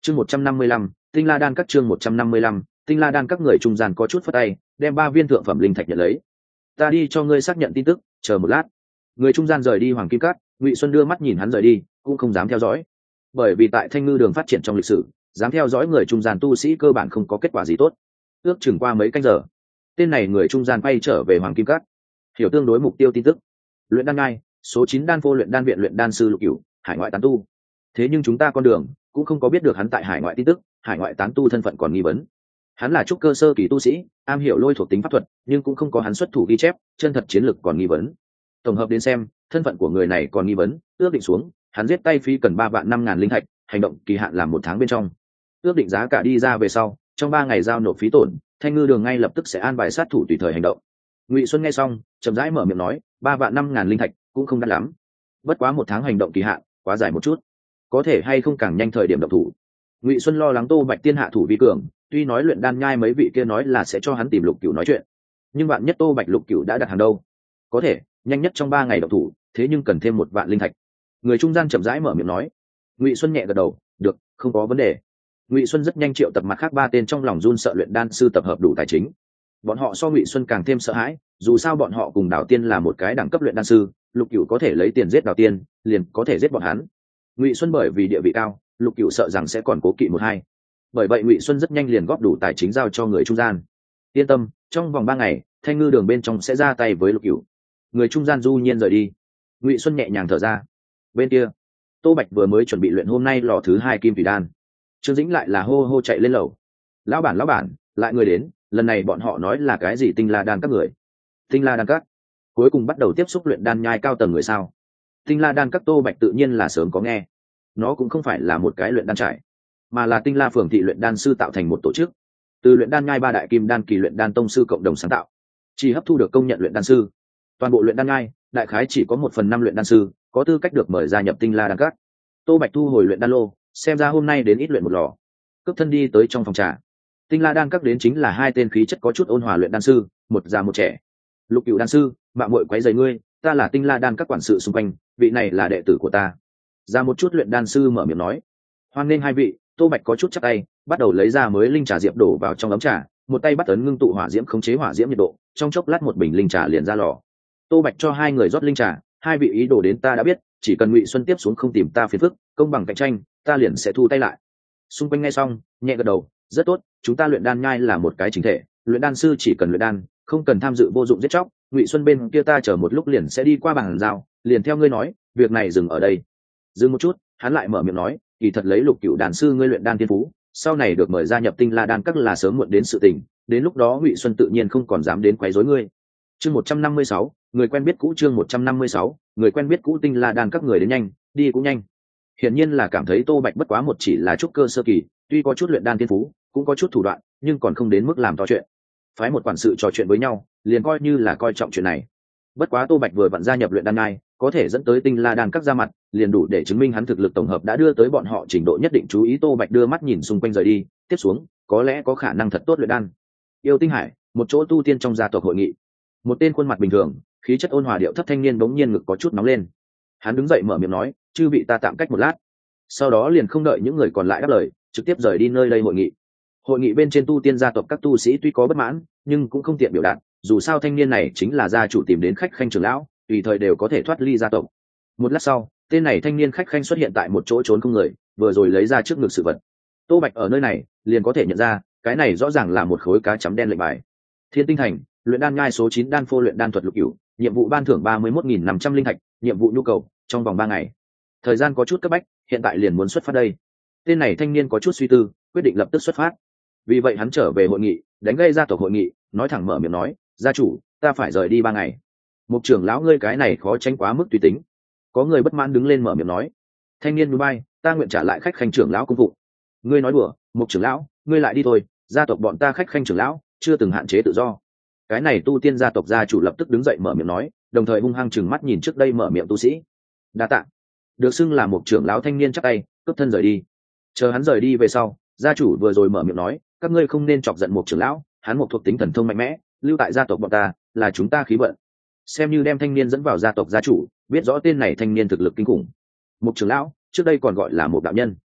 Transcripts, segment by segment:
chương 155, tinh la đan các chương 155, tinh la đan các người trung gian có chút phất tay đem 3 viên thượng phẩm linh thạch nhận lấy. Ta đi cho ngươi xác nhận tin tức, chờ một lát. Người trung gian rời đi Hoàng Kim Cát, Ngụy Xuân đưa mắt nhìn hắn rời đi, cũng không dám theo dõi, bởi vì tại Thanh Ngư Đường phát triển trong lịch sử, dám theo dõi người trung gian tu sĩ cơ bản không có kết quả gì tốt. Ước chừng qua mấy canh giờ, tên này người trung gian bay trở về Hoàng Kim Cát, hiểu tương đối mục tiêu tin tức. Luyện đan ngai, số 9 đan phô luyện đan viện luyện đan sư Lục Cửu, hải ngoại tán tu. Thế nhưng chúng ta con đường cũng không có biết được hắn tại hải ngoại tin tức, hải ngoại tán tu thân phận còn nghi vấn. Hắn là trúc cơ sơ kỳ tu sĩ, am hiểu lôi thuộc tính pháp thuật, nhưng cũng không có hắn xuất thủ ghi chép, chân thật chiến lực còn nghi vấn. Tổng hợp đến xem, thân phận của người này còn nghi vấn, ước định xuống, hắn giết tay phí cần 3 vạn 5.000 linh thạch, hành động kỳ hạn làm 1 tháng bên trong. Ước định giá cả đi ra về sau, trong 3 ngày giao nộp phí tổn, Thanh Ngư Đường ngay lập tức sẽ an bài sát thủ tùy thời hành động. Ngụy Xuân nghe xong, chậm rãi mở miệng nói, 3 vạn 5.000 linh thạch cũng không đắt lắm. Bất quá 1 tháng hành động kỳ hạn, quá dài một chút. Có thể hay không càng nhanh thời điểm động thủ. Ngụy Xuân lo lắng Tô Bạch Tiên hạ thủ vi cường, tuy nói luyện đan nhai mấy vị kia nói là sẽ cho hắn tìm Lục Cửu nói chuyện, nhưng bạn nhất Tô Bạch Lục Cửu đã đặt hàng đâu. Có thể, nhanh nhất trong 3 ngày động thủ, thế nhưng cần thêm 1 vạn linh thạch. Người trung gian chậm rãi mở miệng nói. Ngụy Xuân nhẹ gật đầu, được, không có vấn đề. Ngụy Xuân rất nhanh triệu tập mặt khác 3 tên trong lòng run sợ luyện đan sư tập hợp đủ tài chính. Bọn họ so Ngụy Xuân càng thêm sợ hãi, dù sao bọn họ cùng Đào Tiên là một cái đẳng cấp luyện đan sư, Lục Cửu có thể lấy tiền giết Đào Tiên, liền có thể giết bọn hắn. Ngụy Xuân bởi vì địa vị cao, Lục Cửu sợ rằng sẽ còn cố kỵ 1-2. Bởi vậy Ngụy Xuân rất nhanh liền góp đủ tài chính giao cho người trung gian. Yên tâm, trong vòng 3 ngày, Thanh Ngư Đường bên trong sẽ ra tay với Lục Cửu. Người trung gian du nhiên rời đi. Ngụy Xuân nhẹ nhàng thở ra. Bên kia, Tô Bạch vừa mới chuẩn bị luyện hôm nay lò thứ 2 kim thủy đan. Trương Dĩnh lại là hô hô chạy lên lầu. Lão bản, lại người đến, lần này bọn họ nói là cái gì tinh la đan các người. Tinh la đan các, cuối cùng bắt đầu tiếp xúc luyện đan nhai cao tầng người sao. Tinh la đan các Tô Bạch tự nhiên là sớm có nghe. Nó cũng không phải là một cái luyện đan trại, mà là tinh la phường thị luyện đan sư tạo thành một tổ chức, từ luyện đan nhai 3 đại kim đan kỳ luyện đan tông sư cộng đồng sáng tạo, chỉ hấp thu được công nhận luyện đan sư. Toàn bộ luyện đan nhai đại khái chỉ có 1/5 luyện đan sư có tư cách được mời gia nhập tinh la đan các. Tô Bạch thu hồi luyện đan lô, xem ra hôm nay đến ít luyện một lò. Cướp thân đi tới trong phòng trà. Tinh la đan các đến chính là 2 tên khí chất có chút ôn hòa luyện đan sư, một già một trẻ. Lục Cửu đan sư, mạo muội quấy rầy ngươi, ta là tinh la đan các quản sự xung quanh, vị này là đệ tử của ta. Ra một chút luyện đan sư mở miệng nói. Hoan nghênh 2 vị. Tô Bạch có chút chắp tay, bắt đầu lấy ra mới linh trà diệp đổ vào trong ấm trà, một tay bắt ấn ngưng tụ hỏa diễm khống chế hỏa diễm nhiệt độ, trong chốc lát một bình linh trà liền ra lò. Tô Bạch cho 2 người rót linh trà, 2 vị ý đồ đến ta đã biết, chỉ cần Ngụy Xuân tiếp xuống không tìm ta phiền phức, công bằng cạnh tranh, ta liền sẽ thu tay lại. Xung quanh nghe xong, nhẹ gật đầu, rất tốt, chúng ta luyện đan nhai là một cái chính thể, luyện đan sư chỉ cần luyện đan, không cần tham dự vô dụng giết chóc. Ngụy Xuân bên kia ta chờ một lúc liền sẽ đi qua bàn giao, liền theo ngươi nói, việc này dừng ở đây. Dừng một chút, hắn lại mở miệng nói, kỳ thật lấy Lục Cửu đan sư ngươi luyện đan tiên phú, sau này được mời gia nhập tinh la đan các là sớm muộn đến sự tình, đến lúc đó Ngụy Xuân tự nhiên không còn dám đến quấy rối ngươi. Chương 156, người quen biết cũ chương 156, người quen biết cũ tinh la đan các người đến nhanh, đi cũng nhanh. Hiển nhiên là cảm thấy Tô Bạch bất quá một chỉ là trúc cơ sơ kỳ, tuy có chút luyện đan tiên phú, cũng có chút thủ đoạn, nhưng còn không đến mức làm to chuyện. Phái một quản sự trò chuyện với nhau, liền coi như là coi trọng chuyện này. Bất quá Tô Bạch vừa vặn gia nhập luyện đan nhai, có thể dẫn tới tinh la đan các ra mặt, liền đủ để chứng minh hắn thực lực tổng hợp đã đưa tới bọn họ trình độ nhất định. Chú ý Tô Bạch đưa mắt nhìn xung quanh rời đi, tiếp xuống có lẽ có khả năng thật tốt luyện đan. Yêu Tinh Hải, một chỗ tu tiên trong gia tộc hội nghị. Một tên khuôn mặt bình thường, khí chất ôn hòa điệu thấp thanh niên bỗng nhiên ngực có chút nóng lên. Hắn đứng dậy mở miệng nói, chư vị ta tạm cách một lát. Sau đó liền không đợi những người còn lại đáp lời, trực tiếp rời đi nơi đây hội nghị. Hội nghị bên trên tu tiên gia tộc các tu sĩ tuy có bất mãn, nhưng cũng không tiện biểu đạt, dù sao thanh niên này chính là gia chủ tìm đến khách khanh trưởng lão, tùy thời đều có thể thoát ly gia tộc. Một lát sau, tên này thanh niên khách khanh xuất hiện tại một chỗ trốn không người, vừa rồi lấy ra trước ngực sự vật. Tô Bạch ở nơi này liền có thể nhận ra, cái này rõ ràng là một khối cá chấm đen lệnh bài. Thiên Tinh Thành, luyện đan nhai số 9 đan phô luyện đan thuật Lục Cửu, nhiệm vụ ban thưởng 31.500 linh thạch, nhiệm vụ nhu cầu trong vòng 3 ngày. Thời gian có chút cấp bách, hiện tại liền muốn xuất phát đây. Tên này thanh niên có chút suy tư, quyết định lập tức xuất phát. Vì vậy hắn trở về hội nghị, đánh gây gia tộc hội nghị, nói thẳng mở miệng nói, gia chủ, ta phải rời đi 3 ngày. Mục trưởng lão ngươi cái này khó tránh quá mức tùy tính. Có người bất mãn đứng lên mở miệng nói. Thanh niên núi bay, ta nguyện trả lại khách khanh trưởng lão cung vụ. Ngươi nói đùa, Mục trưởng lão, ngươi lại đi thôi, gia tộc bọn ta khách khanh trưởng lão chưa từng hạn chế tự do. Cái này tu tiên gia tộc gia chủ lập tức đứng dậy mở miệng nói, đồng thời hung hăng chừng mắt nhìn trước đây mở miệng tu sĩ. Đa tạ. Được xưng là Mục trưởng lão thanh niên chắp tay, cướp thân rời đi. Chờ hắn rời đi về sau, gia chủ vừa rồi mở miệng nói, các ngươi không nên chọc giận Mục trưởng lão, hắn một thuộc tính thần thông mạnh mẽ, lưu tại gia tộc bọn ta là chúng ta khí vận. Xem như đem thanh niên dẫn vào gia tộc gia chủ, biết rõ tên này thanh niên thực lực kinh khủng. Mục trưởng lão trước đây còn gọi là một đạo nhân.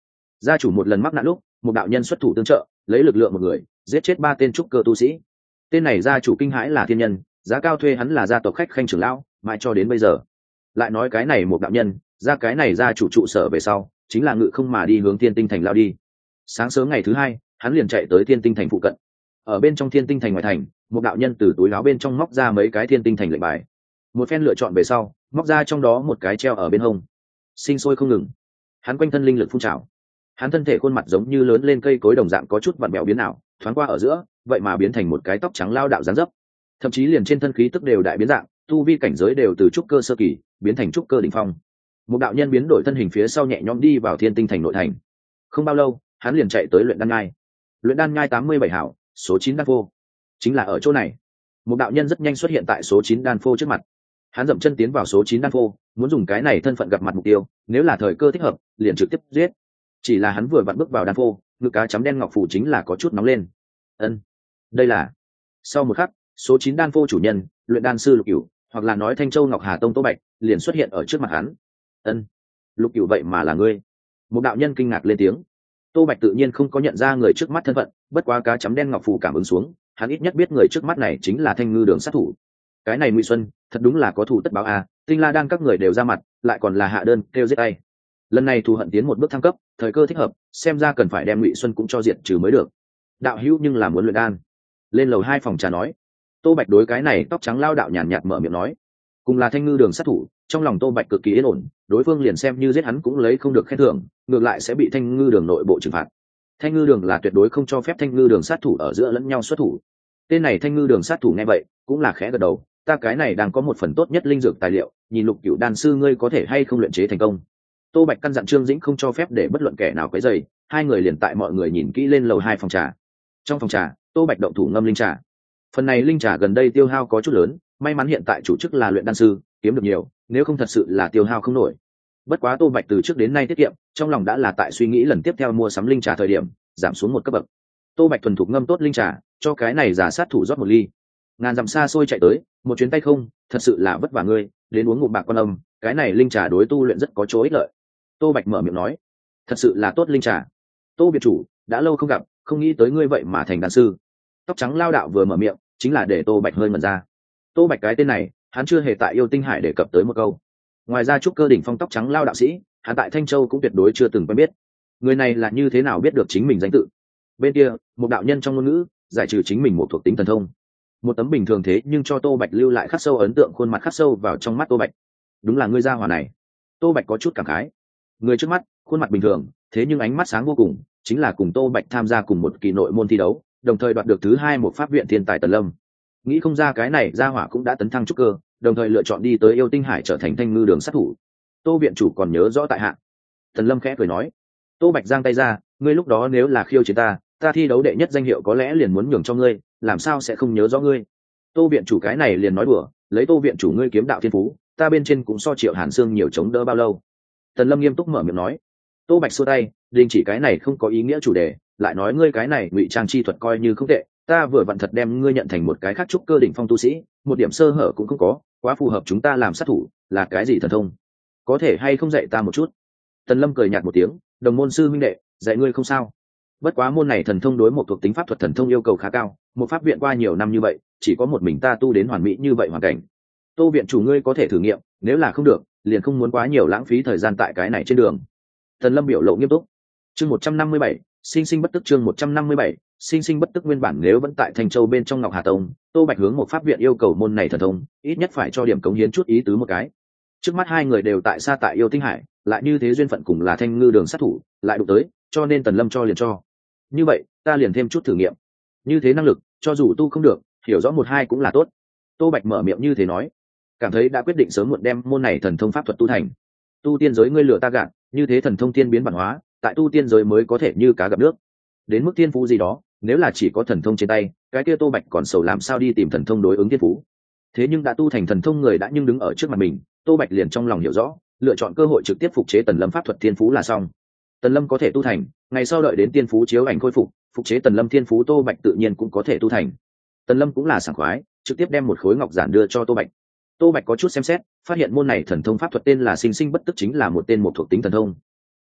Gia chủ một lần mắc nạn lúc, một đạo nhân xuất thủ tương trợ, lấy lực lượng một người giết chết 3 tên trúc cơ tu sĩ. Tên này gia chủ kinh hãi là thiên nhân, giá cao thuê hắn là gia tộc khách khanh trưởng lão, mãi cho đến bây giờ. Lại nói cái này một đạo nhân, ra cái này gia chủ trụ sở về sau, chính là ngự không mà đi hướng Thiên Tinh Thành lao đi. Sáng sớm ngày thứ 2, hắn liền chạy tới Thiên Tinh Thành phụ cận. Ở bên trong Thiên Tinh Thành ngoài thành, một đạo nhân từ túi áo bên trong móc ra mấy cái Thiên Tinh Thành lệnh bài. Một phen lựa chọn về sau, móc ra trong đó một cái treo ở bên hông, sinh sôi không ngừng. Hắn quanh thân linh lực phun trào, hắn thân thể khuôn mặt giống như lớn lên cây cối đồng dạng có chút vặn vẹo biến ảo, thoáng qua ở giữa, vậy mà biến thành một cái tóc trắng lao đạo dáng dấp. Thậm chí liền trên thân khí tức đều đại biến dạng, tu vi cảnh giới đều từ trúc cơ sơ kỳ biến thành trúc cơ đỉnh phong. Một đạo nhân biến đổi thân hình phía sau nhẹ nhõm đi vào Thiên Tinh Thành nội thành. Không bao lâu, hắn liền chạy tới luyện đan nhai. Luyện đan nhai 87 hảo, số 9 đan phô. Chính là ở chỗ này. Một đạo nhân rất nhanh xuất hiện tại số 9 đan phô trước mặt. Hắn dậm chân tiến vào số 9 đan phô, muốn dùng cái này thân phận gặp mặt mục tiêu, nếu là thời cơ thích hợp, liền trực tiếp giết. Chỉ là hắn vừa vặn bước vào đan phô, ngực cá chấm đen ngọc phủ chính là có chút nóng lên. Ân, đây là. Sau một khắc, số 9 đan phô chủ nhân, luyện đan sư Lục Cửu, hoặc là nói Thanh Châu Ngọc Hà Tông Tô Bạch, liền xuất hiện ở trước mặt hắn. Ân, Lục Cửu vậy mà là ngươi? Một đạo nhân kinh ngạc lên tiếng. Tô Bạch tự nhiên không có nhận ra người trước mắt thân phận, bất quá cá chấm đen ngọc phủ cảm ứng xuống, hắn ít nhất biết người trước mắt này chính là Thanh Ngư Đường sát thủ. Cái này Ngụy Xuân, thật đúng là có thù tất báo à, Tinh La Đan các người đều ra mặt, lại còn là hạ đơn kêu giết tay. Lần này thù hận tiến một bước thăng cấp, thời cơ thích hợp, xem ra cần phải đem Ngụy Xuân cũng cho diệt trừ mới được. Đạo hữu nhưng là muốn luyện đan. Lên lầu 2 phòng trà nói. Tô Bạch đối cái này tóc trắng lao đạo nhàn nhạt mở miệng nói, cùng là Thanh Ngư Đường sát thủ, trong lòng Tô Bạch cực kỳ yên ổn, đối phương liền xem như giết hắn cũng lấy không được khen thưởng, ngược lại sẽ bị Thanh Ngư Đường nội bộ trừng phạt. Thanh Ngư Đường là tuyệt đối không cho phép Thanh Ngư Đường sát thủ ở giữa lẫn nhau xuất thủ. Tên này Thanh Ngư Đường sát thủ nghe vậy, cũng là khẽ gật đầu, ta cái này đang có một phần tốt nhất linh dược tài liệu, nhìn Lục Cửu đan sư ngươi có thể hay không luyện chế thành công. Tô Bạch căn dặn Trương Dĩnh không cho phép để bất luận kẻ nào quấy rầy, hai người liền tại mọi người nhìn kỹ lên lầu 2 phòng trà. Trong phòng trà, Tô Bạch động thủ ngâm linh trà. Phần này linh trà gần đây tiêu hao có chút lớn, may mắn hiện tại chủ chức là luyện đan sư, kiếm được nhiều, nếu không thật sự là tiêu hao không nổi. Bất quá Tô Bạch từ trước đến nay tiết kiệm, trong lòng đã là tại suy nghĩ lần tiếp theo mua sắm linh trà thời điểm giảm xuống một cấp bậc. Tô Bạch thuần thục ngâm tốt linh trà, cho cái này giả sát thủ rót một ly. Ngàn dặm xa xôi chạy tới, một chuyến tay không, thật sự là vất vả ngươi, đến uống ngụm bạc quan âm, cái này linh trà đối tu luyện rất có chỗ ích lợi. Tô Bạch mở miệng nói, thật sự là tốt linh trà. Tô biệt chủ, đã lâu không gặp, không nghĩ tới ngươi vậy mà thành đan sư. Tóc trắng lao đạo vừa mở miệng, chính là để Tô Bạch hơi ngẩn ra. Tô Bạch cái tên này, hắn chưa hề tại Yêu Tinh Hải đề cập tới một câu. Ngoài ra trúc cơ đỉnh phong tóc trắng lao đạo sĩ, hắn tại Thanh Châu cũng tuyệt đối chưa từng quen biết. Người này là như thế nào biết được chính mình danh tự? Bên kia, một đạo nhân trong ngôn ngữ giải trừ chính mình một thuộc tính thần thông. Một tấm bình thường thế nhưng cho Tô Bạch lưu lại khắc sâu ấn tượng khuôn mặt khắc sâu vào trong mắt Tô Bạch. Đúng là ngươi gia hỏa này. Tô Bạch có chút cảm khái. Người trước mắt, khuôn mặt bình thường, thế nhưng ánh mắt sáng vô cùng, chính là cùng Tô Bạch tham gia cùng một kỳ nội môn thi đấu, đồng thời đoạt được thứ 2 một pháp viện thiên tài Tần Lâm. Nghĩ không ra cái này gia hỏa cũng đã tấn thăng trúc cơ, đồng thời lựa chọn đi tới Yêu Tinh Hải trở thành Thanh Ngư Đường sát thủ. Tô viện chủ còn nhớ rõ tại hạ. Tần Lâm khẽ cười nói. Tô Bạch giang tay ra, ngươi lúc đó nếu là khiêu chiến ta thi đấu đệ nhất danh hiệu có lẽ liền muốn nhường cho ngươi, làm sao sẽ không nhớ rõ ngươi. Tô viện chủ cái này liền nói đùa, lấy Tô viện chủ ngươi kiếm đạo thiên phú, ta bên trên cũng so Triệu Hàn Sương nhiều chống đỡ bao lâu. Tần Lâm nghiêm túc mở miệng nói. Tô Bạch xua tay, đình chỉ cái này không có ý nghĩa chủ đề, lại nói ngươi cái này ngụy trang chi thuật coi như không tệ, ta vừa vặn thật đem ngươi nhận thành một cái khác trúc cơ đỉnh phong tu sĩ, một điểm sơ hở cũng không có, quá phù hợp chúng ta làm sát thủ, là cái gì thần thông, có thể hay không dạy ta một chút. Tần Lâm cười nhạt một tiếng, đồng môn sư huynh đệ, dạy ngươi không sao. Bất quá môn này thần thông đối một thuộc tính pháp thuật thần thông yêu cầu khá cao, một pháp viện qua nhiều năm như vậy, chỉ có một mình ta tu đến hoàn mỹ như vậy hoàn cảnh. Tô viện chủ ngươi có thể thử nghiệm, nếu là không được, liền không muốn quá nhiều lãng phí thời gian tại cái này trên đường. Tần Lâm biểu lộ nghiêm túc. Chương 157, sinh sinh bất tức. Chương 157, sinh sinh bất tức. Nguyên bản nếu vẫn tại Thanh Châu bên trong Ngọc Hà Tông, Tô Bạch hướng một pháp viện yêu cầu môn này thần thông, ít nhất phải cho điểm cống hiến chút ý tứ một cái. Trước mắt hai người đều tại xa tại Yêu Tinh Hải, lại như thế duyên phận cùng là Thanh Ngư Đường sát thủ, lại đụng tới, cho nên Tần Lâm cho liền cho. Như vậy, ta liền thêm chút thử nghiệm. Như thế năng lực, cho dù tu không được, hiểu rõ một hai cũng là tốt. Tô Bạch mở miệng như thế nói, cảm thấy đã quyết định sớm muộn đem môn này thần thông pháp thuật tu thành. Tu tiên giới ngươi lừa ta gạt, như thế thần thông tiên biến bản hóa, tại tu tiên giới mới có thể như cá gặp nước. Đến mức tiên phú gì đó, nếu là chỉ có thần thông trên tay, cái kia Tô Bạch còn sầu làm sao đi tìm thần thông đối ứng tiên phú. Thế nhưng đã tu thành thần thông người đã nhưng đứng ở trước mặt mình, Tô Bạch liền trong lòng hiểu rõ, lựa chọn cơ hội trực tiếp phục chế Tần Lâm pháp thuật thiên phú là xong. Tần Lâm có thể tu thành, ngày sau đợi đến tiên phú chiếu ảnh khôi phục, phục chế Tần Lâm thiên phú Tô Bạch tự nhiên cũng có thể tu thành. Tần Lâm cũng là sảng khoái, trực tiếp đem một khối ngọc giản đưa cho Tô Bạch. Tô Bạch có chút xem xét, phát hiện môn này thần thông pháp thuật tên là sinh sinh bất tức, chính là một tên một thuộc tính thần thông.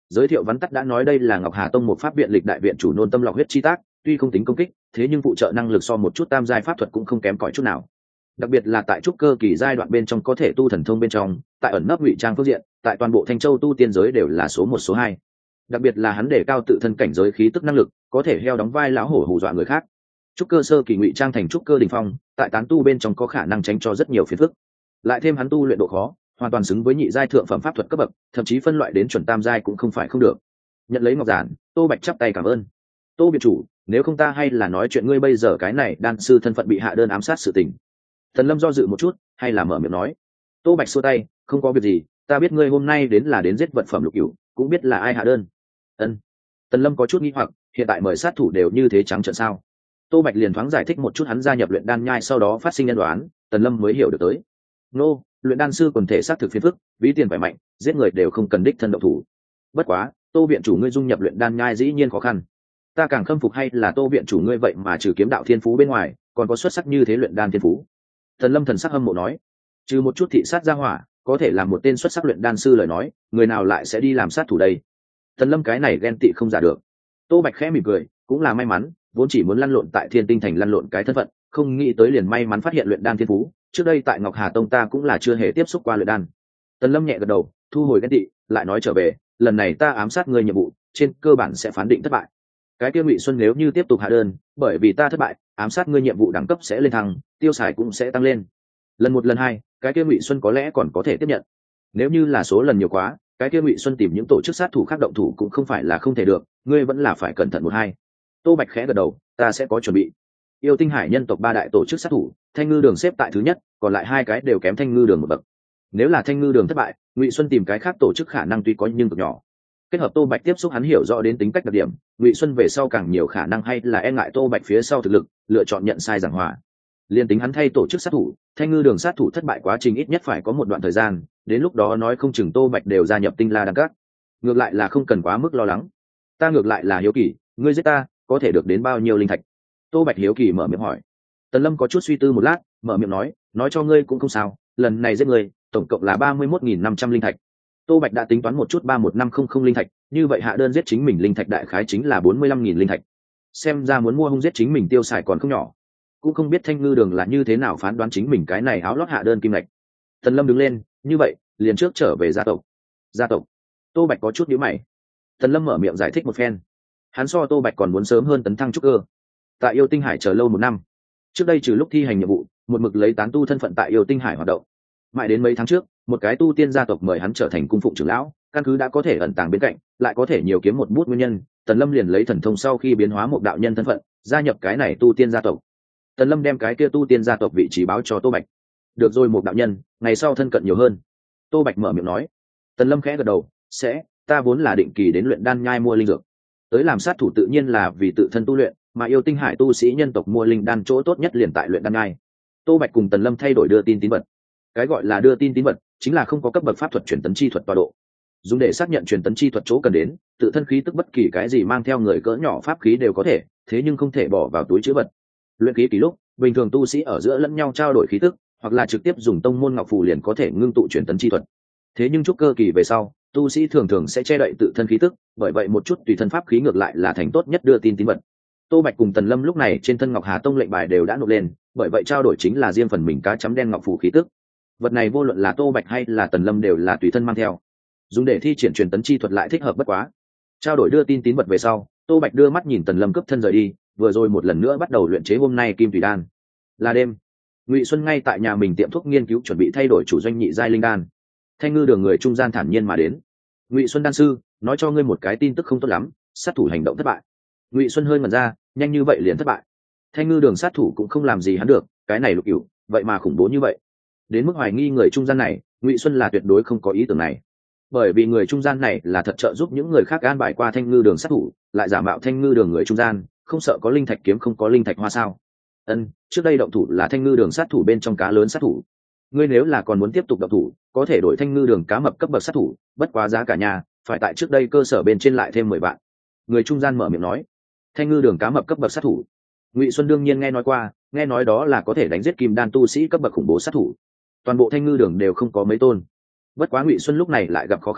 Giới thiệu vắn tắt đã nói đây là Ngọc Hà Tông một pháp viện lịch đại viện chủ Nôn Tâm Lọc Huyết chi tác, tuy không tính công kích, thế nhưng phụ trợ năng lực so một chút tam giai pháp thuật cũng không kém cỏi chút nào. Đặc biệt là tại trúc cơ kỳ giai đoạn bên trong có thể tu thần thông bên trong, tại ẩn nấp ngụy trang phương diện, tại toàn bộ Thanh Châu tu tiên giới đều là số một số hai. Đặc biệt là hắn đề cao tự thân cảnh giới khí tức năng lực, có thể heo đóng vai lão hổ hù dọa người khác. Trúc cơ sơ kỳ ngụy trang thành trúc cơ đỉnh phong, tại tán tu bên trong có khả năng tránh cho rất nhiều phiền phức. Lại thêm hắn tu luyện độ khó, hoàn toàn xứng với nhị giai thượng phẩm pháp thuật cấp bậc, thậm chí phân loại đến chuẩn tam giai cũng không phải không được. Nhận lấy ngọc giản, Tô Bạch chắp tay cảm ơn. Tô biệt chủ, nếu không ta hay là nói chuyện ngươi bây giờ cái này đan sư thân phận bị hạ đơn ám sát sự tình. Tần Lâm do dự một chút, hay là mở miệng nói. Tô Bạch xua tay, không có việc gì, ta biết ngươi hôm nay đến là đến giết vật phẩm lục cửu, cũng biết là ai hạ đơn. Ân. Tần Lâm có chút nghi hoặc, hiện tại mời sát thủ đều như thế trắng trợn sao? Tô Bạch liền thoáng giải thích một chút hắn gia nhập luyện đan nhai sau đó phát sinh nhân đoán, Tần Lâm mới hiểu được tới. Nô, luyện đan sư quần thể sát thực phiền phức, ví tiền phải mạnh, giết người đều không cần đích thân động thủ. Bất quá, Tô viện chủ ngươi dung nhập luyện đan nhai dĩ nhiên khó khăn. Ta càng khâm phục hay là Tô viện chủ ngươi vậy mà trừ kiếm đạo thiên phú bên ngoài, còn có xuất sắc như thế luyện đan thiên phú. Tần Lâm thần sắc hâm mộ nói, trừ một chút thị sát gia hỏa, có thể làm một tên xuất sắc luyện đan sư lời nói, người nào lại sẽ đi làm sát thủ đây? Tần Lâm cái này ghen tị không giả được. Tô Bạch khẽ mỉm cười, cũng là may mắn, vốn chỉ muốn lăn lộn tại Thiên Tinh Thành lăn lộn cái thân phận, không nghĩ tới liền may mắn phát hiện luyện đan thiên phú. Trước đây tại Ngọc Hà Tông ta cũng là chưa hề tiếp xúc qua luyện đan. Tần Lâm nhẹ gật đầu, thu hồi ghen tị, lại nói trở về, lần này ta ám sát ngươi nhiệm vụ, trên cơ bản sẽ phán định thất bại. Cái kia Ngụy Xuân nếu như tiếp tục hạ đơn, bởi vì ta thất bại, ám sát ngươi nhiệm vụ đẳng cấp sẽ lên thăng, tiêu xài cũng sẽ tăng lên. Lần một lần hai, cái kia Ngụy Xuân có lẽ còn có thể tiếp nhận. Nếu như là số lần nhiều quá, cái kia Ngụy Xuân tìm những tổ chức sát thủ khác động thủ cũng không phải là không thể được, ngươi vẫn là phải cẩn thận một hai. Tô Bạch khẽ gật đầu, ta sẽ có chuẩn bị. Yêu Tinh Hải nhân tộc ba đại tổ chức sát thủ, Thanh Ngư Đường xếp tại thứ nhất, còn lại hai cái đều kém Thanh Ngư Đường một bậc. Nếu là Thanh Ngư Đường thất bại, Ngụy Xuân tìm cái khác tổ chức khả năng tuy có nhưng cực nhỏ. Kết hợp Tô Bạch tiếp xúc hắn hiểu rõ đến tính cách đặc điểm, Ngụy Xuân về sau càng nhiều khả năng hay là e ngại Tô Bạch phía sau thực lực, lựa chọn nhận sai giảng hòa. Liên tính hắn thay tổ chức sát thủ, Thanh Ngư Đường sát thủ thất bại quá trình ít nhất phải có một đoạn thời gian, đến lúc đó nói không chừng Tô Bạch đều gia nhập Tinh La Đan Các. Ngược lại là không cần quá mức lo lắng. Ta ngược lại là hiếu kỳ, ngươi giết ta, có thể được đến bao nhiêu linh thạch? Tô Bạch hiếu kỳ mở miệng hỏi. Tần Lâm có chút suy tư một lát, mở miệng nói cho ngươi cũng không sao, lần này giết ngươi, tổng cộng là 31.500 linh thạch. Tô Bạch đã tính toán một chút 31500 linh thạch, như vậy hạ đơn giết chính mình linh thạch đại khái chính là 45.000 linh thạch. Xem ra muốn mua hung giết chính mình tiêu xài còn không nhỏ. Cũng không biết Thanh Ngư Đường là như thế nào phán đoán chính mình cái này áo lót hạ đơn kim lạch. Tần Lâm đứng lên, như vậy, liền trước trở về gia tộc. Gia tộc? Tô Bạch có chút nhíu mày. Tần Lâm mở miệng giải thích một phen. Hắn so Tô Bạch còn muốn sớm hơn tấn thăng trúc cơ. Tại Yêu Tinh Hải chờ lâu một năm. Trước đây trừ lúc thi hành nhiệm vụ, một mực lấy tán tu thân phận tại Yêu Tinh Hải hoạt động. Mãi đến mấy tháng trước, một cái tu tiên gia tộc mời hắn trở thành cung phụng trưởng lão, căn cứ đã có thể ẩn tàng bên cạnh, lại có thể nhiều kiếm một bút nguyên nhân, Tần Lâm liền lấy thần thông sau khi biến hóa một đạo nhân thân phận, gia nhập cái này tu tiên gia tộc. Tần Lâm đem cái kia tu tiên gia tộc vị trí báo cho Tô Bạch. Được rồi một đạo nhân, ngày sau thân cận nhiều hơn. Tô Bạch mở miệng nói. Tần Lâm khẽ gật đầu, sẽ, ta vốn là định kỳ đến luyện đan nhai mua linh dược. Tới làm sát thủ tự nhiên là vì tự thân tu luyện, mà Yêu Tinh Hải tu sĩ nhân tộc mua linh đan chỗ tốt nhất liền tại luyện đan nhai. Tô Bạch cùng Tần Lâm thay đổi đưa tin tín vật. Cái gọi là đưa tin tín vật chính là không có cấp bậc pháp thuật truyền tấn chi thuật tọa độ, dùng để xác nhận truyền tấn chi thuật chỗ cần đến, tự thân khí tức bất kỳ cái gì mang theo người cỡ nhỏ pháp khí đều có thể, thế nhưng không thể bỏ vào túi trữ vật. Luyện khí kỳ lúc, bình thường tu sĩ ở giữa lẫn nhau trao đổi khí tức, hoặc là trực tiếp dùng tông môn ngọc phù liền có thể ngưng tụ truyền tấn chi thuật. Thế nhưng trúc cơ kỳ về sau, tu sĩ thường thường sẽ che đậy tự thân khí tức, bởi vậy một chút tùy thân pháp khí ngược lại là thành tốt nhất đưa tin tín vật. Tô Bạch cùng Tần Lâm lúc này trên thân Ngọc Hà Tông lệnh bài đều đã nộp lên, bởi vậy trao đổi chính là riêng phần mình cá chấm đen ngọc phù khí tức. Vật này vô luận là Tô Bạch hay là Tần Lâm đều là tùy thân mang theo, dùng để thi triển truyền tấn chi thuật lại thích hợp bất quá. Trao đổi đưa tin tín vật về sau, Tô Bạch đưa mắt nhìn Tần Lâm cướp thân rời đi, vừa rồi một lần nữa bắt đầu luyện chế hôm nay kim thủy đan. Là đêm, Ngụy Xuân ngay tại nhà mình tiệm thuốc nghiên cứu chuẩn bị thay đổi chủ doanh nhị giai linh đan. Thanh Ngư Đường người trung gian thản nhiên mà đến. Ngụy Xuân đan sư, nói cho ngươi một cái tin tức không tốt lắm, sát thủ hành động thất bại. Ngụy Xuân hơi ngẩn ra, nhanh như vậy liền thất bại. Thanh Ngư Đường sát thủ cũng không làm gì hắn được, cái này Lục Cửu, vậy mà khủng bố như vậy. Đến mức hoài nghi người trung gian này, Ngụy Xuân là tuyệt đối không có ý tưởng này, bởi vì người trung gian này là thật trợ giúp những người khác an bài qua Thanh Ngư Đường sát thủ, lại giả mạo Thanh Ngư Đường người trung gian, không sợ có linh thạch kiếm không có linh thạch hoa sao? Trước đây động thủ là Thanh Ngư Đường sát thủ bên trong cá lớn sát thủ, ngươi nếu là còn muốn tiếp tục động thủ, có thể đổi Thanh Ngư Đường cá mập cấp bậc sát thủ, bất quá giá cả nhà phải tại trước đây cơ sở bên trên lại thêm 10 vạn. Người trung gian mở miệng nói. Thanh Ngư Đường cá mập cấp bậc sát thủ, Ngụy Xuân đương nhiên nghe nói qua, nghe nói đó là có thể đánh giết kim đan tu sĩ cấp bậc khủng bố sát thủ. Toàn bộ Thanh Ngư Đường đều không có mấy tôn. Bất quá Ngụy Xuân lúc này lại gặp khó khăn,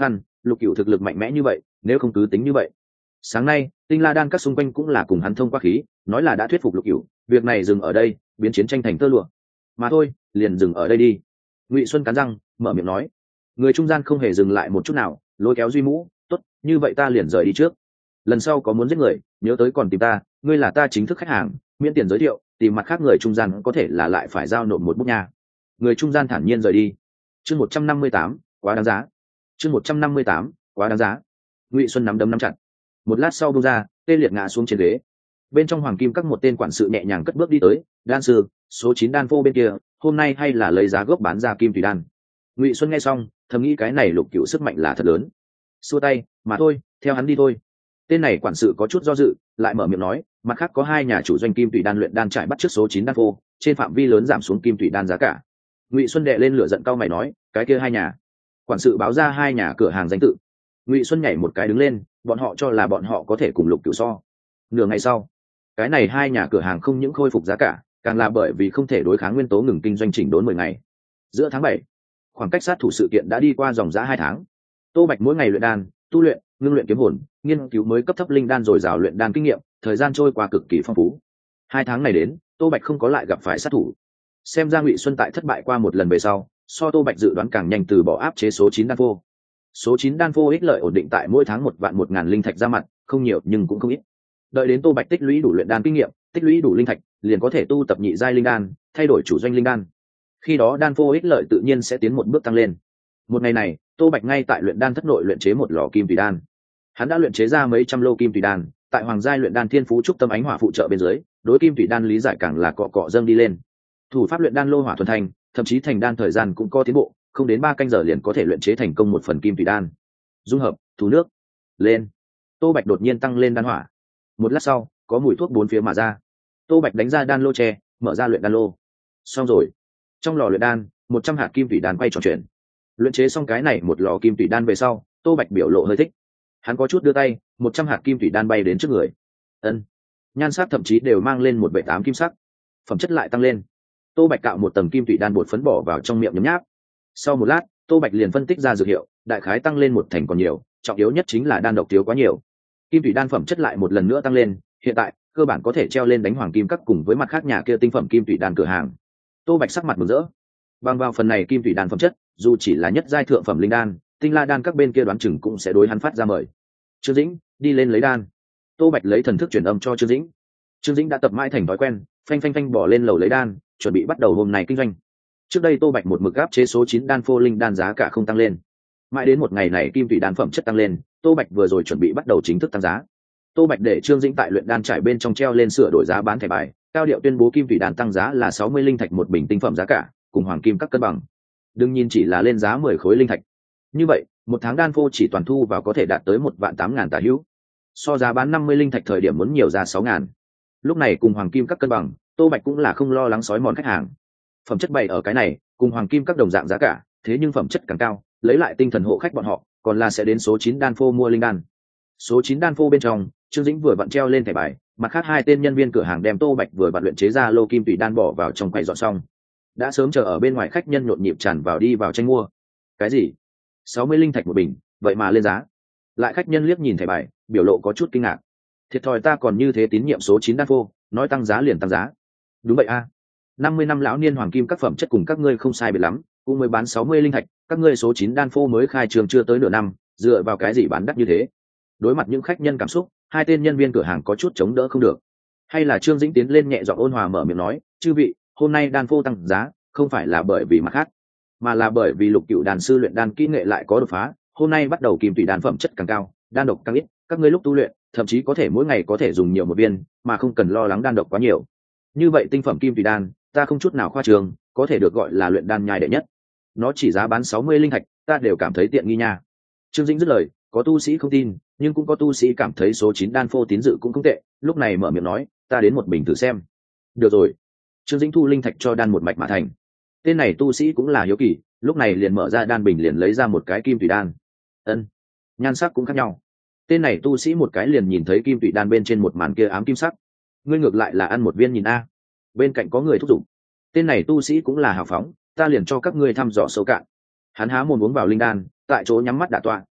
Lục Cửu thực lực mạnh mẽ như vậy, nếu không cứ tính như vậy. Sáng nay, Tinh La Đan các xung quanh cũng là cùng hắn thông qua khí, nói là đã thuyết phục Lục Cửu, việc này dừng ở đây, biến chiến tranh thành tơ lụa. Mà thôi, liền dừng ở đây đi. Ngụy Xuân cắn răng, mở miệng nói. Người trung gian không hề dừng lại một chút nào, lôi kéo Duy Mũ, "Tốt, như vậy ta liền rời đi trước. Lần sau có muốn giết người, nhớ tới còn tìm ta, ngươi là ta chính thức khách hàng, miễn tiền giới thiệu, tìm mặt khác người trung gian có thể là lại phải giao nộp một bút nha." Người trung gian thản nhiên rời đi. Chương 158, quá đáng giá. Chương 158, quá đáng giá. Ngụy Xuân nắm đấm nắm chặt. Một lát sau buông ra, tê liệt ngã xuống trên ghế. Bên trong hoàng kim các một tên quản sự nhẹ nhàng cất bước đi tới, "Đan sư, số 9 đan phô bên kia, hôm nay hay là lấy giá gốc bán ra kim tùy đan." Ngụy Xuân nghe xong, thầm nghĩ cái này Lục Cửu sức mạnh là thật lớn. Xua tay, "Mà thôi, theo hắn đi thôi." Tên này quản sự có chút do dự, lại mở miệng nói, "Mặt khác có hai nhà chủ doanh kim tùy đan luyện đan trải bắt trước số 9 đan phô, trên phạm vi lớn giảm xuống kim tùy đan giá cả." Ngụy Xuân đệ lên lửa giận cau mày nói, "Cái kia hai nhà?" Quản sự báo ra hai nhà cửa hàng danh tự. Ngụy Xuân nhảy một cái đứng lên, bọn họ cho là bọn họ có thể cùng Lục Cửu so. Nửa ngày sau, cái này hai nhà cửa hàng không những khôi phục giá cả, càng là bởi vì không thể đối kháng nguyên tố ngừng kinh doanh chỉnh đốn 10 ngày. Giữa tháng 7, khoảng cách sát thủ sự kiện đã đi qua dòng dã 2 tháng. Tô Bạch mỗi ngày luyện đan, tu luyện, ngưng luyện kiếm hồn, nghiên cứu mới cấp thấp linh đan rồi rào luyện đan kinh nghiệm, thời gian trôi qua cực kỳ phong phú. 2 tháng này đến, Tô Bạch không có lại gặp phải sát thủ. Xem ra Ngụy Xuân tại thất bại qua một lần về sau, so Tô Bạch dự đoán càng nhanh từ bỏ áp chế số 9 đan phô. Số 9 đan phô ích lợi ổn định tại mỗi tháng 1.100.000 linh thạch ra mặt, không nhiều nhưng cũng không ít. Đợi đến Tô Bạch tích lũy đủ luyện đan kinh nghiệm, tích lũy đủ linh thạch, liền có thể tu tập nhị giai linh đan, thay đổi chủ doanh linh đan. Khi đó đan phô ích lợi tự nhiên sẽ tiến một bước tăng lên. Một ngày này, Tô Bạch ngay tại luyện đan thất nội luyện chế một lò kim tùy đan. Hắn đã luyện chế ra mấy trăm lô kim tùy đan, tại hoàng giai luyện đan thiên phú trúc tâm ánh hỏa phụ trợ bên dưới, đối kim tùy đan lý giải càng là cọ cọ dâng đi lên. Thủ pháp luyện đan lô hỏa thuần thành, thậm chí thành đan thời gian cũng có tiến bộ, không đến 3 canh giờ liền có thể luyện chế thành công một phần kim tùy đan. Dung hợp, thủ nước, lên. Tô Bạch đột nhiên tăng lên đan hỏa. Một lát sau, có mùi thuốc bốn phía mà ra. Tô Bạch đánh ra đan lô tre, mở ra luyện đan lô. Xong rồi. Trong lò luyện đan, 100 hạt kim tùy đan quay tròn chuyển. Luyện chế xong cái này một lò kim tùy đan về sau, Tô Bạch biểu lộ hơi thích. Hắn có chút đưa tay, 100 hạt kim tùy đan bay đến trước người. Ân. Nhan sắc thậm chí đều mang lên một bệ tám kim sắc. Phẩm chất lại tăng lên. Tô Bạch cạo một tầng kim tùy đan bột phấn bỏ vào trong miệng nhấm nháp. Sau một lát, Tô Bạch liền phân tích ra dược hiệu, đại khái tăng lên một thành còn nhiều, trọng yếu nhất chính là đan độc thiếu quá nhiều. Kim tùy đan phẩm chất lại một lần nữa tăng lên, hiện tại cơ bản có thể treo lên đánh hoàng kim các cùng với mặt khác nhà kia tinh phẩm kim tùy đan cửa hàng. Tô Bạch sắc mặt mừng rỡ. Bằng vào phần này kim tùy đan phẩm chất, dù chỉ là nhất giai thượng phẩm linh đan, Tinh La đan các bên kia đoán chừng cũng sẽ đối hắn phát ra mời. Trương Dĩnh, đi lên lấy đan. Tô Bạch lấy thần thức truyền âm cho Trương Dĩnh. Trương Dĩnh đã tập mãi thành thói quen, phanh phanh phanh bỏ lên lầu lấy đan, chuẩn bị bắt đầu hôm nay kinh doanh. Trước đây Tô Bạch một mực áp chế số 9 đan phô linh đan giá cả không tăng lên. Mãi đến một ngày này kim tùy đan phẩm chất tăng lên, Tô Bạch vừa rồi chuẩn bị bắt đầu chính thức tăng giá. Tô Bạch để Trương Dĩnh tại luyện đan trải bên trong treo lên sửa đổi giá bán thẻ bài, cao điệu tuyên bố kim tùy đan tăng giá là 60 linh thạch một bình tinh phẩm giá cả, cùng hoàng kim các cân bằng. Đừng nhìn chỉ là lên giá 10 khối linh thạch. Như vậy, một tháng đan phô chỉ toàn thu vào có thể đạt tới 1.800.000 tà hữu. So giá bán 50 linh thạch thời điểm muốn nhiều ra 6.000. Lúc này cùng hoàng kim các cân bằng, Tô Bạch cũng là không lo lắng sói mòn khách hàng. Phẩm chất bày ở cái này, cùng hoàng kim các đồng dạng giá cả, thế nhưng phẩm chất càng cao, lấy lại tinh thần hộ khách bọn họ, còn là sẽ đến số 9 đan phô mua linh đan. Số 9 đan phô bên trong, Trương Dĩnh vừa vặn treo lên thẻ bài, mặt khác hai tên nhân viên cửa hàng đem Tô Bạch vừa vặn luyện chế ra lô kim tùy đan bỏ vào trong quầy dọn xong. Đã sớm chờ ở bên ngoài khách nhân nhộn nhịp tràn vào đi vào tranh mua. Cái gì? 60 linh thạch một bình, vậy mà lên giá. Lại khách nhân liếc nhìn thẻ bài, biểu lộ có chút kinh ngạc. Thiệt thòi ta còn như thế tín nhiệm số 9 đan phô, nói tăng giá liền tăng giá. Đúng vậy a. 50 năm lão niên hoàng kim các phẩm chất cùng các ngươi không sai biệt lắm, cũng mới bán 60 linh thạch, các ngươi số 9 đan phô mới khai trường chưa tới nửa năm, dựa vào cái gì bán đắt như thế? Đối mặt những khách nhân cảm xúc, hai tên nhân viên cửa hàng có chút chống đỡ không được. Hay là Trương Dĩnh tiến lên nhẹ giọng ôn hòa mở miệng nói, chư vị, hôm nay đan phô tăng giá, không phải là bởi vì mặt khác, mà là bởi vì Lục Cửu đan sư luyện đan kỹ nghệ lại có đột phá, hôm nay bắt đầu kim tùy đan phẩm chất càng cao, đan độc càng ít, các ngươi lúc tu luyện, thậm chí có thể mỗi ngày có thể dùng nhiều một viên, mà không cần lo lắng đan độc quá nhiều. Như vậy tinh phẩm kim tùy đan, ta không chút nào khoa trương, có thể được gọi là luyện đan nhai đệ nhất. Nó chỉ giá bán 60 linh thạch, ta đều cảm thấy tiện nghi nha. Trương Dĩnh dứt lời, có tu sĩ không tin, nhưng cũng có tu sĩ cảm thấy số 9 đan phô tín dự cũng không tệ, lúc này mở miệng nói, ta đến một bình thử xem. Được rồi. Trương Dĩnh thu linh thạch cho đan một mạch mà thành. Tên này tu sĩ cũng là hiếu kỳ, lúc này liền mở ra đan bình liền lấy ra một cái kim tùy đan. Ân, nhan sắc cũng khác nhau. Tên này tu sĩ một cái liền nhìn thấy kim tùy đan bên trên một màn kia ám kim sắc. Ngươi ngược lại là ăn một viên nhìn a. Bên cạnh có người thúc giục. Tên này tu sĩ cũng là hào phóng, ta liền cho các ngươi thăm dò sâu cạn. Hắn há mồm uống vào linh đan, tại chỗ nhắm mắt đả tọa,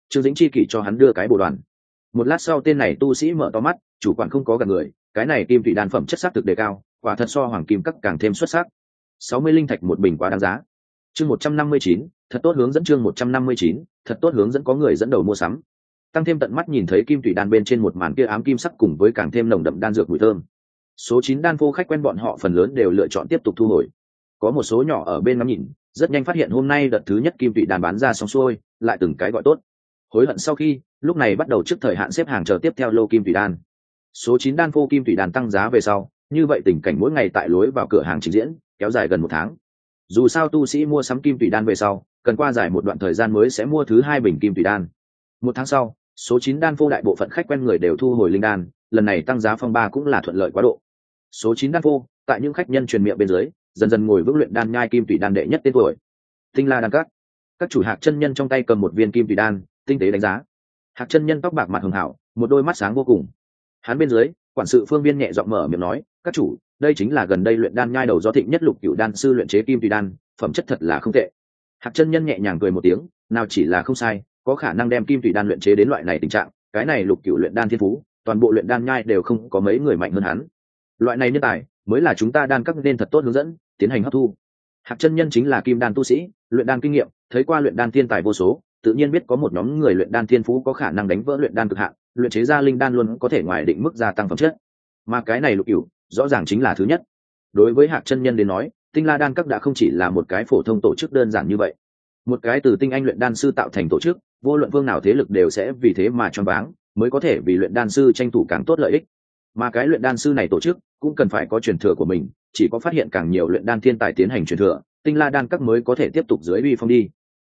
Trương Dĩnh chi kỷ cho hắn đưa cái bồ đoàn. Một lát sau tên này tu sĩ mở to mắt, chủ quản không có gạt người, cái này kim thủy đan phẩm chất sắc thực đề cao, quả thật so hoàng kim các càng thêm xuất sắc. 60 linh thạch một bình quá đáng giá. Chương 159, thật tốt hướng dẫn. Chương 159, thật tốt hướng dẫn. Có người dẫn đầu mua sắm, tăng thêm tận mắt nhìn thấy kim thủy đan bên trên một màn kia ám kim sắc cùng với càng thêm nồng đậm đan dược mùi thơm. Số 9 đan phô khách quen bọn họ phần lớn đều lựa chọn tiếp tục thu hồi. Có một số nhỏ ở bên ngắm nhìn, rất nhanh phát hiện hôm nay đợt thứ nhất kim thủy đan bán ra xong xuôi, lại từng cái gọi tốt. Hối hận sau khi, lúc này bắt đầu trước thời hạn xếp hàng chờ tiếp theo lô kim thủy đan. Số 9 đan phô kim thủy đan tăng giá về sau, như vậy tình cảnh mỗi ngày tại lối vào cửa hàng trình diễn, kéo dài gần 1 tháng. Dù sao tu sĩ mua sắm kim thủy đan về sau, cần qua dài một đoạn thời gian mới sẽ mua thứ 2 bình kim thủy đan. 1 tháng sau, số 9 đan phô đại bộ phận khách quen người đều thu hồi linh đan, lần này tăng giá phong ba cũng là thuận lợi quá độ. Số 9 đan phô, tại những khách nhân truyền miệng bên dưới, dần dần ngồi vững luyện đan nhai kim thủy đan đệ nhất tên tuổi. Tinh La đan các chủ Hạc chân nhân trong tay cầm một viên kim thủy đan, tinh tế đánh giá. Hạc chân nhân tóc bạc mặt hường hảo, một đôi mắt sáng vô cùng. Hắn bên dưới, quản sự Phương Viên nhẹ giọng mở miệng nói, các chủ, đây chính là gần đây luyện đan nhai đầu do thịnh nhất Lục Cửu đan sư luyện chế kim thủy đan, phẩm chất thật là không tệ. Hạc chân nhân nhẹ nhàng cười một tiếng, nào chỉ là không sai, có khả năng đem kim thủy đan luyện chế đến loại này tình trạng, cái này Lục Cửu luyện đan thiên phú, toàn bộ luyện đan nhai đều không có mấy người mạnh hơn hắn. Loại này nhân tài mới là chúng ta đan các nên thật tốt hướng dẫn, tiến hành hấp thu. Hạc chân nhân chính là kim đan tu sĩ, luyện đan kinh nghiệm, thấy qua luyện đan thiên tài vô số, tự nhiên biết có một nhóm người luyện đan thiên phú có khả năng đánh vỡ luyện đan cực hạn, luyện chế ra linh đan luôn có thể ngoài định mức gia tăng phẩm chất. Mà cái này Lục Cửu, rõ ràng chính là thứ nhất. Đối với Hạc chân nhân đến nói, Tinh La đan các đã không chỉ là một cái phổ thông tổ chức đơn giản như vậy. Một cái từ tinh anh luyện đan sư tạo thành tổ chức, vô luận vương nào thế lực đều sẽ vì thế mà choáng váng, mới có thể vì luyện đan sư tranh thủ càng tốt lợi ích. Mà cái luyện đan sư này tổ chức cũng cần phải có truyền thừa của mình, chỉ có phát hiện càng nhiều luyện đan thiên tài tiến hành truyền thừa, Tinh La đan các mới có thể tiếp tục dưới uy phong đi.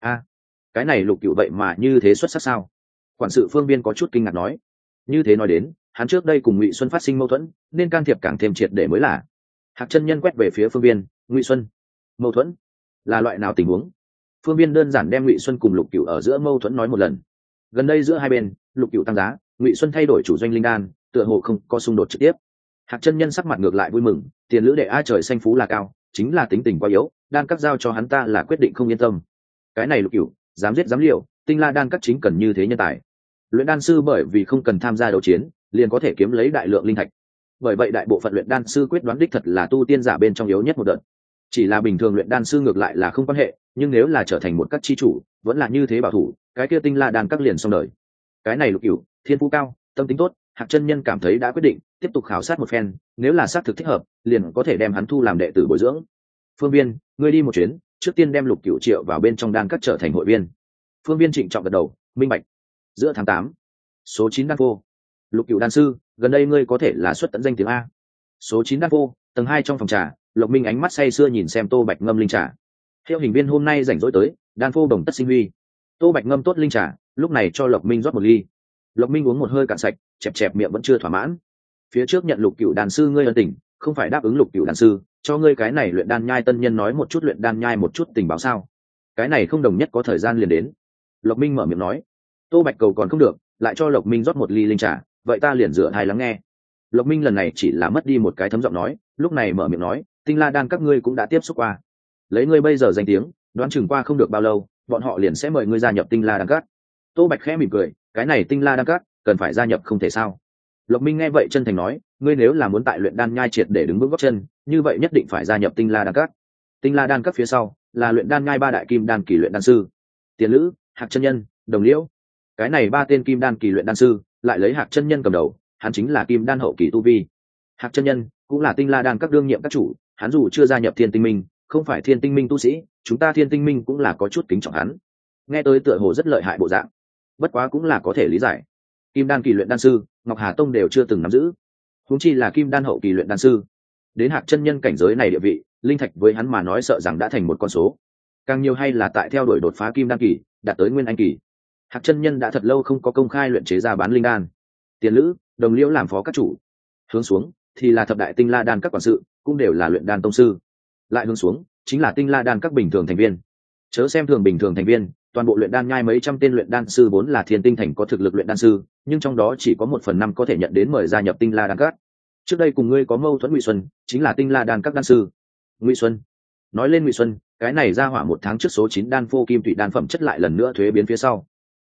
Cái này Lục Cửu vậy mà như thế xuất sắc sao? Quản sự Phương Viên có chút kinh ngạc nói. Như thế nói đến, hắn trước đây cùng Ngụy Xuân phát sinh mâu thuẫn, nên can thiệp càng thêm triệt để mới là. Hạc chân nhân quét về phía Phương Viên, Ngụy Xuân, mâu thuẫn là loại nào tình huống? Phương Viên đơn giản đem Ngụy Xuân cùng Lục Cửu ở giữa mâu thuẫn nói một lần. Gần đây giữa hai bên, Lục Cửu tăng giá, Ngụy Xuân thay đổi chủ doanh linh đan, tựa hồ không có xung đột trực tiếp. Hạc chân nhân sắc mặt ngược lại vui mừng, tiền lữ đệ a trời xanh phú là cao, chính là tính tình quá yếu, đan các giao cho hắn ta là quyết định không yên tâm. Cái này Lục Cửu, dám giết dám liều, Tinh La đan các chính cần như thế nhân tài. Luyện đan sư bởi vì không cần tham gia đấu chiến, liền có thể kiếm lấy đại lượng linh thạch. Bởi vậy đại bộ phận luyện đan sư quyết đoán đích thật là tu tiên giả bên trong yếu nhất một đợt. Chỉ là bình thường luyện đan sư ngược lại là không quan hệ, nhưng nếu là trở thành một các chi chủ, vẫn là như thế bảo thủ, cái kia Tinh La đan các liền xong đời. Cái này Lục Cửu, thiên phú cao, tâm tính tốt, Hạc chân nhân cảm thấy đã quyết định tiếp tục khảo sát một phen, nếu là xác thực thích hợp, liền có thể đem hắn thu làm đệ tử bồi dưỡng. Phương Viên, ngươi đi một chuyến, trước tiên đem Lục Cửu triệu vào bên trong đan các trở thành hội viên. Phương Viên trịnh trọng gật đầu, minh bạch. Giữa tháng 8, số 9 đan phô, Lục Cửu đan sư, gần đây ngươi có thể là xuất tận danh tiếng a. Số 9 đan phô, tầng 2 trong phòng trà, Lộc Minh ánh mắt say sưa nhìn xem Tô Bạch ngâm linh trà. Theo hình viên hôm nay rảnh rỗi tới, đan phô đồng tất sinh huy. Tô Bạch ngâm tốt linh trà, lúc này cho Lộc Minh rót một ly. Lộc Minh uống một hơi cạn sạch, chẹp chẹp miệng vẫn chưa thỏa mãn. Phía trước nhận Lục Cửu đan sư ngươi ân tình, không phải đáp ứng Lục Cửu đan sư, cho ngươi cái này luyện đan nhai tân nhân nói một chút luyện đan nhai một chút tình báo sao? Cái này không đồng nhất có thời gian liền đến. Lộc Minh mở miệng nói. Tô Bạch cầu còn không được, lại cho Lộc Minh rót một ly linh trà, vậy ta liền rửa thai lắng nghe. Lộc Minh lần này chỉ là mất đi một cái thấm giọng nói, lúc này mở miệng nói, Tinh La đan các ngươi cũng đã tiếp xúc qua. Lấy ngươi bây giờ danh tiếng, đoán chừng qua không được bao lâu, bọn họ liền sẽ mời ngươi gia nhập Tinh La đan các. Tô Bạch khẽ mỉm cười, cái này Tinh La đan các, cần phải gia nhập không thể sao? Lộc Minh nghe vậy chân thành nói, ngươi nếu là muốn tại luyện đan nhai triệt để đứng vững gót chân, như vậy nhất định phải gia nhập Tinh La đan các. Tinh La đan các phía sau là luyện đan nhai ba đại kim đan kỳ luyện đan sư, Tiền Lữ, Hạc chân nhân, Đồng Liễu. Cái này ba tên kim đan kỳ luyện đan sư, lại lấy Hạc chân nhân cầm đầu, hắn chính là kim đan hậu kỳ tu vi. Hạc chân nhân cũng là Tinh La đan các đương nhiệm các chủ, hắn dù chưa gia nhập Thiên Tinh Minh, không phải Thiên Tinh Minh tu sĩ, chúng ta Thiên Tinh Minh cũng là có chút kính trọng hắn. Nghe tới tựa hồ rất lợi hại bộ dạng, bất quá cũng là có thể lý giải. Kim đan kỳ luyện đan sư, Ngọc Hà Tông đều chưa từng nắm giữ, huống chi là kim đan hậu kỳ luyện đan sư. Đến Hạc chân nhân cảnh giới này địa vị, linh thạch với hắn mà nói sợ rằng đã thành một con số. Càng nhiều hay là tại theo đuổi đột phá kim đan kỳ, đạt tới nguyên anh kỳ. Hạc chân nhân đã thật lâu không có công khai luyện chế ra bán linh đan. Tiền Lữ, Đồng Liễu làm phó các chủ. Hướng xuống thì là thập đại Tinh La đan các quản sự, cũng đều là luyện đan tông sư. Lại hướng xuống chính là Tinh La đan các bình thường thành viên. Chớ xem thường bình thường thành viên, toàn bộ luyện đan nhai mấy trăm tên luyện đan sư vốn là Thiên Tinh thành có thực lực luyện đan sư, nhưng trong đó chỉ có 1/5 có thể nhận đến mời gia nhập Tinh La đan các. Trước đây cùng ngươi có mâu thuẫn Ngụy Xuân, chính là Tinh La đan các đan sư. Ngụy Xuân. Nói lên Ngụy Xuân, cái này ra hỏa 1 tháng trước số 9 đan phô kim thủy đan phẩm chất lại lần nữa thuế biến phía sau.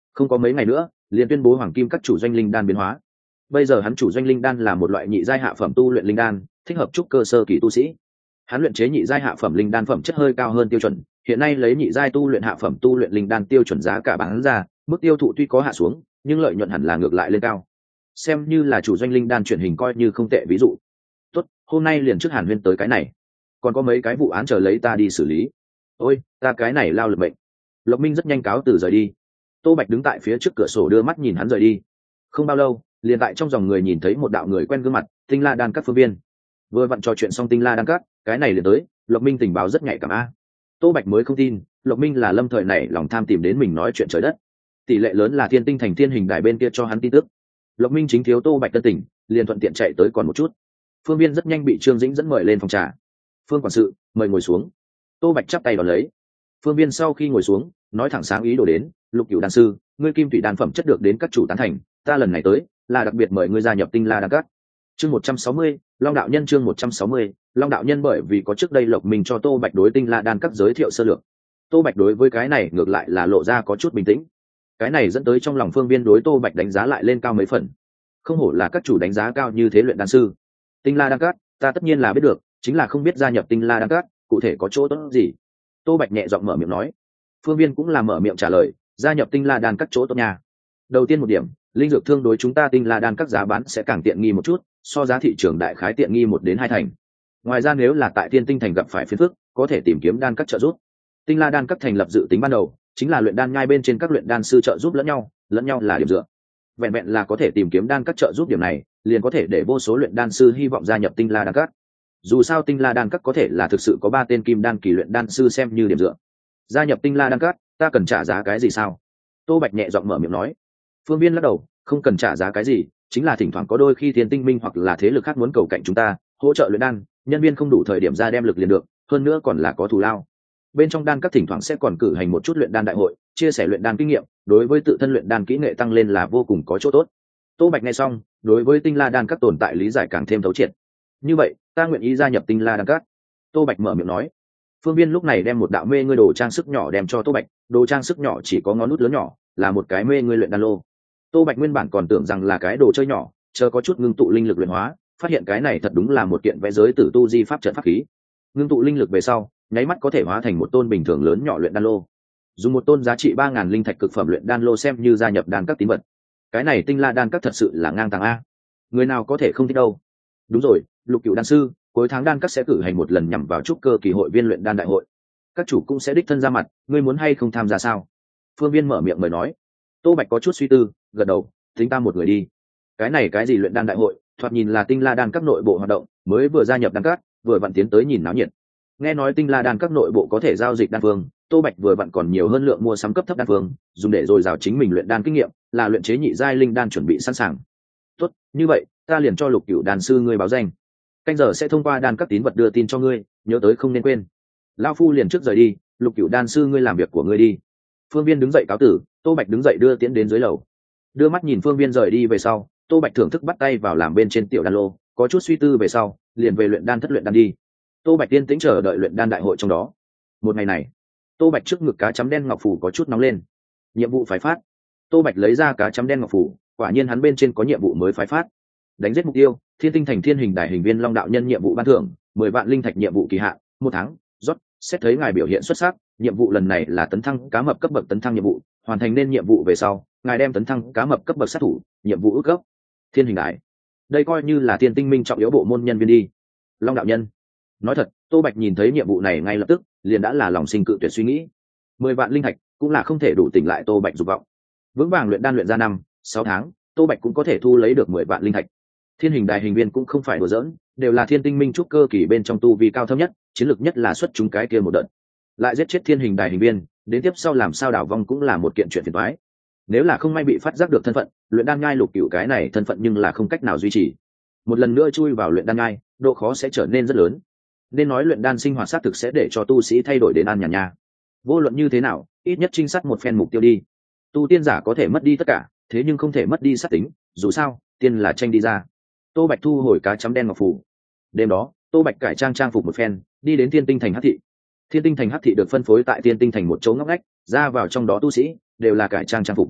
Không có mấy ngày nữa liền tuyên bố hoàng kim các chủ doanh linh đan biến hóa. Bây giờ hắn chủ doanh linh đan là một loại nhị giai hạ phẩm tu luyện linh đan, thích hợp trúc cơ sơ kỳ tu sĩ. Hắn luyện chế nhị giai hạ phẩm linh đan phẩm chất hơi cao hơn tiêu chuẩn, hiện nay lấy nhị giai tu luyện hạ phẩm tu luyện linh đan tiêu chuẩn giá cả bán ra, mức tiêu thụ tuy có hạ xuống, nhưng lợi nhuận hẳn là ngược lại lên cao. Xem như là chủ doanh linh đan chuyển hình coi như không tệ ví dụ. Tốt, hôm nay liền trước Hàn Huyên tới cái này, còn có mấy cái vụ án chờ lấy ta đi xử lý. Ôi, ta cái này lao lực mệnh. Lộc Minh rất nhanh cáo từ rời đi. Tô Bạch đứng tại phía trước cửa sổ đưa mắt nhìn hắn rời đi. Không bao lâu, liền tại trong dòng người nhìn thấy một đạo người quen gương mặt, Tinh La Đan Các Phương Viên. Vừa vặn trò chuyện xong Tinh La Đan Các, cái này liền tới, Lộc Minh tình báo rất nhạy cảm a. Tô Bạch mới không tin, Lộc Minh là lâm thời này lòng tham tìm đến mình nói chuyện trời đất. Tỷ lệ lớn là Thiên Tinh Thành Thiên Hình Đài bên kia cho hắn tin tức. Lộc Minh chính thiếu Tô Bạch tân tình, liền thuận tiện chạy tới còn một chút. Phương Viên rất nhanh bị Trương Dĩnh dẫn mời lên phòng trà. Phương quản sự, mời ngồi xuống. Tô Bạch chắp tay đón lấy. Phương Viên sau khi ngồi xuống, nói thẳng sáng ý đồ đến, Lục Cửu đan sư, ngươi kim thủy đan phẩm chất được đến các chủ tán thành, ta lần này tới là đặc biệt mời ngươi gia nhập Tinh La Đan Các. Chương 160, Long đạo nhân chương 160, Long đạo nhân. Bởi vì có trước đây Lộc Minh cho Tô Bạch đối Tinh La Đan Các giới thiệu sơ lược. Tô Bạch đối với cái này ngược lại là lộ ra có chút bình tĩnh. Cái này dẫn tới trong lòng Phương Viên đối Tô Bạch đánh giá lại lên cao mấy phần. Không hổ là các chủ đánh giá cao như thế luyện đan sư. Tinh La Đan Các, ta tất nhiên là biết được, chính là không biết gia nhập Tinh La Đan Các cụ thể có chỗ tốt gì. Tô Bạch nhẹ giọng mở miệng nói. Phương Viên cũng là mở miệng trả lời, gia nhập Tinh La Đan Các chỗ tốt nha. Đầu tiên một điểm, linh dược thương đối chúng ta Tinh La Đan Các giá bán sẽ càng tiện nghi một chút, so giá thị trường đại khái tiện nghi 1 đến 2 thành. Ngoài ra nếu là tại Thiên Tinh Thành gặp phải phiền phức, có thể tìm kiếm đan các trợ giúp. Tinh La Đan Các thành lập dự tính ban đầu chính là luyện đan nhai bên trên các luyện đan sư trợ giúp lẫn nhau là điểm dựa. Vẹn vẹn là có thể tìm kiếm đan các trợ giúp điểm này, liền có thể để vô số luyện đan sư hy vọng gia nhập Tinh La Đan Các. Dù sao Tinh La Đan Các có thể là thực sự có 3 tên kim đan kỳ luyện đan sư xem như điểm dựa. Gia nhập Tinh La Đan Các, ta cần trả giá cái gì sao? Tô Bạch nhẹ giọng mở miệng nói. Phương Viên lắc đầu, không cần trả giá cái gì, chính là thỉnh thoảng có đôi khi Thiên Tinh Minh hoặc là thế lực khác muốn cầu cạnh chúng ta hỗ trợ luyện đan, nhân viên không đủ thời điểm ra đem lực liền được, hơn nữa còn là có thù lao. Bên trong đan các thỉnh thoảng sẽ còn cử hành một chút luyện đan đại hội, chia sẻ luyện đan kinh nghiệm, đối với tự thân luyện đan kỹ nghệ tăng lên là vô cùng có chỗ tốt. Tô Bạch nghe xong, đối với Tinh La Đan Các tồn tại lý giải càng thêm thấu triệt. Như vậy, ta nguyện ý gia nhập Tinh La Đan Các. Tô Bạch mở miệng nói. Phương Viên lúc này đem một đạo mê ngươi đồ trang sức nhỏ đem cho Tô Bạch, đồ trang sức nhỏ chỉ có ngón nút lớn nhỏ, là một cái mê ngươi luyện đan lô. Tô Bạch nguyên bản còn tưởng rằng là cái đồ chơi nhỏ, chờ có chút ngưng tụ linh lực luyện hóa, phát hiện cái này thật đúng là một kiện vẽ giới tử tu di pháp trận pháp khí. Ngưng tụ linh lực về sau, nháy mắt có thể hóa thành một tôn bình thường lớn nhỏ luyện đan lô. Dùng một tôn giá trị 3000 linh thạch cực phẩm luyện đan lô xem như gia nhập đan các tín vật. Cái này Tinh La Đan Các thật sự là ngang tàng a. Người nào có thể không thích đâu. Đúng rồi, Lục Cửu đan sư, cuối tháng đan các sẽ cử hành một lần nhằm vào trúc cơ kỳ hội viên luyện đan đại hội. Các chủ cũng sẽ đích thân ra mặt, ngươi muốn hay không tham gia sao? Phương Viên mở miệng mời nói. Tô Bạch có chút suy tư, gật đầu, tính ta một người đi. Cái này cái gì luyện đan đại hội, thoạt nhìn là Tinh La Đan Các nội bộ hoạt động, mới vừa gia nhập đan các, vừa vặn tiến tới nhìn náo nhiệt. Nghe nói Tinh La Đan Các nội bộ có thể giao dịch đan phương, Tô Bạch vừa vặn còn nhiều hơn lượng mua sắm cấp thấp đan phương, dùng để dồi dào chính mình luyện đan kinh nghiệm, là luyện chế nhị giai linh đan chuẩn bị sẵn sàng. Tốt, như vậy, ta liền cho Lục Cửu đan sư ngươi báo danh. Canh giờ sẽ thông qua đan các tín vật đưa tin cho ngươi, nhớ tới không nên quên. Lão phu liền trước rời đi, Lục Cửu đan sư ngươi làm việc của ngươi đi. Phương Viên đứng dậy cáo tử, Tô Bạch đứng dậy đưa tiễn đến dưới lầu. Đưa mắt nhìn Phương Viên rời đi về sau, Tô Bạch thưởng thức bắt tay vào làm bên trên tiểu đan lô, có chút suy tư về sau, liền về luyện đan thất luyện đan đi. Tô Bạch tiên tĩnh chờ đợi luyện đan đại hội trong đó. Một ngày này, Tô Bạch trước ngực cá chấm đen ngọc phủ có chút nóng lên. Nhiệm vụ phái phát. Tô Bạch lấy ra cá chấm đen ngọc phủ, quả nhiên hắn bên trên có nhiệm vụ mới phái phát. Đánh giết mục tiêu, Thiên Tinh Thành Thiên Hình Đài hình viên Long đạo nhân nhiệm vụ ban thưởng, 10 vạn linh thạch nhiệm vụ kỳ hạn, 1 tháng. Rót, xét thấy ngài biểu hiện xuất sắc, nhiệm vụ lần này là tấn thăng cá mập cấp bậc tấn thăng nhiệm vụ, hoàn thành nên nhiệm vụ về sau, ngài đem tấn thăng cá mập cấp bậc sát thủ, nhiệm vụ ước cấp. Thiên Hình Đài. Đây coi như là Thiên Tinh Minh trọng yếu bộ môn nhân viên đi. Long đạo nhân. Nói thật, Tô Bạch nhìn thấy nhiệm vụ này ngay lập tức, liền đã là lòng sinh cự tuyệt suy nghĩ. 10 vạn linh thạch cũng là không thể đủ tỉnh lại Tô Bạch dục vọng. Vững vàng luyện đan luyện ra 5-6 tháng, Tô Bạch cũng có thể thu lấy được 10 vạn linh thạch. Thiên Hình Đài hình viên cũng không phải đùa giỡn, đều là Thiên Tinh Minh trúc cơ kỳ bên trong tu vi cao thâm nhất, chiến lược nhất là xuất chúng cái kia một đợt. Lại giết chết Thiên Hình Đài hình viên, đến tiếp sau làm sao đảo vong cũng là một kiện chuyện phiền toái. Nếu là không may bị phát giác được thân phận, luyện đan nhai Lục Cửu cái này thân phận nhưng là không cách nào duy trì. Một lần nữa chui vào luyện đan nhai, độ khó sẽ trở nên rất lớn. Nên nói luyện đan sinh hoạt sát thực sẽ để cho tu sĩ thay đổi đến an nhàn nha. Vô luận như thế nào, ít nhất trinh sát một phen mục tiêu đi. Tu tiên giả có thể mất đi tất cả, thế nhưng không thể mất đi sát tính, dù sao, tiên là tranh đi ra. Tô Bạch thu hồi cá chấm đen ngọc phủ. Đêm đó, Tô Bạch cải trang phục một phen, đi đến Thiên Tinh Thành Hắc thị. Thiên Tinh Thành Hắc thị được phân phối tại Thiên Tinh Thành một chỗ ngóc ngách, ra vào trong đó tu sĩ đều là cải trang phục.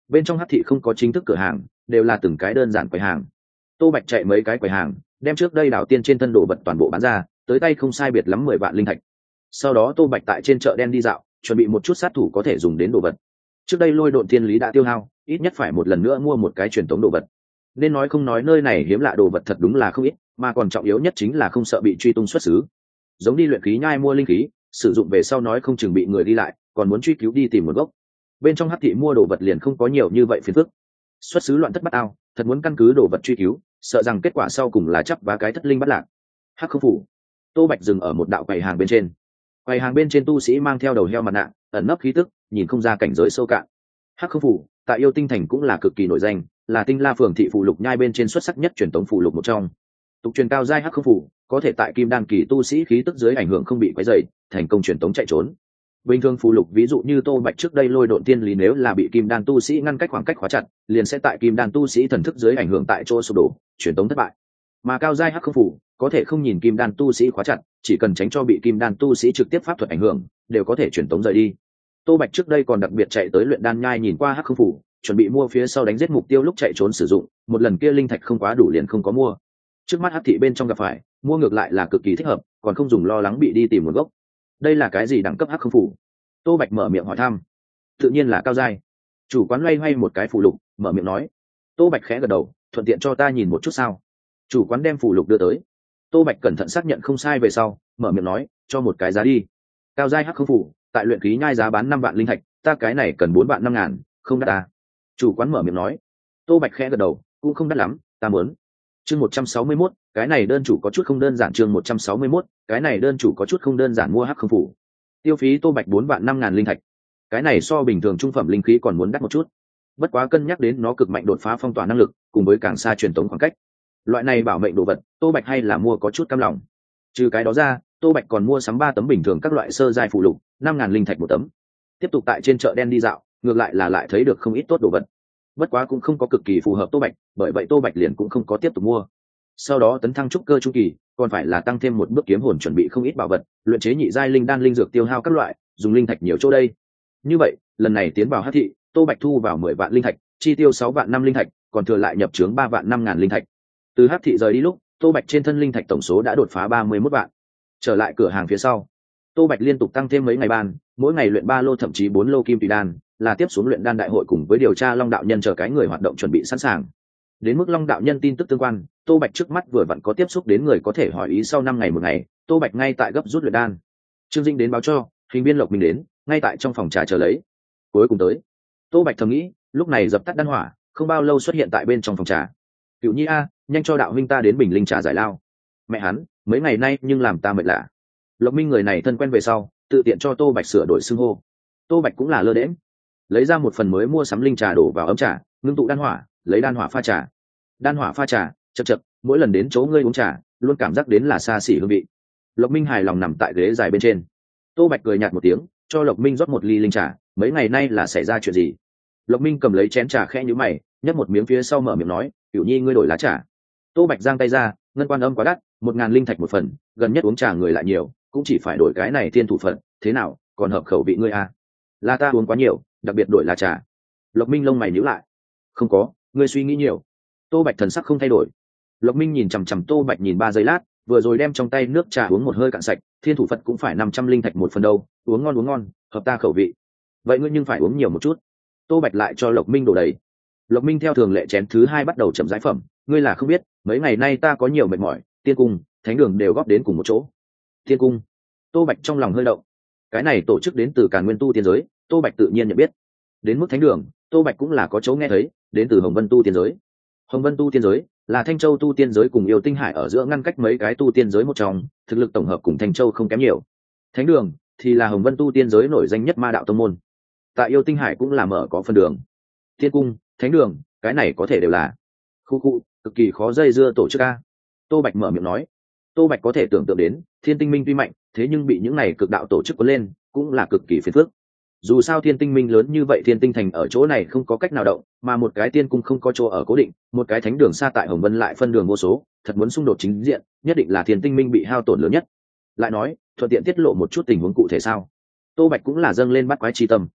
bên trong hắc thị không có chính thức cửa hàng, đều là từng cái đơn giản quầy hàng. Tô Bạch chạy mấy cái quầy hàng, đem trước đây đảo tiên trên thân đồ vật toàn bộ bán ra, tới tay không sai biệt lắm 10 vạn linh thạch. Sau đó Tô Bạch tại trên chợ đen đi dạo, chuẩn bị một chút sát thủ có thể dùng đến đồ vật. Trước đây lôi độn thiên lý đã tiêu hao, ít nhất phải một lần nữa mua một cái truyền tống đồ vật. Nên nói không nói, nơi này hiếm lạ đồ vật thật đúng là không ít, mà còn trọng yếu nhất chính là không sợ bị truy tung xuất xứ. Giống đi luyện khí nhai mua linh khí, sử dụng về sau nói không chừng bị người đi lại, còn muốn truy cứu đi tìm một gốc. Bên trong hắc thị mua đồ vật liền không có nhiều như vậy phiền phức. Xuất xứ loạn thất bát ao, thật muốn căn cứ đồ vật truy cứu, sợ rằng kết quả sau cùng là chấp vá cái thất linh bắt lạc. Hắc không phủ. Tô Bạch dừng ở một đạo quầy hàng bên trên. Quầy hàng bên trên tu sĩ mang theo đầu heo mặt nạ, ẩn nấp khí tức, nhìn không ra cảnh giới sâu cạn. Hắc không phủ tại Yêu Tinh thành cũng là cực kỳ nổi danh, là Tinh La phường thị phụ lục nhai bên trên xuất sắc nhất truyền tống phụ lục một trong. Tục truyền cao giai hắc không phủ có thể tại kim đan kỳ tu sĩ khí tức dưới ảnh hưởng không bị quấy rầy, thành công truyền tống chạy trốn. Bình thường phụ lục ví dụ như Tô Bạch trước đây lôi độn tiên lý, nếu là bị kim đan tu sĩ ngăn cách khoảng cách khóa chặt, liền sẽ tại kim đan tu sĩ thần thức dưới ảnh hưởng tại chỗ sụp đổ, truyền tống thất bại. Mà cao giai hắc không phủ có thể không nhìn kim đan tu sĩ khóa chặt, chỉ cần tránh cho bị kim đan tu sĩ trực tiếp pháp thuật ảnh hưởng, đều có thể truyền tống rời đi. Tô Bạch trước đây còn đặc biệt chạy tới luyện đan nhai nhìn qua hắc không phủ, chuẩn bị mua phía sau đánh giết mục tiêu lúc chạy trốn sử dụng, một lần kia linh thạch không quá đủ liền không có mua. Trước mắt hắc thị bên trong gặp phải, mua ngược lại là cực kỳ thích hợp, còn không dùng lo lắng bị đi tìm nguồn gốc. Đây là cái gì đẳng cấp hắc không phủ? Tô Bạch mở miệng hỏi thăm. Tự nhiên là cao giai. Chủ quán loay hoay một cái phụ lục, mở miệng nói. Tô Bạch khẽ gật đầu, thuận tiện cho ta nhìn một chút sao? Chủ quán đem phụ lục đưa tới. Tô Bạch cẩn thận xác nhận không sai về sau, mở miệng nói, cho một cái giá đi. Cao giai hắc không phủ tại luyện khí nhai giá bán 5 vạn linh thạch, ta cái này cần 4 vạn 5 ngàn, không đắt ta. Chủ quán mở miệng nói. Tô Bạch khẽ gật đầu, cũng không đắt lắm, ta muốn. Chương 161, cái này đơn chủ có chút không đơn giản. Chương 161, cái này đơn chủ có chút không đơn giản. Mua hắc không phủ, tiêu phí Tô Bạch 4 vạn 5 ngàn linh thạch. Cái này so bình thường trung phẩm linh khí còn muốn đắt một chút. Bất quá cân nhắc đến nó cực mạnh đột phá phong tỏa năng lực, cùng với càng xa truyền tống khoảng cách, loại này bảo mệnh đồ vật, Tô Bạch hay là mua có chút cam lòng. Trừ cái đó ra, Tô Bạch còn mua sắm 3 tấm bình thường các loại sơ giai phụ lục, 5 ngàn linh thạch một tấm. Tiếp tục tại trên chợ đen đi dạo, ngược lại là lại thấy được không ít tốt đồ vật. Bất quá cũng không có cực kỳ phù hợp Tô Bạch, bởi vậy Tô Bạch liền cũng không có tiếp tục mua. Sau đó tấn thăng trúc cơ trung kỳ, còn phải là tăng thêm một bước kiếm hồn, chuẩn bị không ít bảo vật, luyện chế nhị giai linh đan linh dược tiêu hao các loại, dùng linh thạch nhiều chỗ đây. Như vậy, lần này tiến vào hắc thị, Tô Bạch thu vào 10 vạn linh thạch, chi tiêu 6 vạn 5 linh thạch, còn thừa lại nhập trướng 3 vạn 5 ngàn linh thạch. Từ hắc thị rời đi lúc, Tô Bạch trên thân linh thạch tổng số đã đột phá 31 vạn. Trở lại cửa hàng phía sau, Tô Bạch liên tục tăng thêm mấy ngày ban, mỗi ngày luyện 3 lô thậm chí 4 lô kim tùy đan, là tiếp xuống luyện đan đại hội cùng với điều tra Long đạo nhân chờ cái người hoạt động chuẩn bị sẵn sàng. Đến mức Long đạo nhân tin tức tương quan, Tô Bạch trước mắt vừa vặn có tiếp xúc đến người có thể hỏi ý sau 5 ngày một ngày, Tô Bạch ngay tại gấp rút luyện đan. Trương Dinh đến báo cho, hình biên Lộc mình đến, ngay tại trong phòng trà chờ lấy. Cuối cùng tới. Tô Bạch thầm nghĩ, lúc này dập tắt đan hỏa, không bao lâu xuất hiện tại bên trong phòng trà. Cửu Nhi a, nhanh cho đạo huynh ta đến bình linh trà giải lao. Mẹ hắn, mấy ngày nay nhưng làm ta mệt lạ. Lộc Minh người này thân quen về sau, tự tiện cho Tô Bạch sửa đổi xưng hô. Tô Bạch cũng là lơ đễm, lấy ra một phần mới mua sắm linh trà đổ vào ấm trà, ngưng tụ đan hỏa, lấy đan hỏa pha trà. Đan hỏa pha trà, chậc chậc, mỗi lần đến chỗ ngươi uống trà, luôn cảm giác đến là xa xỉ hương vị. Lộc Minh hài lòng nằm tại ghế dài bên trên. Tô Bạch cười nhạt một tiếng, cho Lộc Minh rót một ly linh trà. Mấy ngày nay là xảy ra chuyện gì? Lộc Minh cầm lấy chén trà khẽ nhíu mày, nhấp một miếng phía sau mở miệng nói, Cửu Nhi ngươi đổi lá trà. Tô Bạch giang tay ra, ngân quan âm quá đắt, 1000 linh thạch một phần, gần nhất uống trà người lại nhiều, cũng chỉ phải đổi cái này thiên thủ phận, thế nào, còn hợp khẩu vị ngươi à? Là ta uống quá nhiều, đặc biệt đổi lá trà. Lộc Minh lông mày nhíu lại. Không có, ngươi suy nghĩ nhiều. Tô Bạch thần sắc không thay đổi. Lộc Minh nhìn chằm chằm Tô Bạch nhìn 3 giây lát, vừa rồi đem trong tay nước trà uống một hơi cạn sạch, thiên thủ phật cũng phải 500 linh thạch một phần đâu, uống ngon, hợp ta khẩu vị. Vậy ngươi nhưng phải uống nhiều một chút. Tô Bạch lại cho Lộc Minh đổ đầy. Lộc Minh theo thường lệ chén thứ 2 bắt đầu chậm rãi phẩm, ngươi là không biết, mấy ngày nay ta có nhiều mệt mỏi, tiên cung, thánh đường đều góp đến cùng một chỗ. Tiên cung. Tô Bạch trong lòng hơi động. Cái này tổ chức đến từ Càn Nguyên tu tiên giới, Tô Bạch tự nhiên nhận biết. Đến mức thánh đường, Tô Bạch cũng là có chỗ nghe thấy, đến từ Hồng Vân tu tiên giới. Hồng Vân tu tiên giới là Thanh Châu tu tiên giới cùng Yêu Tinh Hải ở giữa ngăn cách mấy cái tu tiên giới một trong, thực lực tổng hợp cùng Thanh Châu không kém nhiều. Thánh đường thì là Hồng Vân tu tiên giới nổi danh nhất ma đạo tông môn. Tại Yêu Tinh Hải cũng là mở có phân đường. Tiên cung, thánh đường, cái này có thể đều là khu cực kỳ khó dây dưa tổ chức a. Tô Bạch mở miệng nói. Tô Bạch có thể tưởng tượng đến, Thiên Tinh Minh tuy mạnh, thế nhưng bị những này cực đạo tổ chức cuốn lên, cũng là cực kỳ phiền phức. Dù sao Thiên Tinh Minh lớn như vậy, Thiên Tinh Thành ở chỗ này không có cách nào động, mà một cái tiên cung không có chỗ ở cố định, một cái thánh đường xa tại Hồng Vân lại phân đường vô số, thật muốn xung đột chính diện, nhất định là Thiên Tinh Minh bị hao tổn lớn nhất. Lại nói, thuận tiện tiết lộ một chút tình huống cụ thể sao? Tô Bạch cũng là dâng lên bắt quái chi tâm.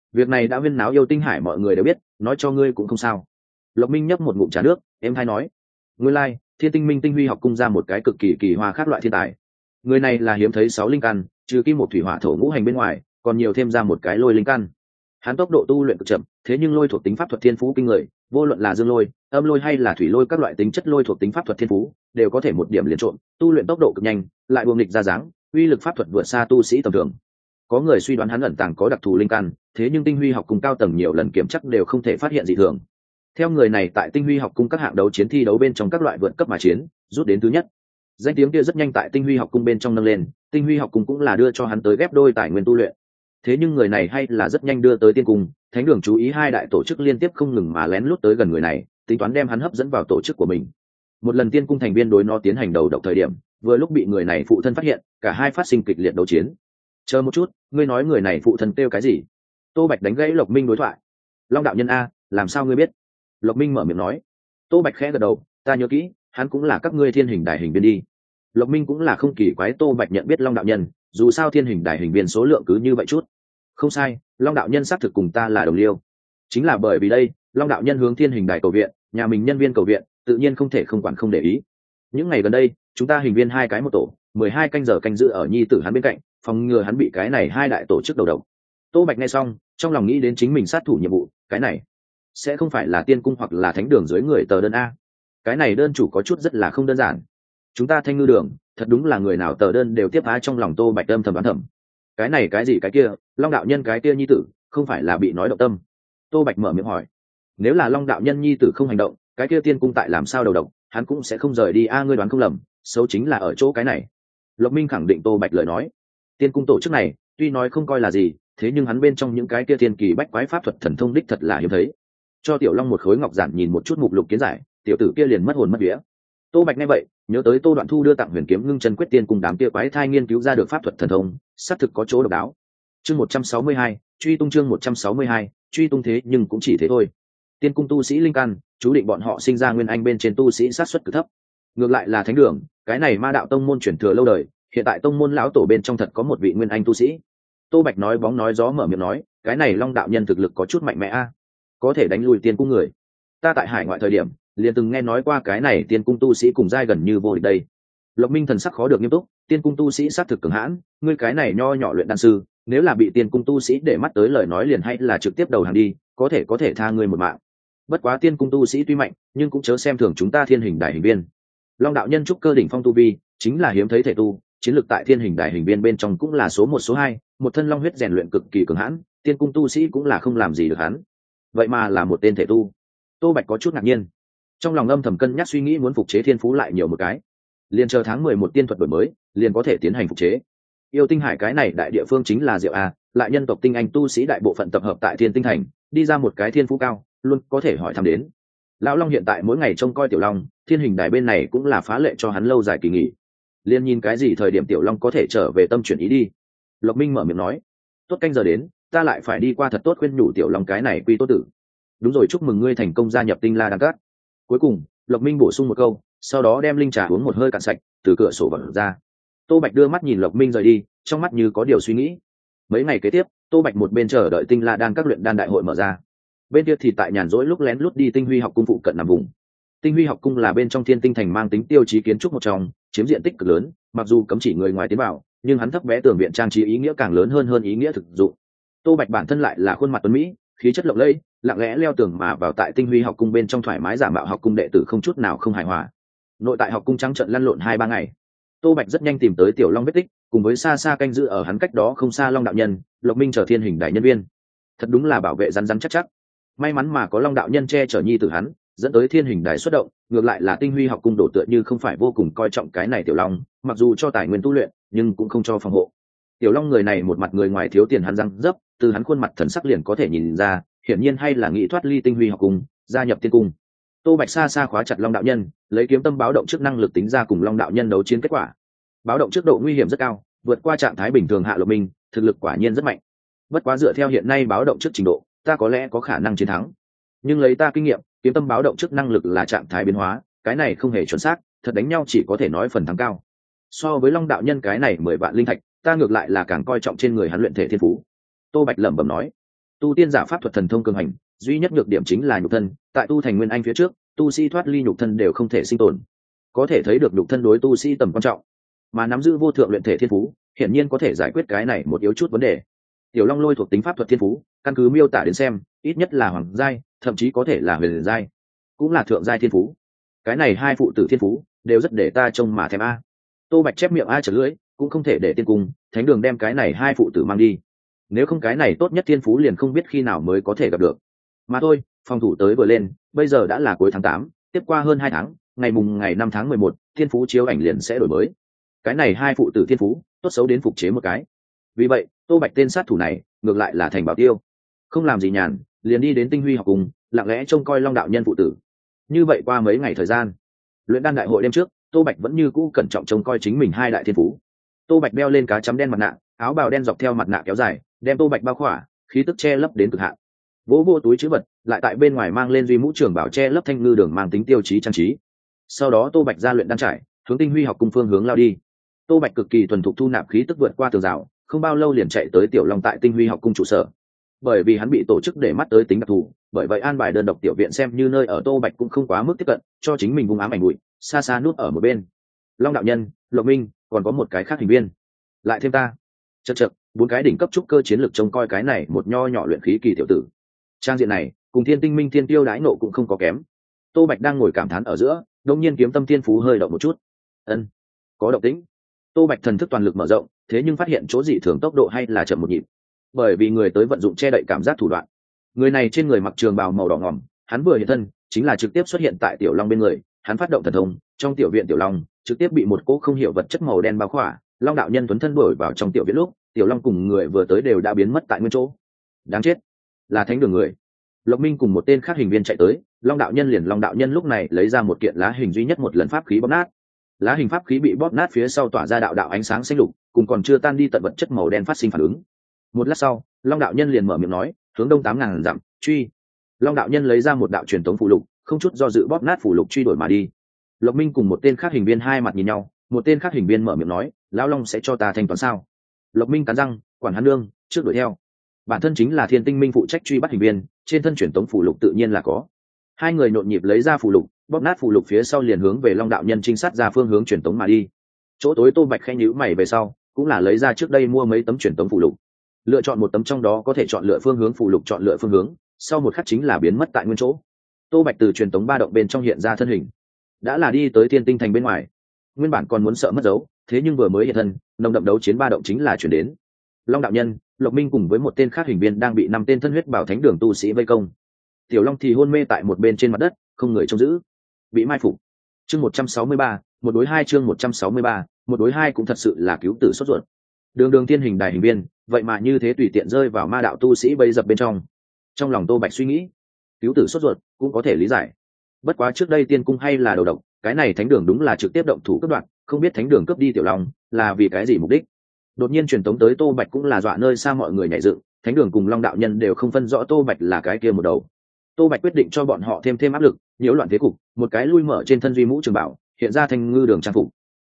Việc này đã huyên náo yêu tinh hải mọi người đều biết, nói cho ngươi cũng không sao. Lộc Minh nhấp một ngụm trà nước, em hay nói, nguyên lai Thiên Tinh Minh Tinh Huy học cung ra một cái cực kỳ kỳ hoa khác loại thiên tài. Người này là hiếm thấy 6 linh căn, trừ kim một thủy hỏa thổ ngũ hành bên ngoài, còn nhiều thêm ra một cái lôi linh căn. Hắn tốc độ tu luyện cực chậm, thế nhưng lôi thuộc tính pháp thuật thiên phú kinh người, vô luận là dương lôi, âm lôi hay là thủy lôi, các loại tính chất lôi thuộc tính pháp thuật thiên phú đều có thể một điểm liền trộm, tu luyện tốc độ cực nhanh, lại buông nghịch ra dáng, uy lực pháp thuật vượt xa tu sĩ tầm thường. Có người suy đoán hắn ẩn tàng có đặc thù linh căn, thế nhưng Tinh Huy học cung cao tầng nhiều lần kiểm chắc đều không thể phát hiện dị thường. Theo người này tại Tinh Huy học cung các hạng đấu chiến thi đấu bên trong các loại vượt cấp mà chiến, rút đến thứ nhất. Danh tiếng kia rất nhanh tại Tinh Huy học cung bên trong nâng lên, Tinh Huy học cung cũng là đưa cho hắn tới ghép đôi tài nguyên tu luyện. Thế nhưng người này hay là rất nhanh đưa tới tiên cung, thánh đường chú ý hai đại tổ chức liên tiếp không ngừng mà lén lút tới gần người này, tính toán đem hắn hấp dẫn vào tổ chức của mình. Một lần tiên cung thành viên đối nó tiến hành đầu độc thời điểm, vừa lúc bị người này phụ thân phát hiện, cả hai phát sinh kịch liệt đấu chiến. Chờ một chút, ngươi nói người này phụ thân kêu cái gì? Tô Bạch đánh gãy Lộc Minh đối thoại. Long đạo nhân a, làm sao ngươi biết? Lộc Minh mở miệng nói. Tô Bạch khẽ gật đầu, ta nhớ kỹ, hắn cũng là các ngươi thiên hình đài hình viên đi. Lộc Minh cũng là không kỳ quái Tô Bạch nhận biết Long đạo nhân, dù sao thiên hình đài hình viên số lượng cứ như vậy chút. Không sai, Long đạo nhân xác thực cùng ta là đồng liêu. Chính là bởi vì đây, Long đạo nhân hướng thiên hình đài cầu viện, nhà mình nhân viên cầu viện, tự nhiên không thể không quản không để ý. Những ngày gần đây, chúng ta hình viên hai cái một tổ, 12 canh giờ canh giữ ở nhi tử hắn bên cạnh, phòng ngừa hắn bị cái này hai đại tổ chức đầu độc. Tô Bạch nghe xong, trong lòng nghĩ đến chính mình sát thủ nhiệm vụ, cái này sẽ không phải là tiên cung hoặc là thánh đường dưới người tờ đơn a. Cái này đơn chủ có chút rất là không đơn giản. Chúng ta Thanh Ngư đường, thật đúng là người nào tờ đơn đều tiếp phá, trong lòng Tô Bạch âm thầm đoán thầm. Cái này cái gì cái kia, Long đạo nhân cái kia nhi tử, không phải là bị nói động tâm. Tô Bạch mở miệng hỏi, nếu là Long đạo nhân nhi tử không hành động, cái kia tiên cung tại làm sao đầu độc, hắn cũng sẽ không rời đi a. Ngươi đoán không lầm, xấu chính là ở chỗ cái này. Lộc Minh khẳng định Tô Bạch lời nói, tiên cung tổ chức này tuy nói không coi là gì, thế nhưng hắn bên trong những cái kia tiên kỳ bách quái pháp thuật thần thông đích thật là hiếm thấy. Cho Tiểu Long một khối ngọc giản nhìn một chút mục lục kiến giải, tiểu tử kia liền mất hồn mất vía. Tô Bạch nghe vậy, nhớ tới Tô Đoạn Thu đưa tặng huyền kiếm ngưng chân quyết tiên cùng đám kia quái thai nghiên cứu ra được pháp thuật thần thông, xác thực có chỗ độc đáo. Chương 162, truy tung chương 162, truy tung, thế nhưng cũng chỉ thế thôi. Tiên cung tu sĩ linh căn, chú định bọn họ sinh ra nguyên anh bên trên tu sĩ sát suất cực thấp. Ngược lại là thánh đường, cái này ma đạo tông môn truyền thừa lâu đời, hiện tại tông môn lão tổ bên trong thật có một vị nguyên anh tu sĩ. Tô Bạch nói bóng nói gió mở miệng nói, cái này Long đạo nhân thực lực có chút mạnh mẽ a, có thể đánh lùi tiên cung người. Ta tại hải ngoại thời điểm liền từng nghe nói qua cái này tiên cung tu sĩ cùng giai gần như vô địch đây. Lộc Minh thần sắc khó được nghiêm túc, tiên cung tu sĩ sát thực cường hãn, ngươi cái này nho nhỏ luyện đan sư, nếu là bị tiên cung tu sĩ để mắt tới lời nói liền hay là trực tiếp đầu hàng đi, có thể tha ngươi một mạng. Bất quá tiên cung tu sĩ tuy mạnh, nhưng cũng chớ xem thường chúng ta thiên hình đại hình viên. Long đạo nhân trúc cơ đỉnh phong tu vi, chính là hiếm thấy thể tu, chiến lược tại thiên hình đại hình viên bên trong cũng là số 1 số 2, một thân long huyết rèn luyện cực kỳ cường hãn, tiên cung tu sĩ cũng là không làm gì được hắn. Vậy mà là một tên thể tu. Tô Bạch có chút ngạc nhiên, trong lòng âm thầm cân nhắc suy nghĩ muốn phục chế thiên phú lại nhiều một cái, liền chờ tháng 11 tiên thuật đổi mới, liền có thể tiến hành phục chế. Yêu tinh hải cái này đại địa phương chính là diệu a, lại nhân tộc tinh anh tu sĩ đại bộ phận tập hợp tại Thiên Tinh thành, đi ra một cái thiên phú cao, luôn có thể hỏi thăm đến. Lão Long hiện tại mỗi ngày trông coi Tiểu Long, thiên hình đài bên này cũng là phá lệ cho hắn lâu dài kỳ nghỉ. Liên nhìn cái gì thời điểm Tiểu Long có thể trở về tâm chuyển ý đi. Lộc Minh mở miệng nói, tốt, canh giờ đến, ta lại phải đi qua thật tốt khuyên nhủ Tiểu Long cái này quy tốt tử. Đúng rồi, chúc mừng ngươi thành công gia nhập Tinh La Đan Các. Cuối cùng Lộc Minh bổ sung một câu, sau đó đem linh trà uống một hơi cạn sạch, từ cửa sổ vọt ra. Tô Bạch đưa mắt nhìn Lộc Minh rời đi, trong mắt như có điều suy nghĩ. Mấy ngày kế tiếp, Tô Bạch một bên chờ đợi Tinh La Đan Các luyện đan đại hội mở ra, bên kia thì tại nhàn rỗi lúc lén lút đi Tinh Huy học cung phụ cận nằm vùng. Tinh Huy học cung là bên trong Thiên Tinh thành mang tính tiêu chí kiến trúc một trong, chiếm diện tích cực lớn, mặc dù cấm chỉ người ngoài tiến vào, nhưng hắn thấp bé tường viện trang trí ý nghĩa càng lớn hơn ý nghĩa thực dụng. Tô Bạch bản thân lại là khuôn mặt tuấn mỹ, khí chất lộng lẫy, lặng lẽ leo tường mà vào tại Tinh Huy học cung bên trong, thoải mái giả mạo học cung đệ tử không chút nào không hài hòa. Nội tại học cung trắng trợn lăn lộn 2-3 ngày, Tô Bạch rất nhanh tìm tới Tiểu Long vết tích, cùng với xa xa canh giữ ở hắn cách đó không xa Long đạo nhân, Lộc Minh trở thiên hình đại nhân viên. Thật đúng là bảo vệ rắn rắn chắc chắc. May mắn mà có Long đạo nhân che chở nhi tử hắn, dẫn tới thiên hình đài xuất động. Ngược lại là Tinh Huy học cung đổ tựa như không phải vô cùng coi trọng cái này Tiểu Long, mặc dù cho tài nguyên tu luyện, nhưng cũng không cho phòng hộ. Tiểu Long người này một mặt người ngoài thiếu tiền hắn răng dấp, từ hắn khuôn mặt thần sắc liền có thể nhìn ra, hiển nhiên hay là nghĩ thoát ly Tinh Huy học cung, gia nhập tiên cung. Tô Bạch xa xa khóa chặt Long đạo nhân, lấy kiếm tâm báo động trước năng lực tính ra cùng Long đạo nhân đấu chiến kết quả. Báo động trước độ nguy hiểm rất cao, vượt qua trạng thái bình thường hạ Lộc Minh, thực lực quả nhiên rất mạnh. Bất quá dựa theo hiện nay báo động trước trình độ, ta có lẽ có khả năng chiến thắng. Nhưng lấy ta kinh nghiệm, kiếm tâm báo động trước năng lực là trạng thái biến hóa, cái này không hề chuẩn xác, thật đánh nhau chỉ có thể nói phần thắng cao. So với Long đạo nhân cái này 10 vạn linh thạch, ta ngược lại là càng coi trọng trên người hắn luyện thể thiên phú. Tô Bạch lẩm bẩm nói. Tu tiên giả pháp thuật thần thông cường hành, duy nhất nhược điểm chính là nhục thân, tại tu thành nguyên anh phía trước, tu sĩ thoát ly nhục thân đều không thể sinh tồn. Có thể thấy được nhục thân đối tu sĩ tầm quan trọng, mà nắm giữ vô thượng luyện thể thiên phú, hiển nhiên có thể giải quyết cái này một yếu chút vấn đề. Tiểu Long Lôi thuộc tính pháp thuật thiên phú, căn cứ miêu tả đến xem, ít nhất là hoàng giai, thậm chí có thể là huyền giai, cũng là thượng giai thiên phú. Cái này hai phụ tử thiên phú đều rất để ta trông mà thèm a. Tô Bạch chép miệng a trở lưỡi, cũng không thể để tiên cung thánh đường đem cái này hai phụ tử mang đi. Nếu không cái này tốt nhất thiên phú liền không biết khi nào mới có thể gặp được. Mà thôi, phòng thủ tới vừa lên, bây giờ đã là cuối tháng 8, tiếp qua hơn 2 tháng, ngày 5 tháng 11, thiên phú chiếu ảnh liền sẽ đổi mới. Cái này hai phụ tử thiên phú, tốt xấu đến phục chế một cái. Vì vậy, Tô Bạch tên sát thủ này, ngược lại là thành bảo tiêu. Không làm gì nhàn, liền đi đến Tinh Huy học cùng, lặng lẽ trông coi Long đạo nhân phụ tử. Như vậy qua mấy ngày thời gian, luyện đan đại hội đêm trước, Tô Bạch vẫn như cũ cẩn trọng trông coi chính mình hai đại thiên phú. Tô Bạch đeo lên cá chấm đen mặt nạ, áo bào đen dọc theo mặt nạ kéo dài, đem Tô Bạch bao khỏa, khí tức che lấp đến cực hạn. Vỗ vô túi trữ vật, lại tại bên ngoài mang lên duy mũ trường bảo che lấp thanh ngư đường mang tính tiêu chí trang trí. Sau đó Tô Bạch ra luyện đan trải, hướng Tinh Huy học cung phương hướng lao đi. Tô Bạch cực kỳ thuần thục thu nạp khí tức vượt qua tường rào, không bao lâu liền chạy tới Tiểu Long tại Tinh Huy học cung trụ sở. Bởi vì hắn bị tổ chức để mắt tới tính đặc thù, bởi vậy an bài đơn độc tiểu viện xem như nơi ở Tô Bạch cũng không quá mức tiếp cận, cho chính mình vùng ám ảnh bụi, xa xa nút ở một bên. Long đạo nhân, Lộc Minh, còn có một cái khác hình viên, lại thêm ta. Chậc, 4 cái đỉnh cấp trúc cơ chiến lược trông coi cái này một nho nhỏ luyện khí kỳ tiểu tử. Trang diện này, cùng Thiên Tinh Minh Thiên Tiêu đái nộ cũng không có kém. Tô Bạch đang ngồi cảm thán ở giữa, đột nhiên kiếm tâm thiên phú hơi động một chút. Có động tĩnh. Tô Bạch thần thức toàn lực mở rộng, thế nhưng phát hiện chỗ dị thường tốc độ hay là chậm một nhịp. Bởi vì người tới vận dụng che đậy cảm giác thủ đoạn. Người này trên người mặc trường bào màu đỏ ngòm, hắn vừa hiện thân, chính là trực tiếp xuất hiện tại Tiểu Long bên người, hắn phát động thần thông, trong tiểu viện Tiểu Long trực tiếp bị một cỗ không hiểu vật chất màu đen bao khỏa. Long đạo nhân tuấn thân đuổi vào trong tiểu viện lúc, Tiểu Long cùng người vừa tới đều đã biến mất tại nguyên chỗ. Đáng chết, là thánh đường người. Lộc Minh cùng một tên khác hình viên chạy tới, Long đạo nhân lúc này lấy ra một kiện lá hình duy nhất một lần pháp khí bóp nát. Lá hình pháp khí bị bóp nát phía sau tỏa ra đạo đạo ánh sáng xanh lục, cùng còn chưa tan đi tận vật chất màu đen phát sinh phản ứng. Một lát sau, Long đạo nhân liền mở miệng nói, hướng đông 8.000 dặm, truy. Long đạo nhân lấy ra một đạo truyền tống phù lục, không chút do dự bóp nát phù lục truy đuổi mà đi. Lộc Minh cùng một tên khác hình viên hai mặt nhìn nhau, một tên khác hình viên mở miệng nói, lão Long sẽ cho ta thanh toán sao? Lộc Minh cắn răng, quản hắn lương, trước đuổi theo. Bản thân chính là Thiên Tinh Minh phụ trách truy bắt hình viên, trên thân truyền tống phù lục tự nhiên là có. Hai người nhộn nhịp lấy ra phù lục, bóp nát phù lục phía sau liền hướng về Long đạo nhân trinh sát ra phương hướng truyền tống mà đi. Chỗ tối Tô Bạch khẽ nhíu mày về sau, cũng là lấy ra trước đây mua mấy tấm truyền tống phù lục, lựa chọn một tấm trong đó có thể chọn lựa phương hướng phù lục, chọn lựa phương hướng, sau một khắc chính là biến mất tại nguyên chỗ. Tô Bạch từ truyền tống ba động bên trong hiện ra thân hình, đã là đi tới Thiên Tinh thành bên ngoài. Nguyên bản còn muốn sợ mất dấu, thế nhưng vừa mới hiện thân, nồng đậm đấu chiến ba động chính là chuyển đến. Long đạo nhân, Lộc Minh cùng với một tên khác hình viên đang bị 5 tên thân huyết bảo thánh đường tu sĩ vây công. Tiểu Long thì hôn mê tại một bên trên mặt đất, không người trông giữ, bị mai phục. Chương 163, một đối hai, chương 163, một đối hai cũng thật sự là cứu tử sốt ruột. Đường Thiên hình đài hình viên, vậy mà như thế tùy tiện rơi vào ma đạo tu sĩ bây dập bên trong. Trong lòng Tô Bạch suy nghĩ, cứu tử sốt ruột cũng có thể lý giải. Bất quá trước đây tiên cung hay là đầu độc, cái này thánh đường đúng là trực tiếp động thủ cướp đoạt, không biết thánh đường cướp đi Tiểu Long là vì cái gì mục đích. Đột nhiên truyền tống tới Tô Bạch cũng là dọa nơi xa mọi người nhảy dựng, thánh đường cùng Long đạo nhân đều không phân rõ Tô Bạch là cái kia một đầu. Tô Bạch quyết định cho bọn họ thêm áp lực, nhiễu loạn thế cục, một cái lui mở trên thân duy mũ trường bảo, hiện ra thanh ngư đường trang phục.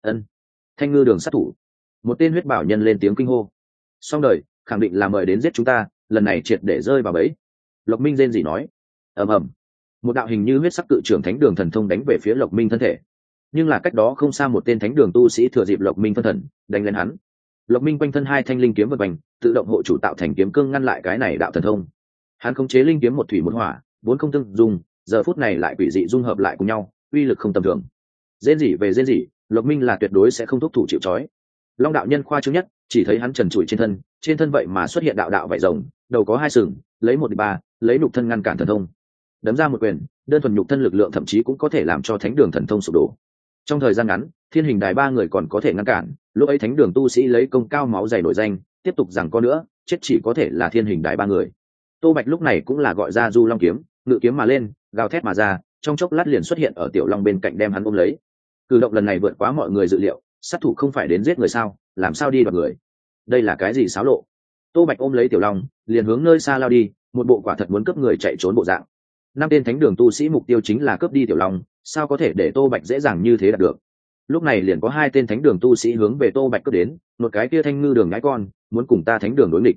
Thanh ngư đường sát thủ. Một tên huyết bảo nhân lên tiếng kinh hô. Xong đời, khẳng định là mời đến giết chúng ta, lần này triệt để rơi vào bẫy. Lộc Minh rên rỉ nói. Ầm. Một đạo hình như huyết sắc cự trưởng thánh đường thần thông đánh về phía Lộc Minh thân thể. Nhưng là cách đó không xa một tên thánh đường tu sĩ thừa dịp Lộc Minh phân thần, đánh lên hắn. Lộc Minh quanh thân hai thanh linh kiếm vần quanh, tự động hộ chủ tạo thành kiếm cương ngăn lại cái này đạo thần thông. Hắn khống chế linh kiếm một thủy một hỏa, vốn không tương dung, giờ phút này lại quỷ dị dung hợp lại cùng nhau, uy lực không tầm thường. Rên rỉ về rên rỉ, Lộc Minh là tuyệt đối sẽ không thúc thủ chịu trói. Long đạo nhân khoa trương nhất, chỉ thấy hắn trần trụi trên thân vậy mà xuất hiện đạo đạo vảy rồng, đầu có 2 sừng, lấy 1 địch 3, lấy nhục thân ngăn cản thần thông. Đấm ra một quyền, đơn thuần nhục thân lực lượng thậm chí cũng có thể làm cho thánh đường thần thông sụp đổ. Trong thời gian ngắn, Thiên hình đài 3 người còn có thể ngăn cản, lúc ấy thánh đường tu sĩ lấy công cao máu dày nổi danh, tiếp tục rằng có nữa, chết chỉ có thể là Thiên hình đài 3 người. Tô Bạch lúc này cũng là gọi ra Du Long kiếm, ngự kiếm mà lên, gào thét mà ra, trong chốc lát liền xuất hiện ở Tiểu Long bên cạnh đem hắn ôm lấy. Cử động lần này vượt quá mọi người dự liệu, sát thủ không phải đến giết người sao, làm sao đi đoạt người? Đây là cái gì xáo lộ? Tô Bạch ôm lấy Tiểu Long, liền hướng nơi xa lao đi, một bộ quả thật muốn cướp người chạy trốn bộ dạng. 5 tên thánh đường tu sĩ mục tiêu chính là cướp đi Tiểu Long, sao có thể để Tô Bạch dễ dàng như thế đạt được? Lúc này liền có 2 tên thánh đường tu sĩ hướng về Tô Bạch cướp đến, một cái kia thanh ngư đường ngái con, muốn cùng ta thánh đường đối nghịch.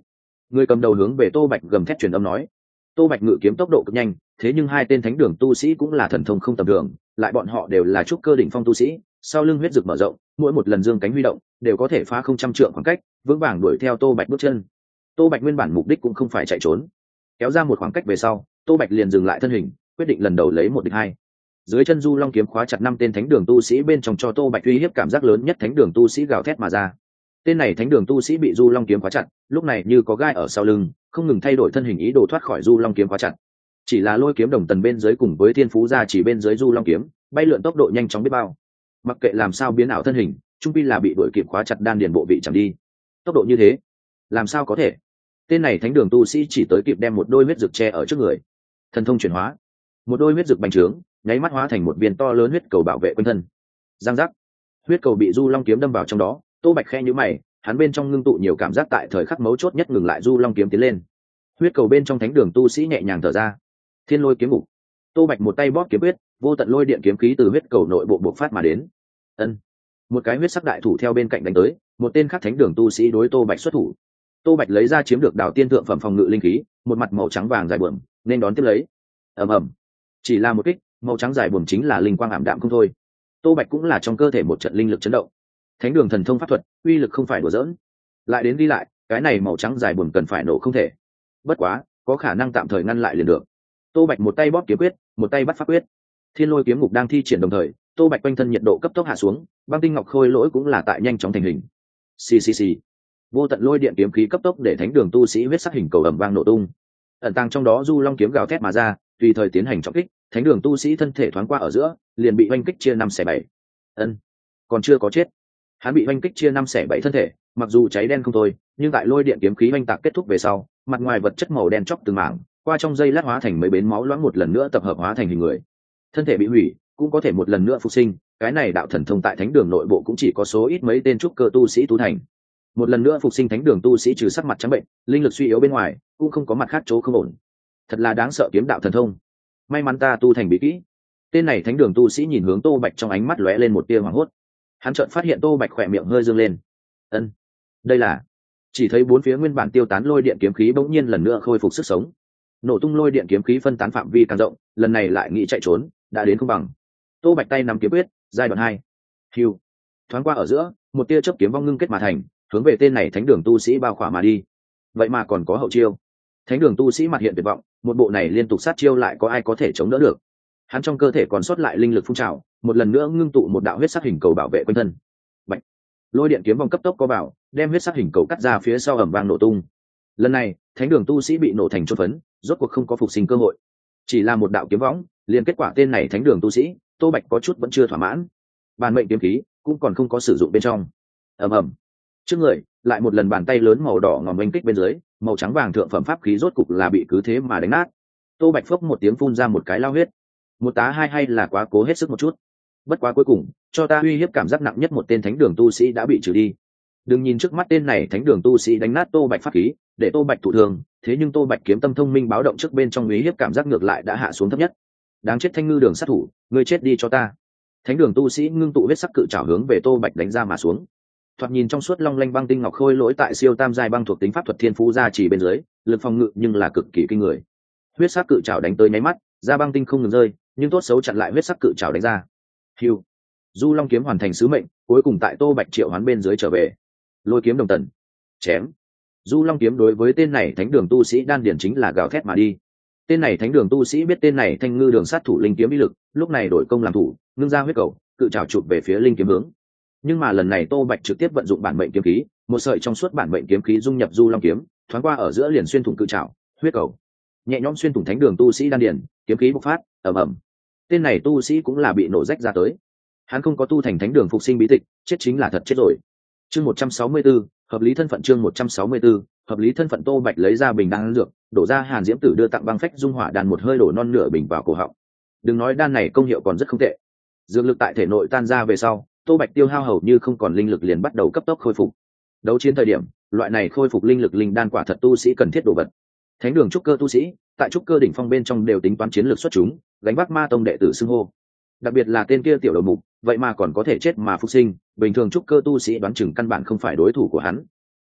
Người cầm đầu hướng về Tô Bạch gầm thét truyền âm nói. Tô Bạch ngự kiếm tốc độ cực nhanh, thế nhưng hai tên thánh đường tu sĩ cũng là thần thông không tầm thường, lại bọn họ đều là trúc cơ đỉnh phong tu sĩ, sau lưng huyết dực mở rộng, mỗi một lần dương cánh huy động đều có thể phá không trăm trượng khoảng cách, vững vàng đuổi theo Tô Bạch bước chân. Tô Bạch nguyên bản mục đích cũng không phải chạy trốn, kéo ra một khoảng cách về sau, Tô Bạch liền dừng lại thân hình, quyết định lần đầu lấy một địch hai. Dưới chân du long kiếm khóa chặt 5 tên thánh đường tu sĩ bên trong, cho Tô Bạch uy hiếp cảm giác lớn nhất thánh đường tu sĩ gào thét mà ra. Tên này thánh đường tu sĩ bị du long kiếm khóa chặt, lúc này như có gai ở sau lưng, không ngừng thay đổi thân hình ý đồ thoát khỏi du long kiếm khóa chặt. Chỉ là lôi kiếm đồng tần bên dưới cùng với thiên phú gia chỉ bên dưới du long kiếm bay lượn tốc độ nhanh chóng biết bao, mặc kệ làm sao biến ảo thân hình, trung pi là bị đuổi kịp khóa chặt đan điền bộ vị chẳng đi. Tốc độ như thế làm sao có thể? Tên này thánh đường tu sĩ chỉ tới kịp đem một đôi huyết dược che ở trước người, thần thông chuyển hóa, một đôi huyết dược bành trướng, nháy mắt hóa thành một viên to lớn huyết cầu bảo vệ quanh thân. Giang giác, huyết cầu bị du long kiếm đâm vào trong đó. Tô Bạch khe nhíu mày, hắn bên trong ngưng tụ nhiều cảm giác, tại thời khắc mấu chốt nhất ngừng lại du long kiếm tiến lên. Huyết cầu bên trong thánh đường tu sĩ nhẹ nhàng thở ra. Thiên lôi kiếm ngục. Tô Bạch một tay bóp kiếm quyết, vô tận lôi điện kiếm khí từ huyết cầu nội bộ bộc phát mà đến. Ân, một cái huyết sắc đại thủ theo bên cạnh đánh tới, một tên khác thánh đường tu sĩ đối Tô Bạch xuất thủ. Tô Bạch lấy ra chiếm được đào tiên thượng phẩm phòng ngự linh khí, một mặt màu trắng vàng dài buồm, nên đón tiếp lấy. Ầm ầm, chỉ là một kích, màu trắng dài buồm chính là linh quang ảm đạm không thôi. Tô Bạch cũng là trong cơ thể một trận linh lực chấn động. Thánh đường thần thông pháp thuật, uy lực không phải đùa giỡn. Lại đến đi lại, cái này màu trắng dài buồm cần phải nổ không thể. Bất quá, có khả năng tạm thời ngăn lại liền được. Tô Bạch một tay bóp kiếm quyết, một tay bắt pháp quyết. Thiên lôi kiếm ngục đang thi triển đồng thời, Tô Bạch quanh thân nhiệt độ cấp tốc hạ xuống, băng tinh ngọc khôi lỗi cũng là tại nhanh chóng thành hình. Xì xì xì, vô tận lôi điện kiếm khí cấp tốc để thánh đường tu sĩ huyết sắc hình cầu ầm vang nổ tung. Ẩn tàng trong đó du long kiếm gào thét mà ra, tùy thời tiến hành trọng kích. Thánh đường tu sĩ thân thể thoáng qua ở giữa, liền bị oanh kích chia 5/7. Ân, còn chưa có chết. Hắn bị oanh kích chia 5/7 thân thể, mặc dù cháy đen không thôi, nhưng tại lôi điện kiếm khí oanh tạc kết thúc về sau, mặt ngoài vật chất màu đen chóc từng mảng, qua trong giây lát hóa thành mấy bến máu loãng, một lần nữa tập hợp hóa thành hình người. Thân thể bị hủy cũng có thể một lần nữa phục sinh, cái này đạo thần thông tại thánh đường nội bộ cũng chỉ có số ít mấy tên trúc cơ tu sĩ tu thành. Một lần nữa phục sinh thánh đường tu sĩ trừ sắc mặt trắng bệnh, linh lực suy yếu bên ngoài, cũng không có mặt khác chỗ không ổn. Thật là đáng sợ kiếm đạo thần thông. May mắn ta tu thành bí kỹ. Tên này thánh đường tu sĩ nhìn hướng Tô Bạch, trong ánh mắt lóe lên một tia hoảng hốt. Hắn chợt phát hiện Tô Bạch khỏe miệng hơi dương lên. Ân, đây là... Chỉ thấy bốn phía nguyên bản tiêu tán lôi điện kiếm khí bỗng nhiên lần nữa khôi phục sức sống. Nổ tung lôi điện kiếm khí phân tán phạm vi càng rộng, lần này lại nghĩ chạy trốn đã đến không bằng. Tô Bạch tay nắm kiếm quyết, giai đoạn 2. Hưu, thoáng qua ở giữa, một tia chớp kiếm vong ngưng kết mà thành, hướng về tên này thánh đường tu sĩ bao khỏa mà đi. Vậy mà còn có hậu chiêu. Thánh đường tu sĩ mặt hiện tuyệt vọng, một bộ này liên tục sát chiêu lại có ai có thể chống đỡ được. Hắn trong cơ thể còn sót lại linh lực phun trào, một lần nữa ngưng tụ một đạo huyết sắc hình cầu bảo vệ quanh thân. Bạch, lôi điện kiếm vong cấp tốc có vào, đem huyết sắc hình cầu cắt ra phía sau ầm vang nổ tung. Lần này thánh đường tu sĩ bị nổ thành chốt phấn, rốt cuộc không có phục sinh cơ hội. Chỉ là một đạo kiếm võng liền kết quả tên này thánh đường tu sĩ, Tô Bạch có chút vẫn chưa thỏa mãn. Bản mệnh kiếm khí cũng còn không có sử dụng bên trong. Ầm ầm, trước người lại một lần bàn tay lớn màu đỏ ngòm oanh kích bên dưới, màu trắng vàng thượng phẩm pháp khí rốt cục là bị cứ thế mà đánh nát. Tô Bạch phốc một tiếng phun ra một cái lao huyết. Một tá hai hay là quá cố hết sức một chút. Bất quá cuối cùng, cho ta uy hiếp cảm giác nặng nhất một tên thánh đường tu sĩ đã bị trừ đi. Đừng nhìn trước mắt tên này thánh đường tu sĩ đánh nát Tô Bạch pháp khí, để Tô Bạch thụ thương, thế nhưng Tô Bạch kiếm tâm thông minh báo động trước bên trong uy hiếp cảm giác ngược lại đã hạ xuống thấp nhất. Đáng chết thanh ngư đường sát thủ, ngươi chết đi cho ta. Thánh đường tu sĩ ngưng tụ huyết sắc cự trảo hướng về Tô Bạch đánh ra mà xuống. Thoạt nhìn trong suốt long lanh băng tinh ngọc khôi lỗi tại siêu tam giai băng thuộc tính pháp thuật thiên phú gia chỉ bên dưới, lực phòng ngự nhưng là cực kỳ kinh người. Huyết sắc cự trảo đánh tới nháy mắt, ra băng tinh không ngừng rơi, nhưng tốt xấu chặn lại huyết sắc cự trảo đánh ra. Hưu, du long kiếm hoàn thành sứ mệnh, cuối cùng tại Tô Bạch triệu hoán bên dưới trở về. Lôi kiếm đồng tần, chém. Du long kiếm đối với tên này thánh đường tu sĩ đan điển chính là gào thét mà đi. Tên này thánh đường tu sĩ biết tên này thanh ngư đường sát thủ linh kiếm uy lực, lúc này đổi công làm thủ, ngưng ra huyết cầu, cự trảo chụp về phía linh kiếm hướng. Nhưng mà lần này Tô Bạch trực tiếp vận dụng bản mệnh kiếm khí, một sợi trong suốt bản mệnh kiếm khí dung nhập du long kiếm, thoáng qua ở giữa liền xuyên thủng cự trảo, huyết cầu nhẹ nhõm xuyên thủng thánh đường tu sĩ đan điển, kiếm khí bộc phát, ầm ầm. Tên này tu sĩ cũng là bị nổ rách ra tới. Hắn không có tu thành thánh đường phục sinh bí tịch, chết chính là thật chết rồi. Chương 164, hợp lý thân phận. Chương 164, hợp lý thân phận. Tô Bạch lấy ra bình đan dược, đổ ra Hàn Diễm Tử đưa tặng băng phách dung hỏa đan, một hơi đổ non nửa bình vào cổ họng. Đừng nói đan này công hiệu còn rất không tệ. Dược lực tại thể nội tan ra về sau, Tô Bạch tiêu hao hầu như không còn linh lực, liền bắt đầu cấp tốc khôi phục. Đấu chiến thời điểm, loại này khôi phục linh lực linh đan quả thật tu sĩ cần thiết đồ vật. Thánh đường trúc cơ tu sĩ, tại trúc cơ đỉnh phong bên trong đều tính toán chiến lược xuất chúng, gánh vác ma tông đệ tử xưng hô. Đặc biệt là tên kia tiểu đầu mục, vậy mà còn có thể chết mà phục sinh, bình thường trúc cơ tu sĩ đoán chừng căn bản không phải đối thủ của hắn.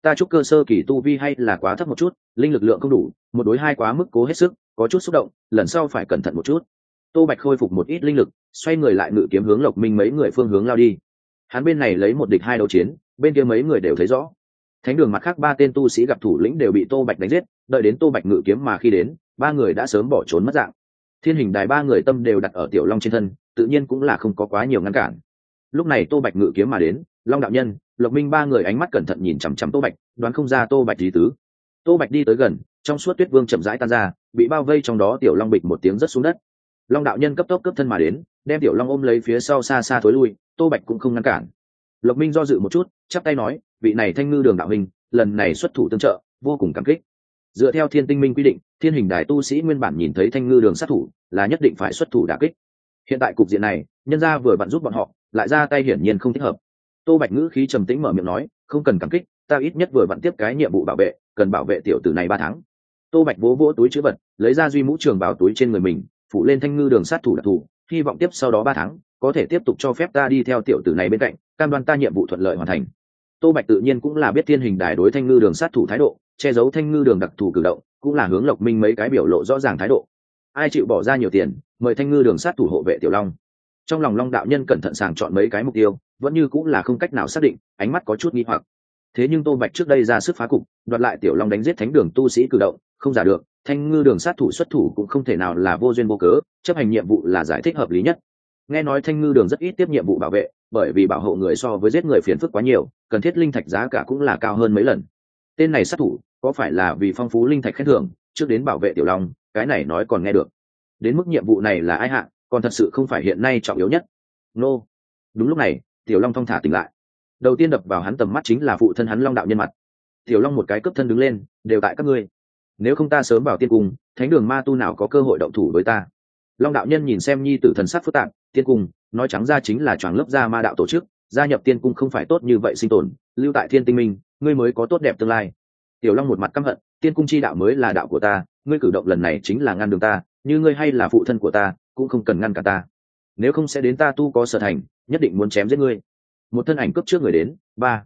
Ta chúc cơ sơ kỳ tu vi hay là quá thấp một chút, linh lực lượng không đủ, một đối hai quá mức cố hết sức, có chút xúc động, lần sau phải cẩn thận một chút. Tô Bạch khôi phục một ít linh lực, xoay người lại ngự kiếm hướng Lộc Minh mấy người phương hướng lao đi. Hắn bên này lấy một địch hai đấu chiến, bên kia mấy người đều thấy rõ. Thánh đường mặt khác ba tên tu sĩ gặp thủ lĩnh đều bị Tô Bạch đánh giết, đợi đến Tô Bạch ngự kiếm mà khi đến, ba người đã sớm bỏ trốn mất dạng. Thiên hình đài ba người tâm đều đặt ở Tiểu Long trên thân, tự nhiên cũng là không có quá nhiều ngăn cản. Lúc này Tô Bạch ngự kiếm mà đến, Long đạo nhân, Lộc Minh ba người ánh mắt cẩn thận nhìn chằm chằm Tô Bạch, đoán không ra Tô Bạch ý tứ. Tô Bạch đi tới gần, trong suốt tuyết vương chậm rãi tan ra, bị bao vây trong đó Tiểu Long bịch một tiếng rớt xuống đất. Long đạo nhân cấp tốc cấp thân mà đến, đem Tiểu Long ôm lấy phía sau xa xa thối lui, Tô Bạch cũng không ngăn cản. Lộc Minh do dự một chút, chắp tay nói, vị này Thanh Ngư Đường đạo huynh, lần này xuất thủ tương trợ, vô cùng cảm kích. Dựa theo Thiên Tinh Minh quy định, Thiên Hình Đài tu sĩ nguyên bản nhìn thấy Thanh Ngư Đường sát thủ, là nhất định phải xuất thủ đả kích. Hiện tại cục diện này, nhân gia vừa vặn giúp bọn họ, lại ra tay hiển nhiên không thích hợp. Tô Bạch ngữ khí trầm tĩnh mở miệng nói, không cần cảm kích, ta ít nhất vừa vặn tiếp cái nhiệm vụ bảo vệ, cần bảo vệ tiểu tử này 3 tháng. Tô Bạch vỗ vỗ túi trữ vật, lấy ra duy mũ trường bảo túi trên người mình, phụ lên Thanh Ngư Đường sát thủ đặc thù, hy vọng tiếp sau đó 3 tháng, có thể tiếp tục cho phép ta đi theo tiểu tử này bên cạnh, cam đoan ta nhiệm vụ thuận lợi hoàn thành. Tô Bạch tự nhiên cũng là biết Thiên Hình Đài đối Thanh Ngư Đường sát thủ thái độ, che giấu Thanh Ngư Đường đặc thù cử động, cũng là hướng Lộc Minh mấy cái biểu lộ rõ ràng thái độ. Ai chịu bỏ ra nhiều tiền, mời Thanh Ngư Đường sát thủ hộ vệ Tiểu Long. Trong lòng Long đạo nhân cẩn thận sàng chọn mấy cái mục tiêu, vẫn như cũng là không cách nào xác định, ánh mắt có chút nghi hoặc. Thế nhưng Tô Bạch trước đây ra sức phá cục, đoạt lại Tiểu Long đánh giết Thánh Đường tu sĩ cử động, không giả được, Thanh Ngư Đường sát thủ xuất thủ cũng không thể nào là vô duyên vô cớ, chấp hành nhiệm vụ là giải thích hợp lý nhất. Nghe nói Thanh Ngư Đường rất ít tiếp nhiệm vụ bảo vệ, bởi vì bảo hộ người so với giết người phiền phức quá nhiều, cần thiết linh thạch giá cả cũng là cao hơn mấy lần. Tên này sát thủ, có phải là vì phong phú linh thạch khen thưởng, trước đến bảo vệ Tiểu Long, cái này nói còn nghe được. Đến mức nhiệm vụ này là ai hạ, còn thật sự không phải hiện nay trọng yếu nhất. Nô. Đúng lúc này, Tiểu Long thong thả tỉnh lại. Đầu tiên đập vào hắn tầm mắt chính là phụ thân hắn Long đạo nhân mặt. Tiểu Long một cái cướp thân đứng lên, đều tại các ngươi. Nếu không ta sớm vào tiên cung, Thánh Đường ma tu nào có cơ hội động thủ với ta. Long đạo nhân nhìn xem nhi tử thần sắc phức tạp, tiên cung, nói trắng ra chính là choàng lớp ra ma đạo tổ chức, gia nhập tiên cung không phải tốt như vậy sinh tồn, lưu tại Thiên Tinh Minh, ngươi mới có tốt đẹp tương lai. Tiểu Long một mặt căm hận, tiên cung chi đạo mới là đạo của ta, ngươi cử động lần này chính là ngăn đường ta, như ngươi hay là phụ thân của ta, cũng không cần ngăn cả ta. Nếu không sẽ đến ta tu có sở thành, nhất định muốn chém giết ngươi. Một thân ảnh cướp trước người đến,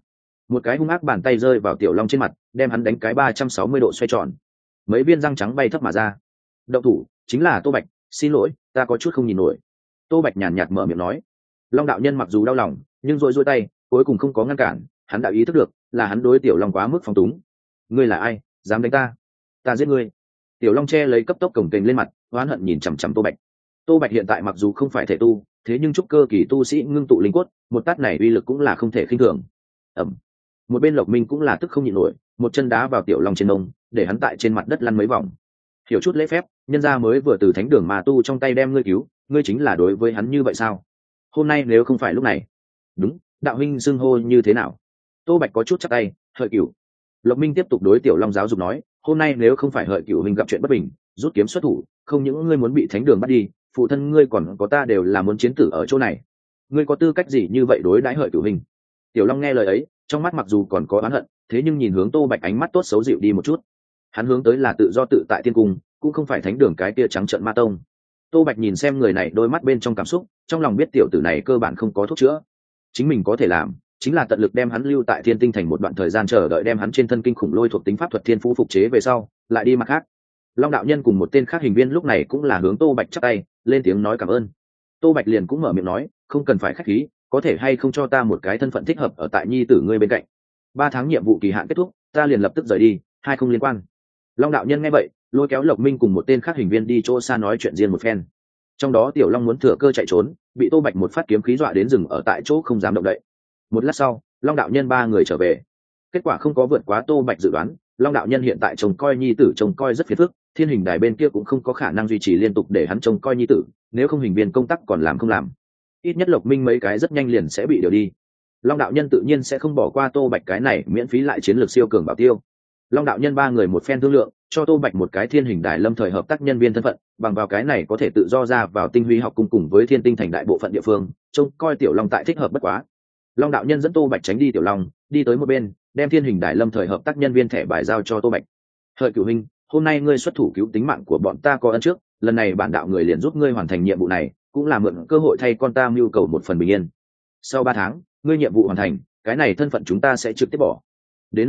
một cái hung ác bàn tay rơi vào Tiểu Long trên mặt, đem hắn đánh cái 360 độ xoay tròn. Mấy viên răng trắng bay thấp mà ra. Động thủ chính là Tô Bạch, xin lỗi, ta có chút không nhìn nổi. Tô Bạch nhàn nhạt mở miệng nói. Long đạo nhân mặc dù đau lòng, nhưng rối tay, cuối cùng không có ngăn cản, hắn đã ý thức được, là hắn đối Tiểu Long quá mức phóng túng. Ngươi là ai, dám đánh ta? Ta giết ngươi. Tiểu Long che lấy cấp tốc cổng kềnh lên mặt, oán hận nhìn chằm chằm Tô Bạch. Tô Bạch hiện tại mặc dù không phải thể tu, thế nhưng trúc cơ kỳ tu sĩ ngưng tụ linh cốt, một tát này uy lực cũng là không thể khinh thường. Ẩm. Một bên Lộc Minh cũng là tức không nhịn nổi, một chân đá vào Tiểu Long trên mông, để hắn tại trên mặt đất lăn mấy vòng. Hiểu chút lễ phép, nhân gia mới vừa từ Thánh Đường ma tu trong tay đem ngươi cứu, ngươi chính là đối với hắn như vậy sao? Hôm nay nếu không phải lúc này. Đúng, đạo huynh xưng hô như thế nào? Tô Bạch có chút chắp tay, Hợi Cửu. Lộc Minh tiếp tục đối Tiểu Long giáo dục nói, hôm nay nếu không phải Hợi Cửu huynh gặp chuyện bất bình, rút kiếm xuất thủ, không những ngươi muốn bị Thánh Đường bắt đi, phụ thân ngươi còn có ta đều là muốn chiến tử ở chỗ này. Ngươi có tư cách gì như vậy đối đãi Hợi Cửu huynh? Tiểu Long nghe lời ấy, trong mắt mặc dù còn có oán hận, thế nhưng nhìn hướng Tô Bạch ánh mắt tốt xấu dịu đi một chút. Hắn hướng tới là tự do tự tại tiên cung, cũng không phải Thánh Đường cái kia trắng trợn ma tông. Tô Bạch nhìn xem người này, đôi mắt bên trong cảm xúc, trong lòng biết tiểu tử này cơ bản không có thuốc chữa. Chính mình có thể làm, chính là tận lực đem hắn lưu tại Thiên Tinh Thành một đoạn thời gian, chờ đợi đem hắn trên thân kinh khủng lôi thuộc tính pháp thuật thiên phú phục chế về sau, lại đi mặt khác. Long đạo nhân cùng một tên khác hình viên lúc này cũng là hướng Tô Bạch chắp tay, lên tiếng nói cảm ơn. Tô Bạch liền cũng mở miệng nói, không cần phải khách khí, có thể hay không cho ta một cái thân phận thích hợp ở tại nhi tử ngươi bên cạnh. 3 tháng nhiệm vụ kỳ hạn kết thúc, ta liền lập tức rời đi, hai không liên quan. Long đạo nhân nghe vậy, lôi kéo Lộc Minh cùng một tên khác hình viên đi chỗ xa nói chuyện riêng một phen. Trong đó Tiểu Long muốn thừa cơ chạy trốn, bị Tô Bạch một phát kiếm khí dọa đến dừng ở tại chỗ không dám động đậy. Một lát sau, Long đạo nhân 3 người trở về. Kết quả không có vượt quá Tô Bạch dự đoán, Long đạo nhân hiện tại trông coi nhi tử trông coi rất phiền phức, Thiên Hình Đài bên kia cũng không có khả năng duy trì liên tục để hắn trông coi nhi tử, nếu không hình viên công tác còn làm không làm. Ít nhất Lộc Minh mấy cái rất nhanh liền sẽ bị điều đi. Long đạo nhân tự nhiên sẽ không bỏ qua Tô Bạch cái này miễn phí lại chiến lược siêu cường bảo tiêu. Long đạo nhân 3 người một phen thương lượng, cho Tô Bạch một cái Thiên Hình Đài lâm thời hợp tác nhân viên thân phận, bằng vào cái này có thể tự do ra vào Tinh Huy học cung cùng với Thiên Tinh Thành đại bộ phận địa phương, trông coi Tiểu Long tại thích hợp bất quá. Long đạo nhân dẫn Tô Bạch tránh đi Tiểu Long, đi tới một bên, đem Thiên Hình Đài lâm thời hợp tác nhân viên thẻ bài giao cho Tô Bạch. Hợi Cửu huynh, hôm nay ngươi xuất thủ cứu tính mạng của bọn ta có ân trước, lần này bản đạo người liền giúp ngươi hoàn thành nhiệm vụ này, cũng là mượn cơ hội thay con ta mưu cầu một phần bình yên. Sau 3 tháng, ngươi nhiệm vụ hoàn thành, cái này thân phận chúng ta sẽ trực tiếp bỏ. Đến lúc đó,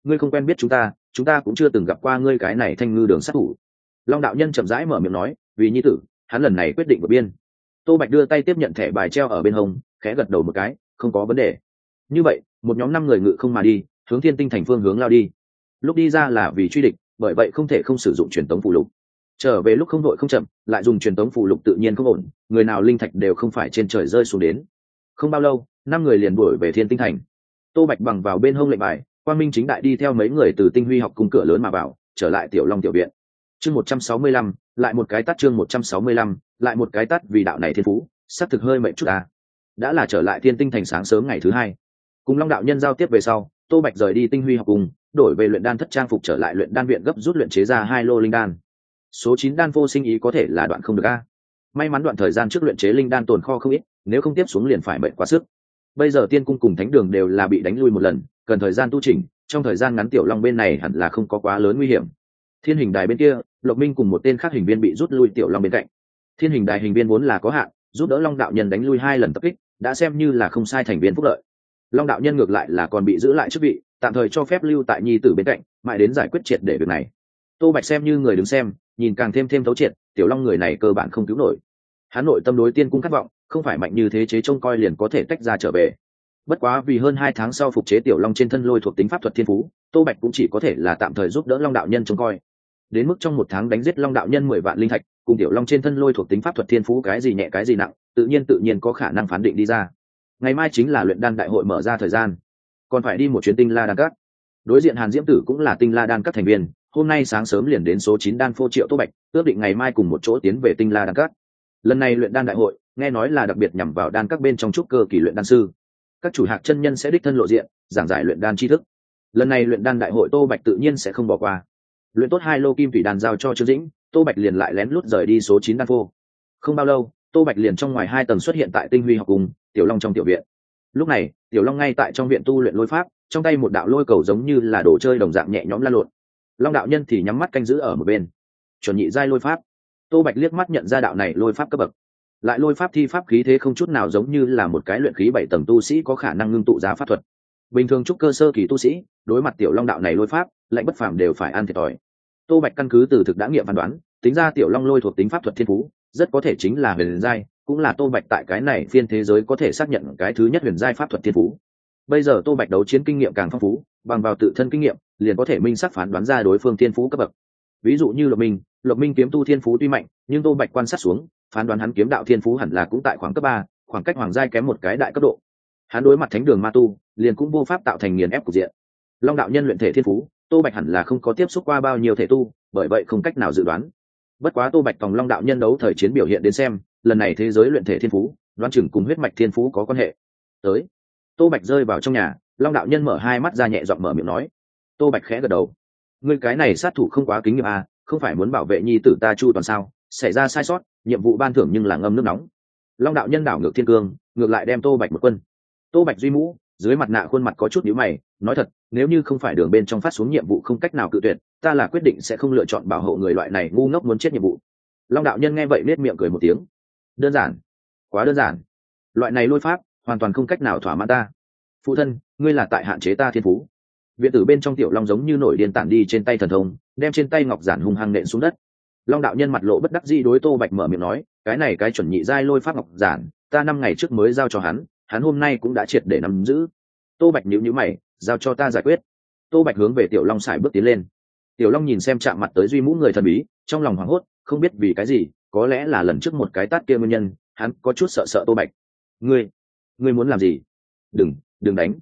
ngươi không quen biết chúng ta cũng chưa từng gặp qua ngươi cái này thanh ngư đường sát thủ. Long đạo nhân chậm rãi mở miệng nói, vì nhi tử hắn lần này quyết định vượt biên. Tô Bạch đưa tay tiếp nhận thẻ bài treo ở bên hông, khẽ gật đầu một cái, không có vấn đề. Như vậy một nhóm 5 người ngự không mà đi, hướng Thiên Tinh thành phương hướng lao đi. Lúc đi ra là vì truy địch, bởi vậy không thể không sử dụng truyền tống phù lục. Trở về lúc không đội không chậm, lại dùng truyền tống phù lục tự nhiên không ổn, người nào linh thạch đều không phải trên trời rơi xuống đến. Không bao lâu, 5 người liền đuổi về Thiên Tinh thành. Tô Bạch bằng vào bên hông lệnh bài, quang minh chính đại đi theo mấy người từ Tinh Huy học cung cửa lớn mà vào, trở lại Tiểu Long tiểu viện. Chương 165, lại một cái tát. Chương 165, lại một cái tát. Vì đạo này thiên phú sắp thực hơi mệnh chút ta. Đã là trở lại Thiên Tinh thành sáng sớm ngày thứ 2. Cùng Long đạo nhân giao tiếp về sau, Tô Bạch rời đi Tinh Huy học cung, đổi về luyện đan thất trang phục, trở lại luyện đan viện gấp rút luyện chế ra 2 lô linh đan. Số 9 đan vô sinh ý có thể là đoạn không được a. May mắn đoạn thời gian trước luyện chế linh đan tồn kho không ít, nếu không tiếp xuống liền phải mệt quá sức. Bây giờ tiên cung cùng thánh đường đều là bị đánh lui một lần, cần thời gian tu chỉnh, trong thời gian ngắn Tiểu Long bên này hẳn là không có quá lớn nguy hiểm. Thiên hình đài bên kia, Lộc Minh cùng một tên khác hình viên bị rút lui Tiểu Long bên cạnh. Thiên hình đài hình viên vốn là có hạn, giúp đỡ Long đạo nhân đánh lui 2 lần tập kích, đã xem như là không sai thành viên phúc lợi. Long đạo nhân ngược lại là còn bị giữ lại chức vị, tạm thời cho phép lưu tại nhi tử bên cạnh, mãi đến giải quyết triệt để việc này. Tô Bạch xem như người đứng xem, nhìn càng thêm thấu triệt, Tiểu Long người này cơ bản không cứu nổi. Hắn nội tâm đối tiên cung khát vọng, không phải mạnh như thế chế trông coi liền có thể tách ra trở về. Bất quá vì hơn 2 tháng sau phục chế Tiểu Long trên thân lôi thuộc tính pháp thuật thiên phú, Tô Bạch cũng chỉ có thể là tạm thời giúp đỡ Long đạo nhân trông coi. Đến mức trong 1 tháng đánh giết Long đạo nhân 10 vạn linh thạch, cùng Tiểu Long trên thân lôi thuộc tính pháp thuật thiên phú cái gì nhẹ cái gì nặng, tự nhiên có khả năng phán định đi ra. Ngày mai chính là luyện đan đại hội mở ra thời gian, còn phải đi một chuyến Tinh La đan các. Đối diện Hàn Diễm Tử cũng là Tinh La đan các thành viên, hôm nay sáng sớm liền đến số 9 đan phô triệu Tô Bạch, ước định ngày mai cùng một chỗ tiến về Tinh La đan các. Lần này luyện đan đại hội, nghe nói là đặc biệt nhằm vào đan các bên trong trúc cơ kỳ luyện đan sư. Các chủ hạc chân nhân sẽ đích thân lộ diện, giảng giải luyện đan tri thức. Lần này luyện đan đại hội Tô Bạch tự nhiên sẽ không bỏ qua. Luyện tốt 2 lô kim thủy đan giao cho Trương Dĩnh, Tô Bạch liền lại lén lút rời đi số 9 đan phô. Không bao lâu, Tô Bạch liền trong ngoài 2 tầng xuất hiện tại Tinh Huy học cung, Tiểu Long trong tiểu viện. Lúc này, Tiểu Long ngay tại trong viện tu luyện lôi pháp, trong tay một đạo lôi cầu giống như là đồ chơi đồng dạng nhẹ nhõm lăn lộn. Long đạo nhân thì nhắm mắt canh giữ ở một bên. Chuẩn nhị giai lôi pháp. Tô Bạch liếc mắt nhận ra đạo này lôi pháp cấp bậc. Lại lôi pháp thi pháp khí thế không chút nào giống như là một cái luyện khí 7 tầng tu sĩ có khả năng ngưng tụ ra pháp thuật. Bình thường trúc cơ sơ kỳ tu sĩ, đối mặt Tiểu Long đạo này lôi pháp, lạnh bất phàm đều phải ăn thiệt thòi. Tô Bạch căn cứ từ thực đã nghiệm phán đoán, tính ra Tiểu Long lôi thuộc tính pháp thuật thiên phú, rất có thể chính là huyền giai, cũng là Tô Bạch tại cái này phiên thế giới có thể xác nhận cái thứ nhất huyền giai pháp thuật thiên phú. Bây giờ Tô Bạch đấu chiến kinh nghiệm càng phong phú, bằng vào tự thân kinh nghiệm, liền có thể minh xác phán đoán ra đối phương thiên phú cấp bậc. Ví dụ như Lộc Minh kiếm tu thiên phú tuy mạnh, nhưng Tô Bạch quan sát xuống, phán đoán hắn kiếm đạo thiên phú hẳn là cũng tại khoảng cấp 3, khoảng cách hoàng giai kém một cái đại cấp độ. Hắn đối mặt thánh đường ma tu, liền cũng vô pháp tạo thành nghiền ép cục diện. Long đạo nhân luyện thể thiên phú, Tô Bạch hẳn là không có tiếp xúc qua bao nhiêu thể tu, bởi vậy không cách nào dự đoán. Bất quá Tô Bạch cùng Long đạo nhân đấu thời chiến biểu hiện đến xem, lần này thế giới luyện thể thiên phú, đoán chừng cùng huyết mạch thiên phú có quan hệ. Tới, Tô Bạch rơi vào trong nhà, Long đạo nhân mở 2 mắt ra nhẹ giọng mở miệng nói. Tô Bạch khẽ gật đầu. Ngươi cái này sát thủ không quá kính nghiệp à, không phải muốn bảo vệ nhi tử ta chu toàn sao? Xảy ra sai sót, nhiệm vụ ban thưởng nhưng là ngâm nước nóng. Long đạo nhân đảo ngược thiên cương, ngược lại đem Tô Bạch một quân. Tô Bạch duy mũ, dưới mặt nạ khuôn mặt có chút nhíu mày, nói thật, nếu như không phải đường bên trong phát xuống nhiệm vụ không cách nào cự tuyệt, ta là quyết định sẽ không lựa chọn bảo hộ người loại này ngu ngốc muốn chết nhiệm vụ. Long đạo nhân nghe vậy nết miệng cười một tiếng. Đơn giản, quá đơn giản. Loại này lôi pháp, hoàn toàn không cách nào thỏa mãn ta. Phụ thân, ngươi là tại hạn chế ta thiên phú. Viện tử bên trong Tiểu Long giống như nổi điên tản đi trên tay thần thông, đem trên tay ngọc giản hung hăng nện xuống đất. Long đạo nhân mặt lộ bất đắc dĩ đối Tô Bạch mở miệng nói, cái này cái chuẩn nhị giai lôi pháp ngọc giản, ta 5 ngày trước mới giao cho hắn hôm nay cũng đã triệt để nắm giữ. Tô Bạch nhíu nhíu mày, giao cho ta giải quyết. Tô Bạch hướng về Tiểu Long sải bước tiến lên. Tiểu Long nhìn xem chạm mặt tới duy mũ người thần bí, trong lòng hoảng hốt, không biết vì cái gì, có lẽ là lần trước một cái tát kia nguyên nhân, hắn có chút sợ Tô Bạch. Ngươi muốn làm gì? Đừng đánh.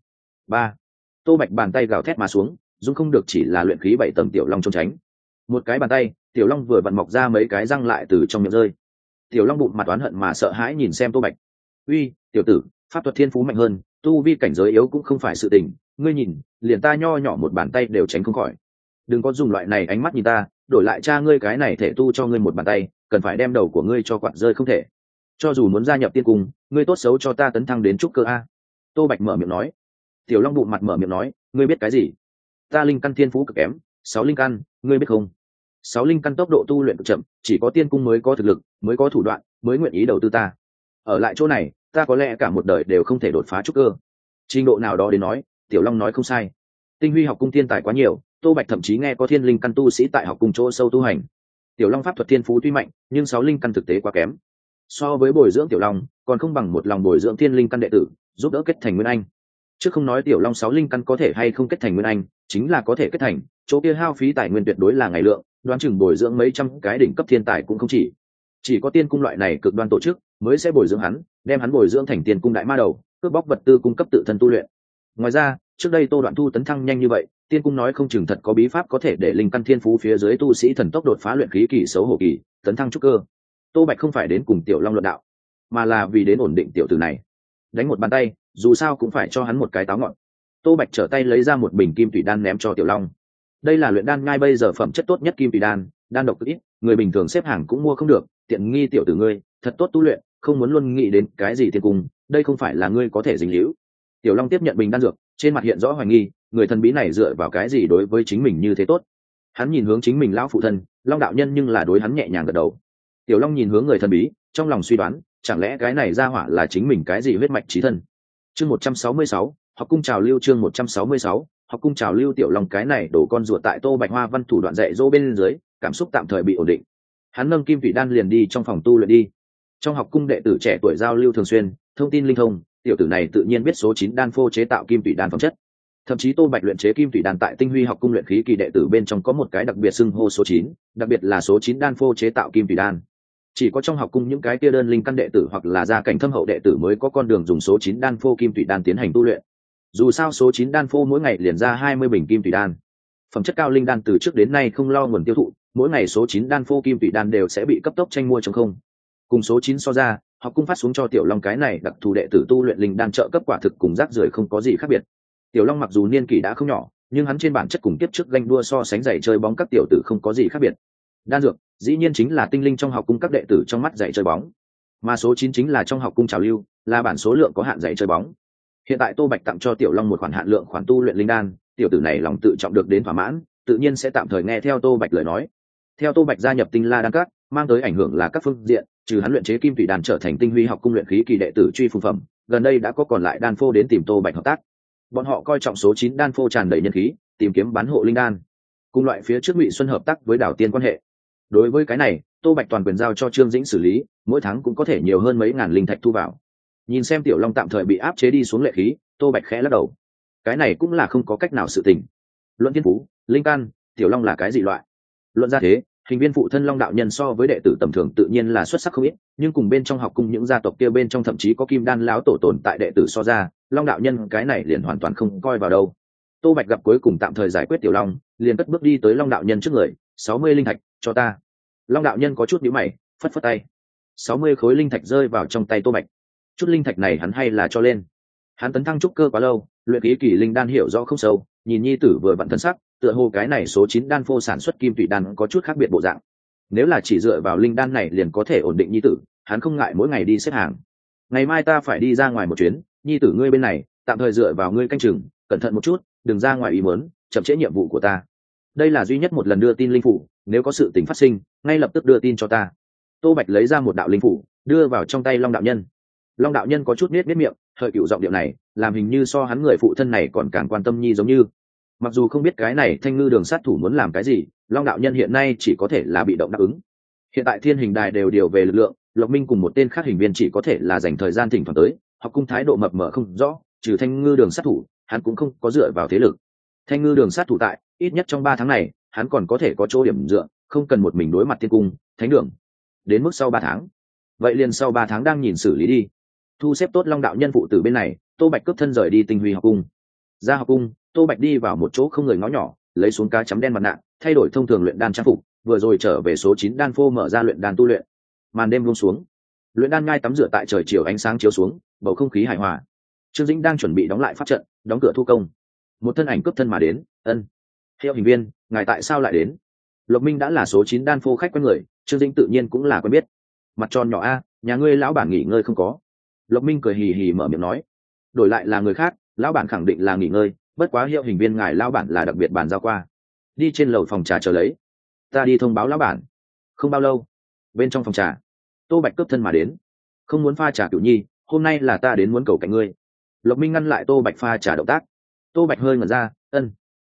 Tô Bạch bàn tay gào thét mà xuống, dung không được chỉ là luyện khí 7 tầng Tiểu Long trốn tránh. Một cái bàn tay, Tiểu Long vừa vặn mọc ra mấy cái răng lại từ trong miệng rơi. Tiểu Long bụng mặt oán hận mà sợ hãi nhìn xem Tô Bạch. Uy, tiểu tử, pháp thuật thiên phú mạnh hơn, tu vi cảnh giới yếu cũng không phải sự tình, ngươi nhìn, liền ta nho nhỏ một bàn tay đều tránh không khỏi. Đừng có dùng loại này ánh mắt nhìn ta, đổi lại cha ngươi cái này thể tu cho ngươi một bàn tay, cần phải đem đầu của ngươi cho quặn rơi không thể. Cho dù muốn gia nhập tiên cung, ngươi tốt xấu cho ta tấn thăng đến trúc cơ a. Tô Bạch mở miệng nói. Tiểu Long bụng mặt mở miệng nói, ngươi biết cái gì? Ta linh căn thiên phú cực kém, 6 linh căn, ngươi biết không? 6 linh căn tốc độ tu luyện cực chậm, chỉ có tiên cung mới có thực lực, mới có thủ đoạn, mới nguyện ý đầu tư ta. Ở lại chỗ này, ta có lẽ cả một đời đều không thể đột phá trúc cơ. Trình độ nào đó đến nói, Tiểu Long nói không sai. Tinh Huy học cung thiên tài quá nhiều, Tô Bạch thậm chí nghe có thiên linh căn tu sĩ tại học cung chỗ sâu tu hành. Tiểu Long pháp thuật thiên phú tuy mạnh, nhưng 6 linh căn thực tế quá kém. So với bồi dưỡng Tiểu Long, còn không bằng một lòng bồi dưỡng thiên linh căn đệ tử, giúp đỡ kết thành nguyên anh. Chứ không nói Tiểu Long 6 linh căn có thể hay không kết thành nguyên anh, chính là có thể kết thành, chỗ kia hao phí tài nguyên tuyệt đối là ngày lượng, đoán chừng bồi dưỡng mấy trăm cái đỉnh cấp thiên tài cũng không chỉ có tiên cung loại này cực đoan tổ chức mới sẽ bồi dưỡng hắn, đem hắn bồi dưỡng thành tiên cung đại ma đầu, cướp bóc vật tư cung cấp tự thân tu luyện. Ngoài ra, trước đây Tô Đoạn Thu tấn thăng nhanh như vậy, tiên cung nói không chừng thật có bí pháp có thể để linh căn thiên phú phía dưới tu sĩ thần tốc đột phá luyện khí kỳ xấu hổ kỳ, tấn thăng trúc cơ. Tô Bạch không phải đến cùng Tiểu Long luận đạo, mà là vì đến ổn định tiểu tử này. Đánh một bàn tay, dù sao cũng phải cho hắn một cái táo ngọn. Tô Bạch trở tay lấy ra một bình kim thủy đan ném cho Tiểu Long. Đây là luyện đan ngay bây giờ phẩm chất tốt nhất kim thủy đan, đan độc ít, người bình thường xếp hàng cũng mua không được, tiện nghi tiểu tử ngươi, thật tốt tu luyện, không muốn luôn nghĩ đến cái gì thiên cung, đây không phải là ngươi có thể dính líu. Tiểu Long tiếp nhận bình đan dược, trên mặt hiện rõ hoài nghi, người thần bí này dựa vào cái gì đối với chính mình như thế tốt. Hắn nhìn hướng chính mình lão phụ thân, Long đạo nhân nhưng là đối hắn nhẹ nhàng gật đầu. Tiểu Long nhìn hướng người thần bí, trong lòng suy đoán, chẳng lẽ cái này ra hỏa là chính mình cái gì huyết mạch chí thân. Chương 166, học cung trào lưu. Chương 166, học cung trào lưu. Tiểu Long cái này đổ con ruột tại Tô Bạch Hoa văn thủ đoạn dạy dỗ bên dưới, cảm xúc tạm thời bị ổn định. Hắn nâng kim thủy đan liền đi trong phòng tu luyện đi. Trong học cung đệ tử trẻ tuổi giao lưu thường xuyên, thông tin linh thông, tiểu tử này tự nhiên biết số 9 đan phô chế tạo kim thủy đan phẩm chất. Thậm chí Tô Bạch luyện chế kim thủy đan tại Tinh Huy học cung luyện khí kỳ đệ tử bên trong có một cái đặc biệt xưng hô số 9, đặc biệt là số 9 đan phô chế tạo kim thủy đan. Chỉ có trong học cung những cái kia đơn linh căn đệ tử hoặc là gia cảnh thâm hậu đệ tử mới có con đường dùng số 9 đan phô kim thủy đan tiến hành tu luyện. Dù sao số 9 đan phô mỗi ngày liền ra 20 bình kim thủy đan. Phẩm chất cao linh đan từ trước đến nay không lo nguồn tiêu thụ, mỗi ngày số 9 đan phô kim thủy đan đều sẽ bị cấp tốc tranh mua trống không. Cùng số 9 so ra, học cung phát xuống cho Tiểu Long cái này đặc thù đệ tử tu luyện linh đan trợ cấp quả thực cùng rác rưởi không có gì khác biệt. Tiểu Long mặc dù niên kỷ đã không nhỏ, nhưng hắn trên bản chất cùng tiếp trước ganh đua so sánh giày chơi bóng các tiểu tử không có gì khác biệt. Đan dược, dĩ nhiên chính là tinh linh trong học cung các đệ tử trong mắt giày chơi bóng, mà số 9 chính là trong học cung trào lưu, là bản số lượng có hạn giày chơi bóng. Hiện tại Tô Bạch tặng cho Tiểu Long một khoản hạn lượng khoản tu luyện linh đan, tiểu tử này lòng tự trọng được đến thỏa mãn, tự nhiên sẽ tạm thời nghe theo Tô Bạch lời nói. Theo Tô Bạch gia nhập Tinh La đan các, mang tới ảnh hưởng là các phương diện, trừ hắn luyện chế kim thủy đan trở thành Tinh Huy học cung luyện khí kỳ đệ tử truy phùng phẩm, gần đây đã có còn lại đan phô đến tìm Tô Bạch hợp tác. Bọn họ coi trọng số 9 đan phô tràn đầy nhân khí, tìm kiếm bán hộ linh đan. Cùng loại phía trước Ngụy Xuân hợp tác với Đảo Tiên quan hệ. Đối với cái này, Tô Bạch toàn quyền giao cho Trương Dĩnh xử lý, mỗi tháng cũng có thể nhiều hơn mấy ngàn linh thạch thu vào. Nhìn xem Tiểu Long tạm thời bị áp chế đi xuống lệ khí, Tô Bạch khẽ lắc đầu. Cái này cũng là không có cách nào sự tình. Luận thiên phú, linh căn, Tiểu Long là cái gì loại? Luận ra thế, hình viên phụ thân Long đạo nhân so với đệ tử tầm thường tự nhiên là xuất sắc không ít, nhưng cùng bên trong học cung những gia tộc kia bên trong thậm chí có kim đan lão tổ tồn tại đệ tử so ra, Long đạo nhân cái này liền hoàn toàn không coi vào đâu. Tô Bạch gặp cuối cùng tạm thời giải quyết Tiểu Long, liền cất bước đi tới Long đạo nhân trước người. 60 linh thạch, cho ta. Long đạo nhân có chút nhíu mày, phất phất tay. 60 khối linh thạch rơi vào trong tay Tô Bạch. Chút linh thạch này hắn hay là cho lên. Hắn tấn thăng trúc cơ quá lâu, luyện khí kỳ linh đan hiểu rõ không sâu, nhìn nhi tử vừa vặn thân sắc, tựa hồ cái này số 9 đan phô sản xuất kim thủy đan có chút khác biệt bộ dạng. Nếu là chỉ dựa vào linh đan này liền có thể ổn định nhi tử, hắn không ngại mỗi ngày đi xếp hàng. Ngày mai ta phải đi ra ngoài một chuyến, nhi tử ngươi bên này, tạm thời dựa vào ngươi canh chừng, cẩn thận một chút, đừng ra ngoài ý muốn, chậm trễ nhiệm vụ của ta. Đây là duy nhất một lần đưa tin linh phủ, nếu có sự tình phát sinh, ngay lập tức đưa tin cho ta. Tô Bạch lấy ra một đạo linh phủ, đưa vào trong tay Long đạo nhân. Long đạo nhân có chút nết miệng, hơi cựu giọng điệu này, làm hình như so hắn người phụ thân này còn càng quan tâm nhi giống như. Mặc dù không biết cái này Thanh Ngư Đường sát thủ muốn làm cái gì, Long đạo nhân hiện nay chỉ có thể là bị động đáp ứng. Hiện tại Thiên Hình Đài đều điều về lực lượng, Lộc Minh cùng một tên khác hình viên chỉ có thể là dành thời gian thỉnh thoảng tới, học cung thái độ mập mờ không rõ, trừ Thanh Ngư Đường sát thủ, hắn cũng không có dựa vào thế lực. Thanh Ngư Đường sát thủ tại, ít nhất trong 3 tháng này, hắn còn có thể có chỗ điểm dựa, không cần một mình đối mặt Thiên cung, Thánh Đường. Đến mức sau 3 tháng, vậy liền sau 3 tháng đang nhìn xử lý đi. Thu xếp tốt Long đạo nhân phụ tử bên này, Tô Bạch cướp thân rời đi Tinh Huy học cung. Ra học cung, Tô Bạch đi vào một chỗ không người ngõ nhỏ, lấy xuống cá chấm đen mặt nạ, thay đổi thông thường luyện đan trang phục, vừa rồi trở về số 9 đan phô mở ra luyện đan tu luyện. Màn đêm buông xuống, luyện đan ngay tắm rửa tại trời chiều ánh sáng chiếu xuống, bầu không khí hài hòa. Trương Dĩnh đang chuẩn bị đóng lại pháp trận, đóng cửa thu công. Một thân ảnh cướp thân mà đến, "Ân, Hiệu hình viên, ngài tại sao lại đến?" Lộc Minh đã là số 9 đan phô khách quen người, Trương Dĩnh tự nhiên cũng là quen biết. "Mặt tròn nhỏ a, nhà ngươi lão bản nghỉ ngơi không có?" Lộc Minh cười hì hì mở miệng nói. "Đổi lại là người khác, lão bản khẳng định là nghỉ ngơi, bất quá Hiệu hình viên ngài lão bản là đặc biệt bàn giao qua. Đi trên lầu phòng trà chờ lấy, ta đi thông báo lão bản." Không bao lâu, bên trong phòng trà, Tô Bạch cướp thân mà đến. "Không muốn pha trà Cửu Nhi, hôm nay là ta đến muốn cầu cạnh ngươi." Lộc Minh ngăn lại Tô Bạch pha trà động tác. Tô Bạch hơi ngẩn ra, "Ân."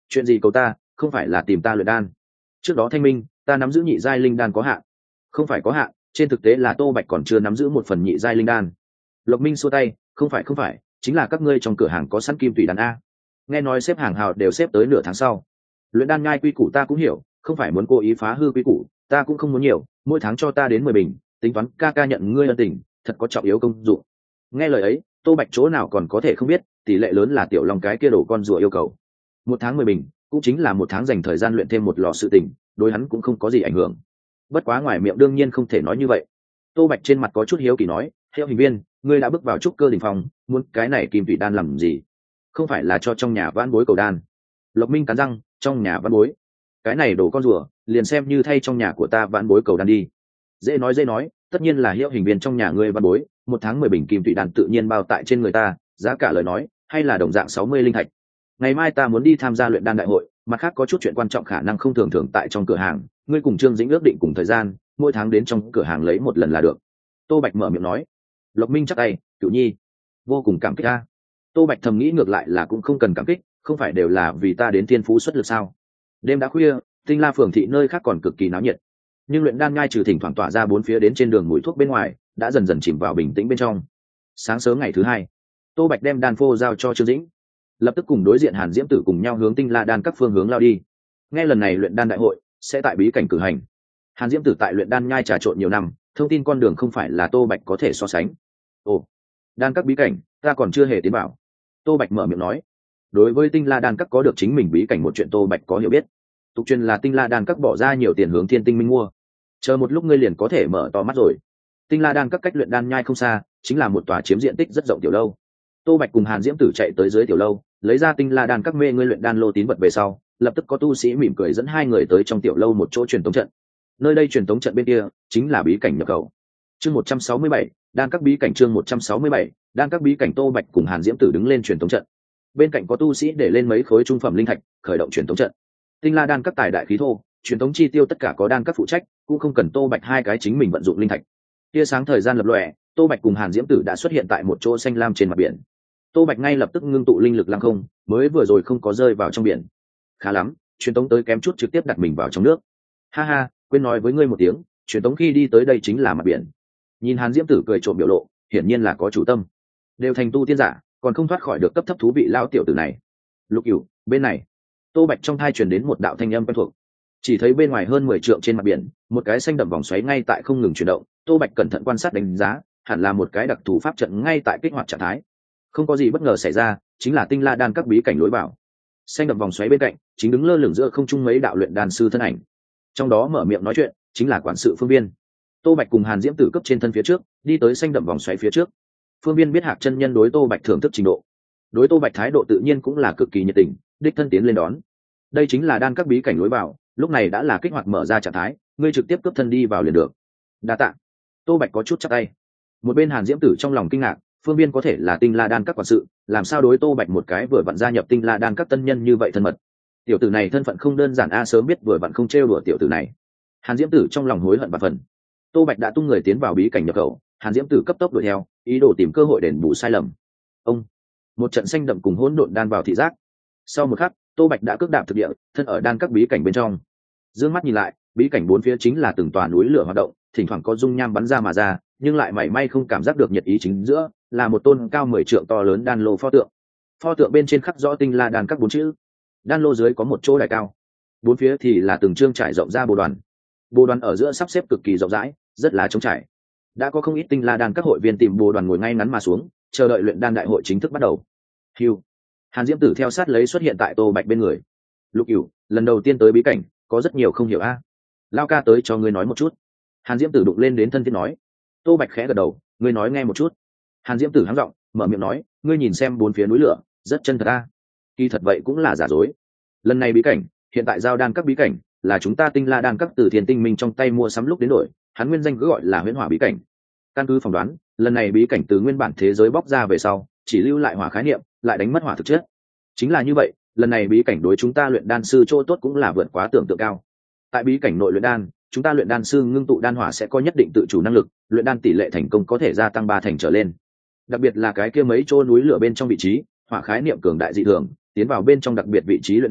Chuyện gì cầu ta, không phải là tìm ta luyện đan. Trước đó thanh minh ta nắm giữ nhị giai linh đan có hạn. Không phải có hạn, trên thực tế là Tô Bạch còn chưa nắm giữ một phần nhị giai linh đan. Lộc Minh xua tay, không phải, chính là các ngươi trong cửa hàng có sẵn kim tùy đan a. Nghe nói xếp hàng hào đều xếp tới nửa tháng sau. Luyện đan nhai quy củ ta cũng hiểu, không phải muốn cố ý phá hư quy củ, ta cũng không muốn nhiều, mỗi tháng cho ta đến 10 bình, tính toán ca ca nhận ngươi ân tình, thật có trọng yếu công dụng. Nghe lời ấy, Tô Bạch chỗ nào còn có thể không biết, tỷ lệ lớn là tiểu long cái kia đổ con rùa yêu cầu. Một tháng 10 bình, cũng chính là một tháng dành thời gian luyện thêm một lò sự tình, đối hắn cũng không có gì ảnh hưởng. Bất quá ngoài miệng đương nhiên không thể nói như vậy. Tô Bạch trên mặt có chút hiếu kỳ nói, "Hiệu hình viên, ngươi đã bước vào trúc cơ đỉnh phong, muốn cái này kim tụy đan làm gì? Không phải là cho trong nhà vãn bối cầu đan?" Lộc Minh cắn răng, "Trong nhà vãn bối? Cái này đổ con rùa, liền xem như thay trong nhà của ta vãn bối cầu đan đi." Dễ nói, tất nhiên là hiệu hình viên trong nhà ngươi vãn bối, một tháng 10 bình kim tụy đan tự nhiên bao tại trên người ta, giá cả lời nói, hay là đồng dạng 60 linh thạch. Ngày mai ta muốn đi tham gia luyện đan đại hội, mặt khác có chút chuyện quan trọng khả năng không thường thường tại trong cửa hàng, ngươi cùng Trương Dĩnh ước định cùng thời gian, mỗi tháng đến trong cửa hàng lấy một lần là được. Tô Bạch mở miệng nói. Lộc Minh chắc tay, "Cửu nhi, vô cùng cảm kích ta." Tô Bạch thầm nghĩ ngược lại là cũng không cần cảm kích, không phải đều là vì ta đến thiên phú xuất lực sao? Đêm đã khuya, Tinh La phường thị nơi khác còn cực kỳ náo nhiệt, nhưng luyện đan ngai trừ thỉnh thoảng tỏa ra bốn phía đến trên đường mùi thuốc bên ngoài, đã dần dần chìm vào bình tĩnh bên trong. Sáng sớm ngày thứ hai, Tô Bạch đem đan phô giao cho Trương Dĩnh, lập tức cùng đối diện Hàn Diễm Tử cùng nhau hướng Tinh La đan các phương hướng lao đi. Nghe lần này luyện đan đại hội sẽ tại bí cảnh cử hành. Hàn Diễm Tử tại luyện đan nhai trà trộn nhiều năm, thông tin con đường không phải là Tô Bạch có thể so sánh. Ồ, đan các bí cảnh, ta còn chưa hề tiến vào. Tô Bạch mở miệng nói. Đối với Tinh La đan các có được chính mình bí cảnh một chuyện Tô Bạch có hiểu biết. Tục truyền là Tinh La đan các bỏ ra nhiều tiền hướng Thiên Tinh Minh mua. Chờ một lúc ngươi liền có thể mở to mắt rồi. Tinh La đan các cách luyện đan nhai không xa, chính là một tòa chiếm diện tích rất rộng tiểu lâu. Tô Bạch cùng Hàn Diễm Tử chạy tới dưới tiểu lâu, lấy ra Tinh La đan các mê ngươi luyện đan lô tín vật về sau, lập tức có tu sĩ mỉm cười dẫn hai người tới trong tiểu lâu một chỗ truyền tống trận. Nơi đây truyền tống trận bên kia chính là bí cảnh nhập khẩu. Chương 167, đan các bí cảnh chương 167, đan các bí cảnh. Tô Bạch cùng Hàn Diễm Tử đứng lên truyền tống trận. Bên cạnh có tu sĩ để lên mấy khối trung phẩm linh thạch, khởi động truyền tống trận. Tinh La đan các tài đại khí thô, truyền tống chi tiêu tất cả có đan các phụ trách, cũng không cần Tô Bạch hai cái chính mình vận dụng linh thạch. Tia sáng thời gian lập lòe, Tô Bạch cùng Hàn Diễm Tử đã xuất hiện tại một chỗ xanh lam trên mặt biển. Tô Bạch ngay lập tức ngưng tụ linh lực lăng không, mới vừa rồi không có rơi vào trong biển. Khá lắm, truyền tống tới kém chút trực tiếp đặt mình vào trong nước. Ha ha, quên nói với ngươi một tiếng, truyền tống khi đi tới đây chính là mặt biển. Nhìn Hàn Diễm Tử cười trộm biểu lộ, hiển nhiên là có chủ tâm. Đều thành tu tiên giả, còn không thoát khỏi được cấp thấp thú vị lao tiểu tử này. Lục Cửu, bên này. Tô Bạch trong thai truyền đến một đạo thanh âm quen thuộc. Chỉ thấy bên ngoài hơn 10 trượng trên mặt biển, một cái xanh đậm vòng xoáy ngay tại không ngừng chuyển động. Tô Bạch cẩn thận quan sát đánh giá, hẳn là một cái đặc thù pháp trận ngay tại kích hoạt trạng thái. Không có gì bất ngờ xảy ra, chính là Tinh La đan các bí cảnh lối vào. Xanh đậm vòng xoáy bên cạnh, chính đứng lơ lửng giữa không trung mấy đạo luyện đan sư thân ảnh. Trong đó mở miệng nói chuyện chính là quản sự Phương Viên. Tô Bạch cùng Hàn Diễm Tử cấp trên thân phía trước, đi tới xanh đậm vòng xoáy phía trước. Phương Viên biết Hạc chân nhân đối Tô Bạch thưởng thức trình độ, đối Tô Bạch thái độ tự nhiên cũng là cực kỳ nhiệt tình, đích thân tiến lên đón. Đây chính là đan các bí cảnh lối vào, lúc này đã là kích hoạt mở ra trạng thái, ngươi trực tiếp cướp thân đi vào liền được. Đa tạ. Tô Bạch có chút chắp tay. Một bên Hàn Diễm Tử trong lòng kinh ngạc, Phương Viên có thể là Tinh La đan các quản sự, làm sao đối Tô Bạch một cái vừa vặn gia nhập Tinh La đan các tân nhân như vậy thân mật. Tiểu tử này thân phận không đơn giản a, sớm biết vừa vặn không trêu đùa tiểu tử này. Hàn Diễm Tử trong lòng hối hận và phần. Tô Bạch đã tung người tiến vào bí cảnh nhập khẩu, Hàn Diễm Tử cấp tốc đuổi theo, ý đồ tìm cơ hội đền bù sai lầm. Ông, một trận xanh đậm cùng hỗn độn đan vào thị giác. Sau một khắc, Tô Bạch đã cước đạp thực địa, thân ở đan các bí cảnh bên trong. Dương mắt nhìn lại, bí cảnh bốn phía chính là từng tòa núi lửa hoạt động, thỉnh thoảng có dung nham bắn ra mà ra, nhưng lại mảy may không cảm giác được nhiệt ý, chính giữa là một tôn cao 10 trượng to lớn đan lô pho tượng. Pho tượng bên trên khắc rõ Tinh La đan các 4 chữ. Đan lô dưới có một chỗ đài cao, bốn phía thì là từng trương trải rộng ra bồ đoàn. Bồ đoàn ở giữa sắp xếp cực kỳ rộng rãi, rất là trống trải. Đã có không ít Tinh La đan các hội viên tìm bồ đoàn ngồi ngay ngắn mà xuống, chờ đợi luyện đan đại hội chính thức bắt đầu. Hưu. Hàn Diễm Tử theo sát lấy xuất hiện tại Tô Bạch bên người. Lục Cửu, lần đầu tiên tới bí cảnh, có rất nhiều không hiểu a. Lao ca tới cho ngươi nói một chút. Hàn Diễm Tử đụng lên đến thân thiết nói. Tô Bạch khẽ gật đầu, ngươi nói nghe một chút. Hàn Diễm Tử hắng giọng, mở miệng nói, ngươi nhìn xem bốn phía núi lửa, rất chân thật a. Kỳ thật vậy cũng là giả dối. Lần này bí cảnh, hiện tại giao đan các bí cảnh, là chúng ta Tinh La đan các từ Thiên Tinh Minh trong tay mua sắm lúc đến đổi, hắn nguyên danh cứ gọi là Huyễn Hỏa bí cảnh. Căn cứ phỏng đoán, lần này bí cảnh từ nguyên bản thế giới bóc ra về sau, chỉ lưu lại hỏa khái niệm, lại đánh mất hỏa thực chất. Chính là như vậy, lần này bí cảnh đối chúng ta luyện đan sư chỗ tốt cũng là vượt quá tưởng tượng cao. Tại bí cảnh nội luyện đan, chúng ta luyện đan sư ngưng tụ đan hỏa sẽ có nhất định tự chủ năng lực, luyện đan tỷ lệ thành công có thể gia tăng 3 thành trở lên. Đặc biệt là cái kia mấy chỗ núi lửa bên trong vị trí, hỏa khái niệm cường đại dị thường, tiến vào bên trong đặc biệt vị trí luyện đan,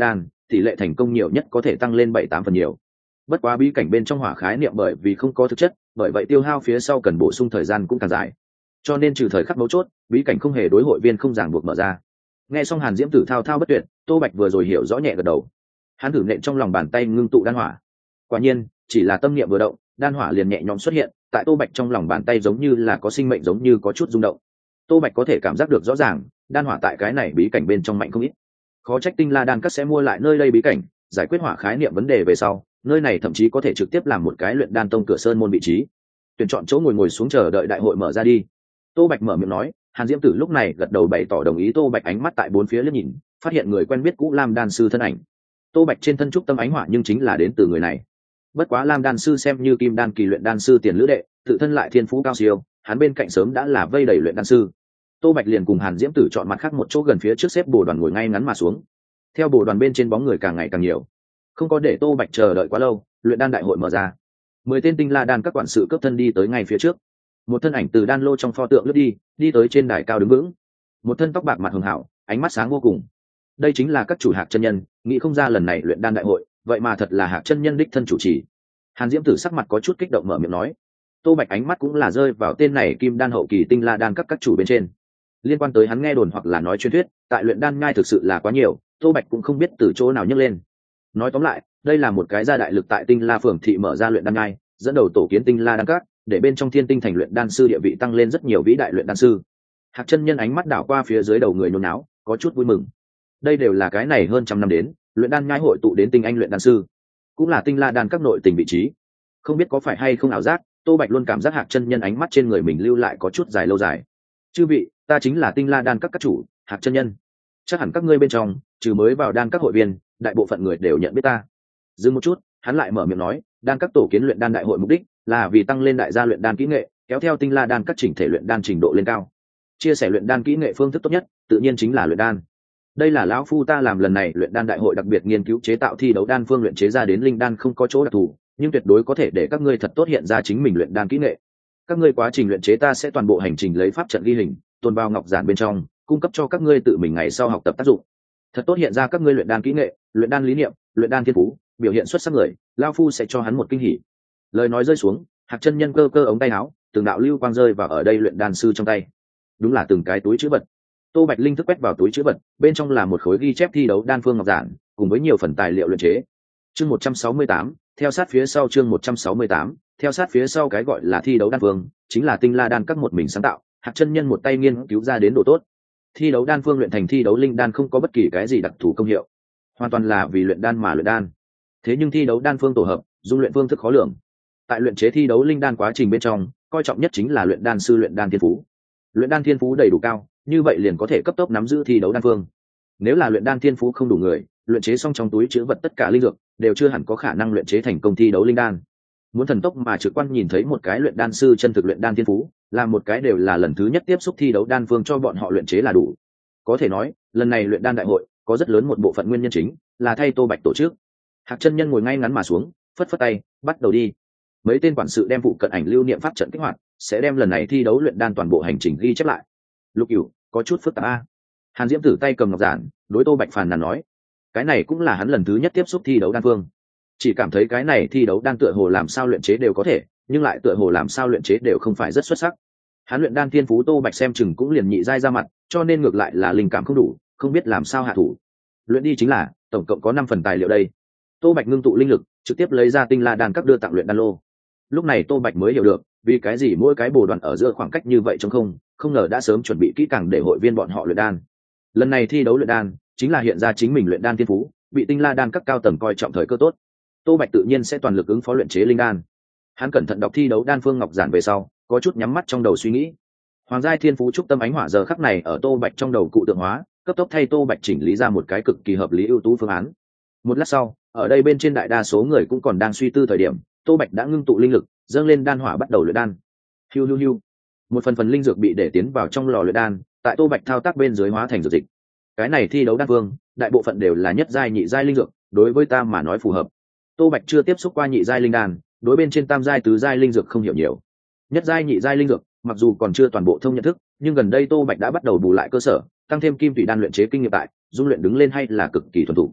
tỷ lệ thành công nhiều nhất có thể tăng lên 7-8 phần nhiều. Bất quá bí cảnh bên trong hỏa khái niệm bởi vì không có thực chất, bởi vậy tiêu hao phía sau cần bổ sung thời gian cũng càng dài, cho nên trừ thời khắc mấu chốt, bí cảnh không hề đối hội viên không ràng buộc mở ra. Nghe xong Hàn Diễm Tử thao thao bất tuyệt, Tô Bạch vừa rồi hiểu rõ nhẹ gật đầu. Hắn thử nện trong lòng bàn tay ngưng tụ đan hỏa, quả nhiên chỉ là tâm niệm vừa động, đan hỏa liền nhẹ nhõm xuất hiện tại Tô Bạch trong lòng bàn tay, giống như là có sinh mệnh, giống như có chút rung động. Tô Bạch có thể cảm giác được rõ ràng, đan hỏa tại cái này bí cảnh bên trong mạnh không ít. Khó trách Tinh La đan các sẽ mua lại nơi đây bí cảnh, giải quyết hỏa khái niệm vấn đề về sau, nơi này thậm chí có thể trực tiếp làm một cái luyện đan tông cửa sơn môn vị trí. Tuyển chọn chỗ ngồi xuống chờ đợi đại hội mở ra đi. Tô Bạch mở miệng nói. Hàn Diễm Tử lúc này gật đầu bày tỏ đồng ý. Tô Bạch ánh mắt tại bốn phía liếc nhìn, phát hiện người quen biết cũ Lam đan sư thân ảnh. Tô Bạch trên thân trúc tâm ánh hỏa nhưng chính là đến từ người này. Bất quá Lam đan sư xem như kim đan kỳ luyện đan sư tiền lữ đệ, tự thân lại thiên phú cao siêu, hắn bên cạnh sớm đã là vây đầy luyện đan sư. Tô Bạch liền cùng Hàn Diễm Tử chọn mặt khác một chỗ gần phía trước xếp bồ đoàn ngồi ngay ngắn mà xuống. Theo bồ đoàn bên trên bóng người càng ngày càng nhiều, không có để Tô Bạch chờ đợi quá lâu, luyện đan đại hội mở ra. 10 tên Tinh La đan các quản sự cấp thân đi tới ngay phía trước. Một thân ảnh từ đan lô trong pho tượng lướt đi tới trên đài cao đứng vững. Một thân tóc bạc mặt hường hảo, ánh mắt sáng vô cùng. Đây chính là các chủ Hạc chân nhân, nghĩ không ra lần này luyện đan đại hội, vậy mà thật là Hạc chân nhân đích thân chủ trì. Hàn Diễm Tử sắc mặt có chút kích động mở miệng nói. Tô Bạch ánh mắt cũng là rơi vào tên này kim đan hậu kỳ Tinh La đan các chủ bên trên. Liên quan tới hắn nghe đồn hoặc là nói truyền thuyết, tại luyện đan nhai thực sự là quá nhiều, Tô Bạch cũng không biết từ chỗ nào nhấc lên. Nói tóm lại, đây là một cái gia đại lực tại Tinh La phường thị mở ra luyện đan nhai, dẫn đầu tổ kiến Tinh La đan các, để bên trong Thiên Tinh thành luyện đan sư địa vị tăng lên rất nhiều vĩ đại luyện đan sư. Hạc chân nhân ánh mắt đảo qua phía dưới đầu người nôn náo, có chút vui mừng. Đây đều là cái này hơn trăm năm đến, luyện đan nhai hội tụ đến tinh anh luyện đan sư, cũng là Tinh La đan các nội tình vị trí. Không biết có phải hay không ảo giác, Tô Bạch luôn cảm giác Hạc chân nhân ánh mắt trên người mình lưu lại có chút dài lâu dài. Chư vị, ta chính là Tinh La đan các chủ, Hạc chân nhân. Chắc hẳn các ngươi bên trong, trừ mới vào đan các hội viên, đại bộ phận người đều nhận biết ta. Dừng một chút, hắn lại mở miệng nói, đan các tổ kiến luyện đan đại hội mục đích là vì tăng lên đại gia luyện đan kỹ nghệ, kéo theo Tinh La đan các chỉnh thể luyện đan trình độ lên cao. Chia sẻ luyện đan kỹ nghệ phương thức tốt nhất, tự nhiên chính là luyện đan. Đây là lão phu ta làm lần này luyện đan đại hội đặc biệt nghiên cứu chế tạo thi đấu đan phương luyện chế ra đến linh đan, không có chỗ đặc thù, nhưng tuyệt đối có thể để các ngươi thật tốt hiện ra chính mình luyện đan kỹ nghệ. Các ngươi quá trình luyện chế ta sẽ toàn bộ hành trình lấy pháp trận ghi hình, tồn vào ngọc giản bên trong, cung cấp cho các ngươi tự mình ngày sau học tập tác dụng. Thật tốt hiện ra các ngươi luyện đan kỹ nghệ, luyện đan lý niệm, luyện đan thiên phú, biểu hiện xuất sắc người, lão phu sẽ cho hắn một kinh hỉ. Lời nói rơi xuống, Hạc chân nhân cơ cơ ống tay áo, từng đạo lưu quang rơi vào ở đây luyện đan sư trong tay. Đúng là từng cái túi trữ vật. Tô Bạch linh thức quét vào túi trữ vật, bên trong là một khối ghi chép thi đấu đan phương ngọc giản, cùng với nhiều phần tài liệu luyện chế. Chương 168, theo sát phía sau chương 168, theo sát phía sau cái gọi là thi đấu đan phương, chính là Tinh La đan các một mình sáng tạo, Hạc chân nhân một tay nghiên cứu ra đến độ tốt. Thi đấu đan phương luyện thành thi đấu linh đan không có bất kỳ cái gì đặc thù công hiệu, hoàn toàn là vì luyện đan mà luyện đan. Thế nhưng thi đấu đan phương tổ hợp, dung luyện phương thức khó lường. Tại luyện chế thi đấu linh đan quá trình bên trong, coi trọng nhất chính là luyện đan sư luyện đan thiên phú. Luyện đan thiên phú đầy đủ cao, như vậy liền có thể cấp tốc nắm giữ thi đấu đan phương. Nếu là luyện đan thiên phú không đủ người, luyện chế xong trong túi chứa vật tất cả linh dược, đều chưa hẳn có khả năng luyện chế thành công thi đấu linh đan. Muốn thần tốc mà trực quan nhìn thấy một cái luyện đan sư chân thực luyện đan thiên phú, làm một cái đều là lần thứ nhất tiếp xúc thi đấu đan phương cho bọn họ luyện chế là đủ. Có thể nói, lần này luyện đan đại hội có rất lớn một bộ phận nguyên nhân chính là thay Tô Bạch tổ chức. Hạc chân nhân ngồi ngay ngắn mà xuống, phất phất tay, bắt đầu đi. Mấy tên quản sự đem phụ cận ảnh lưu niệm pháp trận kích hoạt, sẽ đem lần này thi đấu luyện đan toàn bộ hành trình ghi chép lại. Lục Cửu, có chút phức tạp a. Hàn Diễm Tử tay cầm ngọc giản, đối Tô Bạch phàn nàn nói, cái này cũng là hắn lần thứ nhất tiếp xúc thi đấu đan phương, chỉ cảm thấy cái này thi đấu đan tựa hồ làm sao luyện chế đều có thể, nhưng lại tựa hồ làm sao luyện chế đều không phải rất xuất sắc. Hắn luyện đan thiên phú Tô Bạch xem chừng cũng liền nhị giai ra mặt, cho nên ngược lại là linh cảm không đủ, không biết làm sao hạ thủ. Luyện đi chính là, tổng cộng có 5 phần tài liệu đây. Tô Bạch ngưng tụ linh lực, trực tiếp lấy ra Tinh La đan các đưa tặng luyện đan lô. Lúc này Tô Bạch mới hiểu được, vì cái gì mỗi cái bồ đoàn ở giữa khoảng cách như vậy trong không ngờ đã sớm chuẩn bị kỹ càng để hội viên bọn họ luyện đan. Lần này thi đấu luyện đan, chính là hiện ra chính mình luyện đan thiên phú, bị Tinh La đan các cao tầng coi trọng thời cơ tốt. Tô Bạch tự nhiên sẽ toàn lực ứng phó luyện chế linh đan. Hắn cẩn thận đọc thi đấu đan phương ngọc giản về sau, có chút nhắm mắt trong đầu suy nghĩ. Hoàng giai thiên phú trúc tâm ánh hỏa giờ khắc này ở Tô Bạch trong đầu cụ tượng hóa, cấp tốc thay Tô Bạch chỉnh lý ra một cái cực kỳ hợp lý ưu tú phương án. Một lát sau, ở đây bên trên đại đa số người cũng còn đang suy tư thời điểm, Tô Bạch đã ngưng tụ linh lực, dâng lên đan hỏa bắt đầu luyện đan. Hiu hiu hiu. Một phần linh dược bị để tiến vào trong lò luyện đan, tại Tô Bạch thao tác bên dưới hóa thành dược dịch. Cái này thi đấu đan phương, đại bộ phận đều là nhất giai nhị giai linh dược, đối với ta mà nói phù hợp. Tô Bạch chưa tiếp xúc qua nhị giai linh đan, đối bên trên tam giai tứ giai linh dược không hiểu nhiều. Nhất giai nhị giai linh dược, mặc dù còn chưa toàn bộ thông nhận thức, nhưng gần đây Tô Bạch đã bắt đầu bù lại cơ sở, tăng thêm kim thủy đan luyện chế kinh nghiệm tại, dung luyện đứng lên hay là cực kỳ thuần thục.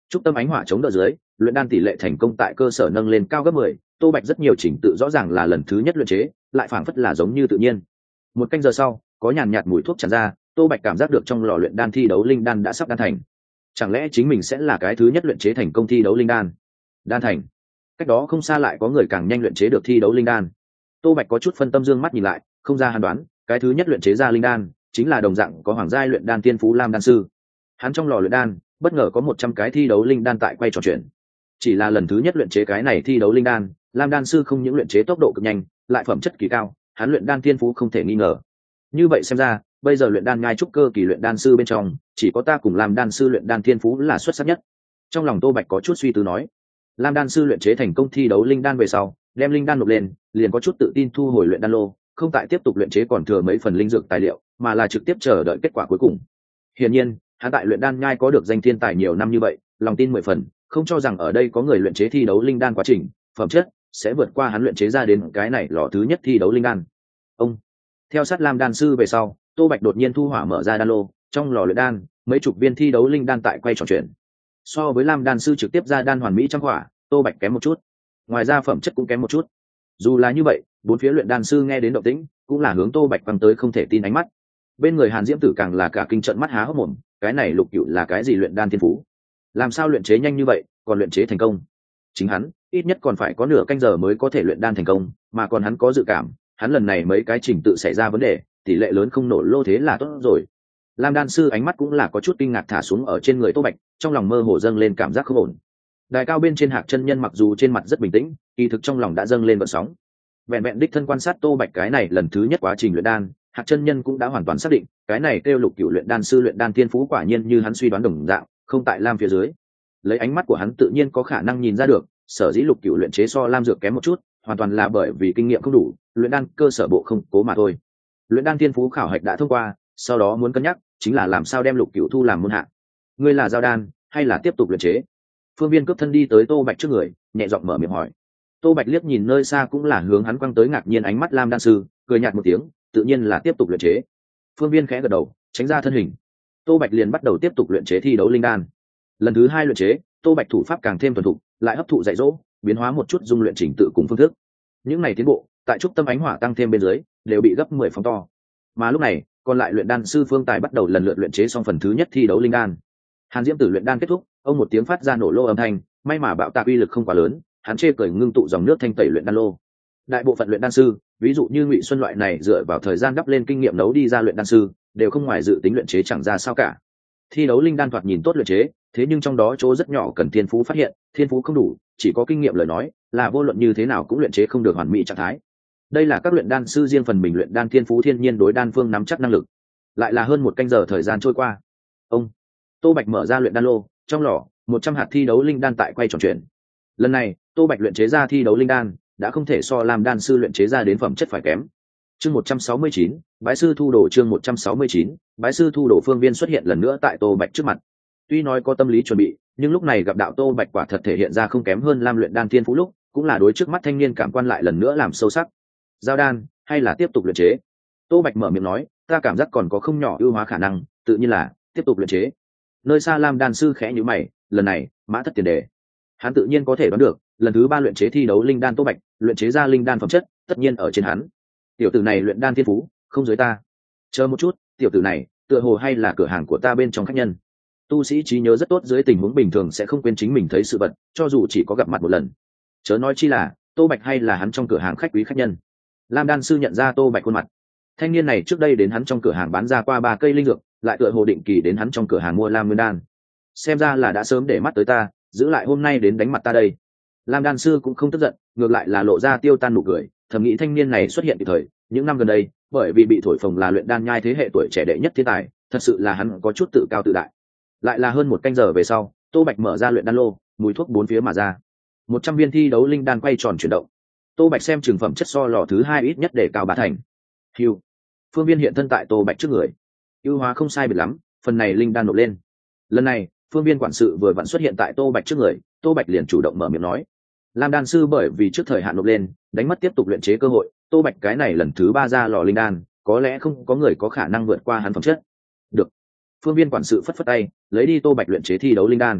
Trúc tâm ánh hỏa chống đỡ dưới, luyện đan tỷ lệ thành công tại cơ sở nâng lên cao gấp 10. Tô Bạch rất nhiều chỉnh tự rõ ràng là lần thứ nhất luyện chế, lại phảng phất là giống như tự nhiên. Một canh giờ sau, có nhàn nhạt mùi thuốc tràn ra, Tô Bạch cảm giác được trong lò luyện đan thi đấu linh đan đã sắp đan thành. Chẳng lẽ chính mình sẽ là cái thứ nhất luyện chế thành công thi đấu linh đan? Đan thành. Cách đó không xa lại có người càng nhanh luyện chế được thi đấu linh đan. Tô Bạch có chút phân tâm dương mắt nhìn lại, không ra hắn đoán, cái thứ nhất luyện chế ra linh đan chính là đồng dạng có hoàng giai luyện đan tiên phú Lam đan sư. Hắn trong lò luyện đan bất ngờ có 100 cái thi đấu linh đan tại quay trò chuyện. Chỉ là lần thứ nhất luyện chế cái này thi đấu linh đan, Lam đan sư không những luyện chế tốc độ cực nhanh, lại phẩm chất kỳ cao, hắn luyện đan tiên phú không thể nghi ngờ. Như vậy xem ra, bây giờ luyện đan ngai trúc cơ kỳ luyện đan sư bên trong, chỉ có ta cùng Lam đan sư luyện đan tiên phú là xuất sắc nhất. Trong lòng Tô Bạch có chút suy tư nói. Lam đan sư luyện chế thành công thi đấu linh đan về sau, đem linh đan nộp lên, liền có chút tự tin thu hồi luyện đan lô, không tại tiếp tục luyện chế còn thừa mấy phần linh dược tài liệu, mà là trực tiếp chờ đợi kết quả cuối cùng. Hiển nhiên, hắn tại luyện đan nhai có được danh thiên tài nhiều năm như vậy, lòng tin 10 phần, không cho rằng ở đây có người luyện chế thi đấu linh đan quá trình, phẩm chất sẽ vượt qua hắn luyện chế ra đến cái này lò thứ nhất thi đấu linh đan. Ông theo sát Lam đan sư về sau, Tô Bạch đột nhiên thu hỏa mở ra đan lô, trong lò luyện đan, mấy chục viên thi đấu linh đan tại quay trò chuyện. So với Lam đan sư trực tiếp ra đan hoàn mỹ trăm hỏa, Tô Bạch kém một chút. Ngoài ra phẩm chất cũng kém một chút. Dù là như vậy, bốn phía luyện đan sư nghe đến động tĩnh, cũng là hướng Tô Bạch quăng tới không thể tin ánh mắt. Bên người Hàn Diễm Tử càng là cả kinh trận mắt há hốc mồm, cái này Lục Cửu là cái gì luyện đan thiên phú? Làm sao luyện chế nhanh như vậy, còn luyện chế thành công? Chính hắn, ít nhất còn phải có nửa canh giờ mới có thể luyện đan thành công, mà còn hắn có dự cảm, hắn lần này mấy cái trình tự xảy ra vấn đề, tỷ lệ lớn không nổ lô thế là tốt rồi. Lam đan sư ánh mắt cũng là có chút kinh ngạc thả xuống ở trên người Tô Bạch, trong lòng mơ hồ dâng lên cảm giác không ổn. Đài cao bên trên Hạc chân nhân mặc dù trên mặt rất bình tĩnh, kỳ thực trong lòng đã dâng lên vận sóng. Vẹn vẹn đích thân quan sát Tô Bạch cái này lần thứ nhất quá trình luyện đan, Hạc chân nhân cũng đã hoàn toàn xác định, cái này kêu Lục Cửu luyện đan sư luyện đan tiên phú quả nhiên như hắn suy đoán đồng dạng, không tại Lam phía dưới. Lấy ánh mắt của hắn tự nhiên có khả năng nhìn ra được, sở dĩ Lục Cửu luyện chế so Lam dược kém một chút, hoàn toàn là bởi vì kinh nghiệm không đủ, luyện đan cơ sở bộ không cố mà thôi. Luyện đan tiên phú khảo hạch đã thông qua, sau đó muốn cân nhắc chính là làm sao đem Lục Cửu thu làm môn hạ. Ngươi là giao đan hay là tiếp tục luyện chế? Phương Viên cướp thân đi tới Tô Bạch trước người, nhẹ giọng mở miệng hỏi. Tô Bạch liếc nhìn nơi xa cũng là hướng hắn quăng tới ngạc nhiên ánh mắt Lam đan sư, cười nhạt một tiếng, tự nhiên là tiếp tục luyện chế. Phương Viên khẽ gật đầu, tránh ra thân hình. Tô Bạch liền bắt đầu tiếp tục luyện chế thi đấu linh đan. Lần thứ 2 luyện chế, Tô Bạch thủ pháp càng thêm thuần thục, lại hấp thụ dạy dỗ, biến hóa một chút dung luyện chỉnh tự cùng phương thức. Những này tiến bộ, tại trúc tâm ánh hỏa tăng thêm bên dưới, đều bị gấp 10 phóng to. Mà lúc này, còn lại luyện đan sư Phương Tài bắt đầu lần lượt luyện chế xong phần thứ nhất thi đấu linh đan. Hàn Diễm Tử luyện đan kết thúc, ông một tiếng phát ra nổ lô âm thanh, may mà bạo tạc uy lực không quá lớn, hắn chê cười ngưng tụ dòng nước thanh tẩy luyện đan lô. Đại bộ phận luyện đan sư, ví dụ như Ngụy Xuân loại này dựa vào thời gian đắp lên kinh nghiệm nấu đi ra luyện đan sư, đều không ngoài dự tính luyện chế chẳng ra sao cả. Thi đấu linh đan thoạt nhìn tốt luyện chế, thế nhưng trong đó chỗ rất nhỏ cần thiên phú phát hiện, thiên phú không đủ, chỉ có kinh nghiệm lời nói, là vô luận như thế nào cũng luyện chế không được hoàn mỹ trạng thái. Đây là các luyện đan sư riêng phần mình luyện đan thiên phú thiên nhiên đối đan phương nắm chắc năng lực. Lại là hơn 1 canh giờ thời gian trôi qua. Ông Tô Bạch mở ra luyện đan lô, trong lò 100 hạt thi đấu linh đan tại quay tròn chuyện. Lần này, Tô Bạch luyện chế ra thi đấu linh đan, đã không thể so làm đan sư luyện chế ra đến phẩm chất phải kém. Chương 169, bái sư thu đồ chương 169, bái sư thu đồ. Phương Viên xuất hiện lần nữa tại Tô Bạch trước mặt. Tuy nói có tâm lý chuẩn bị, nhưng lúc này gặp đạo Tô Bạch quả thật thể hiện ra không kém hơn Lam luyện đan thiên phú lúc, cũng là đối trước mắt thanh niên cảm quan lại lần nữa làm sâu sắc. Giao đan hay là tiếp tục luyện chế? Tô Bạch mở miệng nói, ta cảm giác còn có không nhỏ ưu hóa khả năng, tự nhiên là tiếp tục luyện chế. Nơi xa Lam đan sư khẽ nhíu mày, lần này mã thất tiền đề. Hắn tự nhiên có thể đoán được, lần thứ 3 luyện chế thi đấu linh đan Tô Bạch, luyện chế ra linh đan phẩm chất, tất nhiên ở trên hắn. Tiểu tử này luyện đan thiên phú, không dưới ta. Chờ một chút, tiểu tử này, tựa hồ hay là cửa hàng của ta bên trong khách nhân. Tu sĩ trí nhớ rất tốt, dưới tình huống bình thường sẽ không quên chính mình thấy sự vật, cho dù chỉ có gặp mặt một lần. Chớ nói chi là, Tô Bạch hay là hắn trong cửa hàng khách quý khách nhân. Lam đan sư nhận ra Tô Bạch khuôn mặt. Thanh niên này trước đây đến hắn trong cửa hàng bán ra qua 3 cây linh dược, lại tựa hồ định kỳ đến hắn trong cửa hàng mua Lam Nguyên đan. Xem ra là đã sớm để mắt tới ta, giữ lại hôm nay đến đánh mặt ta đây. Lam đan sư cũng không tức giận, ngược lại là lộ ra tiêu tan nụ cười, thầm nghĩ thanh niên này xuất hiện kịp thời, những năm gần đây, bởi vì bị thổi phồng là luyện đan nhai thế hệ tuổi trẻ đệ nhất thiên tài, thật sự là hắn có chút tự cao tự đại. Lại là hơn 1 canh giờ về sau, Tô Bạch mở ra luyện đan lô, mùi thuốc bốn phía mà ra. 100 viên thi đấu linh đan quay tròn chuyển động. Tô Bạch xem trường phẩm chất so lò thứ 2 ít nhất để cao 3 thành. Hưu. Phương Viên hiện thân tại Tô Bạch trước người. Ưu hóa không sai biệt lắm, phần này linh đan nộp lên. Lần này, Phương Viên quản sự vừa vặn xuất hiện tại Tô Bạch trước người, Tô Bạch liền chủ động mở miệng nói. Lam đan sư bởi vì trước thời hạn nộp lên, đánh mất tiếp tục luyện chế cơ hội, Tô Bạch cái này lần thứ 3 ra lò linh đan, có lẽ không có người có khả năng vượt qua hắn phẩm chất. Được. Phương Viên quản sự phất phất tay, lấy đi Tô Bạch luyện chế thi đấu linh đan.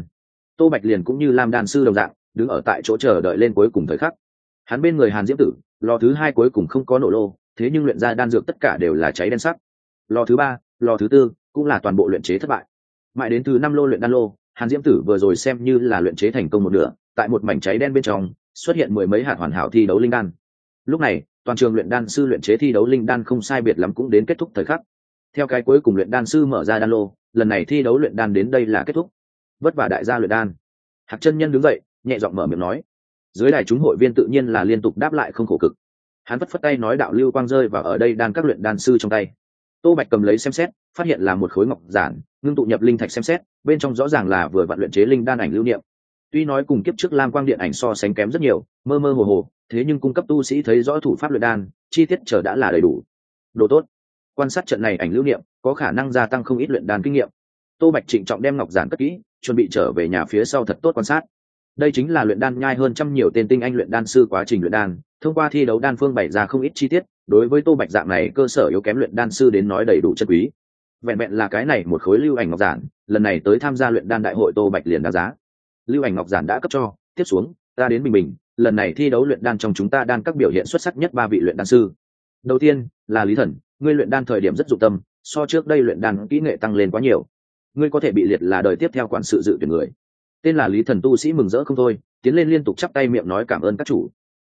Tô Bạch liền cũng như lam đan sư đồng dạng đứng ở tại chỗ chờ đợi lên cuối cùng thời khắc. Hắn bên người Hàn Diễm Tử, lò thứ 2 cuối cùng không có nổ lô, thế nhưng luyện ra đan dược tất cả đều là cháy đen sắc. Lò thứ 3, lò thứ 4 cũng là toàn bộ luyện chế thất bại. Mãi đến thứ 5 lô luyện đan lô, Hàn Diễm Tử vừa rồi xem như là luyện chế thành công một nửa, tại một mảnh cháy đen bên trong xuất hiện 10 mấy hạt hoàn hảo thi đấu linh đan. Lúc này, toàn trường luyện đan sư luyện chế thi đấu linh đan không sai biệt lắm cũng đến kết thúc thời khắc. Theo cái cuối cùng luyện đan sư mở ra đan lô, lần này thi đấu luyện đan đến đây là kết thúc. Vất vả đại gia luyện đan. Hạc chân nhân đứng dậy, nhẹ giọng mở miệng nói. Dưới đài chúng hội viên tự nhiên là liên tục đáp lại không khổ cực. Hắn vất phất tay nói đạo lưu quang rơi vào ở đây đan các luyện đan sư trong tay. Tô Bạch cầm lấy xem xét, phát hiện là một khối ngọc giản, ngưng tụ nhập linh thạch xem xét, bên trong rõ ràng là vừa vặn luyện chế linh đan ảnh lưu niệm. Tuy nói cùng kiếp trước lam quang điện ảnh so sánh kém rất nhiều, mơ mơ hồ hồ, thế nhưng cung cấp tu sĩ thấy rõ thủ pháp luyện đan, chi tiết chờ đã là đầy đủ. Đồ tốt. Quan sát trận này ảnh lưu niệm, có khả năng gia tăng không ít luyện đan kinh nghiệm. Tô Bạch trịnh trọng đem ngọc giản cất kỹ, chuẩn bị trở về nhà phía sau thật tốt quan sát. Đây chính là luyện đan nhai hơn trăm nhiều tên tinh anh luyện đan sư quá trình luyện đan, thông qua thi đấu đan phương bày ra không ít chi tiết, đối với Tô Bạch dạng này cơ sở yếu kém luyện đan sư đến nói đầy đủ chân quý. Vẹn vẹn là cái này một khối lưu ảnh ngọc giản, lần này tới tham gia luyện đan đại hội Tô Bạch liền đáng giá. Lưu ảnh ngọc giản đã cấp cho, tiếp xuống, ta đến bình bình, lần này thi đấu luyện đan trong chúng ta đan các biểu hiện xuất sắc nhất 3 vị luyện đan sư. Đầu tiên là Lý Thần, ngươi luyện đan thời điểm rất dụng tâm, so trước đây luyện đan kỹ nghệ tăng lên quá nhiều. Ngươi có thể bị liệt là đời tiếp theo quản sự dự tuyển người. Tên là Lý Thần tu sĩ mừng rỡ không thôi, tiến lên liên tục chắp tay miệng nói cảm ơn các chủ.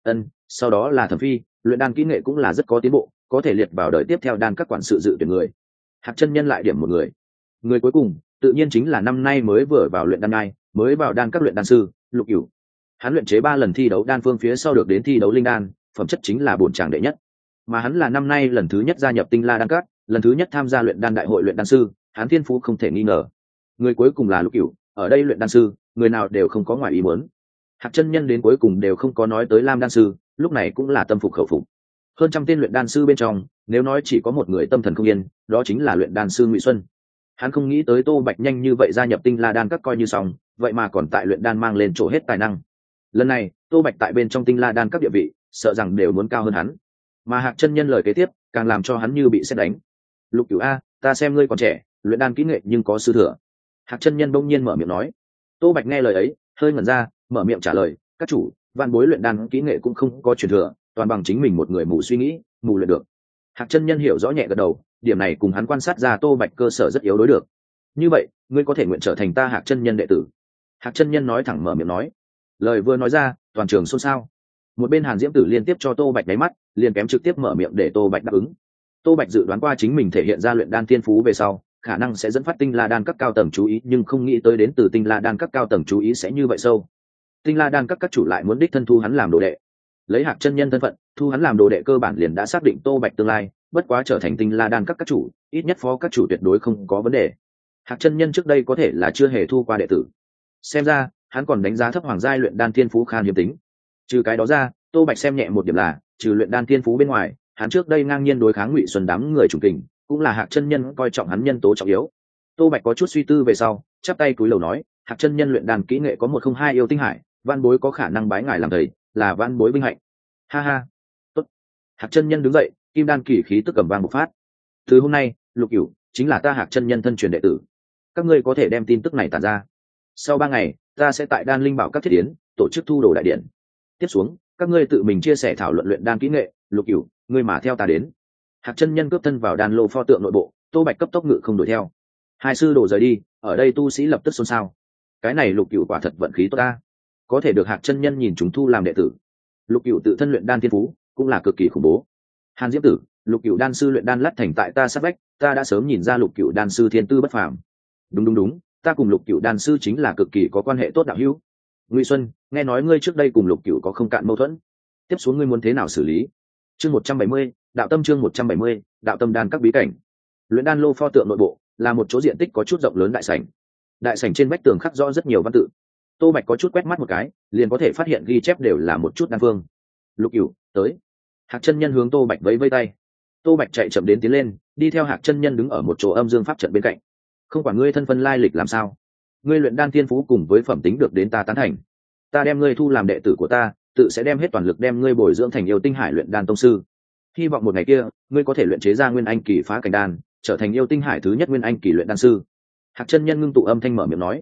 Sau đó là Thẩm Phi, luyện đan kỹ nghệ cũng là rất có tiến bộ, có thể liệt vào đời tiếp theo đan các quản sự dự tuyển người. Hạc chân nhân lại điểm một người. Người cuối cùng, tự nhiên chính là năm nay mới vừa vào luyện đan nhai, mới vào đan các luyện đan sư, Lục Cửu. Hắn luyện chế 3 lần thi đấu đan phương phía sau được đến thi đấu linh đan, phẩm chất chính là bổn tràng đệ nhất. Mà hắn là năm nay lần thứ nhất gia nhập Tinh La đan các, lần thứ nhất tham gia luyện đan đại hội luyện đan sư, hắn thiên phú không thể nghi ngờ. Người cuối cùng là Lục Cửu, ở đây luyện đan sư, người nào đều không có ngoài ý muốn. Hạc chân nhân đến cuối cùng đều không có nói tới Lam đan sư, lúc này cũng là tâm phục khẩu phục. Hơn trăm tên luyện đan sư bên trong, nếu nói chỉ có một người tâm thần không yên, đó chính là luyện đan sư Ngụy Xuân. Hắn không nghĩ tới Tô Bạch nhanh như vậy gia nhập Tinh La đan các coi như xong, vậy mà còn tại luyện đan mang lên chỗ hết tài năng. Lần này, Tô Bạch tại bên trong Tinh La đan các địa vị, sợ rằng đều muốn cao hơn hắn. Mà Hạc chân nhân lời kế tiếp, càng làm cho hắn như bị sét đánh. Lục Cửu a, ta xem ngươi còn trẻ, luyện đan kỹ nghệ nhưng có sư thừa. Hạc chân nhân bỗng nhiên mở miệng nói. Tô Bạch nghe lời ấy, hơi ngẩn ra, mở miệng trả lời, các chủ, vạn bối luyện đan kỹ nghệ cũng không có truyền thừa, toàn bằng chính mình một người mù suy nghĩ, mù luyện được. Hạc chân nhân hiểu rõ nhẹ gật đầu, điểm này cùng hắn quan sát ra Tô Bạch cơ sở rất yếu đối được. Như vậy, ngươi có thể nguyện trở thành ta Hạc chân nhân đệ tử. Hạc chân nhân nói thẳng mở miệng nói. Lời vừa nói ra, toàn trường xôn xao. Một bên Hàn Diễm Tử liên tiếp cho Tô Bạch đáy mắt, liền kém trực tiếp mở miệng để Tô Bạch đáp ứng. Tô Bạch dự đoán qua chính mình thể hiện ra luyện đan thiên phú về sau, khả năng sẽ dẫn phát Tinh La đan các cao tầng chú ý, nhưng không nghĩ tới đến từ Tinh La đan các cao tầng chú ý sẽ như vậy sâu. Tinh La đan các chủ lại muốn đích thân thu hắn làm đồ đệ. Lấy Hạc chân nhân thân phận, thu hắn làm đồ đệ cơ bản liền đã xác định Tô Bạch tương lai, bất quá trở thành Tinh La đan các chủ, ít nhất phó các chủ tuyệt đối không có vấn đề. Hạc chân nhân trước đây có thể là chưa hề thu qua đệ tử. Xem ra, hắn còn đánh giá thấp hoàng giai luyện đan thiên phú khan hiếm tính. Trừ cái đó ra, Tô Bạch xem nhẹ một điểm là, trừ luyện đan thiên phú bên ngoài, hắn trước đây ngang nhiên đối kháng Ngụy Xuân đám người chủng kình, cũng là Hạc chân nhân coi trọng hắn nhân tố trọng yếu. Tô Bạch có chút suy tư về sau, chắp tay cúi đầu nói, Hạc chân nhân luyện đan kỹ nghệ có 102 yêu tinh hải, văn bối có khả năng bái ngài làm thầy, là văn bối vinh hạnh. Ha ha, tốt. Hạc chân nhân đứng dậy, kim đan kỳ khí tức cầm vang bộc phát. Từ hôm nay, Lục Cửu chính là ta Hạc chân nhân thân truyền đệ tử. Các ngươi có thể đem tin tức này tản ra. Sau 3 ngày, ta sẽ tại Đan Linh Bảo các thiết yến tổ chức thu đồ đại điện. Tiếp xuống, các ngươi tự mình chia sẻ thảo luận luyện đan kỹ nghệ. Lục Cửu, ngươi mà theo ta đến. Hạc chân nhân cướp thân vào đan lô pho tượng nội bộ, Tô Bạch cấp tốc ngự không đuổi theo. Hai sư đồ rời đi, ở đây tu sĩ lập tức xôn xao. Cái này Lục Cửu quả thật vận khí tốt ta, có thể được Hạc chân nhân nhìn chúng thu làm đệ tử. Lục Cửu tự thân luyện đan thiên phú cũng là cực kỳ khủng bố. Hàn Diễm Tử, Lục Cửu đan sư luyện đan lát thành tại ta sát vách, ta đã sớm nhìn ra Lục Cửu đan sư thiên tư bất phàm. Đúng, ta cùng Lục Cửu đan sư chính là cực kỳ có quan hệ tốt đạo hữu. Ngụy Xuân, nghe nói ngươi trước đây cùng Lục Cửu có không cạn mâu thuẫn, tiếp xuống ngươi muốn thế nào xử lý? Chương 170, đạo tâm chương 170, đạo tâm đan các bí cảnh. Luyện đan lô pho tượng nội bộ là một chỗ diện tích có chút rộng lớn đại sảnh. Đại sảnh trên vách tường khắc rõ rất nhiều văn tự. Tô Bạch có chút quét mắt một cái, liền có thể phát hiện ghi chép đều là một chút đan phương. Lục Cửu, tới. Hạc chân nhân hướng Tô Bạch vẫy vẫy tay. Tô Bạch chạy chậm đến tiến lên, đi theo Hạc chân nhân đứng ở một chỗ âm dương pháp trận bên cạnh. Không quản ngươi thân phân lai lịch làm sao, ngươi luyện đan thiên phú cùng với phẩm tính được đến ta tán thành, ta đem ngươi thu làm đệ tử của ta, tự sẽ đem hết toàn lực đem ngươi bồi dưỡng thành yêu tinh hải luyện đan tông sư. Hy vọng một ngày kia, ngươi có thể luyện chế ra nguyên anh kỳ phá cảnh đan, trở thành yêu tinh hải thứ nhất nguyên anh kỳ luyện đan sư. Hạc chân nhân ngưng tụ âm thanh mở miệng nói.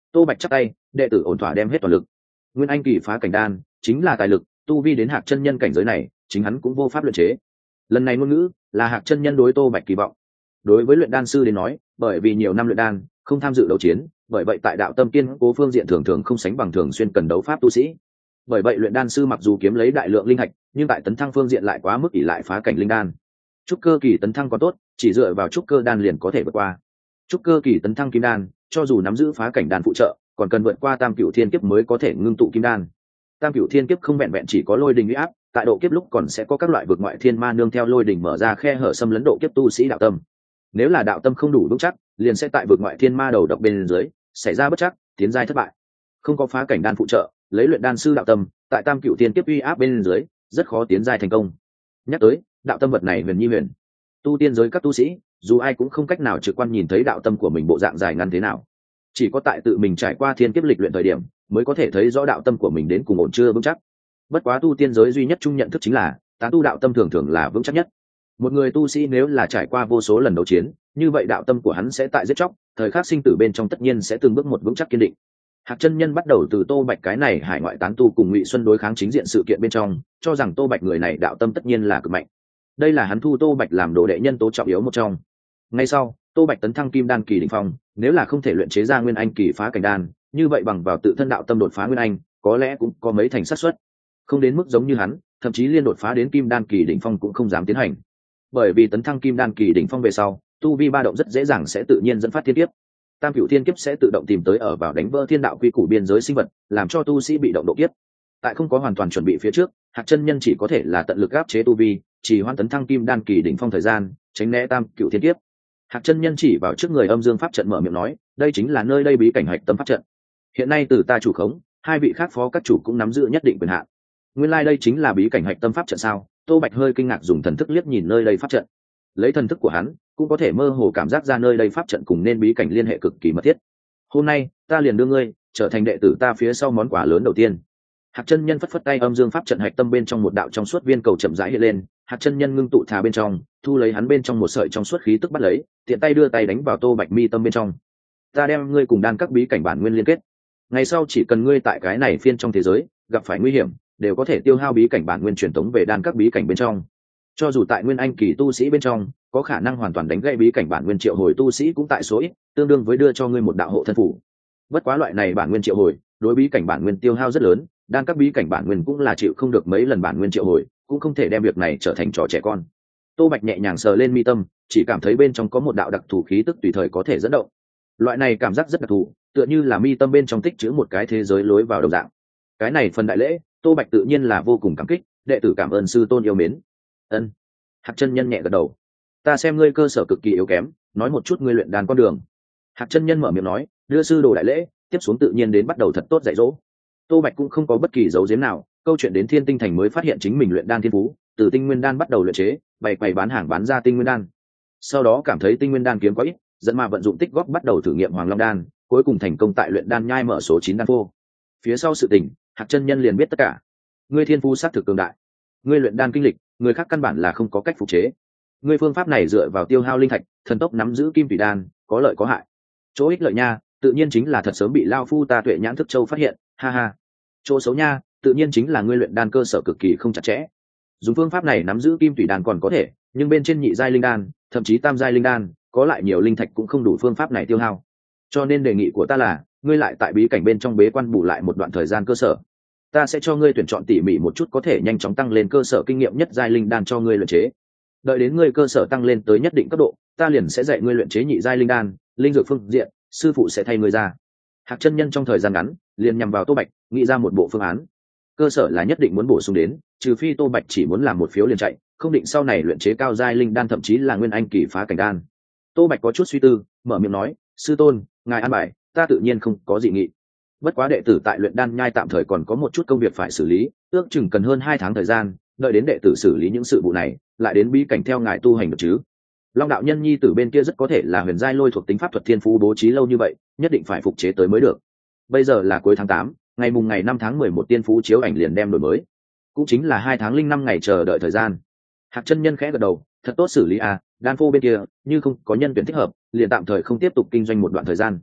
Tô Bạch chắp tay, đệ tử ổn thỏa đem hết toàn lực. Nguyên anh kỳ phá cảnh đan chính là tài lực, tu vi đến Hạc chân nhân cảnh giới này chính hắn cũng vô pháp luyện chế. Lần này ngôn ngữ là Hạc chân nhân đối Tô Bạch kỳ vọng. Đối với luyện đan sư đến nói, bởi vì nhiều năm luyện đan không tham dự đấu chiến, bởi vậy tại đạo tâm kiên cố phương diện thường thường không sánh bằng thường xuyên cần đấu pháp tu sĩ. Bởi vậy luyện đan sư mặc dù kiếm lấy đại lượng linh hạch, nhưng tại tấn thăng phương diện lại quá mức ỷ lại phá cảnh linh đan. Trúc cơ kỳ tấn thăng còn tốt, chỉ dựa vào trúc cơ đan liền có thể vượt qua. Trúc cơ kỳ tấn thăng kim đan, cho dù nắm giữ phá cảnh đan phụ trợ, còn cần vượt qua tam cửu thiên kiếp mới có thể ngưng tụ kim đan. Tam cửu thiên kiếp không vẹn vẹn chỉ có lôi đình uy áp, tại độ kiếp lúc còn sẽ có các loại vực ngoại thiên ma nương theo lôi đình mở ra khe hở xâm lấn độ kiếp tu sĩ đạo tâm. Nếu là đạo tâm không đủ vững chắc, liền sẽ tại vực ngoại thiên ma đầu độc bên dưới xảy ra bất chắc, tiến giai thất bại. Không có phá cảnh đan phụ trợ, lấy luyện đan sư đạo tâm, tại tam cửu thiên kiếp uy áp bên dưới, rất khó tiến giai thành công. Nhắc tới, đạo tâm vật này huyền nhi huyền. Tu tiên giới các tu sĩ, dù ai cũng không cách nào trực quan nhìn thấy đạo tâm của mình bộ dạng dài ngắn thế nào. Chỉ có tại tự mình trải qua thiên kiếp lịch luyện thời điểm, mới có thể thấy rõ đạo tâm của mình đến cùng ổn chưa vững chắc. Bất quá tu tiên giới duy nhất chung nhận thức chính là, tán tu đạo tâm thường thường là vững chắc nhất. Một người tu sĩ nếu là trải qua vô số lần đấu chiến, như vậy đạo tâm của hắn sẽ tại giết chóc, thời khắc sinh tử bên trong tất nhiên sẽ từng bước một vững chắc kiên định. Hạc chân nhân bắt đầu từ Tô Bạch cái này hải ngoại tán tu cùng Ngụy Xuân đối kháng chính diện sự kiện bên trong, cho rằng Tô Bạch người này đạo tâm tất nhiên là cực mạnh. Đây là hắn thu Tô Bạch làm đồ đệ nhân tố trọng yếu một trong. Ngay sau, Tô Bạch tấn thăng kim đan kỳ đỉnh phong, nếu là không thể luyện chế ra nguyên anh kỳ phá cảnh đan, như vậy bằng vào tự thân đạo tâm đột phá nguyên anh, có lẽ cũng có mấy thành xác suất. Không đến mức giống như hắn, thậm chí liên đột phá đến kim đan kỳ đỉnh phong cũng không dám tiến hành. Bởi vì tấn thăng kim đan kỳ đỉnh phong về sau, tu vi ba động rất dễ dàng sẽ tự nhiên dẫn phát thiên kiếp. Tam cửu thiên kiếp sẽ tự động tìm tới ở vào đánh vỡ thiên đạo quy củ biên giới sinh vật, làm cho tu sĩ bị động độ kiếp. Tại không có hoàn toàn chuẩn bị phía trước, Hạc chân nhân chỉ có thể là tận lực áp chế tu vi, chỉ hoãn tấn thăng kim đan kỳ đỉnh phong thời gian, tránh né tam cửu thiên kiếp. Hạc chân nhân chỉ vào trước người âm dương pháp trận mở miệng nói, đây chính là nơi đây bí cảnh hạch tâm pháp trận. Hiện nay từ ta chủ khống, hai vị khác phó các chủ cũng nắm giữ nhất định quyền hạn. Nguyên lai đây chính là bí cảnh hạch tâm pháp trận sao? Tô Bạch hơi kinh ngạc dùng thần thức liếc nhìn nơi đây pháp trận. Lấy thần thức của hắn, cũng có thể mơ hồ cảm giác ra nơi đây pháp trận cùng nên bí cảnh liên hệ cực kỳ mật thiết. Hôm nay, ta liền đưa ngươi trở thành đệ tử ta phía sau món quà lớn đầu tiên. Hạc chân nhân phất phất tay, âm dương pháp trận hạch tâm bên trong một đạo trong suốt viên cầu chậm rãi hiện lên, Hạc chân nhân ngưng tụ thà bên trong, thu lấy hắn bên trong một sợi trong suốt khí tức bắt lấy, tiện tay đưa tay đánh vào Tô Bạch mi tâm bên trong. Ta đem ngươi cùng đan các bí cảnh bản nguyên liên kết. Ngày sau chỉ cần ngươi tại cái này phiên trong thế giới gặp phải nguy hiểm, đều có thể tiêu hao bí cảnh bản nguyên truyền tống về đan các bí cảnh bên trong. Cho dù tại nguyên anh kỳ tu sĩ bên trong, có khả năng hoàn toàn đánh gãy bí cảnh bản nguyên triệu hồi tu sĩ cũng tại số ít, tương đương với đưa cho ngươi một đạo hộ thân phủ. Bất quá loại này bản nguyên triệu hồi, đối bí cảnh bản nguyên tiêu hao rất lớn, đan các bí cảnh bản nguyên cũng là chịu không được mấy lần bản nguyên triệu hồi, cũng không thể đem việc này trở thành trò trẻ con. Tô Bạch nhẹ nhàng sờ lên mi tâm, chỉ cảm thấy bên trong có một đạo đặc thù khí tức tùy thời có thể dẫn động. Loại này cảm giác rất đặc thù, tựa như là mi tâm bên trong tích trữ một cái thế giới lối vào đồng dạng. Cái này phần đại lễ, Tô Bạch tự nhiên là vô cùng cảm kích, đệ tử cảm ơn sư tôn yêu mến. Ân. Hạc chân nhân nhẹ gật đầu. Ta xem ngươi cơ sở cực kỳ yếu kém, nói một chút ngươi luyện đan con đường. Hạc chân nhân mở miệng nói, đưa sư đồ đại lễ, tiếp xuống tự nhiên đến bắt đầu thật tốt dạy dỗ. Tô Bạch cũng không có bất kỳ dấu giếm nào, câu chuyện đến Thiên Tinh Thành mới phát hiện chính mình luyện đan thiên phú, từ tinh nguyên đan bắt đầu luyện chế, bày quầy bán hàng bán ra tinh nguyên đan. Sau đó cảm thấy tinh nguyên đan kiếm quá ít, dẫn mà vận dụng tích góp bắt đầu thử nghiệm Hoàng Long đan, cuối cùng thành công tại luyện đan nhai mở số 9 đan phô. Phía sau sự tình, Hạc chân nhân liền biết tất cả. Ngươi thiên phú sát thực cường đại, ngươi luyện đan kinh lịch, người khác căn bản là không có cách phục chế. Ngươi phương pháp này dựa vào tiêu hao linh thạch, thần tốc nắm giữ kim thủy đan, có lợi có hại. Chỗ ích lợi nha, tự nhiên chính là thật sớm bị lao phu ta Tuệ Nhãn Thức Châu phát hiện, ha ha. Chỗ xấu nha, tự nhiên chính là ngươi luyện đan cơ sở cực kỳ không chặt chẽ. Dùng phương pháp này nắm giữ kim thủy đan còn có thể, nhưng bên trên nhị giai linh đan, thậm chí tam giai linh đan, có lại nhiều linh thạch cũng không đủ phương pháp này tiêu hao. Cho nên đề nghị của ta là, ngươi lại tại bí cảnh bên trong bế quan bù lại một đoạn thời gian cơ sở. Ta sẽ cho ngươi tuyển chọn tỉ mỉ một chút có thể nhanh chóng tăng lên cơ sở kinh nghiệm nhất giai linh đan cho ngươi luyện chế. Đợi đến ngươi cơ sở tăng lên tới nhất định cấp độ, ta liền sẽ dạy ngươi luyện chế nhị giai linh đan, linh dược phương diện, sư phụ sẽ thay ngươi ra. Hạc chân nhân trong thời gian ngắn, liền nhằm vào Tô Bạch, nghĩ ra một bộ phương án. Cơ sở là nhất định muốn bổ sung đến, trừ phi Tô Bạch chỉ muốn làm một phiếu liền chạy, không định sau này luyện chế cao giai linh đan thậm chí là nguyên anh kỳ phá cảnh đan. Tô Bạch có chút suy tư, mở miệng nói, sư tôn, ngài an bài, ta tự nhiên không có dị nghị. Bất quá đệ tử tại luyện đan nhai tạm thời còn có một chút công việc phải xử lý, ước chừng cần hơn 2 tháng thời gian, đợi đến đệ tử xử lý những sự vụ này, lại đến bí cảnh theo ngài tu hành được chứ. Long đạo nhân nhi tử bên kia rất có thể là huyền giai lôi thuộc tính pháp thuật thiên phú bố trí lâu như vậy, nhất định phải phục chế tới mới được. Bây giờ là cuối tháng 8, ngày 5 tháng 11 tiên phú chiếu ảnh liền đem đổi mới, cũng chính là 2 tháng 05 ngày chờ đợi thời gian. Hạc chân nhân khẽ gật đầu, thật tốt xử lý à, đan phô bên kia như không có nhân tuyển thích hợp, liền tạm thời không tiếp tục kinh doanh một đoạn thời gian.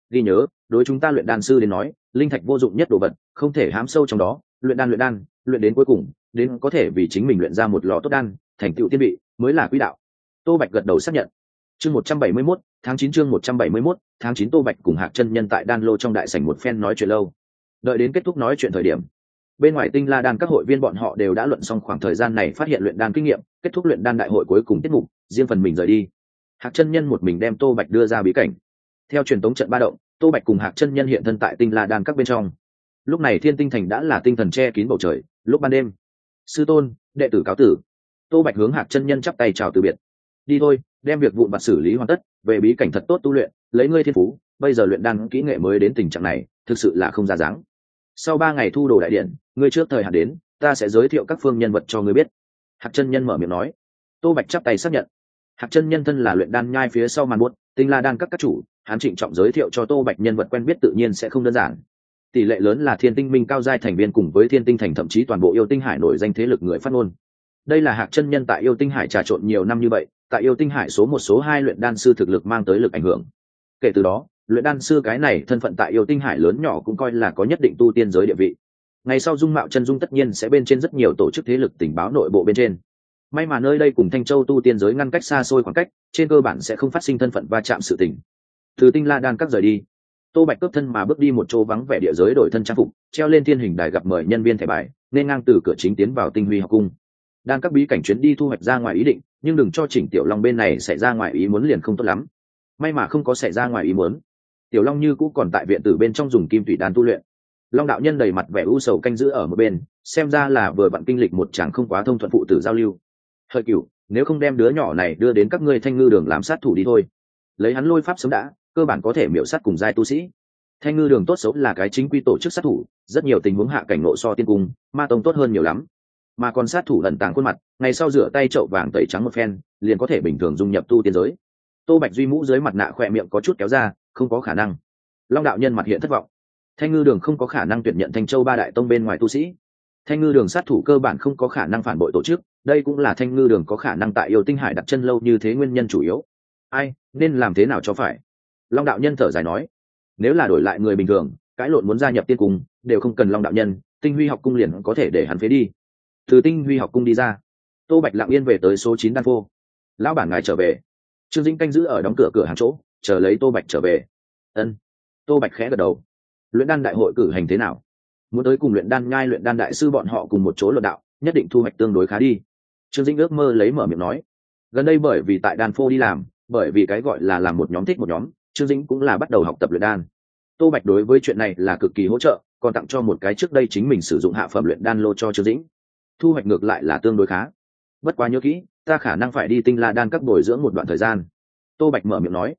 ghi nhớ, đối chúng ta luyện đan sư đến nói, linh thạch vô dụng nhất đồ vật, không thể hám sâu trong đó, luyện đan, luyện đến cuối cùng, đến có thể vì chính mình luyện ra một lò tốt đan, thành tựu tiên vị, mới là quý đạo. Tô Bạch gật đầu xác nhận. Chương 171, tháng 9 chương 171, tháng 9 Tô Bạch cùng Hạc Chân Nhân tại đan lô trong đại sảnh một phen nói chuyện lâu. Đợi đến kết thúc nói chuyện thời điểm, bên ngoài Tinh La đan các hội viên bọn họ đều đã luận xong khoảng thời gian này phát hiện luyện đan kinh nghiệm, kết thúc luyện đan đại hội cuối cùng tiết mục, riêng phần mình rời đi. Hạc Chân Nhân một mình đem Tô Bạch đưa ra bí cảnh. Theo truyền tống trận ba động, Tô Bạch cùng Hạc Chân Nhân hiện thân tại Tinh La đan các bên trong. Lúc này Thiên Tinh thành đã là tinh thần che kín bầu trời, lúc ban đêm. Sư tôn, đệ tử cáo tử. Tô Bạch hướng Hạc Chân Nhân chắp tay chào từ biệt. Đi thôi, đem việc vụn vặt xử lý hoàn tất, về bí cảnh thật tốt tu luyện, lấy ngươi thiên phú, bây giờ luyện đan kỹ nghệ mới đến tình trạng này, thực sự là không ra dáng. Sau 3 ngày thu đồ đại điện, ngươi trước thời hạn đến, ta sẽ giới thiệu các phương nhân vật cho ngươi biết. Hạc Chân Nhân mở miệng nói. Tô Bạch chắp tay xác nhận. Hạc Chân Nhân thân là luyện đan nhai phía sau màn buốt, Tinh La đan các chủ, hắn trịnh trọng giới thiệu cho Tô Bạch nhân vật quen biết tự nhiên sẽ không đơn giản. Tỷ lệ lớn là Thiên Tinh Minh cao giai thành viên cùng với Thiên Tinh thành thậm chí toàn bộ Yêu Tinh Hải nổi danh thế lực người phát ngôn. Đây là Hạc Chân Nhân tại Yêu Tinh Hải trà trộn nhiều năm như vậy, tại Yêu Tinh Hải số 1 số 2 luyện đan sư thực lực mang tới lực ảnh hưởng. Kể từ đó, luyện đan sư cái này thân phận tại Yêu Tinh Hải lớn nhỏ cũng coi là có nhất định tu tiên giới địa vị. Ngày sau dung mạo chân dung tất nhiên sẽ bên trên rất nhiều tổ chức thế lực tình báo nội bộ bên trên. May mà nơi đây cùng Thanh Châu tu tiên giới ngăn cách xa xôi khoảng cách, trên cơ bản sẽ không phát sinh thân phận va chạm sự tình. Từ Tinh La đan các rời đi, Tô Bạch cướp thân mà bước đi một chỗ vắng vẻ địa giới, đổi thân trang phục, treo lên thiên hình đài gặp mời nhân viên thẻ bài, nên ngang từ cửa chính tiến vào Tinh Huy học cung. Đan các bí cảnh chuyến đi thu hoạch ra ngoài ý định, nhưng đừng cho Chỉnh Tiểu Long bên này xảy ra ngoài ý muốn liền không tốt lắm. May mà không có xảy ra ngoài ý muốn. Tiểu Long như cũ còn tại viện tử bên trong dùng kim thủy đan tu luyện. Long đạo nhân đầy mặt vẻ u sầu canh giữ ở một bên, xem ra là vừa vặn kinh lịch một chàng không quá thông thuận phụ tử giao lưu. Hợi Cửu, nếu không đem đứa nhỏ này đưa đến các ngươi Thanh Ngư đường làm sát thủ đi thôi. Lấy hắn lôi pháp sớm đã, cơ bản có thể miểu sát cùng giai tu sĩ. Thanh Ngư đường tốt xấu là cái chính quy tổ chức sát thủ, rất nhiều tình huống hạ cảnh nộ so tiên cung, ma tông tốt hơn nhiều lắm. Mà còn sát thủ ẩn tàng khuôn mặt, ngày sau rửa tay chậu vàng tẩy trắng một phen, liền có thể bình thường dung nhập tu tiên giới. Tô Bạch duy mũ dưới mặt nạ khỏe miệng có chút kéo ra, không có khả năng. Long đạo nhân mặt hiện thất vọng. Thanh Ngư đường không có khả năng tuyển nhận Thanh Châu 3 đại tông bên ngoài tu sĩ. Thanh Ngư đường sát thủ cơ bản không có khả năng phản bội tổ chức, đây cũng là Thanh Ngư đường có khả năng tại Yêu Tinh Hải đặt chân lâu như thế nguyên nhân chủ yếu. Ai, nên làm thế nào cho phải? Long đạo nhân thở dài nói, nếu là đổi lại người bình thường, cãi lộn muốn gia nhập tiên cung, đều không cần Long đạo nhân, Tinh Huy học cung liền có thể để hắn phế đi. Từ Tinh Huy học cung đi ra, Tô Bạch lặng yên về tới số 9 đan phô. Lão bản ngài trở về. Trương Dĩnh canh giữ ở đóng cửa cửa hàng chỗ, chờ lấy Tô Bạch trở về. Ân. Tô Bạch khẽ gật đầu. Luyện đan đại hội cử hành thế nào? Muốn tới cùng luyện đan nhai luyện đan đại sư bọn họ cùng một chỗ luận đạo, nhất định thu hoạch tương đối khá đi. Trương Dĩnh ước mơ lấy mở miệng nói. Gần đây bởi vì tại đan phô đi làm, bởi vì cái gọi là làm một nhóm thích một nhóm, Trương Dĩnh cũng là bắt đầu học tập luyện đan. Tô Bạch đối với chuyện này là cực kỳ hỗ trợ, còn tặng cho một cái trước đây chính mình sử dụng hạ phẩm luyện đan lô cho Trương Dĩnh. Thu hoạch ngược lại là tương đối khá. Bất quá nhớ kỹ, ta khả năng phải đi Tinh La đan các bồi dưỡng một đoạn thời gian. Tô Bạch mở miệng nói.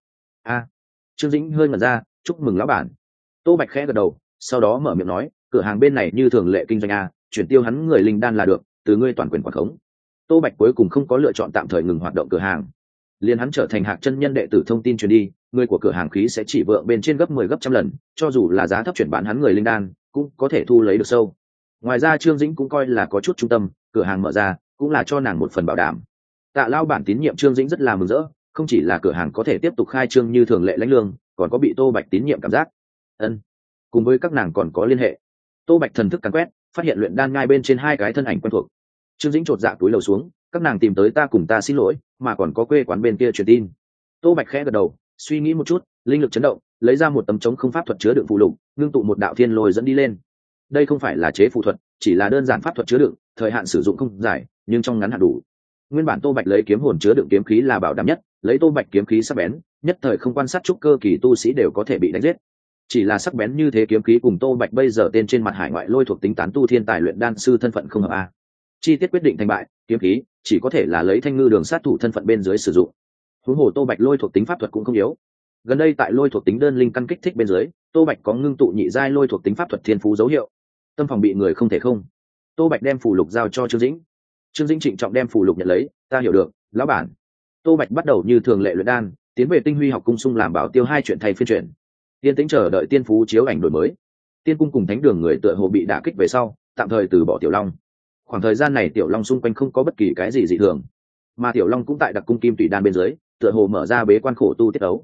Trương Dĩnh hơi ngẩn ra, chúc mừng lão bản. Tô Bạch khẽ gật đầu, sau đó mở miệng nói, cửa hàng bên này như thường lệ kinh doanh chuyển tiêu hắn người linh đan là được, từ ngươi toàn quyền quản khống. Tô Bạch cuối cùng không có lựa chọn tạm thời ngừng hoạt động cửa hàng, liền hắn trở thành Hạc Chân Nhân đệ tử thông tin truyền đi, người của cửa hàng khí sẽ chỉ vượng bên trên gấp 10 gấp trăm lần, cho dù là giá thấp chuyển bán hắn người linh đan, cũng có thể thu lấy được sâu. Ngoài ra Trương Dĩnh cũng coi là có chút trung tâm, cửa hàng mở ra cũng là cho nàng một phần bảo đảm. Tạ lão bản tín nhiệm Trương Dĩnh rất là mừng rỡ, không chỉ là cửa hàng có thể tiếp tục khai trương như thường lệ lãnh lương, còn có bị Tô Bạch tín nhiệm cảm giác. Cùng với các nàng còn có liên hệ. Tô Bạch thần thức càn quét, phát hiện luyện đan ngay bên trên 2 cái thân ảnh quen thuộc. Trương Dĩnh chột dạ túi lầu xuống, các nàng tìm tới ta cùng ta xin lỗi, mà còn có quê quán bên kia truyền tin. Tô Bạch khẽ gật đầu, suy nghĩ một chút, linh lực chấn động, lấy ra một tấm chống không pháp thuật chứa đựng phù lục, ngưng tụ một đạo thiên lôi dẫn đi lên. Đây không phải là chế phù thuật, chỉ là đơn giản pháp thuật chứa đựng, thời hạn sử dụng không dài, nhưng trong ngắn hạn đủ. Nguyên bản Tô Bạch lấy kiếm hồn chứa đựng kiếm khí là bảo đảm nhất, lấy Tô Bạch kiếm khí sắc bén, nhất thời không quan sát trúc cơ kỳ tu sĩ đều có thể bị đánh giết. Chỉ là sắc bén như thế kiếm khí cùng Tô Bạch bây giờ tên trên mặt hải ngoại lôi thuộc tính tán tu thiên tài luyện đan sư thân phận không hợp chi tiết quyết định thành bại, kiếm khí chỉ có thể là lấy Thanh Ngư đường sát thủ thân phận bên dưới sử dụng. Huống hồ Tô Bạch lôi thuộc tính pháp thuật cũng không yếu. Gần đây tại lôi thuộc tính đơn linh căn kích thích bên dưới, Tô Bạch có ngưng tụ nhị giai lôi thuộc tính pháp thuật thiên phú dấu hiệu. Tâm phòng bị người không thể không. Tô Bạch đem phù lục giao cho Trương Dĩnh. Trương Dĩnh trịnh trọng đem phù lục nhận lấy, ta hiểu được, lão bản. Tô Bạch bắt đầu như thường lệ luyện đan, tiến về Tinh Huy học cung sung làm bảo tiêu 2 chuyện thay phiên chuyển. Tiên tĩnh chờ đợi tiên phú chiếu ảnh đổi mới. Tiên cung cùng thánh đường người tựa hồ bị đả kích về sau, tạm thời từ bỏ Tiểu Long. Khoảng thời gian này Tiểu Long xung quanh không có bất kỳ cái gì dị thường, mà Tiểu Long cũng tại đặc cung kim tùy đan bên dưới, tựa hồ mở ra bế quan khổ tu tiết ấu.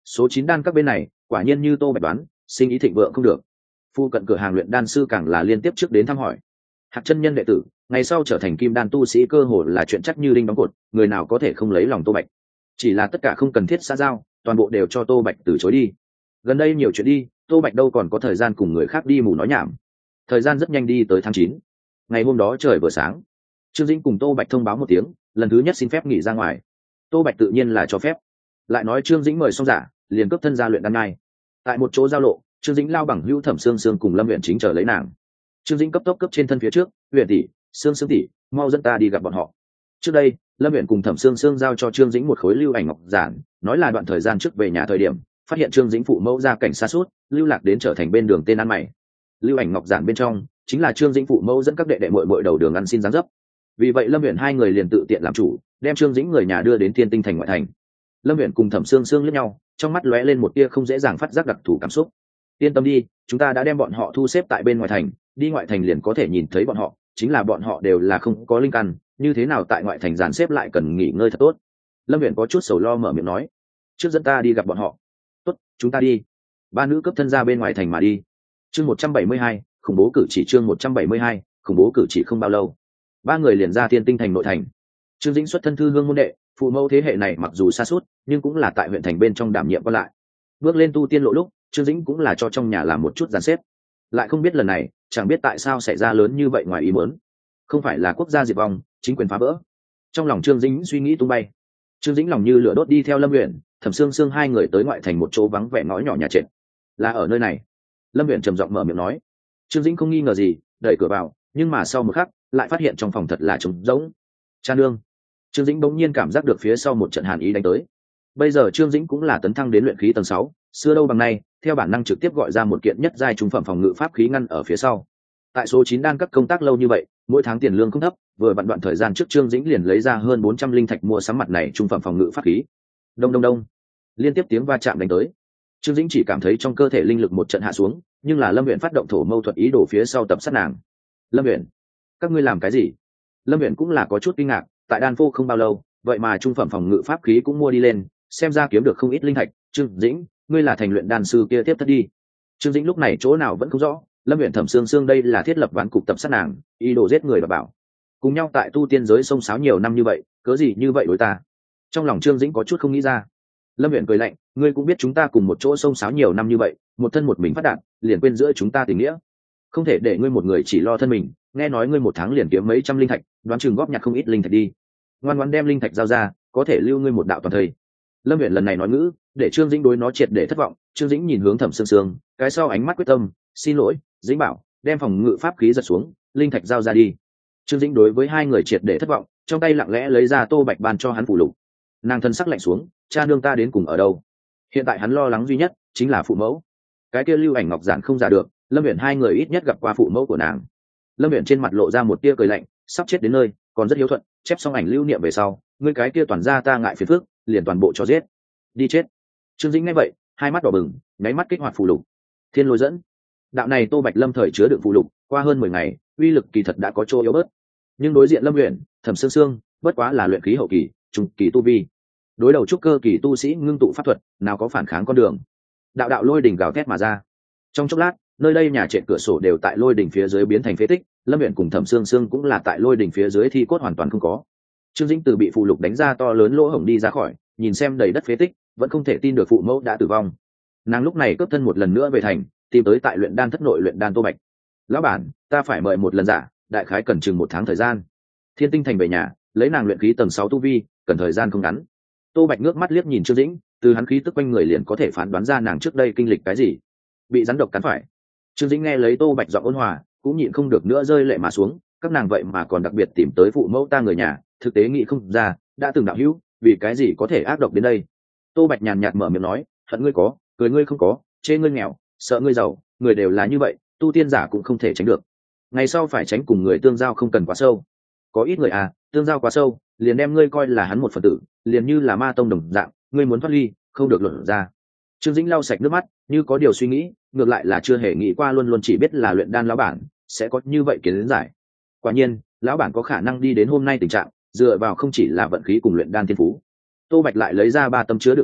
Số 9 đan các bên này quả nhiên như Tô Bạch đoán, sinh ý thịnh vượng không được. Phu cận cửa hàng luyện đan sư càng là liên tiếp trước đến thăm hỏi. Hạc chân nhân đệ tử ngày sau trở thành kim đan tu sĩ cơ hồ là chuyện chắc như đinh đóng cột, người nào có thể không lấy lòng Tô Bạch. Chỉ là tất cả không cần thiết xã giao, toàn bộ đều cho Tô Bạch từ chối đi. Gần đây nhiều chuyện đi, Tô Bạch đâu còn có thời gian cùng người khác đi mù nói nhảm. Thời gian rất nhanh đi tới tháng 9. Ngày hôm đó trời vừa sáng, Trương Dĩnh cùng Tô Bạch thông báo một tiếng, lần thứ nhất xin phép nghỉ ra ngoài. Tô Bạch tự nhiên là cho phép. Lại nói Trương Dĩnh mời xong giả, liền cướp thân ra luyện đan ngay. Tại một chỗ giao lộ, Trương Dĩnh lao bằng hữu Thẩm Sương Sương cùng Lâm Uyển Chính chờ lấy nàng. Trương Dĩnh cấp tốc cấp trên thân phía trước, Uyển tỷ, Sương Sương tỷ, mau dẫn ta đi gặp bọn họ. Trước đây, Lâm Uyển cùng Thẩm Sương Sương giao cho Trương Dĩnh một khối lưu ảnh ngọc giản, nói là đoạn thời gian trước về nhà thời điểm, phát hiện Trương Dĩnh phụ mẫu gia cảnh xa suốt, lưu lạc đến trở thành bên đường tên ăn mày. Lưu ảnh ngọc giản bên trong chính là Trương Dĩnh phụ mẫu dẫn các đệ đệ muội muội đầu đường ăn xin dáng dấp. Vì vậy Lâm Uyển hai người liền tự tiện làm chủ, đem Trương Dĩnh người nhà đưa đến Thiên Tinh thành ngoại thành. Lâm Uyển cùng Thẩm Sương Sương liếc nhau, trong mắt lóe lên một tia không dễ dàng phát giác đặc thù cảm xúc. Yên tâm đi, chúng ta đã đem bọn họ thu xếp tại bên ngoài thành, đi ngoại thành liền có thể nhìn thấy bọn họ, chính là bọn họ đều là không có linh căn, như thế nào tại ngoại thành dàn xếp lại cần nghỉ ngơi thật tốt. Lâm Uyển có chút sầu lo mở miệng nói, trước dẫn ta đi gặp bọn họ. Tốt, chúng ta đi. Ba nữ cấp thân ra bên ngoài thành mà đi. Chương 172, khủng bố cử chỉ. Chương 172, khủng bố cử chỉ. Không bao lâu, ba người liền ra Thiên Tinh thành nội thành. Trương Dĩnh xuất thân thư hương môn đệ, phụ mẫu thế hệ này mặc dù xa suốt, nhưng cũng là tại huyện thành bên trong đảm nhiệm quan lại. Bước lên tu tiên lộ lúc, Trương Dĩnh cũng là cho trong nhà làm một chút dàn xếp. Lại không biết lần này, chẳng biết tại sao xảy ra lớn như vậy ngoài ý muốn. Không phải là quốc gia diệt vong, chính quyền phá vỡ. Trong lòng Trương Dĩnh suy nghĩ tung bay. Trương Dĩnh lòng như lửa đốt đi theo Lâm Uyển, Thẩm Sương Sương hai người tới ngoại thành một chỗ vắng vẻ ngõ nhỏ nhà trệt. Là ở nơi này. Lâm Uyển trầm giọng mở miệng nói. Trương Dĩnh không nghi ngờ gì, đẩy cửa vào, nhưng mà sau một khắc, lại phát hiện trong phòng thật là trống rỗng. Cha nương. Trương Dĩnh bỗng nhiên cảm giác được phía sau một trận hàn ý đánh tới. Bây giờ Trương Dĩnh cũng là tấn thăng đến luyện khí tầng 6, xưa đâu bằng nay, theo bản năng trực tiếp gọi ra một kiện nhất giai trung phẩm phòng ngự pháp khí ngăn ở phía sau. Tại số 9 đan các công tác lâu như vậy, mỗi tháng tiền lương không thấp, vừa vặn đoạn thời gian trước Trương Dĩnh liền lấy ra hơn 400 linh thạch mua sắm mặt này trung phẩm phòng ngự pháp khí. Đông đông đông, liên tiếp tiếng va chạm đánh tới. Trương Dĩnh chỉ cảm thấy trong cơ thể linh lực một trận hạ xuống, nhưng là Lâm Uyển phát động thổ mâu thuật ý đồ phía sau tập sát nàng. Lâm Uyển, các ngươi làm cái gì? Lâm Uyển cũng là có chút kinh ngạc, tại đan phô không bao lâu, vậy mà trung phẩm phòng ngự pháp khí cũng mua đi lên, xem ra kiếm được không ít linh thạch. Trương Dĩnh, ngươi là thành luyện đan sư kia tiếp thất đi. Trương Dĩnh lúc này chỗ nào vẫn không rõ, Lâm Uyển Thẩm Sương Sương đây là thiết lập ván cục tập sát nàng, ý đồ giết người và bảo. Cùng nhau tại tu tiên giới xông xáo nhiều năm như vậy, cớ gì như vậy đối ta? Trong lòng Trương Dĩnh có chút không nghĩ ra. Lâm Uyển cười lạnh, ngươi cũng biết chúng ta cùng một chỗ xông xáo nhiều năm như vậy, một thân một mình phát đạt, liền quên giữa chúng ta tình nghĩa. Không thể để ngươi một người chỉ lo thân mình, nghe nói ngươi một tháng liền kiếm mấy trăm linh thạch, đoán chừng góp nhặt không ít linh thạch đi. Ngoan ngoãn đem linh thạch giao ra, có thể lưu ngươi một đạo toàn thây. Lâm Uyển lần này nói ngữ, để Trương Dĩnh đối nó triệt để thất vọng. Trương Dĩnh nhìn hướng Thẩm Sương Sương, cái sau ánh mắt quyết tâm, xin lỗi, Dĩnh bảo, đem phòng ngự pháp khí giật xuống, linh thạch giao ra đi. Trương Dĩnh đối với hai người triệt để thất vọng, trong tay lặng lẽ lấy ra Tô Bạch ban cho hắn phụ lục. Nàng thân sắc lạnh xuống, cha nương ta đến cùng ở đâu? Hiện tại hắn lo lắng duy nhất chính là phụ mẫu. Cái kia lưu ảnh ngọc giản không giả được, Lâm Uyển hai người ít nhất gặp qua phụ mẫu của nàng. Lâm Uyển trên mặt lộ ra một tia cười lạnh, sắp chết đến nơi, còn rất hiếu thuận, chép xong ảnh lưu niệm về sau, ngươi cái kia toàn ra ta ngại phiền phức, liền toàn bộ cho giết. Đi chết. Trương Dĩnh nghe vậy, hai mắt đỏ bừng, nháy mắt kích hoạt phù lục. Thiên lôi dẫn. Đạo này Tô Bạch Lâm thời chứa đựng phù lục, qua hơn 10 ngày, uy lực kỳ thật đã có chỗ yếu bớt. Nhưng đối diện Lâm Uyển, Thẩm Sương Sương, bất quá là luyện khí hậu kỳ, trung kỳ tu vi. Đối đầu trúc cơ kỳ tu sĩ ngưng tụ pháp thuật, nào có phản kháng con đường. Đạo đạo lôi đỉnh gào thét mà ra. Trong chốc lát, nơi đây nhà trệt cửa sổ đều tại lôi đỉnh phía dưới biến thành phế tích, Lâm Uyển cùng Thẩm Sương Sương cũng là tại lôi đỉnh phía dưới thi cốt hoàn toàn không có. Trương Dĩnh từ bị phù lục đánh ra to lớn lỗ hổng đi ra khỏi, nhìn xem đầy đất phế tích, vẫn không thể tin được phụ mẫu đã tử vong. Nàng lúc này cướp thân một lần nữa về thành, tìm tới tại luyện đan thất nội luyện đan Tô Bạch. Lão bản, ta phải mời một lần giả, đại khái cần chừng 1 tháng thời gian. Thiên Tinh thành về nhà, lấy nàng luyện khí tầng 6 tu vi, cần thời gian không ngắn. Tô Bạch ngước mắt liếc nhìn Trương Dĩnh, từ hắn khí tức quanh người liền có thể phán đoán ra nàng trước đây kinh lịch cái gì. Bị rắn độc cắn phải. Trương Dĩnh nghe lấy Tô Bạch giọng ôn hòa, cũng nhịn không được nữa rơi lệ mà xuống, các nàng vậy mà còn đặc biệt tìm tới phụ mẫu ta người nhà, thực tế nghĩ không ra, đã từng đạo hữu, vì cái gì có thể ác độc đến đây. Tô Bạch nhàn nhạt mở miệng nói, hận ngươi có, cười ngươi không có, chê ngươi nghèo, sợ ngươi giàu, người đều là như vậy, tu tiên giả cũng không thể tránh được. Ngày sau phải tránh cùng người tương giao không cần quá sâu. Có ít người tương giao quá sâu, liền đem ngươi coi là hắn một phần tử, liền như là ma tông đồng dạng, ngươi muốn thoát ly, không được luận ra. Trương Dĩnh lau sạch nước mắt, như có điều suy nghĩ, ngược lại là chưa hề nghĩ qua, luôn luôn chỉ biết là luyện đan lão bản sẽ có như vậy kiến giải. Quả nhiên, lão bản có khả năng đi đến hôm nay tình trạng, dựa vào không chỉ là vận khí cùng luyện đan thiên phú. Tô Bạch lại lấy ra 3 tấm chứa đựng phù lục,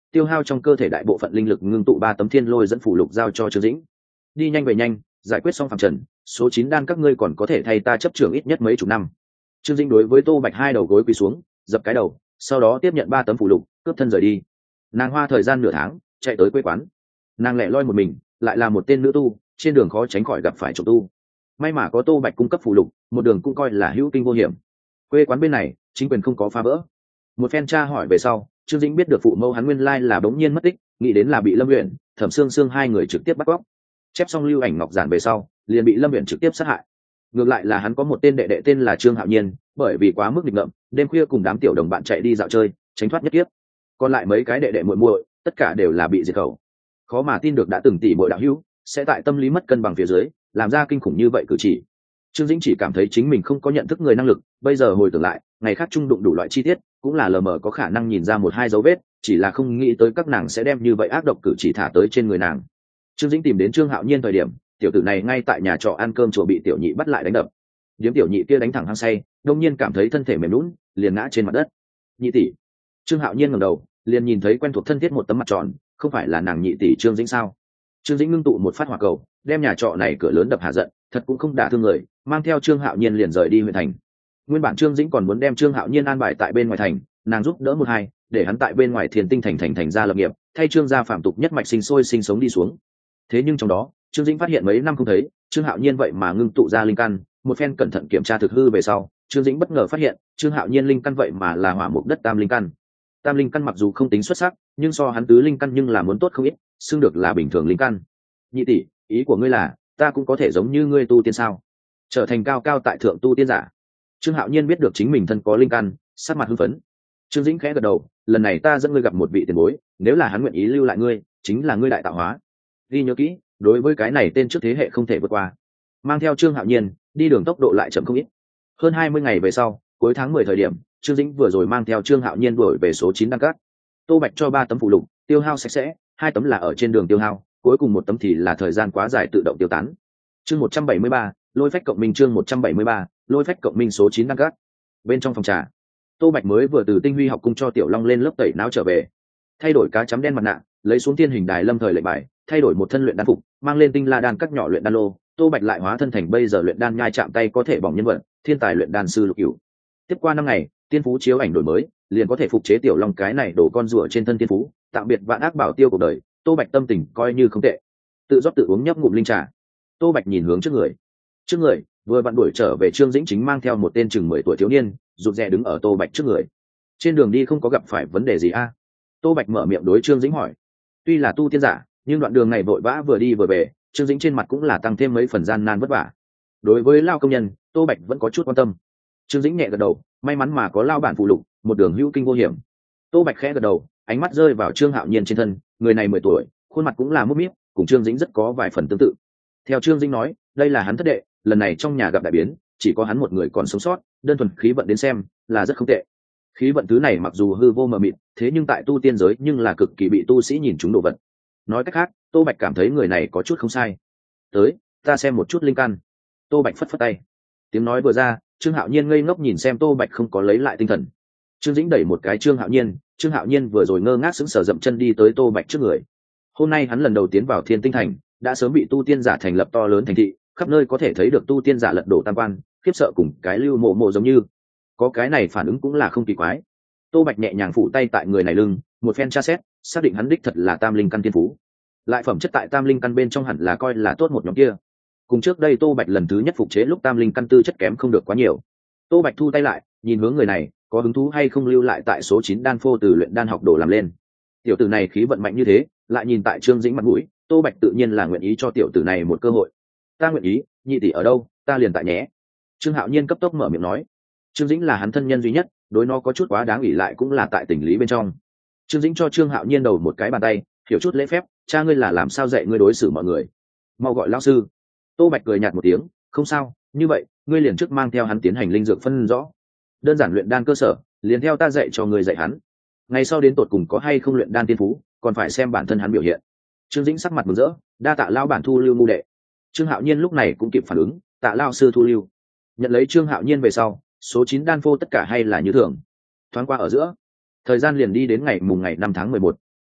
tiêu hao trong cơ thể đại bộ phận linh lực, ngưng tụ 3 tấm thiên lôi dẫn phủ lục giao cho Trương Dĩnh. Đi nhanh về nhanh, giải quyết xong Phạm Trần, số 9 đan các ngươi còn có thể thay ta chấp trưởng ít nhất mấy chục năm. Trương Dĩnh đối với Tô Bạch hai đầu gối quỳ xuống, dập cái đầu, sau đó tiếp nhận 3 tấm phủ lục, cướp thân rời đi. Nàng hoa thời gian nửa tháng chạy tới quê quán. Nàng lẻ loi một mình, lại là một tên nữ tu, trên đường khó tránh khỏi gặp phải trộm tu. May mà có Tô Bạch cung cấp phủ lục, một đường cũng coi là hữu kinh vô hiểm. Quê quán bên này chính quyền không có phá vỡ. Một phen tra hỏi về sau, Trương Dĩnh biết được phụ mẫu hắn nguyên lai là bỗng nhiên mất tích, nghĩ đến là bị Lâm Uyển, Thẩm Sương Sương hai người trực tiếp bắt cóc. Chép xong lưu ảnh ngọc giản về sau, liền bị Lâm Uyển trực tiếp sát hại. Ngược lại là hắn có một tên đệ đệ tên là Trương Hạo Nhiên, bởi vì quá mức nghịch ngợm, đêm khuya cùng đám tiểu đồng bạn chạy đi dạo chơi, tránh thoát nhất kiếp. Còn lại mấy cái đệ đệ muội muội, tất cả đều là bị diệt khẩu. Khó mà tin được đã từng tỷ muội đạo hữu, sẽ tại tâm lý mất cân bằng phía dưới, làm ra kinh khủng như vậy cử chỉ. Trương Dĩnh chỉ cảm thấy chính mình không có nhận thức người năng lực, bây giờ hồi tưởng lại, ngày khác chung đụng đủ loại chi tiết, cũng là lờ mờ có khả năng nhìn ra một hai dấu vết, chỉ là không nghĩ tới các nàng sẽ đem như vậy ác độc cử chỉ thả tới trên người nàng. Trương Dĩnh tìm đến Trương Hạo Nhiên thời điểm, tiểu tử này ngay tại nhà trọ ăn cơm chùa bị tiểu nhị bắt lại đánh đập. Điếm tiểu nhị kia đánh thẳng hăng say, đông nhiên cảm thấy thân thể mềm lún, liền ngã trên mặt đất. Nhị tỷ. Trương Hạo Nhiên ngẩng đầu, liền nhìn thấy quen thuộc thân thiết một tấm mặt tròn, không phải là nàng nhị tỷ Trương Dĩnh sao? Trương Dĩnh ngưng tụ một phát hỏa cầu, đem nhà trọ này cửa lớn đập hạ giận, thật cũng không đả thương người, mang theo Trương Hạo Nhiên liền rời đi huyện thành. Nguyên bản Trương Dĩnh còn muốn đem Trương Hạo Nhiên an bài tại bên ngoài thành, nàng giúp đỡ một hai, để hắn tại bên ngoài Thiền Tinh thành ra lập nghiệp, thay Trương gia phạm tục nhất mạch sinh sôi sinh sống đi xuống. Thế nhưng trong đó, Trương Dĩnh phát hiện mấy năm không thấy, Trương Hạo Nhiên vậy mà ngưng tụ ra linh căn, một phen cẩn thận kiểm tra thực hư về sau, Trương Dĩnh bất ngờ phát hiện, Trương Hạo Nhiên linh căn vậy mà là hỏa mục đất tam linh căn. Tam linh căn mặc dù không tính xuất sắc, nhưng so hắn tứ linh căn nhưng là muốn tốt không ít, xưng được là bình thường linh căn. Nhị tỷ, ý của ngươi là, ta cũng có thể giống như ngươi tu tiên sao? Trở thành cao cao tại thượng tu tiên giả. Trương Hạo Nhiên biết được chính mình thân có linh căn, sắc mặt hưng phấn. Trương Dĩnh khẽ gật đầu, lần này ta dẫn ngươi gặp một vị tiền bối, nếu là hắn nguyện ý lưu lại ngươi, chính là ngươi đại tạo hóa. Ghi nhớ kỹ, đối với cái này tên trước thế hệ không thể vượt qua. Mang theo Trương Hạo Nhiên, đi đường tốc độ lại chậm không ít. Hơn 20 ngày về sau, cuối tháng 10 thời điểm, Trương Dĩnh vừa rồi mang theo Trương Hạo Nhiên đuổi về số 9 đăng cát. Tô Bạch cho 3 tấm phụ lục, tiêu hao sạch sẽ, 2 tấm là ở trên đường tiêu hao, cuối cùng 1 tấm thì là thời gian quá dài tự động tiêu tán. Chương 173, lôi phách cộng minh. Chương 173, lôi phách cộng minh. Số 9 đăng cát. Bên trong phòng trà, Tô Bạch mới vừa từ Tinh Huy học cung cho Tiểu Long lên lớp tẩy não trở về, thay đổi cá chấm đen mặt nạ, lấy xuống tiên hình đài lâm thời lệnh bài, thay đổi một thân luyện đan phục, mang lên tinh la đan các nhỏ luyện đan lô. Tô Bạch lại hóa thân thành bây giờ luyện đan nhai chạm tay có thể bỏng nhân vật, thiên tài luyện đan sư Lục Cửu. Tiếp qua 5 ngày, tiên phú chiếu ảnh đổi mới, liền có thể phục chế Tiểu Long cái này đổ con rùa trên thân tiên phú, tạm biệt vạn ác bảo tiêu cuộc đời. Tô Bạch tâm tình coi như không tệ, tự rót tự uống nhấp ngụm linh trà. Tô Bạch nhìn hướng trước người vừa vặn đuổi trở về Trương Dĩnh chính mang theo một tên chừng 10 tuổi thiếu niên, rụt rè đứng ở Tô Bạch trước người. Trên đường đi không có gặp phải vấn đề gì a? Tô Bạch mở miệng đối Trương Dĩnh hỏi. Tuy là tu tiên giả, nhưng đoạn đường này vội vã vừa đi vừa về, Trương Dĩnh trên mặt cũng là tăng thêm mấy phần gian nan vất vả. Đối với lao công nhân, Tô Bạch vẫn có chút quan tâm. Trương Dĩnh nhẹ gật đầu, may mắn mà có lao bản phụ lục, một đường hữu kinh vô hiểm. Tô Bạch khẽ gật đầu, ánh mắt rơi vào Trương Hạo Nhiên trên thân, người này 10 tuổi, khuôn mặt cũng là múp míp, cùng Trương Dĩnh rất có vài phần tương tự. Theo Trương Dĩnh nói, đây là hắn thất đệ, lần này trong nhà gặp đại biến, chỉ có hắn một người còn sống sót, đơn thuần khí vận đến xem, là rất không tệ. Khí vận thứ này mặc dù hư vô mờ mịt, thế nhưng tại tu tiên giới nhưng là cực kỳ bị tu sĩ nhìn chúng đồ vật. Nói cách khác, Tô Bạch cảm thấy người này có chút không sai. Tới, ta xem một chút linh căn. Tô Bạch phất phất tay. Tiếng nói vừa ra, Trương Hạo Nhiên ngây ngốc nhìn xem Tô Bạch không có lấy lại tinh thần. Trương Dĩnh đẩy một cái Trương Hạo Nhiên vừa rồi ngơ ngác sững sờ dậm chân đi tới Tô Bạch trước người. Hôm nay hắn lần đầu tiến vào Thiên Tinh Thành, đã sớm bị tu tiên giả thành lập to lớn thành thị, khắp nơi có thể thấy được tu tiên giả lật đổ tam quan, khiếp sợ cùng cái lưu mộ mộ giống như. Có cái này phản ứng cũng là không kỳ quái. Tô Bạch nhẹ nhàng phụ tay tại người này lưng, một phen tra xét, xác định hắn đích thật là tam linh căn tiên phú. Lại phẩm chất tại tam linh căn bên trong hẳn là coi là tốt một nhóm kia. Cùng trước đây Tô Bạch lần thứ nhất phục chế lúc tam linh căn tư chất kém không được quá nhiều. Tô Bạch thu tay lại, nhìn hướng người này, có hứng thú hay không lưu lại tại số 9 đan phô từ luyện đan học đồ làm lên. Tiểu tử này khí vận mạnh như thế, lại nhìn tại Trương Dĩnh mặt mũi, Tô Bạch tự nhiên là nguyện ý cho tiểu tử này một cơ hội. Ta nguyện ý, nhị tỷ ở đâu, ta liền tại nhé. Trương Hạo Nhiên cấp tốc mở miệng nói. Trương Dĩnh là hắn thân nhân duy nhất, đối nó có chút quá đáng ủy lại cũng là tại tình lý bên trong. Trương Dĩnh cho Trương Hạo Nhiên đầu một cái bàn tay, hiểu chút lễ phép, cha ngươi là làm sao dạy ngươi đối xử mọi người, mau gọi lão sư. Tô Bạch cười nhạt một tiếng, không sao, như vậy ngươi liền trước mang theo hắn tiến hành linh dược phân rõ, đơn giản luyện đan cơ sở liền theo ta dạy cho ngươi dạy hắn, ngày sau đến tột cùng có hay không luyện đan tiên phú còn phải xem bản thân hắn biểu hiện. Trương Dĩnh sắc mặt mừng rỡ, đa tạ lao bản thu lưu ngu đệ. Trương Hạo Nhiên lúc này cũng kịp phản ứng, tạ lao sư thu lưu. Nhận lấy Trương Hạo Nhiên về sau, số 9 đan phô tất cả hay là như thường. Thoáng qua ở giữa, thời gian liền đi đến ngày 5 tháng 11.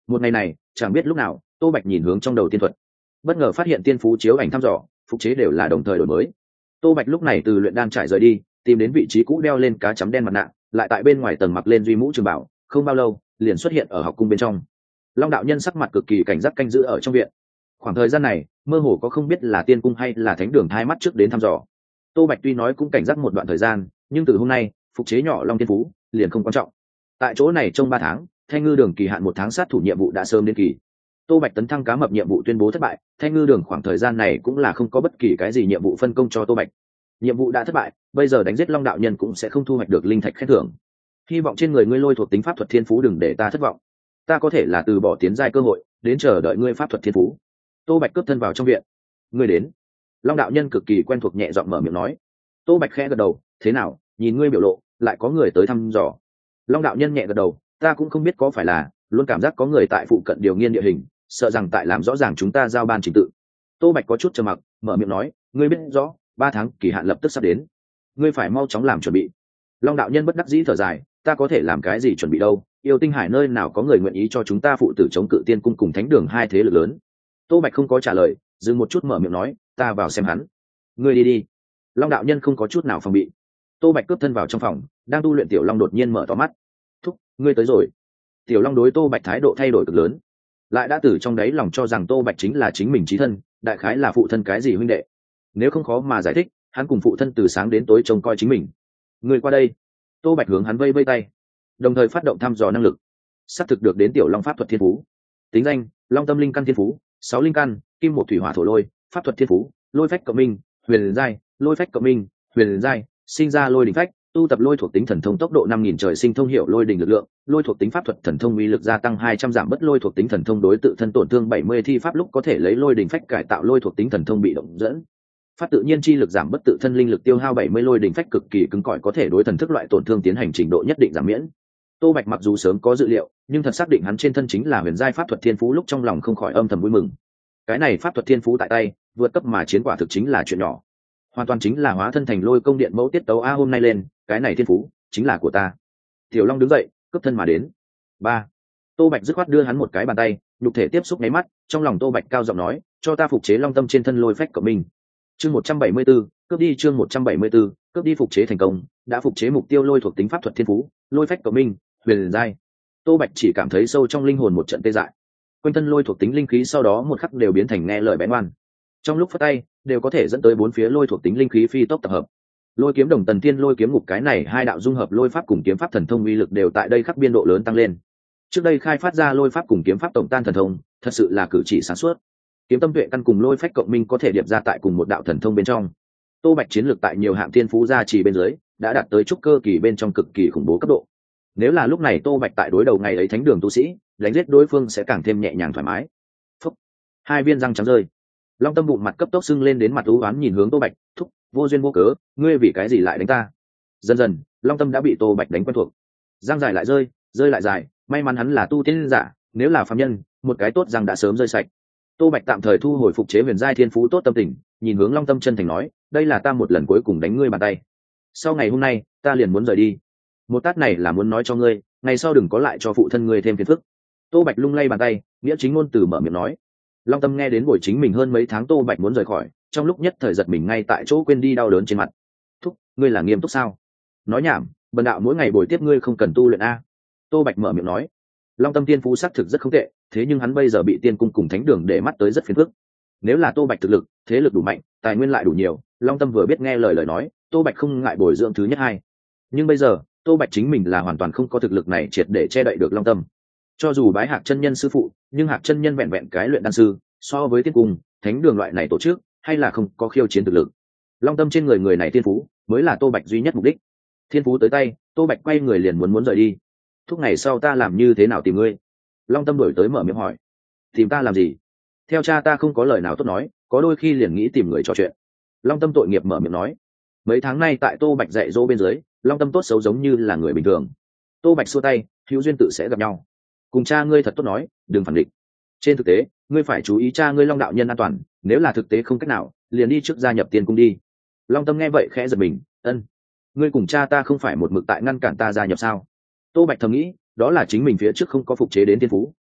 Một ngày này chẳng biết lúc nào Tô Bạch nhìn hướng trong đầu tiên thuật, bất ngờ phát hiện tiên phú chiếu ảnh thăm dò phục chế đều là đồng thời đổi mới. Tô Bạch lúc này từ luyện đan trải rời đi, tìm đến vị trí cũ, đeo lên cá chấm đen mặt nạ, lại tại bên ngoài tầng mặc lên duy mũ trường bảo, không bao lâu liền xuất hiện ở học cung bên trong. Long đạo nhân sắc mặt cực kỳ cảnh giác canh giữ ở trong viện. Khoảng thời gian này mơ hồ có không biết là tiên cung hay là thánh đường hai mắt trước đến thăm dò. Tô Bạch tuy nói cũng cảnh giác một đoạn thời gian, nhưng từ hôm nay phục chế nhỏ long tiên phú liền không quan trọng. Tại chỗ này trong 3 tháng, Thanh Ngư Đường kỳ hạn 1 tháng sát thủ nhiệm vụ đã sớm đến kỳ. Tô Bạch tấn thăng cá mập nhiệm vụ tuyên bố thất bại, Thanh Ngư Đường khoảng thời gian này cũng là không có bất kỳ cái gì nhiệm vụ phân công cho Tô Bạch. Nhiệm vụ đã thất bại, bây giờ đánh giết Long đạo nhân cũng sẽ không thu hoạch được linh thạch khen thưởng. Hy vọng trên người ngươi lôi thuộc tính pháp thuật thiên phú đừng để ta thất vọng. Ta có thể là từ bỏ tiến giai cơ hội, đến chờ đợi ngươi pháp thuật thiên phú. Tô Bạch cướp thân vào trong viện. Ngươi đến. Long đạo nhân cực kỳ quen thuộc nhẹ giọng mở miệng nói. Tô Bạch khẽ gật đầu, thế nào, nhìn ngươi biểu lộ, lại có người tới thăm dò. Long đạo nhân nhẹ gật đầu, ta cũng không biết có phải là, luôn cảm giác có người tại phụ cận điều nghiên địa hình, sợ rằng tại làm rõ ràng chúng ta giao ban trình tự. Tô Bạch có chút trầm mặc, mở miệng nói, ngươi biết rõ 3 tháng kỳ hạn lập tức sắp đến, ngươi phải mau chóng làm chuẩn bị. Long đạo nhân bất đắc dĩ thở dài, ta có thể làm cái gì chuẩn bị đâu, yêu tinh hải nơi nào có người nguyện ý cho chúng ta phụ tử chống cự tiên cung cùng thánh đường hai thế lực lớn. Tô Bạch không có trả lời, dừng một chút mở miệng nói, ta vào xem hắn. Ngươi đi đi. Long đạo nhân không có chút nào phòng bị. Tô Bạch cướp thân vào trong phòng, đang tu luyện tiểu long đột nhiên mở to mắt. Thúc, ngươi tới rồi. Tiểu long đối Tô Bạch thái độ thay đổi cực lớn, lại đã từ trong đáy lòng cho rằng Tô Bạch chính là chính mình chí thân, đại khái là phụ thân cái gì huynh đệ. Nếu không khó mà giải thích, hắn cùng phụ thân từ sáng đến tối trông coi chính mình. Ngươi qua đây. Tô Bạch hướng hắn vây vây tay, đồng thời phát động thăm dò năng lực, xác thực được đến tiểu long pháp thuật thiên phú. Tính danh: Long tâm linh căn thiên phú, 6 linh căn, kim một thủy hỏa thổ lôi. Pháp thuật thiên phú: lôi phách cộng minh, huyền giai, lôi phách cộng minh, huyền giai, sinh ra lôi đỉnh phách, tu tập lôi thuộc tính thần thông tốc độ 5000 trời sinh thông hiểu lôi đỉnh lực lượng, lôi thuộc tính pháp thuật thần thông uy lực gia tăng 200, giảm bất lôi thuộc tính thần thông đối tự thân tổn thương 70, thi pháp lúc có thể lấy lôi đỉnh phách cải tạo lôi thuộc tính thần thông bị động dẫn. Phát tự nhiên chi lực giảm bất tự thân linh lực tiêu hao 70, lôi đỉnh phách cực kỳ cứng cỏi, có thể đối thần thức loại tổn thương tiến hành trình độ nhất định giảm miễn. Tô Bạch mặc dù sớm có dự liệu, nhưng thật xác định hắn trên thân chính là huyền giai pháp thuật thiên phú lúc trong lòng không khỏi âm thầm vui mừng. Cái này pháp thuật thiên phú tại tay, vượt cấp mà chiến quả thực chính là chuyện nhỏ, hoàn toàn chính là hóa thân thành lôi công điện mẫu tiết tấu a, hôm nay lên, cái này thiên phú chính là của ta. Tiểu Long đứng dậy, cướp thân mà đến. 3. Tô Bạch dứt khoát đưa hắn một cái bàn tay, nhục thể tiếp xúc nháy mắt, trong lòng Tô Bạch cao giọng nói, cho ta phục chế long tâm trên thân lôi phách của mình. Chương 174, cướp đi. Chương 174, cướp đi. Phục chế thành công, đã phục chế mục tiêu lôi thuộc tính pháp thuật thiên phú, lôi phách của mình, huyền giai. Tô Bạch chỉ cảm thấy sâu trong linh hồn một trận tê dại, quanh thân lôi thuộc tính linh khí sau đó một khắc đều biến thành nghe lời bén ngoan, trong lúc phất tay đều có thể dẫn tới 4 phía lôi thuộc tính linh khí phi tốc tập hợp. Lôi kiếm đồng tần tiên lôi kiếm ngục, cái này hai đạo dung hợp lôi pháp cùng kiếm pháp thần thông uy lực đều tại đây khắc biên độ lớn tăng lên. Trước đây khai phát ra lôi pháp cùng kiếm pháp tổng tan thần thông, thật sự là cử chỉ sáng suốt. Kiếm tâm tuệ căn cùng lôi phách cộng minh có thể điệp ra tại cùng một đạo thần thông bên trong. Tô Bạch chiến lược tại nhiều hạng tiên phú gia trì bên dưới, đã đạt tới trúc cơ kỳ bên trong cực kỳ khủng bố cấp độ. Nếu là lúc này Tô Bạch tại đối đầu ngày ấy thánh đường tu sĩ, đánh giết đối phương sẽ càng thêm nhẹ nhàng thoải mái. Phúc. 2 viên răng trắng rơi. Long tâm bụng mặt cấp tốc sưng lên đến mặt u oán nhìn hướng Tô Bạch, thúc, vô duyên vô cớ, ngươi vì cái gì lại đánh ta? Dần dần, Long tâm đã bị Tô Bạch đánh quen thuộc. Răng dài lại rơi, rơi lại dài, may mắn hắn là tu tiên giả, nếu là phàm nhân, một cái tốt răng đã sớm rơi sạch. Tô Bạch tạm thời thu hồi phục chế huyền giai thiên phú tốt tâm tình, nhìn hướng Long tâm chân thành nói, đây là ta một lần cuối cùng đánh ngươi bàn tay. Sau ngày hôm nay, ta liền muốn rời đi. Một tát này là muốn nói cho ngươi, ngày sau đừng có lại cho phụ thân ngươi thêm phiền phức. Tô Bạch lung lay bàn tay, nghĩa chính ngôn từ mở miệng nói. Long tâm nghe đến buổi chính mình hơn mấy tháng Tô Bạch muốn rời khỏi, trong lúc nhất thời giật mình ngay tại chỗ quên đi đau đớn trên mặt. Thúc, ngươi là nghiêm túc sao? Nói nhảm, bần đạo mỗi ngày bồi tiếp ngươi không cần tu luyện a. Tô Bạch mở miệng nói. Long tâm tiên phú xác thực rất không tệ, thế nhưng hắn bây giờ bị tiên cung cùng thánh đường để mắt tới rất phiền phức. Nếu là Tô Bạch thực lực, thế lực đủ mạnh, tài nguyên lại đủ nhiều, Long tâm vừa biết nghe lời nói, Tô Bạch không ngại bồi dưỡng thứ nhất hai. Nhưng bây giờ, Tô Bạch chính mình là hoàn toàn không có thực lực này triệt để che đậy được Long tâm. Cho dù bái Hạc chân nhân sư phụ, nhưng Hạc chân nhân vẹn vẹn cái luyện đan sư, so với tiên cung, thánh đường loại này tổ chức, hay là không có khiêu chiến thực lực. Long tâm trên người người này thiên phú, mới là Tô Bạch duy nhất mục đích. Thiên phú tới tay, Tô Bạch quay người liền muốn rời đi. Thúc, ngày sau ta làm như thế nào tìm ngươi? Long tâm đổi tới mở miệng hỏi. Tìm ta làm gì? Theo cha ta không có lời nào tốt nói, có đôi khi liền nghĩ tìm người trò chuyện. Long tâm tội nghiệp mở miệng nói. Mấy tháng nay tại Tô Bạch dạy dỗ bên dưới, Long tâm tốt xấu giống như là người bình thường. Tô Bạch xua tay, hữu duyên tự sẽ gặp nhau. Cùng cha ngươi thật tốt nói, đừng phản định. Trên thực tế, ngươi phải chú ý cha ngươi Long đạo nhân an toàn, nếu là thực tế không cách nào, liền đi trước gia nhập tiên cung đi. Long tâm nghe vậy khẽ giật mình, ân. Ngươi cùng cha ta không phải một mực tại ngăn cản ta gia nhập sao? Tô Bạch thầm nghĩ, đó là chính mình phía trước không có phục chế đến tiên phú,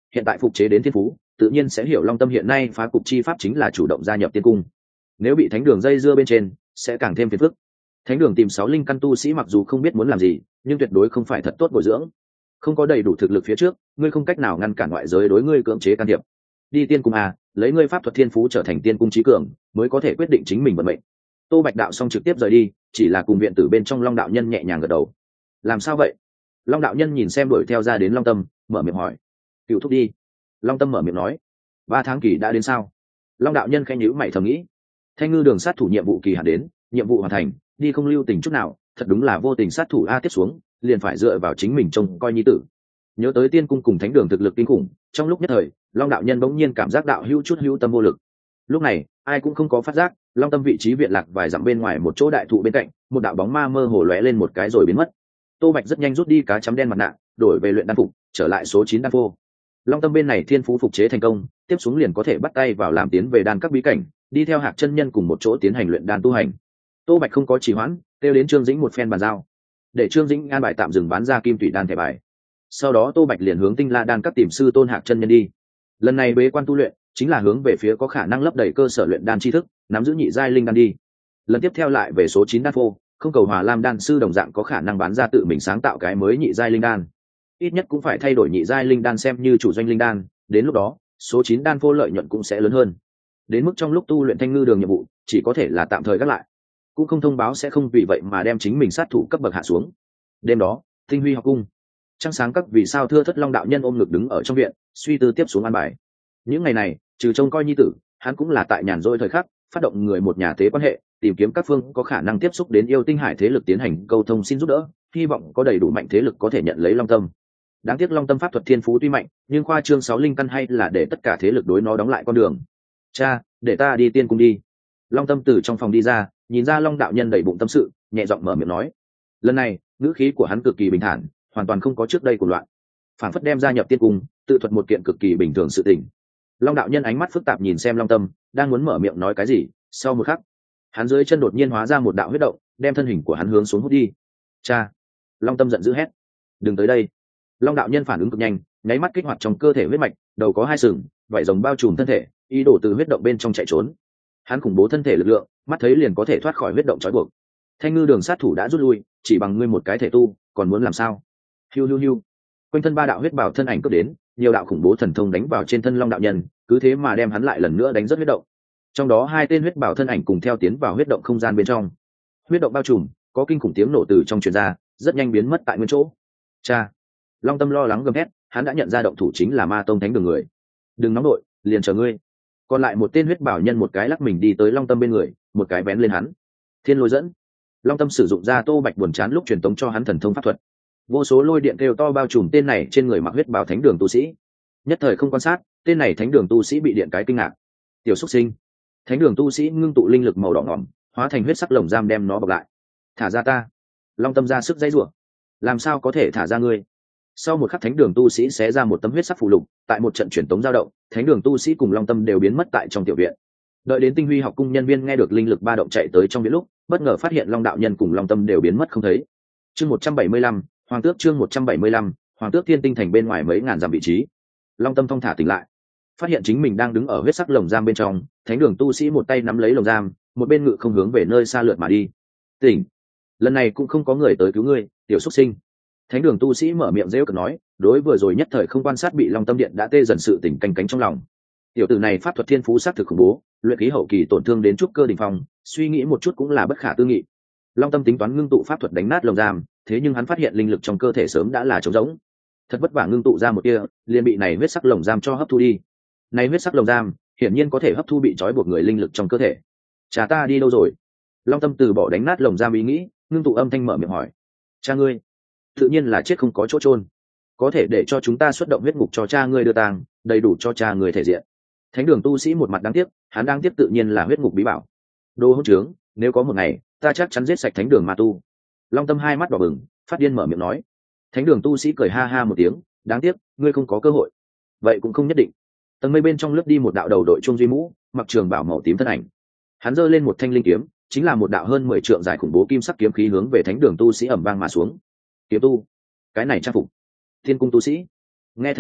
hiện tại phục chế đến thiên phú tự nhiên sẽ hiểu long tâm hiện nay phá cục chi pháp chính là chủ động gia nhập tiên cung. Nếu bị thánh đường dây dưa bên trên sẽ càng thêm phiền phức. Thánh đường tìm 6 linh căn tu sĩ mặc dù không biết muốn làm gì, nhưng tuyệt đối không phải thật tốt bồi dưỡng. Không có đầy đủ thực lực phía trước, ngươi không cách nào ngăn cản ngoại giới đối ngươi cưỡng chế can thiệp. Đi tiên cung lấy ngươi pháp thuật thiên phú trở thành tiên cung trí cường, mới có thể quyết định chính mình vận mệnh. Tô Bạch đạo xong trực tiếp rời đi, chỉ là cùng viện tử bên trong Long đạo nhân nhẹ nhàng gật đầu. Làm sao vậy? Long đạo nhân nhìn xem đuổi theo ra đến Long Tâm, mở miệng hỏi. Cựu thúc đi. Long Tâm mở miệng nói. 3 tháng kỳ đã đến sao? Long đạo nhân khẽ nhíu mày thầm nghĩ. Thanh ngư đường sát thủ nhiệm vụ kỳ hạn đến, nhiệm vụ hoàn thành, đi không lưu tình chút nào, thật đúng là vô tình sát thủ tiếp xuống, liền phải dựa vào chính mình trông coi nhi tử. Nhớ tới tiên cung cùng thánh đường thực lực kinh khủng, trong lúc nhất thời, Long đạo nhân bỗng nhiên cảm giác đạo hữu tâm vô lực. Lúc này, ai cũng không có phát giác, Long Tâm vị trí viện lạc vài dặm bên ngoài một chỗ đại thụ bên cạnh, một đạo bóng ma mơ hồ lóe lên một cái rồi biến mất. Tô Bạch rất nhanh rút đi cá chấm đen mặt nạ, đổi về luyện đan phục, trở lại số 9 đan phô. Long Tâm bên này thiên phú phục chế thành công, tiếp xuống liền có thể bắt tay vào làm tiến về đan các bí cảnh, đi theo Hạc chân nhân cùng một chỗ tiến hành luyện đan tu hành. Tô Bạch không có trì hoãn, kêu đến Trương Dĩnh một phen bàn giao, để Trương Dĩnh an bài tạm dừng bán ra kim thủy đan thẻ bài. Sau đó Tô Bạch liền hướng Tinh La đan các tìm sư tôn Hạc chân nhân đi. Lần này bế quan tu luyện chính là hướng về phía có khả năng lấp đầy cơ sở luyện đan tri thức, nắm giữ nhị giai linh đan đi. Lần tiếp theo lại về số 9 đan phô, không cầu Hòa Lam đan sư đồng dạng có khả năng bán ra tự mình sáng tạo cái mới nhị giai linh đan. Ít nhất cũng phải thay đổi nhị giai linh đan xem như chủ doanh linh đan, đến lúc đó, số 9 đan phô lợi nhuận cũng sẽ lớn hơn. Đến mức trong lúc tu luyện thanh ngư đường nhiệm vụ, chỉ có thể là tạm thời gác lại, cũng không thông báo sẽ không vì vậy mà đem chính mình sát thủ cấp bậc hạ xuống. Đêm đó, Tinh Huy học cung, trăng sáng các vì sao thưa thất Long đạo nhân ôm ngực đứng ở trong viện, suy tư tiếp xuống an bài. Những ngày này, trừ trông coi nhi tử, hắn cũng là tại nhàn rỗi thời khắc, phát động người một nhà thế quan hệ, tìm kiếm các phương có khả năng tiếp xúc đến yêu tinh hải thế lực tiến hành câu thông xin giúp đỡ, hy vọng có đầy đủ mạnh thế lực có thể nhận lấy Long Tâm. Đáng tiếc Long Tâm pháp thuật thiên phú tuy mạnh, nhưng khoa trương 6 linh căn hay là để tất cả thế lực đối nó đóng lại con đường. Cha, để ta đi tiên cung đi. Long Tâm từ trong phòng đi ra, nhìn ra Long đạo nhân đầy bụng tâm sự, nhẹ giọng mở miệng nói. Lần này, ngữ khí của hắn cực kỳ bình thản, hoàn toàn không có trước đây cuồng loạn, phản phất đem gia nhập tiên cung, tự thuật một kiện cực kỳ bình thường sự tình. Long đạo nhân ánh mắt phức tạp nhìn xem Long Tâm, đang muốn mở miệng nói cái gì, sau một khắc, hắn dưới chân đột nhiên hóa ra một đạo huyết động, đem thân hình của hắn hướng xuống hút đi. Cha! Long Tâm giận dữ hét. Đừng tới đây! Long đạo nhân phản ứng cực nhanh, nháy mắt kích hoạt trong cơ thể huyết mạch, đầu có 2 sừng, vảy rồng bao trùm thân thể, ý đồ từ huyết động bên trong chạy trốn. Hắn khủng bố thân thể lực lượng, mắt thấy liền có thể thoát khỏi huyết động trói buộc. Thanh ngư đường sát thủ đã rút lui, chỉ bằng ngươi một cái thể tu, còn muốn làm sao? Hiu hiu hiu. Quanh thân 3 đạo huyết bảo thân ảnh cướp đến, nhiều đạo khủng bố thần thông đánh vào trên thân Long đạo nhân, cứ thế mà đem hắn lại lần nữa đánh rất huyết động. Trong đó 2 tên huyết bảo thân ảnh cùng theo tiến vào huyết động không gian bên trong. Huyết động bao trùm, có kinh khủng tiếng nổ từ trong truyền ra, rất nhanh biến mất tại nguyên chỗ. Cha! Long Tâm lo lắng gầm thét, hắn đã nhận ra động thủ chính là Ma Tông Thánh Đường người. Đừng nóng đội, liền chờ ngươi. Còn lại một tên huyết bảo nhân một cái lắc mình đi tới Long Tâm bên người, một cái bén lên hắn. Thiên lôi dẫn. Long Tâm sử dụng ra Tô Bạch buồn chán lúc truyền tống cho hắn thần thông pháp thuật. Vô số lôi điện kêu to bao trùm tên này trên người mặc huyết bào Thánh Đường tu sĩ. Nhất thời không quan sát, tên này Thánh Đường tu sĩ bị điện cái kinh ngạc. Tiểu xuất sinh. Thánh Đường tu sĩ ngưng tụ linh lực màu đỏ ngỏm, hóa thành huyết sắc lồng giam đem nó bọc lại. Thả ra ta. Long Tâm ra sức dãy rủa. Làm sao có thể thả ra ngươi? Sau một khắc Thánh Đường tu sĩ xé ra một tấm huyết sắc phù lục, tại một trận truyền tống dao động, Thánh Đường tu sĩ cùng Long Tâm đều biến mất tại trong tiểu viện. Đợi đến Tinh Huy học cung nhân viên nghe được linh lực ba động chạy tới trong viện lúc, bất ngờ phát hiện Long đạo nhân cùng Long Tâm đều biến mất không thấy. Chương 175, Hoàng Tước chương 175, Hoàng Tước Thiên Tinh thành bên ngoài mấy ngàn dặm vị trí. Long Tâm thong thả tỉnh lại, phát hiện chính mình đang đứng ở huyết sắc lồng giam bên trong, Thánh Đường tu sĩ một tay nắm lấy lồng giam, một bên ngự không hướng về nơi xa lượt mà đi. Tỉnh, lần này cũng không có người tới cứu ngươi, tiểu xuất sinh. Thánh Đường tu sĩ mở miệng rêu cợt nói, đối vừa rồi nhất thời không quan sát bị Long Tâm điện đã tê dần sự tỉnh canh cánh trong lòng. Tiểu tử này pháp thuật thiên phú sát thực khủng bố, luyện khí hậu kỳ tổn thương đến trúc cơ đỉnh phong, suy nghĩ một chút cũng là bất khả tư nghị. Long Tâm tính toán ngưng tụ pháp thuật đánh nát lồng giam, thế nhưng hắn phát hiện linh lực trong cơ thể sớm đã là trống rỗng. Thật vất vả ngưng tụ ra một tia, liền bị này huyết sắc lồng giam cho hấp thu đi. Này huyết sắc lồng giam, hiển nhiên có thể hấp thu bị trói buộc người linh lực trong cơ thể. Cha ta đi đâu rồi? Long Tâm từ bỏ đánh nát lồng giam ý nghĩ, ngưng tụ âm thanh mở miệng hỏi. Cha ngươi, tự nhiên là chết không có chỗ chôn, có thể để cho chúng ta xuất động huyết ngục cho cha ngươi đưa tang, đầy đủ cho cha ngươi thể diện. Thánh Đường tu sĩ một mặt đáng tiếc, hắn đáng tiếc tự nhiên là huyết ngục bí bảo. Đồ hỗn trướng, nếu có một ngày, ta chắc chắn giết sạch Thánh Đường ma tu. Long Tâm hai mắt đỏ bừng, phát điên mở miệng nói. Thánh Đường tu sĩ cười ha ha một tiếng, đáng tiếc, ngươi không có cơ hội. Vậy cũng không nhất định. Tầng mây bên trong lướt đi một đạo đầu đội trung duy mũ, mặc trường bảo màu tím thân ảnh. Hắn giơ lên một thanh linh kiếm, chính là một đạo hơn 10 trượng dài khủng bố kim sắc kiếm khí hướng về Thánh Đường tu sĩ ầm vang mà xuống. Kiếm tu, cái này trang phục. Thiên cung tu sĩ. Nghe thanh âm,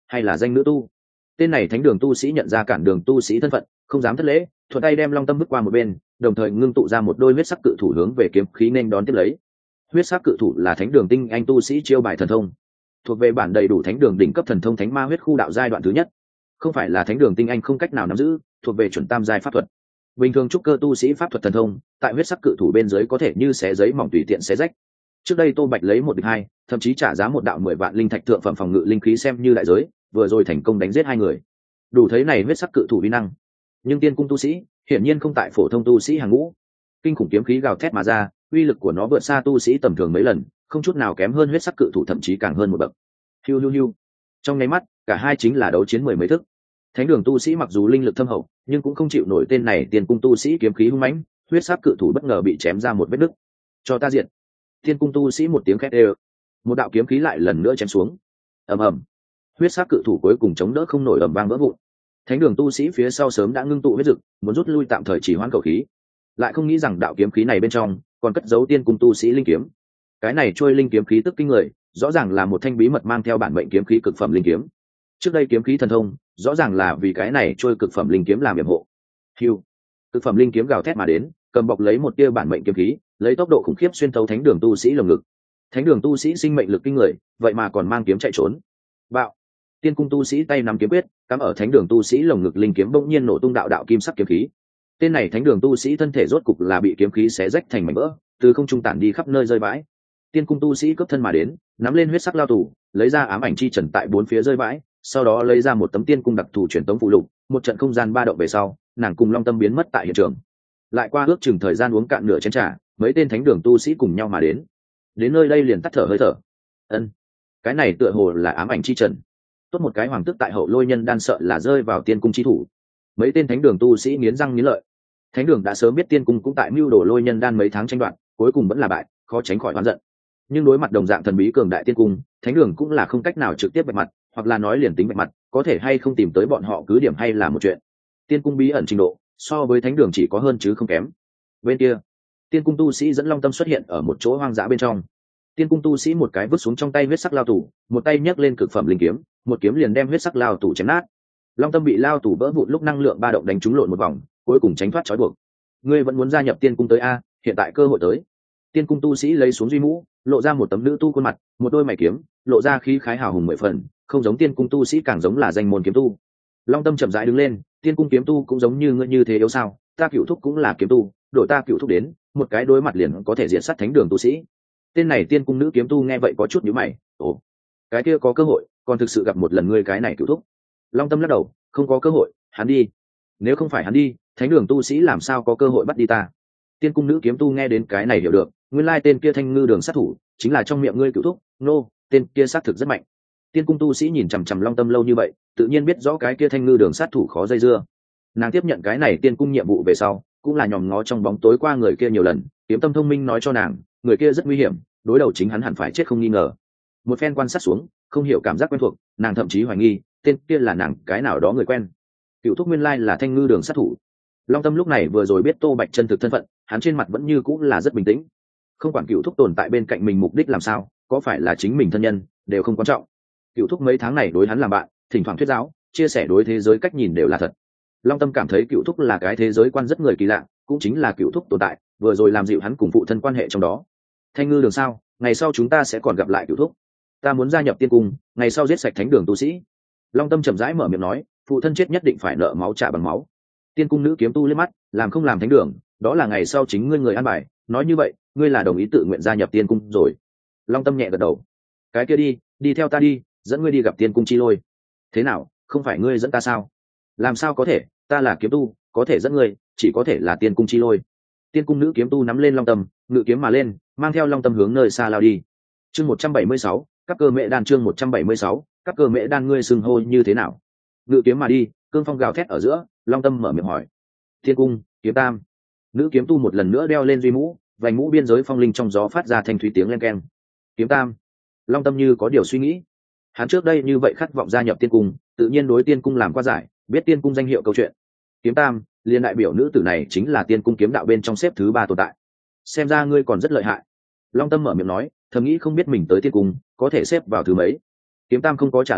hay là danh nữ tu. Tên này thánh đường tu sĩ nhận ra cản đường tu sĩ thân phận, không dám thất lễ, thuận tay đem long tâm bước qua một bên, đồng thời ngưng tụ ra một đôi huyết sắc cự thủ hướng về kiếm khí nên đón tiếp lấy. Huyết sắc cự thủ là thánh đường tinh anh tu sĩ chiêu bài thần thông, thuộc về bản đầy đủ thánh đường đỉnh cấp thần thông thánh ma huyết khu đạo giai đoạn thứ nhất, không phải là thánh đường tinh anh không cách nào nắm giữ, thuộc về chuẩn tam giai pháp thuật. Bình thường trúc cơ tu sĩ pháp thuật thần thông, tại huyết sắc cự thủ bên dưới có thể như xé giấy mỏng tùy tiện xé rách. Trước đây Tô Bạch lấy 1 địch 2, thậm chí trả giá 1 đạo 10 vạn linh thạch thượng phẩm phòng ngự linh khí xem như đại giới, vừa rồi thành công đánh giết 2 người. Đủ thấy này huyết sắc cự thủ uy năng. Nhưng tiên cung tu sĩ hiển nhiên không tại phổ thông tu sĩ hàng ngũ. Kinh khủng kiếm khí gào thét mà ra, uy lực của nó vượt xa tu sĩ tầm thường mấy lần, không chút nào kém hơn huyết sắc cự thủ, thậm chí càng hơn một bậc. Hiu hiu hiu. Trong nháy mắt, cả hai chính là đấu chiến 10 mấy thức. Thánh đường tu sĩ mặc dù linh lực thâm hậu, nhưng cũng không chịu nổi tên này tiên cung tu sĩ kiếm khí hung mãnh, huyết sắc cự thủ bất ngờ bị chém ra một vết nứt. Cho ta diện. Tiên cung tu sĩ một tiếng khét ê, một đạo kiếm khí lại lần nữa chém xuống. Ầm ầm. Huyết sắc cự thủ cuối cùng chống đỡ không nổi, ầm vang vỡ vụn. Thánh đường tu sĩ phía sau sớm đã ngưng tụ huyết dực, muốn rút lui tạm thời chỉ hoãn cầu khí, lại không nghĩ rằng đạo kiếm khí này bên trong còn cất giấu tiên cung tu sĩ linh kiếm. Cái này trôi linh kiếm khí tức kinh người, rõ ràng là một thanh bí mật mang theo bản mệnh kiếm khí cực phẩm linh kiếm. Trước đây kiếm khí thần thông, rõ ràng là vì cái này trôi cực phẩm linh kiếm làm yểm hộ. Hưu, cực phẩm linh kiếm gào thét mà đến, cầm bọc lấy một tia bản mệnh kiếm khí, lấy tốc độ khủng khiếp xuyên thấu thánh đường tu sĩ lồng ngực. Thánh đường tu sĩ sinh mệnh lực kinh người, vậy mà còn mang kiếm chạy trốn. Bạo. Tiên cung tu sĩ tay nắm kiếm quyết, cắm ở thánh đường tu sĩ lồng ngực linh kiếm bỗng nhiên nổ tung đạo đạo kim sắc kiếm khí. Tên này thánh đường tu sĩ thân thể rốt cục là bị kiếm khí xé rách thành mảnh vỡ, từ không trung tản đi khắp nơi rơi vãi. Tiên cung tu sĩ cướp thân mà đến, nắm lên huyết sắc lao tù, lấy ra ám ảnh chi trần tại 4 phía rơi vãi, sau đó lấy ra một tấm tiên cung đặc thù truyền tống phụ lục, một trận không gian ba động về sau, nàng cùng long tâm biến mất tại hiện trường. Lại qua ước chừng thời gian uống cạn nửa chén trà, mấy tên thánh đường tu sĩ cùng nhau mà đến. Đến nơi đây liền tắt thở hơi thở. Ân, cái này tựa hồ là ám ảnh chi trần. Tốt một cái hoàng tước tại hậu lôi nhân đan, sợ là rơi vào tiên cung chi thủ. Mấy tên thánh đường tu sĩ nghiến răng nghiến lợi. Thánh đường đã sớm biết tiên cung cũng tại mưu đồ lôi nhân đan mấy tháng tranh đoạt, cuối cùng vẫn là bại, khó tránh khỏi oán giận. Nhưng đối mặt đồng dạng thần bí cường đại tiên cung, thánh đường cũng là không cách nào trực tiếp bạch mặt, hoặc là nói liền tính bạch mặt, có thể hay không tìm tới bọn họ cứ điểm hay là một chuyện. Tiên cung bí ẩn trình độ so với thánh đường chỉ có hơn chứ không kém. Bên kia, tiên cung tu sĩ dẫn long tâm xuất hiện ở một chỗ hoang dã bên trong. Tiên cung tu sĩ một cái vứt xuống trong tay huyết sắc lao tù, một tay nhấc lên cực phẩm linh kiếm, một kiếm liền đem huyết sắc lao tù chém nát. Long tâm bị lao tù vỡ vụn lúc năng lượng ba động đánh trúng lộn một vòng, cuối cùng tránh thoát trói buộc. Ngươi vẫn muốn gia nhập tiên cung tới a? Hiện tại cơ hội tới. Tiên cung tu sĩ lấy xuống duy mũ, lộ ra một tấm nữ tu khuôn mặt, một đôi mày kiếm, lộ ra khí khái hào hùng 10 phần, không giống tiên cung tu sĩ càng giống là danh môn kiếm tu. Long tâm chậm rãi đứng lên, tiên cung kiếm tu cũng giống như ngươi như thế yếu sao? Ta cựu thúc cũng là kiếm tu, đổi ta cựu thúc đến, một cái đối mặt liền có thể diệt sát thánh đường tu sĩ. Tên này tiên cung nữ kiếm tu nghe vậy có chút nhíu mày, ồ, cái kia có cơ hội, còn thực sự gặp một lần ngươi cái này cựu thúc. Long tâm lắc đầu, không có cơ hội, hắn đi. Nếu không phải hắn đi, thánh đường tu sĩ làm sao có cơ hội bắt đi ta? Tiên cung nữ kiếm tu nghe đến cái này hiểu được, nguyên lai tên kia thanh ngư đường sát thủ chính là trong miệng ngươi cựu thúc. Nô, tên kia sát thực rất mạnh. Tiên cung tu sĩ nhìn chằm chằm long tâm lâu như vậy, tự nhiên biết rõ cái kia thanh ngư đường sát thủ khó dây dưa. Nàng tiếp nhận cái này tiên cung nhiệm vụ về sau, cũng là nhòm ngó trong bóng tối qua người kia nhiều lần, kiếm tâm thông minh nói cho nàng, người kia rất nguy hiểm, đối đầu chính hắn hẳn phải chết không nghi ngờ. Một phen quan sát xuống, không hiểu cảm giác quen thuộc, nàng thậm chí hoài nghi tên kia là nàng cái nào đó người quen. Cựu thúc nguyên lai là thanh ngư đường sát thủ. Long tâm lúc này vừa rồi biết Tô Bạch chân thực thân phận, hắn trên mặt vẫn như cũng là rất bình tĩnh. Không quản cựu thúc tồn tại bên cạnh mình mục đích làm sao, có phải là chính mình thân nhân đều không quan trọng. Cựu thúc mấy tháng này đối hắn làm bạn, thỉnh thoảng thuyết giáo, chia sẻ đối thế giới cách nhìn đều là thật. Long tâm cảm thấy cựu thúc là cái thế giới quan rất người kỳ lạ, cũng chính là cựu thúc tồn tại vừa rồi làm dịu hắn cùng phụ thân quan hệ trong đó. Thanh ngư đường sao, ngày sau chúng ta sẽ còn gặp lại cựu thúc. Ta muốn gia nhập tiên cung, ngày sau giết sạch thánh đường tu sĩ. Long tâm chậm rãi mở miệng nói, phụ thân chết nhất định phải nợ máu trả bằng máu. Tiên cung nữ kiếm tu liếc mắt, làm không làm thánh đường, đó là ngày sau chính ngươi người an bài. Nói như vậy, ngươi là đồng ý tự nguyện gia nhập tiên cung rồi. Long tâm nhẹ gật đầu. Cái kia đi, đi theo ta đi, dẫn ngươi đi gặp tiên cung chi lôi. Thế nào, không phải ngươi dẫn ta sao? Làm sao có thể, ta là kiếm tu, có thể dẫn ngươi, chỉ có thể là tiên cung chi lôi. Tiên cung nữ kiếm tu nắm lên long tâm, ngự kiếm mà lên, mang theo long tâm hướng nơi xa lao đi. Chương 176, các cơ mẹ đan. Chương 176, các cơ mẹ đan. Ngươi xưng hô như thế nào? Ngự kiếm mà đi, cương phong gào thét ở giữa, long tâm mở miệng hỏi. Thiên cung, kiếm tam. Nữ kiếm tu một lần nữa đeo lên duy mũ, vành mũ biên giới phong linh trong gió phát ra thanh thúy tiếng len keng. Kiếm tam. Long tâm như có điều suy nghĩ. Hắn trước đây như vậy khát vọng gia nhập tiên cung, tự nhiên đối tiên cung làm qua giải, biết tiên cung danh hiệu câu chuyện. Kiếm tam, liên đại biểu nữ tử này chính là tiên cung kiếm đạo bên trong xếp thứ 3 tồn tại. Xem ra ngươi còn rất lợi hại. Long tâm mở miệng nói, thầm nghĩ không biết mình tới tiên cung có thể xếp vào thứ mấy. Kiếm tam không có trả lời,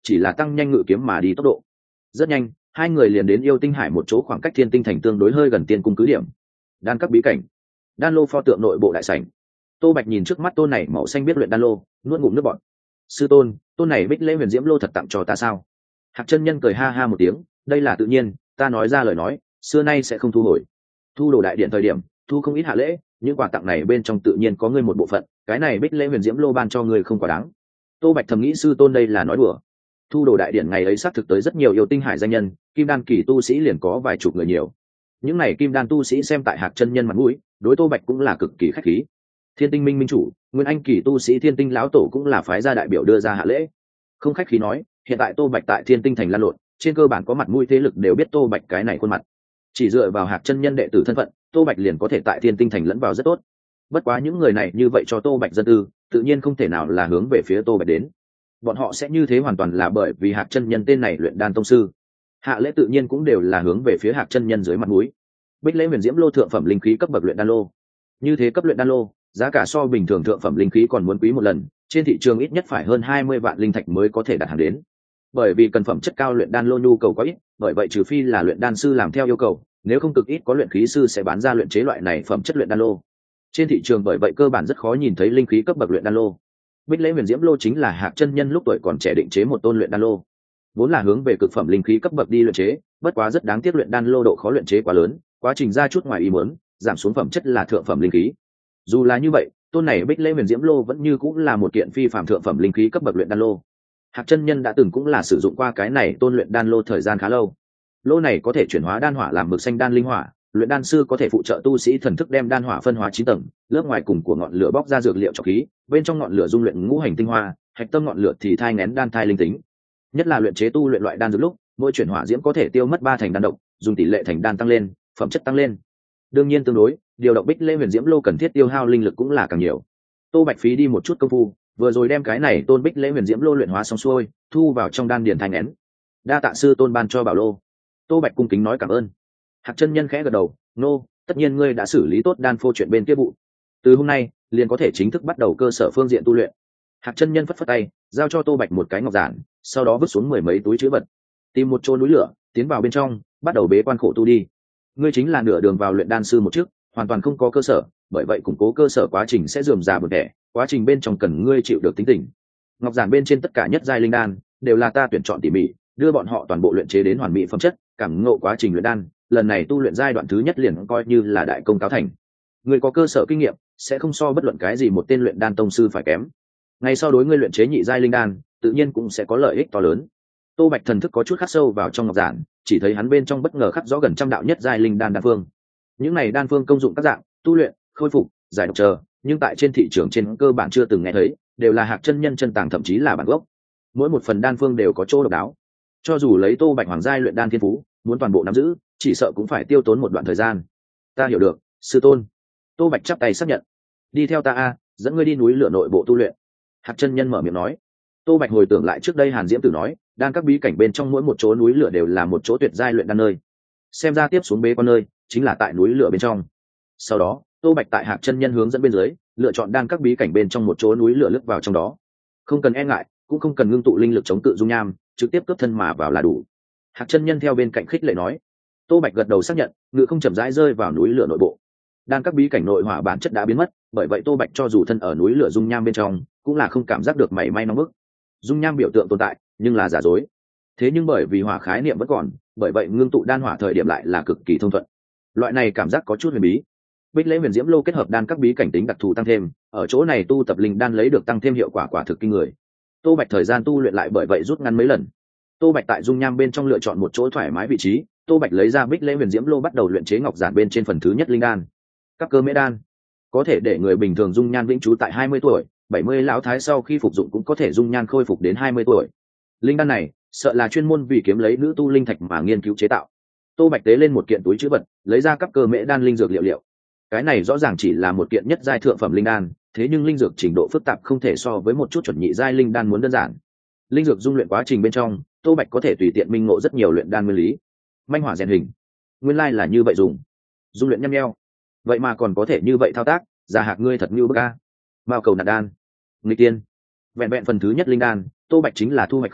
chỉ là tăng nhanh ngự kiếm mà đi tốc độ. Rất nhanh, hai người liền đến yêu tinh hải một chỗ khoảng cách thiên tinh thành tương đối hơi gần tiên cung cứ điểm. Đan các bí cảnh, đan lô pho tượng nội bộ đại sảnh. Tô Bạch nhìn trước mắt tôn này màu xanh biết luyện đan lô, nuốt ngụm nước bọt. Sư tôn, tôn này bích lễ huyền diễm lô thật tặng cho ta sao? Hạc chân nhân cười ha ha một tiếng, đây là tự nhiên, ta nói ra lời nói, xưa nay sẽ không thu hồi. Thu đồ đại điện thời điểm, thu không ít hạ lễ, những quà tặng này bên trong tự nhiên có ngươi một bộ phận, cái này bích lễ huyền diễm lô ban cho ngươi không quá đáng. Tô Bạch thầm nghĩ sư tôn đây là nói đùa. Thu đồ đại điện ngày ấy xác thực tới rất nhiều yêu tinh hải danh nhân, kim đan kỳ tu sĩ liền có vài chục người nhiều. Những này kim đan tu sĩ xem tại Hạc chân nhân mặt mũi, đối Tô Bạch cũng là cực kỳ khách khí. Thiên tinh minh minh chủ, nguyên anh kỳ tu sĩ thiên tinh lão tổ cũng là phái gia đại biểu đưa ra hạ lễ. Không khách khí nói, hiện tại Tô Bạch tại thiên tinh thành lan lộn, trên cơ bản có mặt mũi thế lực đều biết Tô Bạch cái này khuôn mặt. Chỉ dựa vào Hạc chân nhân đệ tử thân phận, Tô Bạch liền có thể tại thiên tinh thành lẫn vào rất tốt. Bất quá những người này như vậy cho Tô Bạch dân tư, tự nhiên không thể nào là hướng về phía Tô Bạch đến. Bọn họ sẽ như thế hoàn toàn là bởi vì Hạc chân nhân tên này luyện đan tông sư. Hạ lễ tự nhiên cũng đều là hướng về phía Hạc chân nhân dưới mặt mũi. Bích lễ huyền diễm lô thượng phẩm linh khí cấp bậc luyện đan lô. Như thế cấp luyện đan lô, giá cả so bình thường thượng phẩm linh khí còn muốn quý một lần, trên thị trường ít nhất phải hơn 20 vạn linh thạch mới có thể đặt hàng đến. Bởi vì cần phẩm chất cao luyện đan lô nhu cầu có ít, bởi vậy trừ phi là luyện đan sư làm theo yêu cầu, nếu không cực ít có luyện khí sư sẽ bán ra luyện chế loại này phẩm chất luyện đan lô. Trên thị trường bởi vậy cơ bản rất khó nhìn thấy linh khí cấp bậc luyện đan lô. Bích lễ huyền diễm lô chính là Hạc chân nhân lúc tuổi còn trẻ định chế một tôn luyện đan lô, vốn là hướng về cực phẩm linh khí cấp bậc đi luyện chế, bất quá rất đáng tiếc luyện đan lô độ khó luyện chế quá lớn, quá trình ra chút ngoài ý muốn, giảm xuống phẩm chất là thượng phẩm linh khí. Dù là như vậy, tôn này bích lễ huyền diễm lô vẫn như cũng là một kiện phi phạm thượng phẩm linh khí cấp bậc luyện đan lô. Hạc chân nhân đã từng cũng là sử dụng qua cái này tôn luyện đan lô thời gian khá lâu. Lô này có thể chuyển hóa đan hỏa làm mực xanh đan linh hỏa, luyện đan sư có thể phụ trợ tu sĩ thần thức đem đan hỏa phân hóa 9 tầng, lớp ngoài cùng của ngọn lửa bóc ra dược liệu trọc khí, bên trong ngọn lửa dung luyện ngũ hành tinh hoa, hạch tâm ngọn lửa thì thai nghén đan thai linh tính. Nhất là luyện chế tu luyện loại đan dược lúc, mỗi chuyển hỏa diễm có thể tiêu mất 3 thành đan độc, dùng tỷ lệ thành đan tăng lên, phẩm chất tăng lên. Đương nhiên tương đối, điều động bích lễ huyền diễm lô cần thiết tiêu hao linh lực cũng là càng nhiều. Tô Bạch phí đi một chút công phu, vừa rồi đem cái này tôn bích lễ huyền diễm lô luyện hóa xong xuôi, thu vào trong đan điền thai nghén. Đa tạ sư tôn ban cho bảo lô. Tô Bạch cung kính nói cảm ơn. Hạc chân nhân khẽ gật đầu, nô, tất nhiên ngươi đã xử lý tốt đan phô chuyện bên kia vụ, từ hôm nay liền có thể chính thức bắt đầu cơ sở phương diện tu luyện. Hạc chân nhân phất phất tay, giao cho Tô Bạch một cái ngọc giản, sau đó vứt xuống 10 mấy túi trữ vật, tìm một chỗ núi lửa, tiến vào bên trong, bắt đầu bế quan khổ tu đi. Ngươi chính là nửa đường vào luyện đan sư một trước, hoàn toàn không có cơ sở, bởi vậy củng cố cơ sở quá trình sẽ rườm rà bực bội, quá trình bên trong cần ngươi chịu được tính tình. Ngọc giản bên trên tất cả nhất giai linh đan đều là ta tuyển chọn tỉ mỉ, đưa bọn họ toàn bộ luyện chế đến hoàn mỹ phẩm chất, cảm ngộ quá trình luyện đan, lần này tu luyện giai đoạn thứ nhất liền coi như là đại công cáo thành. Ngươi có cơ sở kinh nghiệm, sẽ không so bất luận cái gì một tên luyện đan tông sư phải kém. Ngay sau đối ngươi luyện chế nhị giai linh đan, tự nhiên cũng sẽ có lợi ích to lớn. Tô Bạch thần thức có chút khắc sâu vào trong ngọc giản, chỉ thấy hắn bên trong bất ngờ khắc rõ gần trăm đạo nhất giai linh đan đan phương. Những này đan phương công dụng các dạng, tu luyện, khôi phục, giải độc chờ, nhưng tại trên thị trường trên cơ bản chưa từng nghe thấy, đều là Hạc chân nhân chân tàng thậm chí là bản gốc. Mỗi một phần đan phương đều có chỗ độc đáo. Cho dù lấy Tô Bạch hoàng giai luyện đan thiên phú, muốn toàn bộ nắm giữ, chỉ sợ cũng phải tiêu tốn một đoạn thời gian. Ta hiểu được, sư tôn. Tô Bạch chắp tay xác nhận. Đi theo ta a, dẫn ngươi đi núi lửa nội bộ tu luyện. Hạc chân nhân mở miệng nói. Tô Bạch hồi tưởng lại trước đây Hàn Diễm Tử nói, đan các bí cảnh bên trong mỗi một chỗ núi lửa đều là một chỗ tuyệt giai luyện đan nơi. Xem ra tiếp xuống bế quan nơi chính là tại núi lửa bên trong. Sau đó, Tô Bạch tại Hạc chân nhân hướng dẫn bên dưới, lựa chọn đan các bí cảnh bên trong một chỗ núi lửa lướt vào trong đó. Không cần e ngại, cũng không cần ngưng tụ linh lực chống cự dung nham, trực tiếp cướp thân mà vào là đủ. Hạc chân nhân theo bên cạnh khích lệ nói. Tô Bạch gật đầu xác nhận, ngự không chậm rãi rơi vào núi lửa nội bộ. Đan các bí cảnh nội hỏa bản chất đã biến mất, bởi vậy Tô Bạch cho dù thân ở núi lửa dung nham bên trong, cũng là không cảm giác được mảy may nóng bức. Dung nham biểu tượng tồn tại, nhưng là giả dối. Thế nhưng bởi vì hỏa khái niệm vẫn còn, bởi vậy ngưng tụ đan hỏa thời điểm lại là cực kỳ thông thuận. Loại này cảm giác có chút huyền bí. Bích lễ huyền diễm lô kết hợp đan các bí cảnh tính đặc thù tăng thêm, ở chỗ này tu tập linh đan lấy được tăng thêm hiệu quả quả thực kinh người. Tô Bạch thời gian tu luyện lại bởi vậy rút ngắn mấy lần. Tô Bạch tại dung nham bên trong lựa chọn một chỗ thoải mái vị trí, Tô Bạch lấy ra bích lễ huyền diễm lô bắt đầu luyện chế ngọc giản bên trên phần thứ nhất linh đan. Các cơ mễ đan có thể để người bình thường dung nhan vĩnh trú tại 20 tuổi, 70 lão thái sau khi phục dụng cũng có thể dung nhan khôi phục đến 20 tuổi. Linh đan này, sợ là chuyên môn vì kiếm lấy nữ tu linh thạch mà nghiên cứu chế tạo. Tô Bạch tế lên một kiện túi trữ vật, lấy ra các cơ mễ đan linh dược liệu. Cái này rõ ràng chỉ là một kiện nhất giai thượng phẩm linh đan, thế nhưng linh dược trình độ phức tạp không thể so với một chút chuẩn nhị giai linh đan muốn đơn giản. Linh dược dung luyện quá trình bên trong, Tô Bạch có thể tùy tiện minh ngộ rất nhiều luyện đan nguyên lý. Manh hỏa rèn hình, nguyên lai là như vậy dùng. Dung luyện nhăm nheo, vậy mà còn có thể như vậy thao tác, già Hạc ngươi thật như bức a. Mao cầu nạp đan, nghịch tiên. Vẹn vẹn phần thứ nhất linh đan, Tô Bạch chính là thu hoạch không ít,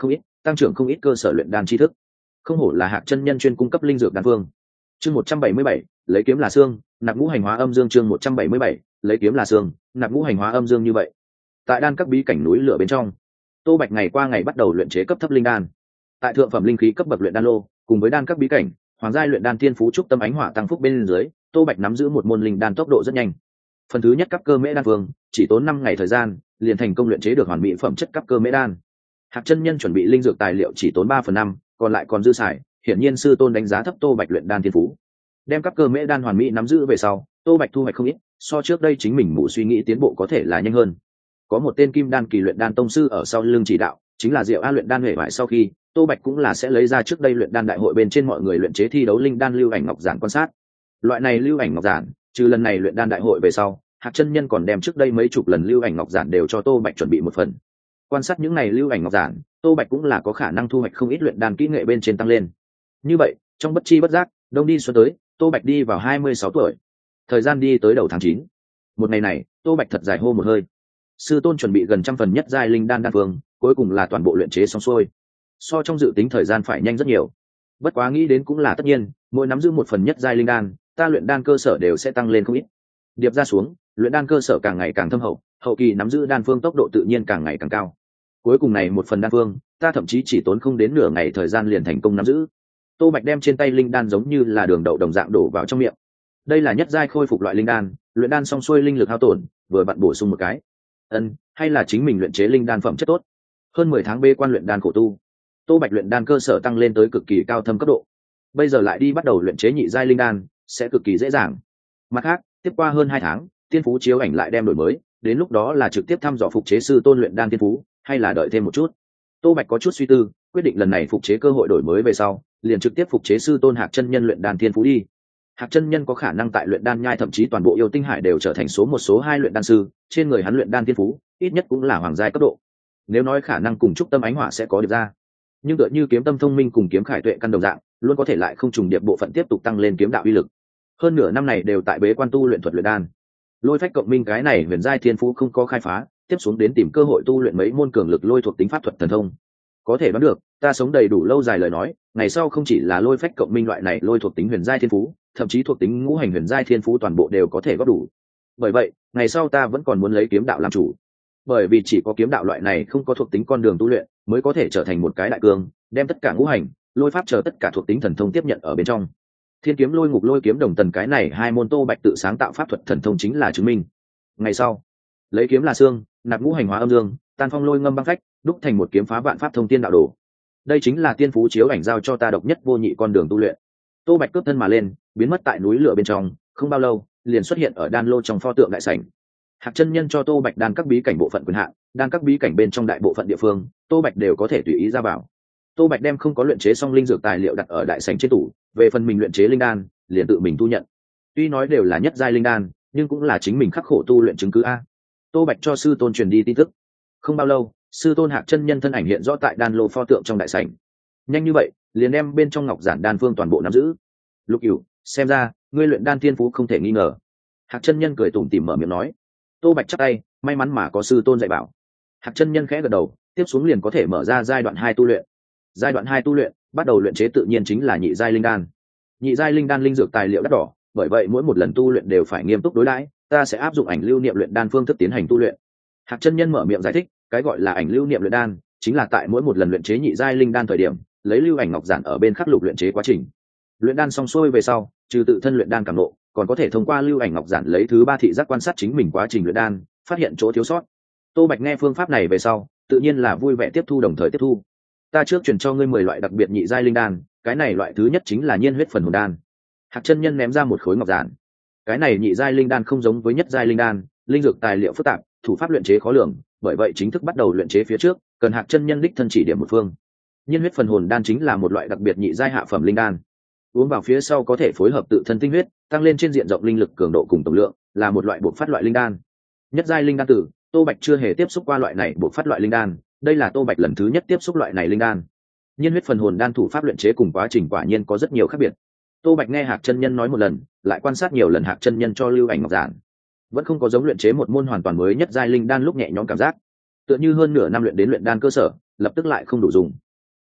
tăng trưởng không ít cơ sở luyện đan tri thức. Không hổ là Hạc chân nhân chuyên cung cấp linh dược đan phương. Chương 177, lấy kiếm là xương, nạp ngũ hành hóa âm dương. Chương 177, lấy kiếm là xương, nạp ngũ hành hóa âm dương. Như vậy, tại đan các bí cảnh núi lửa bên trong, Tô Bạch ngày qua ngày bắt đầu luyện chế cấp thấp linh đan. Tại thượng phẩm linh khí cấp bậc luyện đan lô, cùng với đan các bí cảnh, hoàng giai luyện đan thiên phú trúc tâm ánh hỏa tăng phúc bên dưới, Tô Bạch nắm giữ một môn linh đan tốc độ rất nhanh. Phần thứ nhất cấp cơ mễ đan phương, chỉ tốn 5 ngày thời gian, liền thành công luyện chế được hoàn mỹ phẩm chất cấp cơ mễ đan. Hạc chân nhân chuẩn bị linh dược tài liệu chỉ tốn 3/5, còn lại còn dư xài, hiển nhiên sư tôn đánh giá thấp Tô Bạch luyện đan thiên phú. Đem cấp cơ mễ đan hoàn mỹ nắm giữ về sau, Tô Bạch thu hoạch không ít, so trước đây chính mình mù suy nghĩ tiến bộ có thể là nhanh hơn. Có một tên kim đan kỳ luyện đan tông sư ở sau lưng chỉ đạo, chính là Diệu A luyện đan hệ bại. Sau khi Tô Bạch cũng là sẽ lấy ra trước đây luyện đan đại hội bên trên mọi người luyện chế thi đấu linh đan lưu ảnh ngọc giản quan sát. Loại này lưu ảnh ngọc giản, trừ lần này luyện đan đại hội về sau, Hạc chân nhân còn đem trước đây mấy chục lần lưu ảnh ngọc giản đều cho Tô Bạch chuẩn bị một phần. Quan sát những này lưu ảnh ngọc giản, Tô Bạch cũng là có khả năng thu hoạch không ít luyện đan kỹ nghệ bên trên tăng lên. Như vậy, trong bất chi bất giác, đông đi xuân tới, Tô Bạch đi vào 26 tuổi. Thời gian đi tới đầu tháng 9. Một ngày này, Tô Bạch thật dài hô một hơi. Sư tôn chuẩn bị gần 100 phần nhất giai linh đan đan phương, cuối cùng là toàn bộ luyện chế xong xuôi. So trong dự tính thời gian phải nhanh rất nhiều. Bất quá nghĩ đến cũng là tất nhiên, mỗi nắm giữ một phần nhất giai linh đan, ta luyện đan cơ sở đều sẽ tăng lên không ít. Điệp ra xuống, luyện đan cơ sở càng ngày càng thâm hậu, hậu kỳ nắm giữ đan phương tốc độ tự nhiên càng ngày càng cao. Cuối cùng này một phần đan phương, ta thậm chí chỉ tốn không đến nửa ngày thời gian liền thành công nắm giữ. Tô Bạch đem trên tay linh đan giống như là đường đậu đồng dạng đổ vào trong miệng. Đây là nhất giai khôi phục loại linh đan, luyện đan xong xuôi linh lực hao tổn, vừa vặn bổ sung một cái. Hay là chính mình luyện chế linh đan phẩm chất tốt. Hơn 10 tháng bê quan luyện đan khổ tu, Tô Bạch luyện đan cơ sở tăng lên tới cực kỳ cao thâm cấp độ. Bây giờ lại đi bắt đầu luyện chế nhị giai linh đan, sẽ cực kỳ dễ dàng. Mặt khác, tiếp qua hơn 2 tháng, tiên phú chiếu ảnh lại đem đổi mới, đến lúc đó là trực tiếp thăm dò phục chế sư tôn luyện đan tiên phú, hay là đợi thêm một chút. Tô Bạch có chút suy tư, quyết định lần này phục chế cơ hội đổi mới về sau, liền trực tiếp phục chế sư tôn Hạc chân nhân luyện đan tiên phú đi. Hạc chân nhân có khả năng tại luyện đan nhai thậm chí toàn bộ yêu tinh hải đều trở thành số 1 số 2 luyện đan sư, trên người hắn luyện đan tiên phú, ít nhất cũng là hoàng giai cấp độ. Nếu nói khả năng cùng trúc tâm ánh hỏa sẽ có được ra, nhưng tựa như kiếm tâm thông minh cùng kiếm khải tuệ căn đồng dạng, luôn có thể lại không trùng điệp bộ phận tiếp tục tăng lên kiếm đạo uy lực. Hơn nửa năm này đều tại bế quan tu luyện thuật luyện đan. Lôi phách cộng minh cái này huyền giai thiên phú không có khai phá, tiếp xuống đến tìm cơ hội tu luyện mấy môn cường lực lôi thuộc tính pháp thuật thần thông. Có thể đoán được, ta sống đầy đủ lâu dài lời nói, ngày sau không chỉ là lôi phách cộng minh loại này lôi thuộc tính huyền giai thiên phú, thậm chí thuộc tính ngũ hành huyền giai thiên phú toàn bộ đều có thể góp đủ. Bởi vậy, ngày sau ta vẫn còn muốn lấy kiếm đạo làm chủ. Bởi vì chỉ có kiếm đạo loại này không có thuộc tính con đường tu luyện, mới có thể trở thành một cái đại cương, đem tất cả ngũ hành, lôi pháp chờ tất cả thuộc tính thần thông tiếp nhận ở bên trong. Thiên kiếm lôi ngục lôi kiếm đồng tần cái này hai môn Tô Bạch tự sáng tạo pháp thuật thần thông chính là chứng minh. Ngày sau, lấy kiếm là xương, nạp ngũ hành hóa âm dương, tan phong lôi ngâm băng phách, đúc thành một kiếm phá vạn pháp thông tiên đạo đồ. Đây chính là tiên phú chiếu ảnh giao cho ta độc nhất vô nhị con đường tu luyện. Tô Bạch cướp thân mà lên, biến mất tại núi lửa bên trong, không bao lâu, liền xuất hiện ở đan lô trong pho tượng đại sảnh. Hạc chân nhân cho Tô Bạch đan các bí cảnh bộ phận quyền hạn, đan các bí cảnh bên trong đại bộ phận địa phương, Tô Bạch đều có thể tùy ý ra vào. Tô Bạch đem không có luyện chế xong linh dược tài liệu đặt ở đại sảnh trên tủ, về phần mình luyện chế linh đan, liền tự mình thu nhận. Tuy nói đều là nhất giai linh đan, nhưng cũng là chính mình khắc khổ tu luyện chứng cứ a. Tô Bạch cho sư tôn truyền đi tin tức. Không bao lâu, sư tôn Hạc chân nhân thân ảnh hiện rõ tại đan lô pho tượng trong đại sảnh. Nhanh như vậy, liền đem bên trong ngọc giản đan phương toàn bộ nắm giữ. Lục Cửu, xem ra ngươi luyện đan thiên phú không thể nghi ngờ. Hạc chân nhân cười tủm tỉm mở miệng nói. Tô Bạch chắp tay, may mắn mà có sư tôn dạy bảo. Hạc chân nhân khẽ gật đầu, tiếp xuống liền có thể mở ra giai đoạn 2 tu luyện. Giai đoạn 2 tu luyện, bắt đầu luyện chế tự nhiên chính là nhị giai linh đan. Nhị giai linh đan linh dược tài liệu đắt đỏ, bởi vậy mỗi một lần tu luyện đều phải nghiêm túc đối đãi, ta sẽ áp dụng ảnh lưu niệm luyện đan phương thức tiến hành tu luyện. Hạc chân nhân mở miệng giải thích, cái gọi là ảnh lưu niệm luyện đan, chính là tại mỗi một lần luyện chế nhị giai linh đan thời điểm, lấy lưu ảnh ngọc giản ở bên khắc lục luyện chế quá trình. Luyện đan xong xuôi về sau, trừ tự thân luyện đan cảm ngộ, còn có thể thông qua lưu ảnh ngọc giản lấy thứ ba thị giác quan sát chính mình quá trình luyện đan, phát hiện chỗ thiếu sót. Tô Bạch nghe phương pháp này về sau, tự nhiên là vui vẻ tiếp thu đồng thời tiếp thu. Ta trước truyền cho ngươi 10 loại đặc biệt nhị giai linh đan, cái này loại thứ nhất chính là nhiên huyết phần hồn đan. Hạc chân nhân ném ra một khối ngọc giản. Cái này nhị giai linh đan không giống với nhất giai linh đan, linh dược tài liệu phức tạp, thủ pháp luyện chế khó lường, bởi vậy chính thức bắt đầu luyện chế phía trước, cần Hạc chân nhân đích thân chỉ điểm một phương. Nhiên huyết phần hồn đan chính là một loại đặc biệt nhị giai hạ phẩm linh đan. Uống vào phía sau có thể phối hợp tự thân tinh huyết, tăng lên trên diện rộng linh lực cường độ cùng tổng lượng, là một loại bộc phát loại linh đan. Nhất giai linh đan tử, Tô Bạch chưa hề tiếp xúc qua loại này bộc phát loại linh đan, đây là Tô Bạch lần thứ nhất tiếp xúc loại này linh đan. Nhiên huyết phần hồn đan thủ pháp luyện chế cùng quá trình quả nhiên có rất nhiều khác biệt. Tô Bạch nghe Hạc chân nhân nói một lần, lại quan sát nhiều lần Hạc chân nhân cho lưu ảnh ngọc giản, vẫn không có giống luyện chế một môn hoàn toàn mới nhất giai linh đan lúc nhẹ nhõm cảm giác, tựa như hơn nửa năm luyện đến luyện đan cơ sở, lập tức lại không đủ dùng.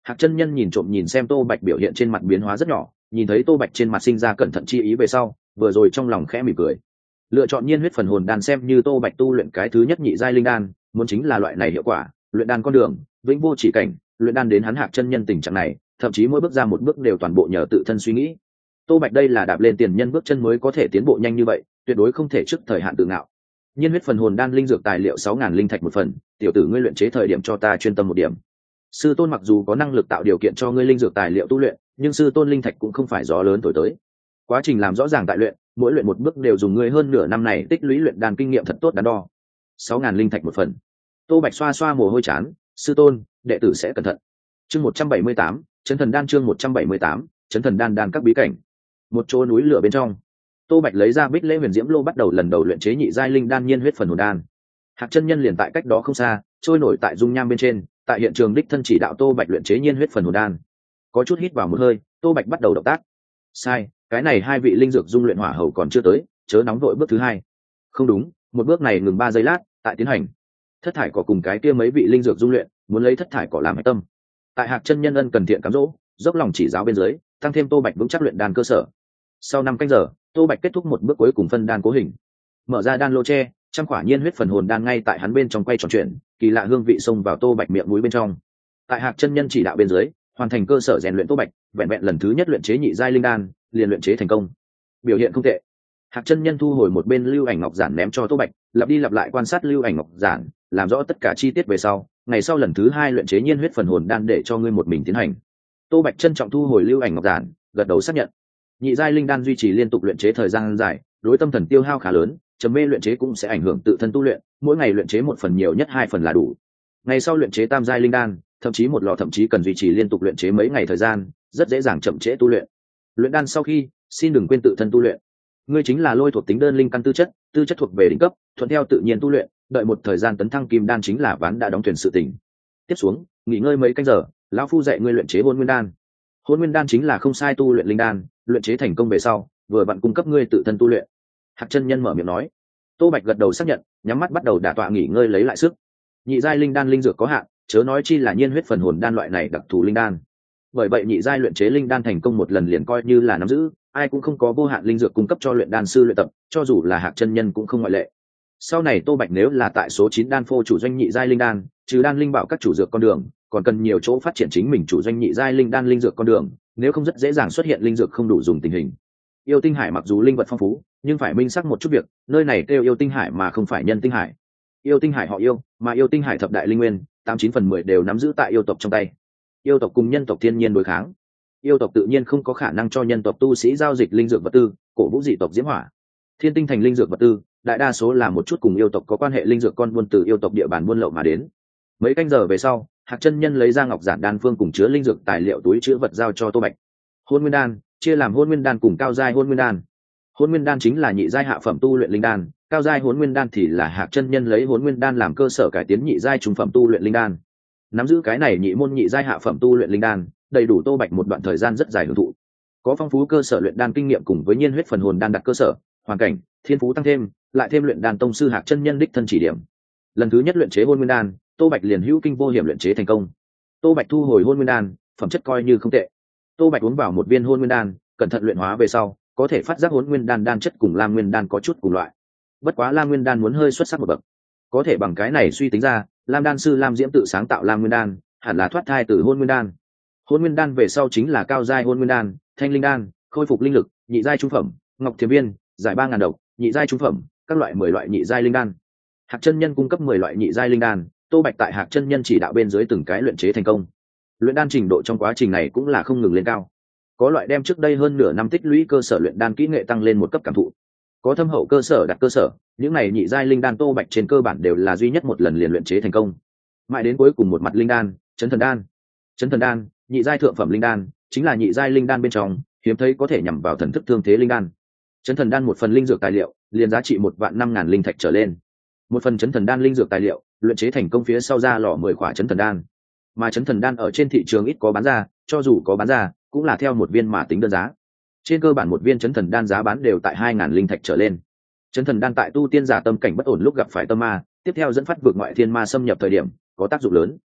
Hạc chân nhân nhìn trộm nhìn xem Tô Bạch biểu hiện trên mặt biến hóa rất nhỏ, nhìn thấy Tô Bạch trên mặt sinh ra cẩn thận chi ý về sau, vừa rồi trong lòng khẽ mỉm cười. Lựa chọn nhiên huyết phần hồn đan xem như Tô Bạch tu luyện cái thứ nhất nhị giai linh đan, muốn chính là loại này hiệu quả, luyện đan con đường, vĩnh vô chỉ cảnh, luyện đan đến hắn Hạc chân nhân tình trạng này, thậm chí mỗi bước ra một bước đều toàn bộ nhờ tự thân suy nghĩ. Tô Bạch đây là đạp lên tiền nhân bước chân mới có thể tiến bộ nhanh như vậy, tuyệt đối không thể trước thời hạn tự ngạo. Nhiên huyết phần hồn đan linh dược tài liệu 6.000 linh thạch một phần, tiểu tử ngươi luyện chế thời điểm cho ta chuyên tâm một điểm. Sư tôn mặc dù có năng lực tạo điều kiện cho ngươi linh dược tài liệu tu luyện, nhưng sư tôn linh thạch cũng không phải gió lớn thổi tới. Quá trình làm rõ ràng tại luyện, mỗi luyện một bước đều dùng ngươi hơn nửa năm này tích lũy luyện đan kinh nghiệm thật tốt đắn đo. 6.000 linh thạch một phần. Tô Bạch xoa xoa mồ hôi chán, sư tôn, đệ tử sẽ cẩn thận. Chương 178, Chấn Thần Đan chương 178, Chấn Thần Đan đan các bí cảnh. Một chỗ núi lửa bên trong, Tô Bạch lấy ra Bích Lễ Huyền Diễm Lô bắt đầu lần đầu luyện chế nhị giai linh đan nhiên huyết phần hồn đan. Hạc chân nhân liền tại cách đó không xa, trôi nổi tại dung nham bên trên, tại hiện trường đích thân chỉ đạo Tô Bạch luyện chế nhiên huyết phần hồn đan. Có chút hít vào một hơi, Tô Bạch bắt đầu động tác. Sai, cái này hai vị linh dược dung luyện hỏa hầu còn chưa tới, chớ nóng vội bước thứ hai. Không đúng, một bước này ngừng 3 giây lát, tại tiến hành. Thất thải cỏ cùng cái kia mấy vị linh dược dung luyện, muốn lấy thất thải cỏ làm hệ tâm. Tại Hạc chân nhân ân cần thiện cám dỗ, dốc lòng chỉ giáo bên dưới, tăng thêm Tô Bạch vững chắc luyện đan cơ sở. Sau 5 canh giờ, Tô Bạch kết thúc một bước cuối cùng phân đan cố hình, mở ra đan lô tre, trăm quả nhiên huyết phần hồn đan ngay tại hắn bên trong quay tròn chuyển, kỳ lạ hương vị xông vào Tô Bạch miệng mũi bên trong. Tại Hạc chân nhân chỉ đạo bên dưới, hoàn thành cơ sở rèn luyện Tô Bạch, vẹn vẹn lần thứ nhất luyện chế nhị giai linh đan, liền luyện chế thành công. Biểu hiện không tệ. Hạc chân nhân thu hồi một bên lưu ảnh ngọc giản ném cho Tô Bạch, lặp đi lặp lại quan sát lưu ảnh ngọc giản, làm rõ tất cả chi tiết về sau, ngày sau lần thứ hai luyện chế nhiên huyết phần hồn đan để cho ngươi một mình tiến hành. Tô Bạch trân trọng thu hồi lưu ảnh ngọc giản, gật đầu xác nhận. Nhị giai linh đan duy trì liên tục luyện chế thời gian dài, đối tâm thần tiêu hao khá lớn, trầm mê luyện chế cũng sẽ ảnh hưởng tự thân tu luyện, mỗi ngày luyện chế một phần nhiều nhất 2 phần là đủ. Ngày sau luyện chế tam giai linh đan, thậm chí một lò thậm chí cần duy trì liên tục luyện chế mấy ngày thời gian, rất dễ dàng chậm trễ tu luyện. Luyện đan sau khi, xin đừng quên tự thân tu luyện. Ngươi chính là lôi thuộc tính đơn linh căn tư chất thuộc về đỉnh cấp, thuận theo tự nhiên tu luyện, đợi một thời gian tấn thăng kim đan chính là ván đã đóng thuyền sự tình. Tiếp xuống, nghỉ ngơi mấy canh giờ, lão phu dạy ngươi luyện chế hôn nguyên đan. Hôn nguyên đan chính là không sai tu luyện linh đan, luyện chế thành công về sau, vừa vặn cung cấp ngươi tự thân tu luyện. Hạc chân nhân mở miệng nói. Tô Bạch gật đầu xác nhận, nhắm mắt bắt đầu đả tọa nghỉ ngơi lấy lại sức. Nhị giai linh đan linh dược có hạn, chớ nói chi là nhiên huyết phần hồn đan loại này đặc thù linh đan. Bởi vậy nhị giai luyện chế linh đan thành công một lần liền coi như là nắm giữ, ai cũng không có vô hạn linh dược cung cấp cho luyện đan sư luyện tập, cho dù là Hạc chân nhân cũng không ngoại lệ. Sau này Tô Bạch nếu là tại số 9 đan phô chủ doanh nhị giai linh đan, trừ đan linh bảo các chủ dược con đường, còn cần nhiều chỗ phát triển chính mình chủ doanh nhị giai linh đan linh dược con đường, nếu không rất dễ dàng xuất hiện linh dược không đủ dùng tình hình. Yêu Tinh Hải mặc dù linh vật phong phú, nhưng phải minh xác một chút việc, nơi này kêu Yêu Tinh Hải mà không phải Nhân Tinh Hải. Yêu Tinh Hải họ Yêu, mà Yêu Tinh Hải thập đại linh nguyên, 89/10 đều nắm giữ tại yêu tộc trong tay. Yêu tộc cùng nhân tộc thiên nhiên đối kháng. Yêu tộc tự nhiên không có khả năng cho nhân tộc tu sĩ giao dịch linh dược vật tư, cổ vũ dị tộc diễm hỏa. Thiên tinh thành linh dược vật tư, đại đa số là một chút cùng yêu tộc có quan hệ linh dược con buôn từ yêu tộc địa bàn buôn lậu mà đến. Mấy canh giờ về sau, Hạc chân nhân lấy ra ngọc giản đan phương cùng chứa linh dược tài liệu túi chứa vật giao cho Tô Bạch. Hôn nguyên đan chia làm hôn nguyên đan cùng cao giai hôn nguyên đan. Hôn nguyên đan chính là nhị giai hạ phẩm tu luyện linh đan, cao giai hôn nguyên đan thì là Hạc chân nhân lấy hôn nguyên đan làm cơ sở cải tiến nhị giai trung phẩm tu luyện linh đan. Nắm giữ cái này nhị môn nhị giai hạ phẩm tu luyện linh đan, đầy đủ Tô Bạch một đoạn thời gian rất dài hưởng thụ. Có phong phú cơ sở luyện đan kinh nghiệm cùng với nhiên huyết phần hồn đan đặt cơ sở, hoàn cảnh, thiên phú tăng thêm, lại thêm luyện đan tông sư Hạc chân nhân đích thân chỉ điểm. Lần thứ nhất luyện chế hôn nguyên đan, Tô Bạch liền hữu kinh vô hiểm luyện chế thành công. Tô Bạch thu hồi hôn nguyên đan, phẩm chất coi như không tệ. Tô Bạch uống vào một viên hôn nguyên đan, cẩn thận luyện hóa về sau, có thể phát giác hôn nguyên đan đan chất cùng lam nguyên đan có chút cùng loại. Bất quá lam nguyên đan muốn hơi xuất sắc một bậc. Có thể bằng cái này suy tính ra, lam đan sư Lam Diễm tự sáng tạo lam nguyên đan, hẳn là thoát thai từ hôn nguyên đan. Hôn nguyên đan về sau chính là cao giai hôn nguyên đan, thanh linh đan, khôi phục linh lực, nhị giai trung phẩm, ngọc thiềm viên, giải 3000 độc, nhị giai trung phẩm, các loại 10 loại nhị giai linh đan. Hạc chân nhân cung cấp 10 loại nhị giai linh đan, Tô Bạch tại Hạc chân nhân chỉ đạo bên dưới từng cái luyện chế thành công. Luyện đan trình độ trong quá trình này cũng là không ngừng lên cao. Có loại đem trước đây hơn nửa năm tích lũy cơ sở luyện đan kỹ nghệ tăng lên một cấp cảm thụ. Có thâm hậu cơ sở đặt cơ sở, những này nhị giai linh đan Tô Bạch trên cơ bản đều là duy nhất một lần liền luyện chế thành công. Mãi đến cuối cùng một mặt linh đan, Chấn Thần Đan. Chấn Thần Đan, nhị giai thượng phẩm linh đan, chính là nhị giai linh đan bên trong, hiếm thấy có thể nhằm vào thần thức thương thế linh đan. Chấn Thần Đan một phần linh dược tài liệu, liền giá trị 1.500.000 linh thạch trở lên. Một phần Chấn Thần Đan linh dược tài liệu, luyện chế thành công phía sau ra lò 10 quả Chấn Thần Đan. Mà Chấn Thần Đan ở trên thị trường ít có bán ra, cho dù có bán ra, cũng là theo một viên mà tính đơn giá. Trên cơ bản một viên Chấn Thần Đan giá bán đều tại 2.000 linh thạch trở lên. Chấn Thần Đan tại tu tiên giả tâm cảnh bất ổn lúc gặp phải tâm ma, tiếp theo dẫn phát vượt ngoại thiên ma xâm nhập thời điểm, có tác dụng lớn.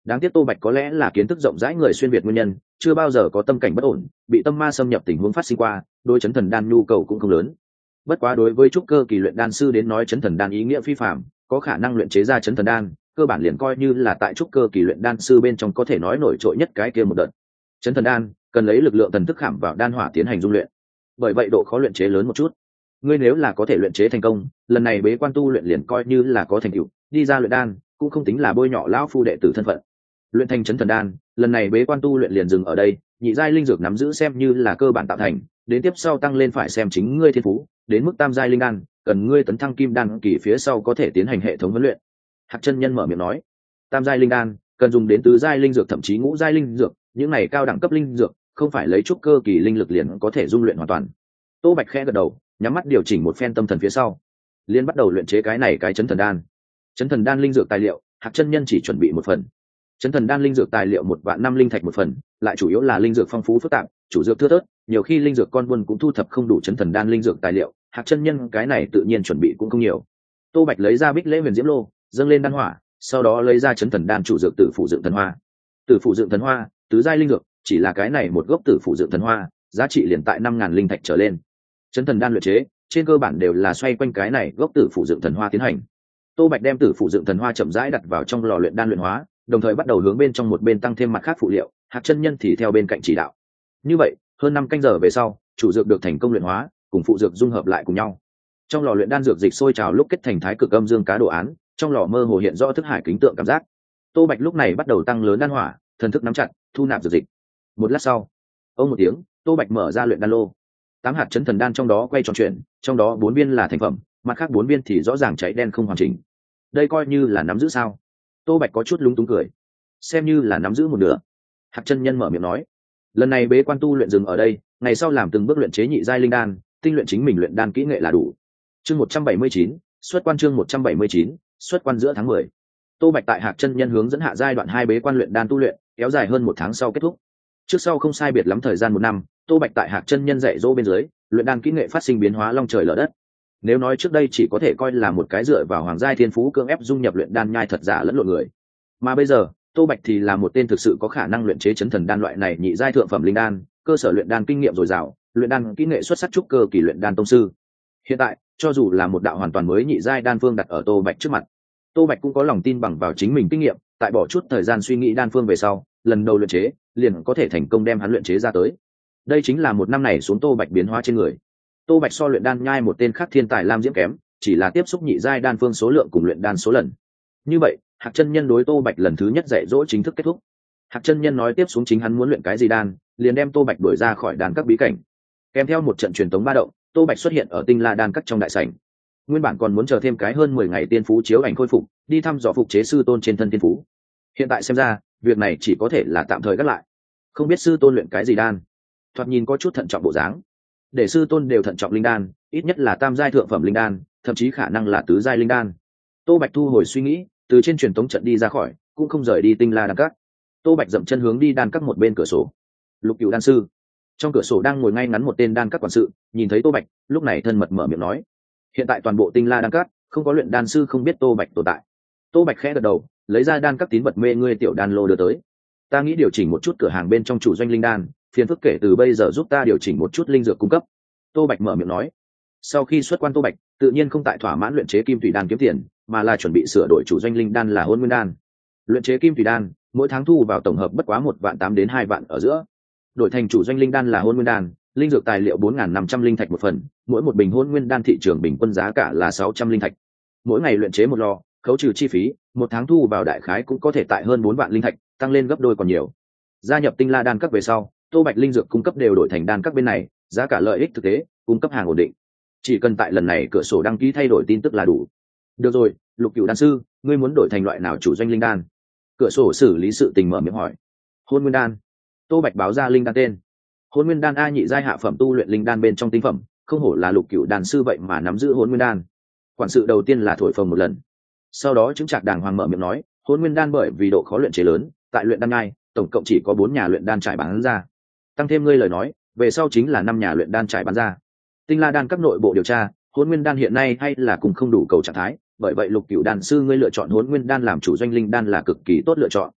Đáng tiếc Tô Bạch có lẽ là kiến thức rộng rãi người xuyên việt nguyên nhân, chưa bao giờ có tâm cảnh bất ổn, bị tâm ma xâm nhập tình huống phát sinh qua, đối chấn thần đan nhu cầu cũng không lớn. Bất quá đối với trúc cơ kỳ luyện đan sư đến nói chấn thần đan ý nghĩa phi phàm, có khả năng luyện chế ra chấn thần đan, cơ bản liền coi như là tại trúc cơ kỳ luyện đan sư bên trong có thể nói nổi trội nhất cái kia một đợt. Chấn thần đan cần lấy lực lượng thần thức khảm vào đan hỏa tiến hành dung luyện, bởi vậy độ khó luyện chế lớn một chút. Ngươi nếu là có thể luyện chế thành công, lần này bế quan tu luyện liền coi như là có thành tựu, đi ra luyện đan cũng không tính là bôi nhọ lão phu đệ tử thân phận. Luyện thành chấn thần đan, lần này bế quan tu luyện liền dừng ở đây, nhị giai linh dược nắm giữ xem như là cơ bản tạo thành, đến tiếp sau tăng lên phải xem chính ngươi thiên phú, đến mức tam giai linh đan, cần ngươi tấn thăng kim đan kỳ phía sau có thể tiến hành hệ thống huấn luyện. Hạc chân nhân mở miệng nói, tam giai linh đan cần dùng đến tứ giai linh dược thậm chí ngũ giai linh dược, những này cao đẳng cấp linh dược không phải lấy trúc cơ kỳ linh lực liền có thể dung luyện hoàn toàn. Tô Bạch khẽ gật đầu, nhắm mắt điều chỉnh một phen tâm thần phía sau, liền bắt đầu luyện chế cái này cái chấn thần đan. Chấn thần đan linh dược tài liệu, Hạc chân nhân chỉ chuẩn bị một phần. Chấn thần đan linh dược tài liệu 1.000.000 linh thạch một phần, lại chủ yếu là linh dược phong phú phức tạp, chủ dược thưa thớt, nhiều khi linh dược con buôn cũng thu thập không đủ chấn thần đan linh dược tài liệu, Hạc chân nhân cái này tự nhiên chuẩn bị cũng không nhiều. Tô Bạch lấy ra Bích Lễ Huyền Diễm Lô, dâng lên đan hỏa, sau đó lấy ra chấn thần đan chủ dược Tử Phụ Dựng Thần Hoa. Tử Phụ Dựng Thần Hoa, tứ giai linh dược, chỉ là cái này một gốc Tử Phụ Dựng Thần Hoa, giá trị liền tại 5.000 linh thạch trở lên. Chấn thần đan luyện chế, trên cơ bản đều là xoay quanh cái này gốc Tử Phụ Dựng Thần Hoa tiến hành. Tô Bạch đem Tử Phụ Dựng Thần Hoa chậm rãi đặt vào trong lò luyện đan luyện hóa, đồng thời bắt đầu hướng bên trong một bên tăng thêm mặt khác phụ liệu, Hạc chân nhân thì theo bên cạnh chỉ đạo. Như vậy, hơn 5 canh giờ về sau, chủ dược được thành công luyện hóa, cùng phụ dược dung hợp lại cùng nhau. Trong lò luyện đan dược dịch sôi trào lúc kết thành thái cực âm dương cá đồ án, trong lò mơ hồ hiện rõ thức hải kính tượng cảm giác. Tô Bạch lúc này bắt đầu tăng lớn đan hỏa, thần thức nắm chặt, thu nạp dược dịch. Một lát sau, ông một tiếng, Tô Bạch mở ra luyện đan lô. 8 hạt chấn thần đan trong đó quay tròn chuyển, trong đó 4 viên là thành phẩm, mặt khác 4 viên thì rõ ràng cháy đen không hoàn chỉnh. Đây coi như là nắm giữ sao? Tô Bạch có chút lúng túng cười, xem như là nắm giữ một nửa. Hạc chân nhân mở miệng nói, lần này bế quan tu luyện dừng ở đây, ngày sau làm từng bước luyện chế nhị giai linh đan, tinh luyện chính mình luyện đan kỹ nghệ là đủ. Chương 179, xuất quan. Chương 179, xuất quan giữa tháng 10. Tô Bạch tại Hạc chân nhân hướng dẫn hạ giai đoạn 2 bế quan luyện đan tu luyện, kéo dài hơn 1 tháng sau kết thúc. Trước sau không sai biệt lắm thời gian 1 năm, Tô Bạch tại Hạc chân nhân dạy dỗ bên dưới, luyện đan kỹ nghệ phát sinh biến hóa long trời lở đất. Nếu nói trước đây chỉ có thể coi là một cái dựa vào hoàng giai thiên phú cưỡng ép dung nhập luyện đan nhai thật giả lẫn lộn người, mà bây giờ Tô Bạch thì là một tên thực sự có khả năng luyện chế chấn thần đan loại này nhị giai thượng phẩm linh đan, cơ sở luyện đan kinh nghiệm dồi dào, luyện đan kỹ nghệ xuất sắc trúc cơ kỳ luyện đan tông sư. Hiện tại, cho dù là một đạo hoàn toàn mới nhị giai đan phương đặt ở Tô Bạch trước mặt, Tô Bạch cũng có lòng tin bằng vào chính mình kinh nghiệm, tại bỏ chút thời gian suy nghĩ đan phương về sau, lần đầu luyện chế, liền có thể thành công đem hắn luyện chế ra tới. Đây chính là 1 năm này xuống Tô Bạch biến hóa trên người. Tô Bạch so luyện đan nhai một tên khác thiên tài Lam Diễm kém, chỉ là tiếp xúc nhị giai đan phương số lượng cùng luyện đan số lần. Như vậy, Hạc chân nhân đối Tô Bạch lần thứ nhất dạy dỗ chính thức kết thúc. Hạc chân nhân nói tiếp xuống chính hắn muốn luyện cái gì đan, liền đem Tô Bạch đuổi ra khỏi đan các bí cảnh. Kèm theo một trận truyền tống ba động, Tô Bạch xuất hiện ở Tinh La đan các trong đại sảnh. Nguyên bản còn muốn chờ thêm cái hơn 10 ngày tiên phú chiếu ảnh khôi phục, đi thăm dò phục chế sư tôn trên thân tiên phú. Hiện tại xem ra, việc này chỉ có thể là tạm thời gác lại. Không biết sư tôn luyện cái gì đan, thoạt nhìn có chút thận trọng bộ dáng. Để sư tôn đều thận trọng linh đan, ít nhất là tam giai thượng phẩm linh đan, thậm chí khả năng là tứ giai linh đan. Tô Bạch thu hồi suy nghĩ, từ trên truyền tống trận đi ra khỏi, cũng không rời đi Tinh La đan các. Tô Bạch dậm chân hướng đi đan các một bên cửa sổ. Lục Cửu đan sư, trong cửa sổ đang ngồi ngay ngắn một tên đan các quản sự, nhìn thấy Tô Bạch, lúc này thân mật mở miệng nói: hiện tại toàn bộ Tinh La đan các không có luyện đan sư không biết Tô Bạch tồn tại. Tô Bạch khẽ gật đầu, lấy ra đan các tín vật mê ngươi tiểu đan lô đưa tới. Ta nghĩ điều chỉnh một chút cửa hàng bên trong chủ doanh linh đan, phiền phức kể từ bây giờ giúp ta điều chỉnh một chút linh dược cung cấp. Tô Bạch mở miệng nói. Sau khi xuất quan Tô Bạch tự nhiên không tại thỏa mãn luyện chế kim thủy đan kiếm tiền, mà là chuẩn bị sửa đổi chủ doanh linh đan là hôn nguyên đan. Luyện chế kim thủy đan mỗi tháng thu vào tổng hợp bất quá 1.800.000 đến 2 vạn ở giữa. Đổi thành chủ doanh linh đan là hôn nguyên đan, linh dược tài liệu 4.500 linh thạch một phần, mỗi một bình hôn nguyên đan thị trường bình quân giá cả là 600 linh thạch. Mỗi ngày luyện chế một lò, khấu trừ chi phí, một tháng thu vào đại khái cũng có thể tại hơn 4 vạn linh thạch, tăng lên gấp đôi còn nhiều. Gia nhập Tinh La đan các về sau, Tô Bạch linh dược cung cấp đều đổi thành đan các bên này, giá cả lợi ích thực tế, cung cấp hàng ổn định. Chỉ cần tại lần này cửa sổ đăng ký thay đổi tin tức là đủ. Được rồi, Lục Cửu đan sư, ngươi muốn đổi thành loại nào chủ doanh linh đan? Cửa sổ xử lý sự tình mở miệng hỏi. Hôn nguyên đan. Tô Bạch báo ra linh đan tên. Hôn nguyên đan a, nhị giai hạ phẩm tu luyện linh đan bên trong tinh phẩm, không hổ là Lục Cửu đan sư vậy mà nắm giữ hôn nguyên đan. Quản sự đầu tiên là thổi phồng một lần, sau đó chứng trạc đàng hoàng mở miệng nói, hôn nguyên đan bởi vì độ khó luyện chế lớn, tại luyện đan ngay tổng cộng chỉ có 4 nhà luyện đan trải bán ra, tăng thêm ngươi lời nói, về sau chính là 5 nhà luyện đan trải bán ra. Tinh La đan các nội bộ điều tra, hôn nguyên đan hiện nay hay là cùng không đủ cầu trạng thái, bởi vậy Lục Cửu đan sư ngươi lựa chọn hôn nguyên đan làm chủ doanh linh đan là cực kỳ tốt lựa chọn.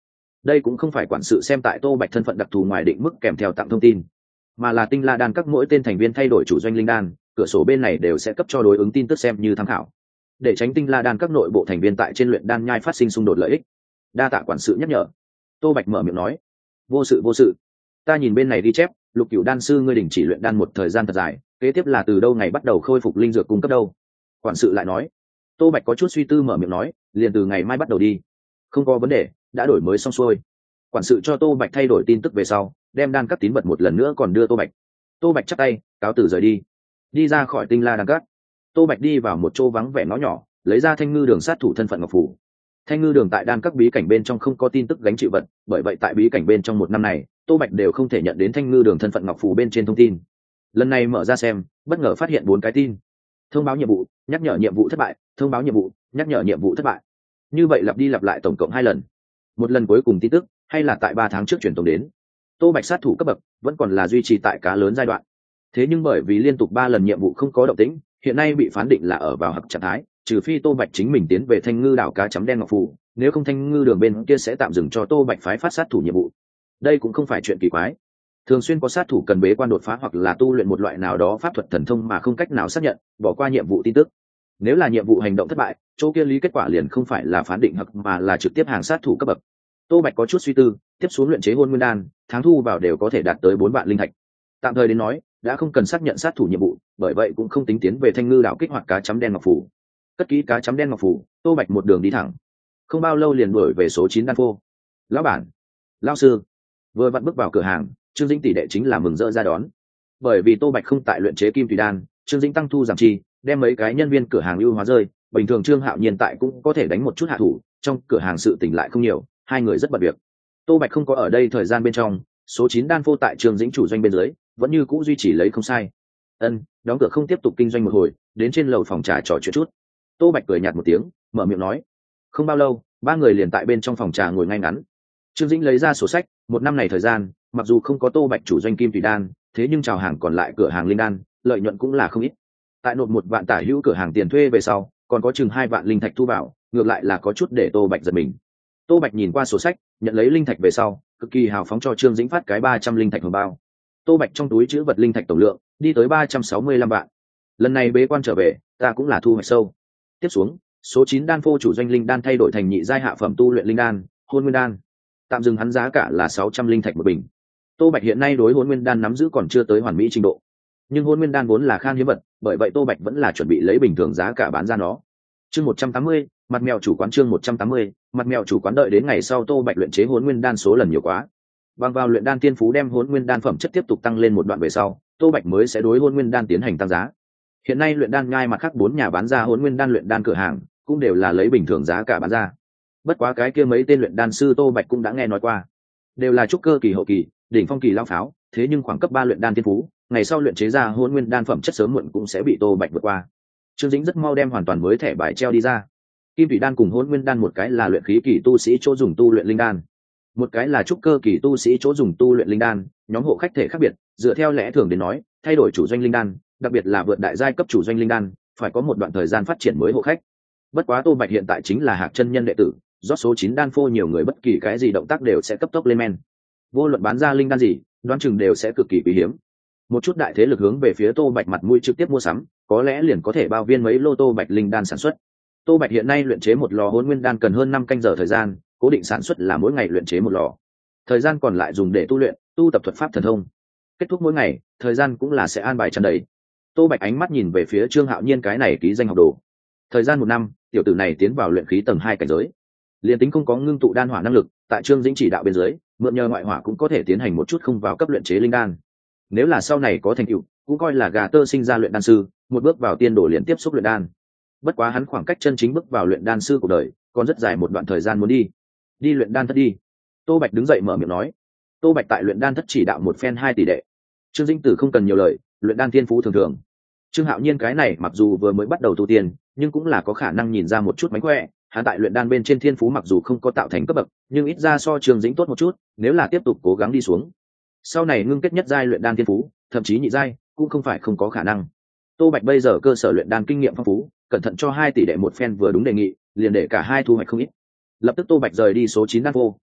Đây cũng không phải quản sự xem tại Tô Bạch thân phận đặc thù ngoài định mức kèm theo tặng thông tin, mà là Tinh La đan các mỗi tên thành viên thay đổi chủ doanh linh đan, cửa sổ bên này đều sẽ cấp cho đối ứng tin tức xem như tham khảo, để tránh Tinh La đan các nội bộ thành viên tại trên luyện đan nhai phát sinh xung đột lợi ích. Đa tạ quản sự nhắc nhở. Tô Bạch mở miệng nói. Vô sự vô sự. Ta nhìn bên này ghi chép, Lục Cửu đan sư ngươi đình chỉ luyện đan một thời gian thật dài, kế tiếp là từ đâu ngày bắt đầu khôi phục linh dược cung cấp đâu? Quản sự lại nói. Tô Bạch có chút suy tư mở miệng nói, liền từ ngày mai bắt đầu đi. Không có vấn đề, đã đổi mới xong xuôi. Quản sự cho Tô Bạch thay đổi tin tức về sau, đem đan các tín vật một lần nữa còn đưa Tô Bạch. Tô Bạch chắp tay, cáo từ rời đi. Đi ra khỏi Tinh La đan các, Tô Bạch đi vào một chỗ vắng vẻ ngõ nhỏ, lấy ra Thanh Ngư Đường sát thủ thân phận ngọc phù. Thanh Ngư Đường tại đan các bí cảnh bên trong không có tin tức gánh chịu vật, bởi vậy tại bí cảnh bên trong một năm này, Tô Bạch đều không thể nhận đến Thanh Ngư Đường thân phận ngọc phù bên trên thông tin. Lần này mở ra xem, bất ngờ phát hiện 4 cái tin: thông báo nhiệm vụ, nhắc nhở nhiệm vụ thất bại, thông báo nhiệm vụ, nhắc nhở nhiệm vụ thất bại. Như vậy lặp đi lặp lại tổng cộng 2 lần. Một lần cuối cùng tin tức hay là tại 3 tháng trước truyền tống đến. Tô Bạch sát thủ cấp bậc vẫn còn là duy trì tại cá lớn giai đoạn. Thế nhưng bởi vì liên tục 3 lần nhiệm vụ không có động tĩnh, hiện nay bị phán định là ở vào hặc trạng thái, trừ phi Tô Bạch chính mình tiến về Thanh Ngư đảo cá chấm đen ngọc phù, nếu không Thanh Ngư Đường bên kia sẽ tạm dừng cho Tô Bạch phái phát sát thủ nhiệm vụ. Đây cũng không phải chuyện kỳ quái. Thường xuyên có sát thủ cần bế quan đột phá hoặc là tu luyện một loại nào đó pháp thuật thần thông mà không cách nào xác nhận, bỏ qua nhiệm vụ tin tức. Nếu là nhiệm vụ hành động thất bại, chỗ kia lý kết quả liền không phải là phán định hoặc mà là trực tiếp hàng sát thủ cấp bậc. Tô Bạch có chút suy tư, tiếp xuống luyện chế hôn nguyên đan, tháng thu vào đều có thể đạt tới 4 vạn linh thạch. Tạm thời đến nói, đã không cần xác nhận sát thủ nhiệm vụ, bởi vậy cũng không tính tiến về Thanh Ngư đảo kích hoạt cá chấm đen ngọc phù. Cất kỹ cá chấm đen ngọc phù, Tô Bạch một đường đi thẳng, không bao lâu liền đuổi về số 9 đan phô. Lão bản, lão sư. Vừa vặn bước vào cửa hàng, Trương Dĩnh tỷ đệ chính là mừng rỡ ra đón. Bởi vì Tô Bạch không tại luyện chế kim thủy đan, Trương Dĩnh tăng thu giảm chi, đem mấy cái nhân viên cửa hàng ưu hóa rơi, bình thường Trương Hạo Nhiên tại cũng có thể đánh một chút hạ thủ, trong cửa hàng sự tỉnh lại không nhiều, hai người rất bận việc. Tô Bạch không có ở đây thời gian bên trong, số 9 đan phô tại Trương Dĩnh chủ doanh bên dưới, vẫn như cũ duy trì lấy không sai. Đóng cửa không tiếp tục kinh doanh một hồi, đến trên lầu phòng trà trò chuyện chút. Tô Bạch cười nhạt một tiếng, mở miệng nói. Không bao lâu, 3 người liền tại bên trong phòng trà ngồi ngay ngắn. Trương Dĩnh lấy ra sổ sách, một năm này thời gian, mặc dù không có Tô Bạch chủ doanh kim thủy đan, thế nhưng chào hàng còn lại cửa hàng linh đan, lợi nhuận cũng là không ít. Tại nộp 1 vạn tả hữu cửa hàng tiền thuê về sau, còn có chừng 2 vạn linh thạch thu vào, ngược lại là có chút để Tô Bạch giật mình. Tô Bạch nhìn qua sổ sách, nhận lấy linh thạch về sau, cực kỳ hào phóng cho Trương Dĩnh phát cái 300 linh thạch hồng bao. Tô Bạch trong túi trữ vật linh thạch tổng lượng đi tới 365 vạn. Lần này bế quan trở về, ta cũng là thu hoạch sâu. Tiếp xuống, số 9 đan phô chủ doanh linh đan thay đổi thành nhị giai hạ phẩm tu luyện linh đan, hôn nguyên đan. Tạm dừng hắn giá cả là 600 linh thạch một bình. Tô Bạch hiện nay đối hôn nguyên đan nắm giữ còn chưa tới hoàn mỹ trình độ, nhưng hôn nguyên đan vốn là khan hiếm vật, bởi vậy Tô Bạch vẫn là chuẩn bị lấy bình thường giá cả bán ra nó. Chương 180, mặt mèo chủ quán. Chương 180, mặt mèo chủ quán. Đợi đến ngày sau Tô Bạch luyện chế hôn nguyên đan số lần nhiều quá, bằng vào luyện đan tiên phú đem hôn nguyên đan phẩm chất tiếp tục tăng lên một đoạn về sau, Tô Bạch mới sẽ đối hôn nguyên đan tiến hành tăng giá. Hiện nay luyện đan nhai mặt khác 4 nhà bán ra hôn nguyên đan luyện đan cửa hàng cũng đều là lấy bình thường giá cả bán ra. Bất quá cái kia mấy tên luyện đan sư Tô Bạch cũng đã nghe nói qua, đều là trúc cơ kỳ hậu kỳ, đỉnh phong kỳ lao pháo, thế nhưng khoảng cấp 3 luyện đan tiên phú, ngày sau luyện chế ra hôn nguyên đan phẩm chất sớm muộn cũng sẽ bị Tô Bạch vượt qua. Trương Dĩnh rất mau đem hoàn toàn mới thẻ bài treo đi ra. Kim thủy đan cùng hôn nguyên đan, một cái là luyện khí kỳ tu sĩ chỗ dùng tu luyện linh đan, một cái là trúc cơ kỳ tu sĩ chỗ dùng tu luyện linh đan, nhóm hộ khách thể khác biệt, dựa theo lẽ thường đến nói, thay đổi chủ doanh linh đan, đặc biệt là vượt đại giai cấp chủ doanh linh đan, phải có một đoạn thời gian phát triển mới hộ khách. Bất quá Tô Bạch hiện tại chính là hạc chân nhân đệ tử, do số 9 đan phô nhiều người bất kỳ cái gì động tác đều sẽ cấp tốc lên men. Vô luận bán ra linh đan gì, đoán chừng đều sẽ cực kỳ quý hiếm. Một chút đại thế lực hướng về phía Tô Bạch mặt mũi trực tiếp mua sắm, có lẽ liền có thể bao viên mấy lô Tô Bạch linh đan sản xuất. Tô Bạch hiện nay luyện chế một lò hôn nguyên đan cần hơn 5 canh giờ thời gian, cố định sản xuất là mỗi ngày luyện chế một lò. Thời gian còn lại dùng để tu luyện, tu tập thuật pháp thần thông. Kết thúc mỗi ngày, thời gian cũng là sẽ an bài tràn đầy. Tô Bạch ánh mắt nhìn về phía Trương Hạo Nhiên cái này ký danh học đồ. Thời gian 1 năm, tiểu tử này tiến vào luyện khí tầng 2 cảnh giới. Liên tính không có ngưng tụ đan hỏa năng lực, tại Trương Dĩnh chỉ đạo bên dưới, mượn nhờ ngoại hỏa cũng có thể tiến hành một chút không vào cấp luyện chế linh đan. Nếu là sau này có thành tựu, cũng coi là gà tơ sinh ra luyện đan sư, một bước vào tiên đổ liền tiếp xúc luyện đan. Bất quá hắn khoảng cách chân chính bước vào luyện đan sư cuộc đời còn rất dài một đoạn thời gian muốn đi luyện đan thất đi. Tô Bạch đứng dậy mở miệng nói. Tô Bạch tại luyện đan thất chỉ đạo một phen 2 tỷ đệ. Trương Dĩnh Tử không cần nhiều lời, luyện đan thiên phú thường thường. Trương Hạo Nhiên cái này mặc dù vừa mới bắt đầu tu tiên, nhưng cũng là có khả năng nhìn ra một chút mánh khỏe. Hắn tại luyện đan bên trên thiên phú mặc dù không có tạo thành cấp bậc, nhưng ít ra so Trương Dĩnh tốt một chút. Nếu là tiếp tục cố gắng đi xuống, sau này ngưng kết nhất giai luyện đan thiên phú, thậm chí nhị giai, cũng không phải không có khả năng. Tô Bạch bây giờ cơ sở luyện đan kinh nghiệm phong phú, cẩn thận cho 2 tỷ đệ một phen vừa đúng đề nghị, liền để cả hai thu hoạch không ít. Lập tức Tô Bạch rời đi số 9 đan phô,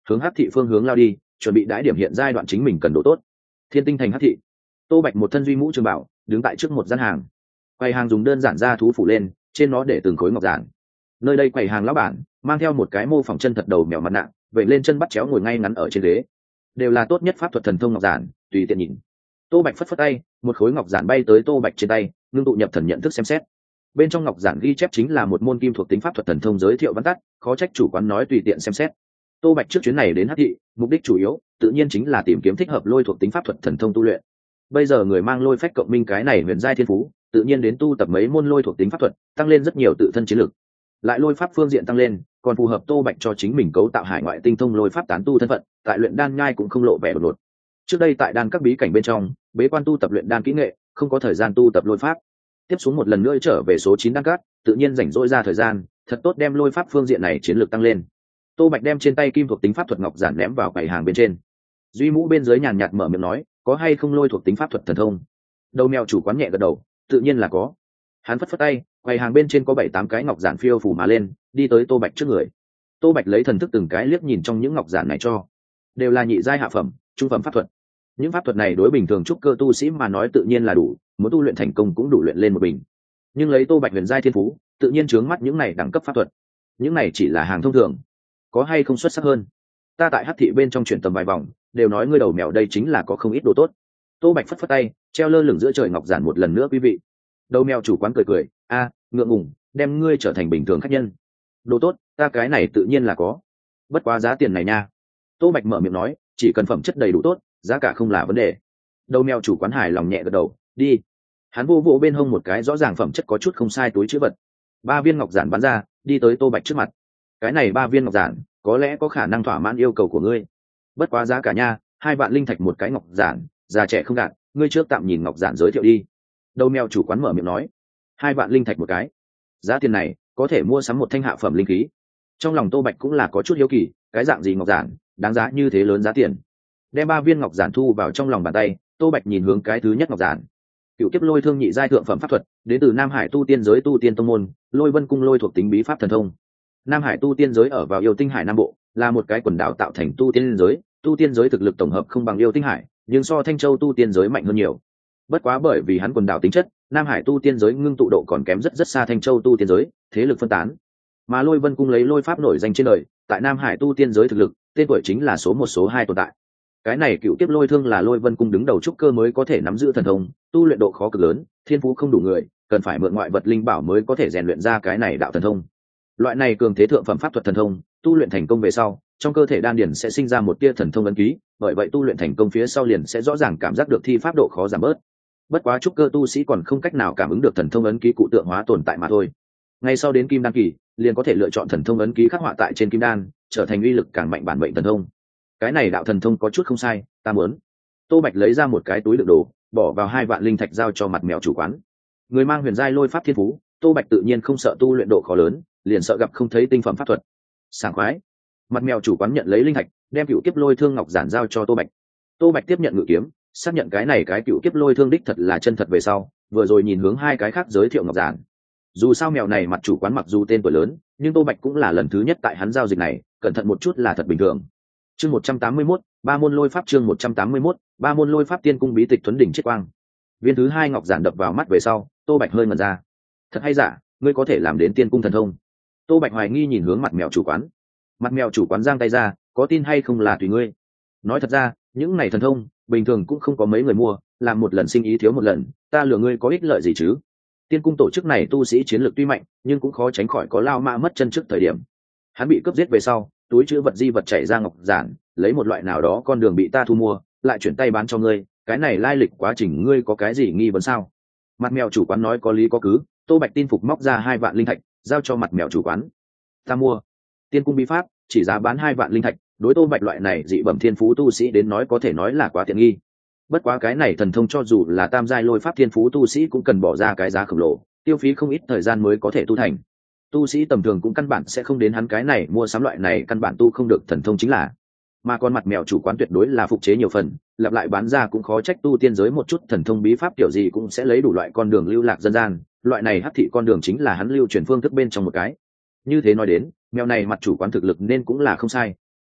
hướng hắc thị phương hướng lao đi, chuẩn bị đãi điểm hiện giai đoạn chính mình cần độ tốt. Thiên Tinh thành hắc thị. Tô Bạch một thân duy mũ trường bảo, đứng tại trước một gian hàng. Quầy hàng dùng đơn giản ra thú phủ lên, trên nó để từng khối ngọc giản. Nơi đây quầy hàng lão bản mang theo một cái mô phỏng chân thật đầu mèo mặt nạ, vậy lên chân bắt chéo ngồi ngay ngắn ở trên ghế. Đều là tốt nhất pháp thuật thần thông ngọc giản, tùy tiện nhìn. Tô Bạch phất phất tay, một khối ngọc giản bay tới Tô Bạch trên tay, ngưng tụ nhập thần nhận thức xem xét. Bên trong ngọc giản ghi chép chính là một môn kim thuộc tính pháp thuật thần thông giới thiệu văn tắt, khó trách chủ quán nói tùy tiện xem xét. Tô Bạch trước chuyến này đến hắc thị, mục đích chủ yếu tự nhiên chính là tìm kiếm thích hợp lôi thuộc tính pháp thuật thần thông tu luyện. Bây giờ người mang lôi phách cộng minh cái này huyền giai thiên phú, tự nhiên đến tu tập mấy môn lôi thuộc tính pháp thuật, tăng lên rất nhiều tự thân chiến lực. Lại lôi pháp phương diện tăng lên, còn phù hợp Tô Bạch cho chính mình cấu tạo hải ngoại tinh thông lôi pháp tán tu thân phận, tại luyện đan nhai cũng không lộ vẻ đột ngột. Trước đây tại đan các bí cảnh bên trong, bế quan tu tập luyện đan kỹ nghệ, không có thời gian tu tập lôi pháp. Tiếp xuống một lần nữa trở về số 9 đan các, tự nhiên rảnh rỗi ra thời gian, thật tốt đem lôi pháp phương diện này chiến lược tăng lên. Tô Bạch đem trên tay kim thuộc tính pháp thuật ngọc giản ném vào quầy hàng bên trên. Duy mũ bên dưới nhàn nhạt mở miệng nói, có hay không lôi thuộc tính pháp thuật thần thông? Đầu mèo chủ quán nhẹ gật đầu, tự nhiên là có. Hắn phất phất tay, quầy hàng bên trên có 7-8 cái ngọc giản phiêu phủ mà lên, đi tới Tô Bạch trước người. Tô Bạch lấy thần thức từng cái liếc nhìn trong những ngọc giản này cho, đều là nhị giai hạ phẩm, trung phẩm pháp thuật. Những pháp thuật này đối bình thường trúc cơ tu sĩ mà nói tự nhiên là đủ, muốn tu luyện thành công cũng đủ luyện lên một bình. Nhưng lấy Tô Bạch huyền giai thiên phú, tự nhiên chướng mắt những này đẳng cấp pháp thuật. Những này chỉ là hàng thông thường, có hay không xuất sắc hơn? Ta tại hắc thị bên trong chuyển tầm vài vòng, đều nói ngươi đầu mèo đây chính là có không ít đồ tốt. Tô Bạch phất phất tay, treo lơ lửng giữa trời ngọc giản một lần nữa quý vị. Đầu mèo chủ quán cười cười, a, ngượng ngùng, đem ngươi trở thành bình thường khách nhân. Đồ tốt, ta cái này tự nhiên là có. Bất quá giá tiền này nha. Tô Bạch mở miệng nói, chỉ cần phẩm chất đầy đủ tốt, giá cả không là vấn đề. Đầu mèo chủ quán hài lòng nhẹ gật đầu, đi. Hắn vô vỗ bên hông một cái rõ ràng phẩm chất có chút không sai túi chữ vật. 3 viên ngọc giản bắn ra, đi tới Tô Bạch trước mặt. Cái này 3 viên ngọc giản, có lẽ có khả năng thỏa mãn yêu cầu của ngươi. Bất quá giá cả nha, 2 vạn linh thạch một cái ngọc giản, già trẻ không gạt, ngươi trước tạm nhìn ngọc giản giới thiệu đi. Đầu mèo chủ quán mở miệng nói, 2 vạn linh thạch một cái, giá tiền này có thể mua sắm một thanh hạ phẩm linh khí. Trong lòng Tô Bạch cũng là có chút hiếu kỳ, cái dạng gì ngọc giản đáng giá như thế lớn giá tiền. Đem 3 viên ngọc giản thu vào trong lòng bàn tay, Tô Bạch nhìn hướng cái thứ nhất ngọc giản. Cựu kiếp lôi thương nhị giai thượng phẩm pháp thuật, đến từ Nam Hải tu tiên giới tu tiên tông môn, Lôi Vân cung lôi thuộc tính bí pháp thần thông. Nam Hải tu tiên giới ở vào yêu tinh hải nam bộ, là một cái quần đảo tạo thành tu tiên giới thực lực tổng hợp không bằng yêu tinh hải, nhưng so Thanh Châu tu tiên giới mạnh hơn nhiều. Bất quá bởi vì hắn quần đảo tính chất, Nam Hải tu tiên giới ngưng tụ độ còn kém rất xa Thanh Châu tu tiên giới, thế lực phân tán. Mà Lôi Vân cung lấy lôi pháp nổi danh trên đời, tại Nam Hải tu tiên giới thực lực, tên tuổi chính là số 1 số 2 tồn tại. Cái này cựu kiếp lôi thương là Lôi Vân cung đứng đầu trúc cơ mới có thể nắm giữ thần thông, tu luyện độ khó cực lớn, thiên phú không đủ người, cần phải mượn ngoại vật linh bảo mới có thể rèn luyện ra cái này đạo thần thông. Loại này cường thế thượng phẩm pháp thuật thần thông, tu luyện thành công về sau, trong cơ thể đan điền sẽ sinh ra một tia thần thông ấn ký, bởi vậy tu luyện thành công phía sau liền sẽ rõ ràng cảm giác được thi pháp độ khó giảm bớt. Bất quá trúc cơ tu sĩ còn không cách nào cảm ứng được thần thông ấn ký cụ tượng hóa tồn tại mà thôi. Ngay sau đến kim đan kỳ, liền có thể lựa chọn thần thông ấn ký khắc họa tại trên kim đan, trở thành uy lực càng mạnh bản mệnh thần thông. Cái này đạo thần thông có chút không sai, ta muốn. Tô Bạch lấy ra một cái túi đựng đồ, bỏ vào 2 vạn linh thạch giao cho mặt mèo chủ quán. Người mang huyền giai lôi pháp thiên phú, Tô Bạch tự nhiên không sợ tu luyện độ khó lớn, liền sợ gặp không thấy tinh phẩm pháp thuật. Sảng khoái. Mặt mèo chủ quán nhận lấy linh thạch, đem cựu kiếp lôi thương ngọc giản giao cho Tô Bạch. Tô Bạch tiếp nhận ngự kiếm, xác nhận cái này cái cựu kiếp lôi thương đích thật là chân thật về sau, vừa rồi nhìn hướng 2 cái khác giới thiệu ngọc giản. Dù sao mèo này mặt chủ quán mặc dù tên tuổi lớn, nhưng Tô Bạch cũng là lần thứ nhất tại hắn giao dịch này, cẩn thận một chút là thật bình thường. Chương 181, 3 môn lôi pháp chương 181, 3 môn lôi pháp tiên cung bí tịch Tuấn đỉnh chiết quang. Viên thứ 2 ngọc giản đập vào mắt về sau, Tô Bạch hơi ngẩn ra. Thật hay giả, ngươi có thể làm đến tiên cung thần thông? Tô Bạch hoài nghi nhìn hướng mặt mèo chủ quán. Mặt mèo chủ quán giang tay ra, có tin hay không là tùy ngươi. Nói thật ra, những này thần thông, bình thường cũng không có mấy người mua, làm một lần sinh ý thiếu một lần, ta lừa ngươi có ích lợi gì chứ? Tiên cung tổ chức này tu sĩ chiến lược tuy mạnh, nhưng cũng khó tránh khỏi có lao mã mất chân trước thời điểm. Hắn bị cướp giết về sau, túi chứa vật di vật chảy ra ngọc giản, lấy một loại nào đó con đường bị ta thu mua, lại chuyển tay bán cho ngươi, cái này lai lịch quá trình ngươi có cái gì nghi vấn sao? Mặt mèo chủ quán nói có lý có cứ, Tô Bạch tin phục móc ra 2 vạn linh thạch, giao cho mặt mèo chủ quán. Ta mua. Tiên cung bí pháp, chỉ giá bán 2 vạn linh thạch, đối Tô Bạch loại này dị bẩm thiên phú tu sĩ đến nói có thể nói là quá tiện nghi. Bất quá cái này thần thông cho dù là tam giai lôi pháp thiên phú tu sĩ cũng cần bỏ ra cái giá khổng lồ, tiêu phí không ít thời gian mới có thể tu thành. Tu sĩ tầm thường cũng căn bản sẽ không đến hắn cái này mua sắm loại này căn bản tu không được thần thông chính là. Mà con mặt mèo chủ quán tuyệt đối là phục chế nhiều phần, lặp lại bán ra cũng khó trách tu tiên giới một chút thần thông bí pháp kiểu gì cũng sẽ lấy đủ loại con đường lưu lạc dân gian, loại này hắc thị con đường chính là hắn lưu truyền phương thức bên trong một cái. Như thế nói đến, mèo này mặt chủ quán thực lực nên cũng là không sai.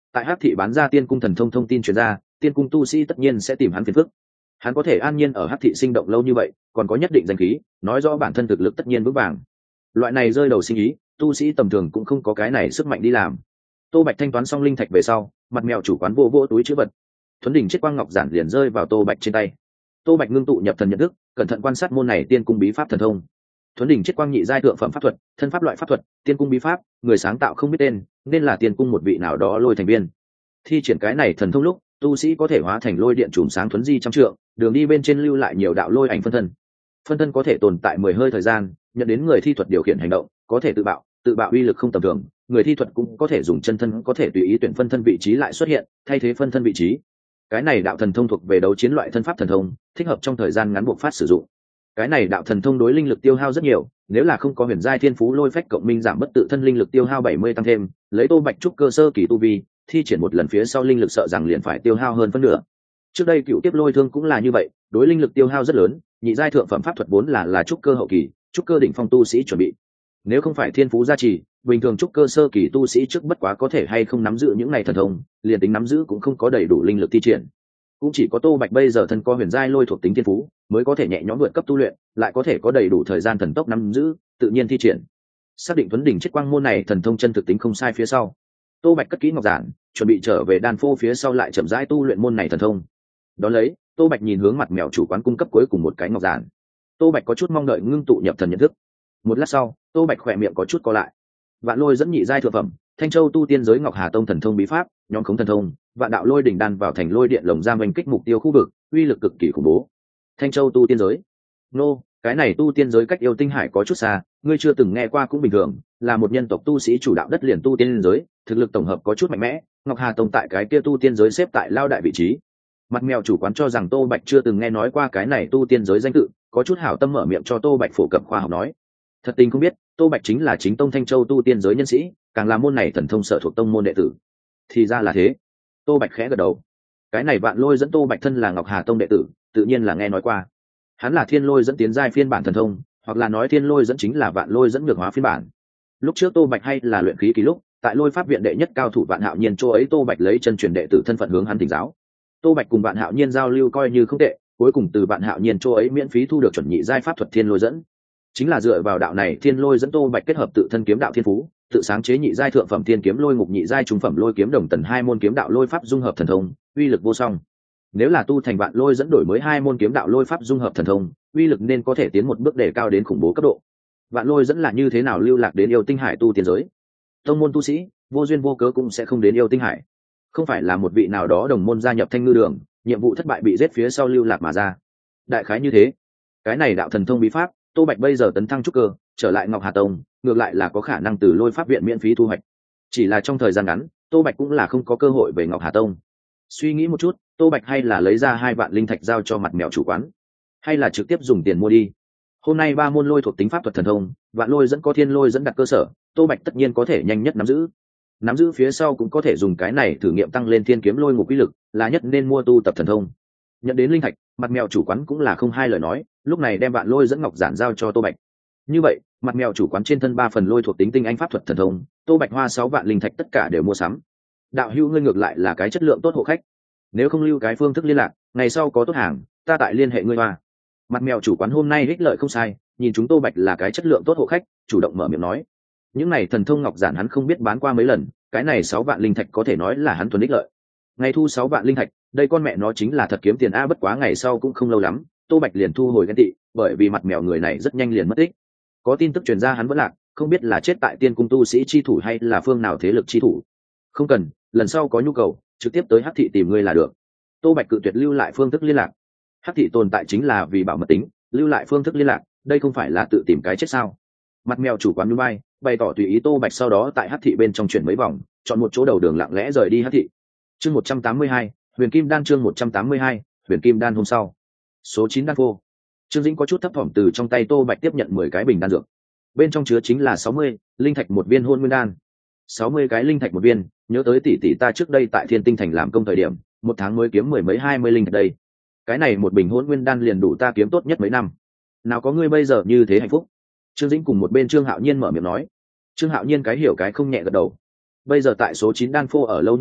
tại hắc thị bán ra tiên cung thần thông thông tin truyền ra, tiên cung tu sĩ tất nhiên sẽ tìm hắn phiền phức. Hắn có thể an nhiên ở hắc thị sinh động lâu như vậy, còn có nhất định danh khí, nói rõ bản thân thực lực tất nhiên vững vàng. Loại này rơi đầu sinh ý, tu sĩ tầm thường cũng không có cái này sức mạnh đi làm. Tô Bạch thanh toán xong linh thạch về sau, mặt mèo chủ quán vô túi chữ vật, thuấn đỉnh chiếc quang ngọc giản liền rơi vào Tô Bạch trên tay. Tô Bạch ngưng tụ nhập thần nhận thức, cẩn thận quan sát môn này tiên cung bí pháp thần thông. Thuấn đỉnh chiếc quang nhị giai thượng phẩm pháp thuật, thân pháp loại pháp thuật, tiên cung bí pháp, người sáng tạo không biết tên, nên là tiên cung một vị nào đó lôi thành viên. Thi triển cái này thần thông lúc, tu sĩ có thể hóa thành lôi điện chùm sáng thuấn di trăm trượng, đường đi bên trên lưu lại nhiều đạo lôi ảnh phân thân. Phân thân có thể tồn tại 10 hơi thời gian, nhận đến người thi thuật điều khiển hành động, có thể tự bạo uy lực không tầm thường. Người thi thuật cũng có thể dùng chân thân, có thể tùy ý tuyển phân thân vị trí lại xuất hiện, thay thế phân thân vị trí. Cái này đạo thần thông thuộc về đấu chiến loại thân pháp thần thông, thích hợp trong thời gian ngắn buộc phát sử dụng. Cái này đạo thần thông đối linh lực tiêu hao rất nhiều, nếu là không có huyền giai thiên phú lôi phách cộng minh giảm bất tự thân linh lực tiêu hao 70 tăng thêm, lấy Tô Bạch trúc cơ sơ kỳ tu vi, thi triển một lần phía sau linh lực sợ rằng liền phải tiêu hao hơn phân nửa. Trước đây cựu tiếp lôi thương cũng là như vậy, đối linh lực tiêu hao rất lớn, nhị giai thượng phẩm pháp thuật vốn là trúc cơ hậu kỳ, trúc cơ đỉnh phong tu sĩ chuẩn bị. Nếu không phải thiên phú gia trì, bình thường trúc cơ sơ kỳ tu sĩ trước bất quá có thể hay không nắm giữ những này thần thông, liền tính nắm giữ cũng không có đầy đủ linh lực thi triển. Cũng chỉ có Tô Bạch bây giờ thân có huyền giai lôi thuộc tính thiên phú, mới có thể nhẹ nhõm vượt cấp tu luyện, lại có thể có đầy đủ thời gian thần tốc nắm giữ, tự nhiên thi triển. Xác định Tuấn đỉnh chiếc quang môn này thần thông chân thực tính không sai phía sau, Tô Bạch cất kỹ ngọc giản, chuẩn bị trở về đan phô phía sau lại chậm rãi tu luyện môn này thần thông. Đón lấy, Tô Bạch nhìn hướng mặt mèo chủ quán cung cấp cuối cùng một cái ngọc giản. Tô Bạch có chút mong đợi ngưng tụ nhập thần nhận thức. Một lát sau, Tô Bạch khỏe miệng có chút co lại. Vạn lôi dẫn nhị giai thượng phẩm, Thanh Châu tu tiên giới Ngọc Hà Tông thần thông bí pháp, nhóm khống thần thông, vạn đạo lôi đỉnh đan vào thành lôi điện lồng giam oanh kích mục tiêu khu vực, uy lực cực kỳ khủng bố. Thanh Châu tu tiên giới. Nô, cái này tu tiên giới cách yêu tinh hải có chút xa, ngươi chưa từng nghe qua cũng bình thường, là một nhân tộc tu sĩ chủ đạo đất liền tu tiên giới, thực lực tổng hợp có chút mạnh mẽ, Ngọc Hà Tông tại cái kia tu tiên giới xếp tại lao đại vị trí. Mặt mèo chủ quán cho rằng Tô Bạch chưa từng nghe nói qua cái này tu tiên giới danh tự, có chút hảo tâm mở miệng cho Tô Bạch phổ cập khoa học nói. Thật tình không biết, Tô Bạch chính là chính tông Thanh Châu tu tiên giới nhân sĩ, càng là môn này thần thông sở thuộc tông môn đệ tử. Thì ra là thế. Tô Bạch khẽ gật đầu. Cái này Vạn Lôi dẫn Tô Bạch thân là Ngọc Hà Tông đệ tử, tự nhiên là nghe nói qua. Hắn là Thiên Lôi dẫn tiến giai phiên bản thần thông, hoặc là nói Thiên Lôi dẫn chính là Vạn Lôi dẫn nhược hóa phiên bản. Lúc trước Tô Bạch hay là luyện khí kỳ lúc, tại Lôi Pháp viện đệ nhất cao thủ Vạn Hạo Nhiên chỗ ấy Tô Bạch lấy chân truyền đệ tử thân phận hướng hắn thỉnh giáo. Tô Bạch cùng Vạn Hạo Nhiên giao lưu coi như không tệ, cuối cùng từ Vạn Hạo Nhiên chỗ ấy miễn phí thu được chuẩn nhị giai pháp thuật Thiên Lôi dẫn. Chính là dựa vào đạo này Thiên Lôi dẫn Tô Bạch kết hợp tự thân kiếm đạo thiên phú, tự sáng chế nhị giai thượng phẩm thiên kiếm lôi ngục nhị giai trung phẩm lôi kiếm đồng tần hai môn kiếm đạo lôi pháp dung hợp thần thông, uy lực vô song. Nếu là tu thành Vạn Lôi dẫn đổi mới hai môn kiếm đạo lôi pháp dung hợp thần thông, uy lực nên có thể tiến một bước đề cao đến khủng bố cấp độ. Vạn Lôi dẫn là như thế nào lưu lạc đến yêu tinh hải tu tiên giới? Tông môn tu sĩ vô duyên vô cớ cũng sẽ không đến yêu tinh hải, không phải là một vị nào đó đồng môn gia nhập Thanh Ngư Đường, nhiệm vụ thất bại bị giết phía sau lưu lạc mà ra. Đại khái như thế. Cái này đạo thần thông bí pháp, Tô Bạch bây giờ tấn thăng trúc cơ, trở lại Ngọc Hà Tông, ngược lại là có khả năng từ Lôi Pháp viện miễn phí thu hoạch. Chỉ là trong thời gian ngắn, Tô Bạch cũng là không có cơ hội về Ngọc Hà Tông. Suy nghĩ một chút, Tô Bạch hay là lấy ra 2 vạn linh thạch giao cho mặt mèo chủ quán, hay là trực tiếp dùng tiền mua đi. Hôm nay 3 môn lôi thuộc tính pháp thuật thần thông, Vạn Lôi dẫn có Thiên Lôi dẫn đặt cơ sở, Tô Bạch tất nhiên có thể nhanh nhất nắm giữ. Nắm giữ phía sau cũng có thể dùng cái này thử nghiệm tăng lên thiên kiếm lôi ngục uy lực, là nhất nên mua tu tập thần thông. Nhận đến linh thạch, mặt mèo chủ quán cũng là không hai lời nói, lúc này đem Vạn Lôi dẫn ngọc giản giao cho Tô Bạch. Như vậy, mặt mèo chủ quán trên thân 3 phần lôi thuộc tính tinh anh pháp thuật thần thông, Tô Bạch hoa 6 vạn linh thạch tất cả đều mua sắm. Đạo hữu ngươi ngược lại là cái chất lượng tốt hộ khách, nếu không lưu cái phương thức liên lạc, ngày sau có tốt hàng, ta tại liên hệ ngươi hoa. Mặt mèo chủ quán hôm nay ích lợi không sai, nhìn chúng Tô Bạch là cái chất lượng tốt hộ khách, chủ động mở miệng nói. Những này thần thông ngọc giản hắn không biết bán qua mấy lần, cái này 6 vạn linh thạch có thể nói là hắn thuần ích lợi. Ngày thu 6 vạn linh thạch, đây con mẹ nó chính là thật kiếm tiền a, bất quá ngày sau cũng không lâu lắm, Tô Bạch liền thu hồi ghen tị, bởi vì mặt mèo người này rất nhanh liền mất tích. Có tin tức truyền ra hắn vẫn lạc, không biết là chết tại tiên cung tu sĩ chi thủ hay là phương nào thế lực chi thủ. Không cần, lần sau có nhu cầu, trực tiếp tới Hắc thị tìm ngươi là được. Tô Bạch cự tuyệt lưu lại phương thức liên lạc. Hắc thị tồn tại chính là vì bảo mật tính, lưu lại phương thức liên lạc, đây không phải là tự tìm cái chết sao? Mặt mèo chủ quán núi bay, bày tỏ tùy ý Tô Bạch sau đó tại Hắc thị bên trong chuyển mấy vòng, chọn một chỗ đầu đường lặng lẽ rời đi Hắc thị. Chương 182, Huyền Kim Đan chương 182, Huyền Kim Đan hôm sau. Số 9 đan phô. Trương Dĩnh có chút thấp thỏm từ trong tay Tô Bạch tiếp nhận 10 cái bình đan dược. Bên trong chứa chính là 60 linh thạch một viên Hôn Nguyên đan. 60 cái linh thạch một viên, nhớ tới tỷ tỷ ta trước đây tại Thiên Tinh thành làm công thời điểm, một tháng mới kiếm 10 mấy 20 linh thạch đây. Cái này một bình Hôn Nguyên đan liền đủ ta kiếm tốt nhất mấy năm. Nào có ngươi bây giờ như thế hạnh phúc. Trương Dĩnh cùng một bên Trương Hạo Nhiên mở miệng nói. Trương Hạo Nhiên cái hiểu cái không nhẹ gật đầu. Bây giờ tại số 9 đan phô ở lâu như vậy,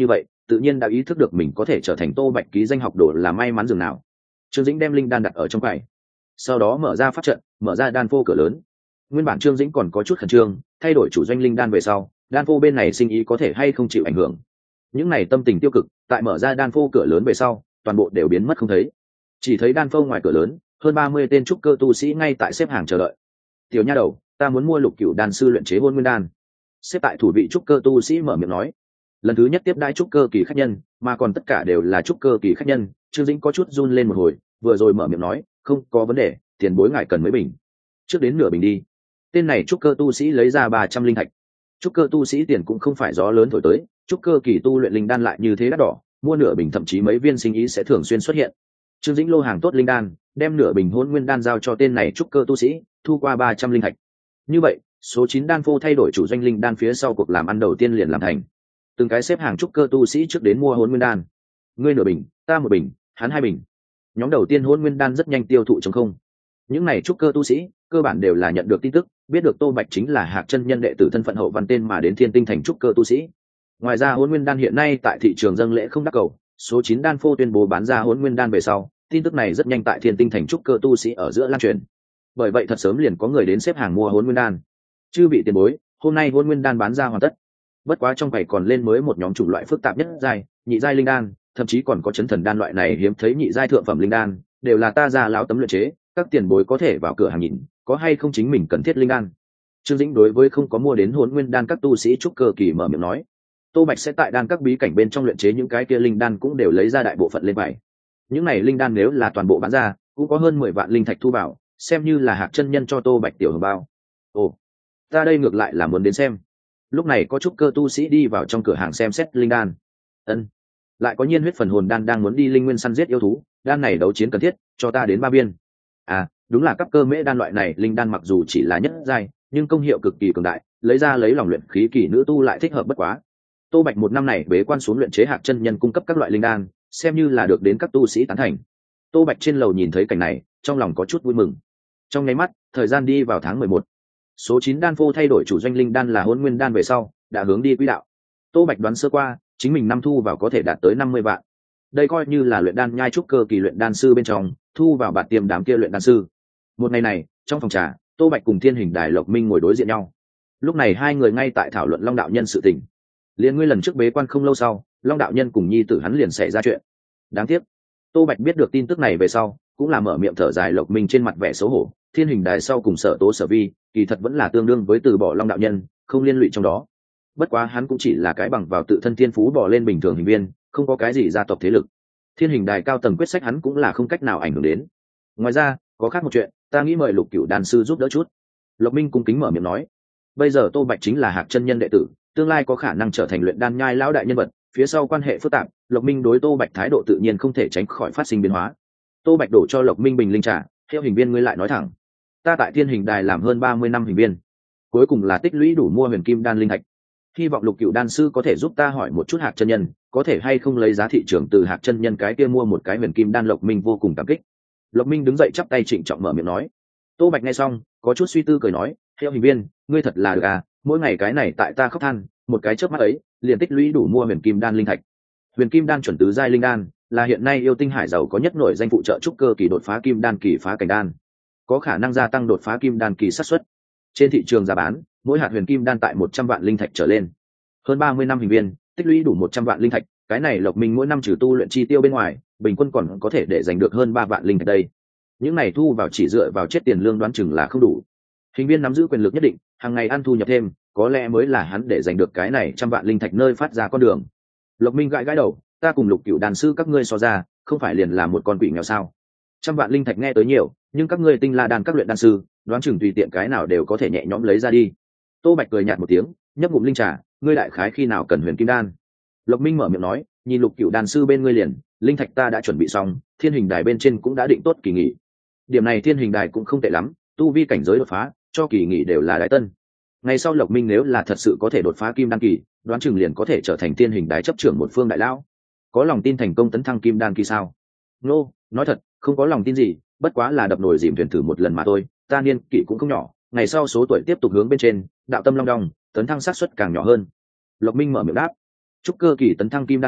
tự nhiên đã ý thức được mình có thể trở thành Tô Bạch ký danh học đồ là may mắn dường nào. Trương Dĩnh đem linh đan đặt ở trong quầy, sau đó mở ra pháp trận, mở ra đan phô cửa lớn. Nguyên bản Trương Dĩnh còn có chút khẩn trương, thay đổi chủ doanh linh đan về sau, đan phô bên này sinh ý có thể hay không chịu ảnh hưởng. Những này tâm tình tiêu cực, tại mở ra đan phô cửa lớn về sau, toàn bộ đều biến mất không thấy. Chỉ thấy đan phô ngoài cửa lớn, hơn 30 tên trúc cơ tu sĩ ngay tại xếp hàng chờ đợi. Tiểu nha đầu, ta muốn mua Lục Cửu đan sư luyện chế hôn nguyên đan. Xếp tại thủ vị trúc cơ tu sĩ mở miệng nói. Lần thứ nhất tiếp đãi trúc cơ kỳ khách nhân, mà còn tất cả đều là trúc cơ kỳ khách nhân, Trương Dĩnh có chút run lên một hồi, vừa rồi mở miệng nói, không có vấn đề, tiền bối ngài cần mấy bình. Trước đến nửa bình đi. Tên này trúc cơ tu sĩ lấy ra 300 linh thạch. Trúc cơ tu sĩ tiền cũng không phải gió lớn thổi tới, trúc cơ kỳ tu luyện linh đan lại như thế đắt đỏ, mua nửa bình thậm chí mấy viên sinh ý sẽ thường xuyên xuất hiện. Trương Dĩnh lô hàng tốt linh đan, đem nửa bình hôn nguyên đan giao cho tên này trúc cơ tu sĩ, thu qua 300 linh thạch. Như vậy, số 9 đan phô thay đổi chủ doanh linh đan phía sau cuộc làm ăn đầu tiên liền làm thành. Từng cái xếp hàng trúc cơ tu sĩ trước đến mua hôn nguyên đan. Ngươi nửa bình, ta một bình, hắn 2 bình. Nhóm đầu tiên hôn nguyên đan rất nhanh tiêu thụ trống không. Những này trúc cơ tu sĩ cơ bản đều là nhận được tin tức, biết được Tô Bạch chính là Hạc chân nhân đệ tử thân phận hậu văn tên mà đến Thiên Tinh thành trúc cơ tu sĩ. Ngoài ra hôn nguyên đan hiện nay tại thị trường dâng lễ không đắc cầu, số 9 đan phô tuyên bố bán ra hôn nguyên đan về sau, tin tức này rất nhanh tại Thiên Tinh thành trúc cơ tu sĩ ở giữa lan truyền. Bởi vậy thật sớm liền có người đến xếp hàng mua hôn nguyên đan. Chư vị tiền bối, hôm nay hôn nguyên đan bán ra hoàn tất. Bất quá trong quầy còn lên mới một nhóm chủng loại phức tạp nhất giai, nhị giai linh đan, thậm chí còn có chấn thần đan loại này hiếm thấy nhị giai thượng phẩm linh đan, đều là ta ra lão tấm luyện chế, các tiền bối có thể vào cửa hàng nhìn, có hay không chính mình cần thiết linh đan. Trương Dĩnh đối với không có mua đến hồn nguyên đan các tu sĩ trúc cơ kỳ mở miệng nói, Tô Bạch sẽ tại đan các bí cảnh bên trong luyện chế những cái kia linh đan cũng đều lấy ra đại bộ phận lên bài. Những này linh đan nếu là toàn bộ bán ra, cũng có hơn 10 vạn linh thạch thu vào, xem như là Hạc chân nhân cho Tô Bạch tiểu hưởng bao. Ồ, ta đây ngược lại là muốn đến xem. Lúc này có trúc cơ tu sĩ đi vào trong cửa hàng xem xét linh đan. Ân, lại có nhiên huyết phần hồn đan đang muốn đi linh nguyên săn giết yêu thú, đan này đấu chiến cần thiết, cho ta đến 3 viên. À, đúng là cấp cơ mễ đan loại này linh đan mặc dù chỉ là nhất giai, nhưng công hiệu cực kỳ cường đại, lấy ra lấy lòng luyện khí kỳ nữ tu lại thích hợp bất quá. Tô Bạch một năm này bế quan xuống luyện chế Hạc chân nhân cung cấp các loại linh đan, xem như là được đến các tu sĩ tán thành. Tô Bạch trên lầu nhìn thấy cảnh này, trong lòng có chút vui mừng. Trong nháy mắt, thời gian đi vào tháng 11. Số 9 đan phô thay đổi chủ doanh linh đan là hôn nguyên đan về sau, đã hướng đi quỹ đạo. Tô Bạch đoán sơ qua, chính mình năm thu vào có thể đạt tới 50 vạn. Đây coi như là luyện đan nhai trúc cơ kỳ luyện đan sư bên trong, thu vào bạt tiềm đám kia luyện đan sư. Một ngày này, trong phòng trà, Tô Bạch cùng Thiên Hình Đài Lộc Minh ngồi đối diện nhau. Lúc này hai người ngay tại thảo luận Long đạo nhân sự tình. Liên ngươi lần trước bế quan không lâu sau, Long đạo nhân cùng nhi tử hắn liền xảy ra chuyện. Đáng tiếc. Tô Bạch biết được tin tức này về sau, cũng là mở miệng thở dài. Lộc Minh trên mặt vẻ xấu hổ. Thiên Hình Đài sau cùng Sở Tố Sở Vi, kỳ thật vẫn là tương đương với từ bỏ Long đạo nhân, không liên lụy trong đó. Bất quá hắn cũng chỉ là cái bằng vào tự thân thiên phú bỏ lên bình thường hình viên, không có cái gì gia tộc thế lực. Thiên Hình Đài cao tầng quyết sách hắn cũng là không cách nào ảnh hưởng đến. Ngoài ra, có khác một chuyện, ta nghĩ mời Lục Cửu đan sư giúp đỡ chút. Lộc Minh cung kính mở miệng nói. Bây giờ Tô Bạch chính là Hạc chân nhân đệ tử, tương lai có khả năng trở thành luyện đan nhai lão đại nhân vật, phía sau quan hệ phức tạp, Lộc Minh đối Tô Bạch thái độ tự nhiên không thể tránh khỏi phát sinh biến hóa. Tô Bạch đổ cho Lộc Minh bình linh trà, theo hình viên ngươi lại nói thẳng, ta tại Thiên Hình Đài làm hơn 30 năm hình viên, cuối cùng là tích lũy đủ mua huyền kim đan linh thạch. Hy vọng Lục Cửu đan sư có thể giúp ta hỏi một chút Hạc chân nhân, có thể hay không lấy giá thị trường từ Hạc chân nhân cái kia mua một cái huyền kim đan. Lộc Minh vô cùng cảm kích. Lộc Minh đứng dậy chắp tay trịnh trọng mở miệng nói. Tô Bạch nghe xong, có chút suy tư cười nói, theo hình viên, ngươi thật là được à, mỗi ngày cái này tại ta khóc than, một cái chớp mắt ấy, liền tích lũy đủ mua huyền kim đan linh thạch. Huyền kim đan chuẩn tứ giai linh đan, là hiện nay yêu tinh hải giàu có nhất nổi danh phụ trợ trúc cơ kỳ đột phá kim đan kỳ phá cảnh đan, có khả năng gia tăng đột phá kim đan kỳ xác suất. Trên thị trường giá bán, mỗi hạt huyền kim đan tại 100 vạn linh thạch trở lên. Hơn 30 năm hình viên, tích lũy đủ 100 vạn linh thạch, cái này Lộc Minh mỗi năm trừ tu luyện chi tiêu bên ngoài, bình quân còn có thể để giành được hơn 3 vạn linh thạch đây. Những này thu vào chỉ dựa vào chết tiền lương đoán chừng là không đủ. Hình viên nắm giữ quyền lực nhất định, hàng ngày ăn thu nhập thêm, có lẽ mới là hắn để giành được cái này 100 vạn linh thạch nơi phát ra con đường. Lộc Minh gãi gãi đầu, ta cùng Lục Cửu đàn sư các ngươi so ra, không phải liền là một con quỷ nghèo sao? 100 vạn linh thạch nghe tới nhiều, nhưng các ngươi Tinh La đan các luyện đan sư, đoán chừng tùy tiện cái nào đều có thể nhẹ nhõm lấy ra đi. Tô Bạch cười nhạt một tiếng, nhấp ngụm linh trà, ngươi đại khái khi nào cần huyền kim đan? Lộc Minh mở miệng nói, nhìn Lục Cửu đan sư bên ngươi liền, linh thạch ta đã chuẩn bị xong, Thiên Hình Đài bên trên cũng đã định tốt kỳ nghỉ. Điểm này Thiên Hình Đài cũng không tệ lắm, tu vi cảnh giới đột phá, cho kỳ nghỉ đều là đại tân. Ngày sau Lộc Minh nếu là thật sự có thể đột phá kim đan kỳ, đoán chừng liền có thể trở thành Thiên Hình Đài chấp trưởng một phương đại lão. Có lòng tin thành công tấn thăng kim đan kỳ sao? Nô, nói thật, không có lòng tin gì, bất quá là đập nồi dìm thuyền thử một lần mà thôi, ta niên kỷ cũng không nhỏ, ngày sau số tuổi tiếp tục hướng bên trên, đạo tâm long đong, tấn thăng xác suất càng nhỏ hơn. Lộc Minh mở miệng đáp. Trúc cơ kỳ tấn thăng kim đan kỳ,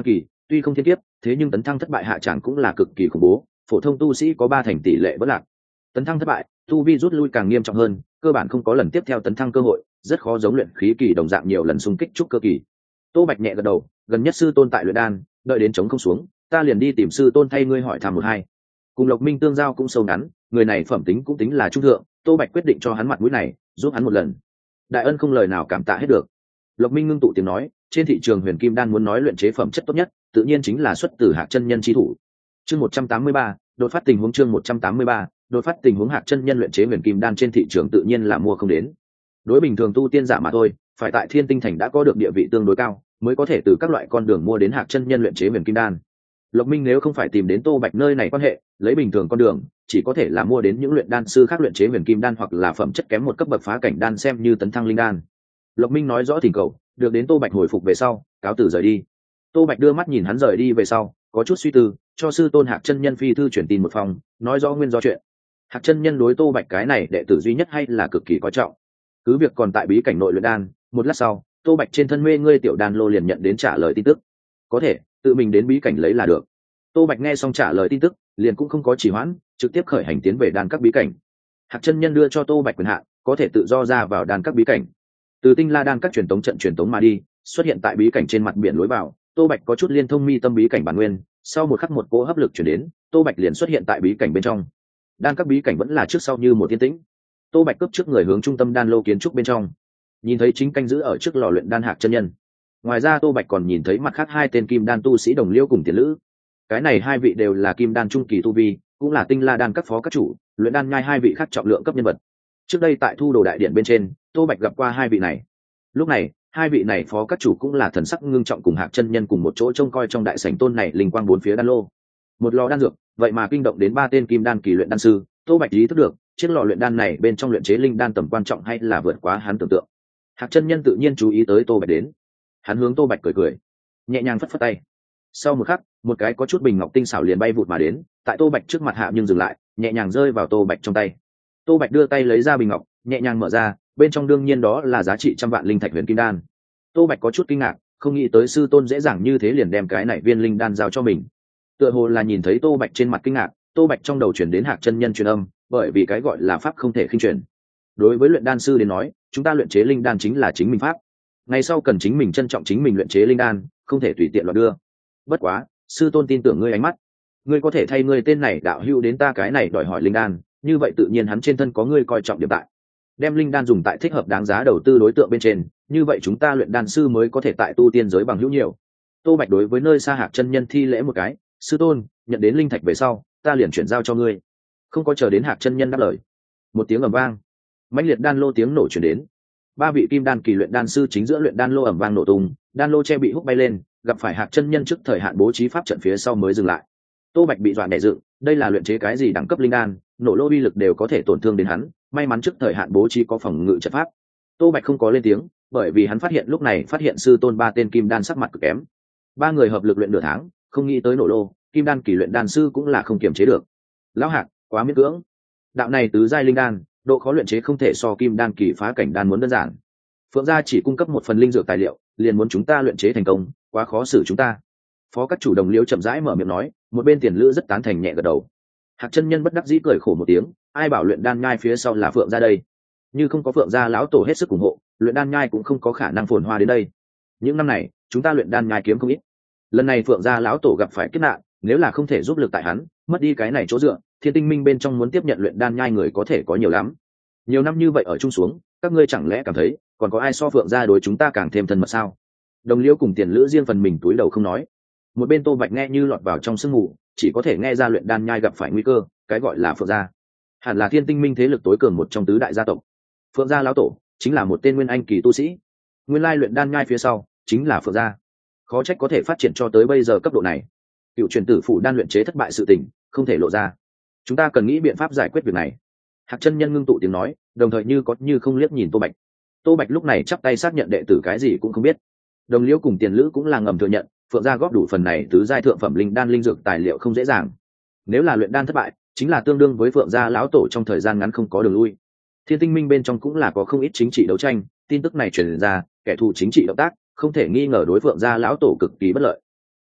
Tuy không thiên kiếp, thế nhưng tấn thăng thất bại hạ tràng cũng là cực kỳ khủng bố, phổ thông tu sĩ có 3 thành tỷ lệ bất lạc. Tấn thăng thất bại, tu vi rút lui càng nghiêm trọng hơn, cơ bản không có lần tiếp theo tấn thăng cơ hội, rất khó giống luyện khí kỳ đồng dạng nhiều lần xung kích trúc cơ kỳ. Tô Bạch nhẹ gật đầu, gần nhất sư tôn tại luyện đan, đợi đến chống không xuống, ta liền đi tìm sư tôn thay ngươi hỏi thăm một hai. Cùng Lộc Minh tương giao cũng sâu ngắn, người này phẩm tính cũng tính là trung thượng, Tô Bạch quyết định cho hắn mặt mũi này, giúp hắn một lần. Đại ân không lời nào cảm tạ hết được. Lộc Minh ngưng tụ tiếng nói, trên thị trường huyền kim đan muốn nói luyện chế phẩm chất tốt nhất, tự nhiên chính là xuất từ Hạc chân nhân chi thủ. Chương 183, đột phát tình huống chương 183, đột phát tình huống Hạc chân nhân luyện chế huyền kim đan trên thị trường tự nhiên là mua không đến. Đối bình thường tu tiên giả mà thôi, phải tại Thiên Tinh thành đã có được địa vị tương đối cao, mới có thể từ các loại con đường mua đến Hạc chân nhân luyện chế huyền kim đan. Lộc Minh nếu không phải tìm đến Tô Bạch nơi này quan hệ, lấy bình thường con đường, chỉ có thể là mua đến những luyện đan sư khác luyện chế huyền kim đan hoặc là phẩm chất kém một cấp bậc phá cảnh đan xem như tấn thăng linh đan. Lộc Minh nói rõ thỉnh cầu, được đến Tô Bạch hồi phục về sau, cáo từ rời đi. Tô Bạch đưa mắt nhìn hắn rời đi về sau, có chút suy tư, cho sư tôn Hạc chân nhân phi thư chuyển tin một phòng, nói rõ nguyên do chuyện. Hạc chân nhân đối Tô Bạch cái này đệ tử duy nhất hay là cực kỳ coi trọng. Cứ việc còn tại bí cảnh nội luyện đan, một lát sau, Tô Bạch trên thân mê ngươi tiểu đan lô liền nhận đến trả lời tin tức. Có thể, tự mình đến bí cảnh lấy là được. Tô Bạch nghe xong trả lời tin tức, liền cũng không có trì hoãn, trực tiếp khởi hành tiến về đan các bí cảnh. Hạc chân nhân đưa cho Tô Bạch quyền hạn, có thể tự do ra vào đan các bí cảnh. Từ Tinh La đan các truyền tống trận truyền tống mà đi, xuất hiện tại bí cảnh trên mặt biển lối vào, Tô Bạch có chút liên thông mi tâm bí cảnh bản nguyên, sau một khắc một cỗ hấp lực chuyển đến, Tô Bạch liền xuất hiện tại bí cảnh bên trong. Đan các bí cảnh vẫn là trước sau như một yên tĩnh. Tô Bạch cướp trước người hướng trung tâm đan lô kiến trúc bên trong, nhìn thấy chính canh giữ ở trước lò luyện đan Hạc chân nhân. Ngoài ra Tô Bạch còn nhìn thấy mặt khác 2 tên kim đan tu sĩ Đồng Liêu cùng Tiền Lữ. Cái này 2 vị đều là kim đan trung kỳ tu vi, cũng là Tinh La đan các phó các chủ, luyện đan nhai 2 vị khác trọng lượng cấp nhân vật. Trước đây tại Thu Đồ đại điện bên trên, Tô Bạch gặp qua 2 vị này. Lúc này, 2 vị này phó các chủ cũng là thần sắc ngưng trọng cùng Hạc chân nhân cùng một chỗ trông coi trong đại sảnh tôn này linh quang 4 phía đan lô. Một lò đan dược, vậy mà kinh động đến 3 tên kim đan kỳ luyện đan sư, Tô Bạch ý thức được, chiếc lò luyện đan này bên trong luyện chế linh đan tầm quan trọng hay là vượt quá hắn tưởng tượng. Hạc chân nhân tự nhiên chú ý tới Tô Bạch đến, hắn hướng Tô Bạch cười cười, nhẹ nhàng phất phất tay. Sau một khắc, một cái có chút bình ngọc tinh xảo liền bay vụt mà đến, tại Tô Bạch trước mặt hạ nhưng dừng lại, nhẹ nhàng rơi vào Tô Bạch trong tay. Tô Bạch đưa tay lấy ra bình ngọc, nhẹ nhàng mở ra, bên trong đương nhiên đó là giá trị trăm vạn linh thạch huyền kim đan. Tô Bạch có chút kinh ngạc, không nghĩ tới sư tôn dễ dàng như thế liền đem cái này viên linh đan giao cho mình. Tựa hồ là nhìn thấy Tô Bạch trên mặt kinh ngạc, Tô Bạch trong đầu chuyển đến Hạc chân nhân truyền âm, bởi vì cái gọi là pháp không thể khinh truyền. Đối với luyện đan sư đến nói, chúng ta luyện chế linh đan chính là chính mình pháp. Ngày sau cần chính mình trân trọng chính mình luyện chế linh đan, không thể tùy tiện loạn đưa. Bất quá, sư tôn tin tưởng ngươi ánh mắt, ngươi có thể thay ngươi tên này đạo hữu đến ta cái này đòi hỏi linh đan, như vậy tự nhiên hắn trên thân có ngươi coi trọng điểm tại. Đem linh đan dùng tại thích hợp đáng giá đầu tư đối tượng bên trên, như vậy chúng ta luyện đan sư mới có thể tại tu tiên giới bằng hữu nhiều. Tô Bạch đối với nơi xa Hạc chân nhân thi lễ một cái, sư tôn, nhận đến linh thạch về sau, ta liền chuyển giao cho ngươi. Không có chờ đến Hạc chân nhân đáp lời, một tiếng ầm vang, mãnh liệt đan lô tiếng nổ truyền đến. 3 vị kim đan kỳ luyện đan sư chính giữa luyện đan lô ầm vang nổ tung, đan lô che bị húc bay lên, gặp phải Hạc chân nhân trước thời hạn bố trí pháp trận phía sau mới dừng lại. Tô Bạch bị dọa nhẹ dựng, đây là luyện chế cái gì đẳng cấp linh đan, nổ lô uy lực đều có thể tổn thương đến hắn, may mắn trước thời hạn bố trí có phòng ngự trận pháp. Tô Bạch không có lên tiếng, bởi vì hắn phát hiện lúc này phát hiện sư tôn 3 tên kim đan sắc mặt cực kém. 3 người hợp lực luyện nửa tháng, không nghĩ tới nổ lô, kim đan kỳ luyện đan sư cũng là không kiềm chế được. Lão Hạc, quá miễn cưỡng. Đạo này tứ giai linh đan, độ khó luyện chế không thể so kim đan kỳ phá cảnh đan muốn đơn giản. Phượng gia chỉ cung cấp một phần linh dược tài liệu, liền muốn chúng ta luyện chế thành công, quá khó xử chúng ta. Phó các chủ Đồng Liêu chậm rãi mở miệng nói, một bên Tiền Lữ rất tán thành nhẹ gật đầu. Hạc chân nhân bất đắc dĩ cười khổ một tiếng, ai bảo luyện đan nhai phía sau là Phượng gia đây? Như không có Phượng gia lão tổ hết sức ủng hộ, luyện đan nhai cũng không có khả năng phồn hoa đến đây. Những năm này, chúng ta luyện đan nhai kiếm không ít. Lần này Phượng gia lão tổ gặp phải kiếp nạn, nếu là không thể giúp lực tại hắn, mất đi cái này chỗ dựa, Thiên Tinh Minh bên trong muốn tiếp nhận luyện đan nhai người có thể có nhiều lắm. Nhiều năm như vậy ở chung xuống, các ngươi chẳng lẽ cảm thấy còn có ai so Phượng gia đối chúng ta càng thêm thân mật sao? Đồng Liêu cùng Tiền Lữ riêng phần mình túi đầu không nói. Một bên Tô Bạch nghe như lọt vào trong sương mù, chỉ có thể nghe ra luyện đan nhai gặp phải nguy cơ, cái gọi là Phượng gia hẳn là Thiên Tinh Minh thế lực tối cường một trong tứ đại gia tộc. Phượng gia lão tổ chính là một tên nguyên anh kỳ tu sĩ, nguyên lai luyện đan nhai phía sau chính là Phượng gia, khó trách có thể phát triển cho tới bây giờ cấp độ này. Cựu truyền tử phủ đan luyện chế thất bại sự tình không thể lộ ra, chúng ta cần nghĩ biện pháp giải quyết việc này. Hạc chân nhân ngưng tụ tiếng nói, đồng thời như có như không liếc nhìn Tô Bạch. Tô Bạch lúc này chắp tay xác nhận đệ tử cái gì cũng không biết. Đồng Liễu cùng Tiền Lữ cũng là ngầm thừa nhận, Phượng gia góp đủ phần này tứ giai thượng phẩm linh đan linh dược tài liệu không dễ dàng. Nếu là luyện đan thất bại, chính là tương đương với Phượng gia lão tổ trong thời gian ngắn không có đường lui. Thiên Tinh Minh bên trong cũng là có không ít chính trị đấu tranh, tin tức này truyền ra, kẻ thù chính trị động tác, không thể nghi ngờ đối Phượng gia lão tổ cực kỳ bất lợi.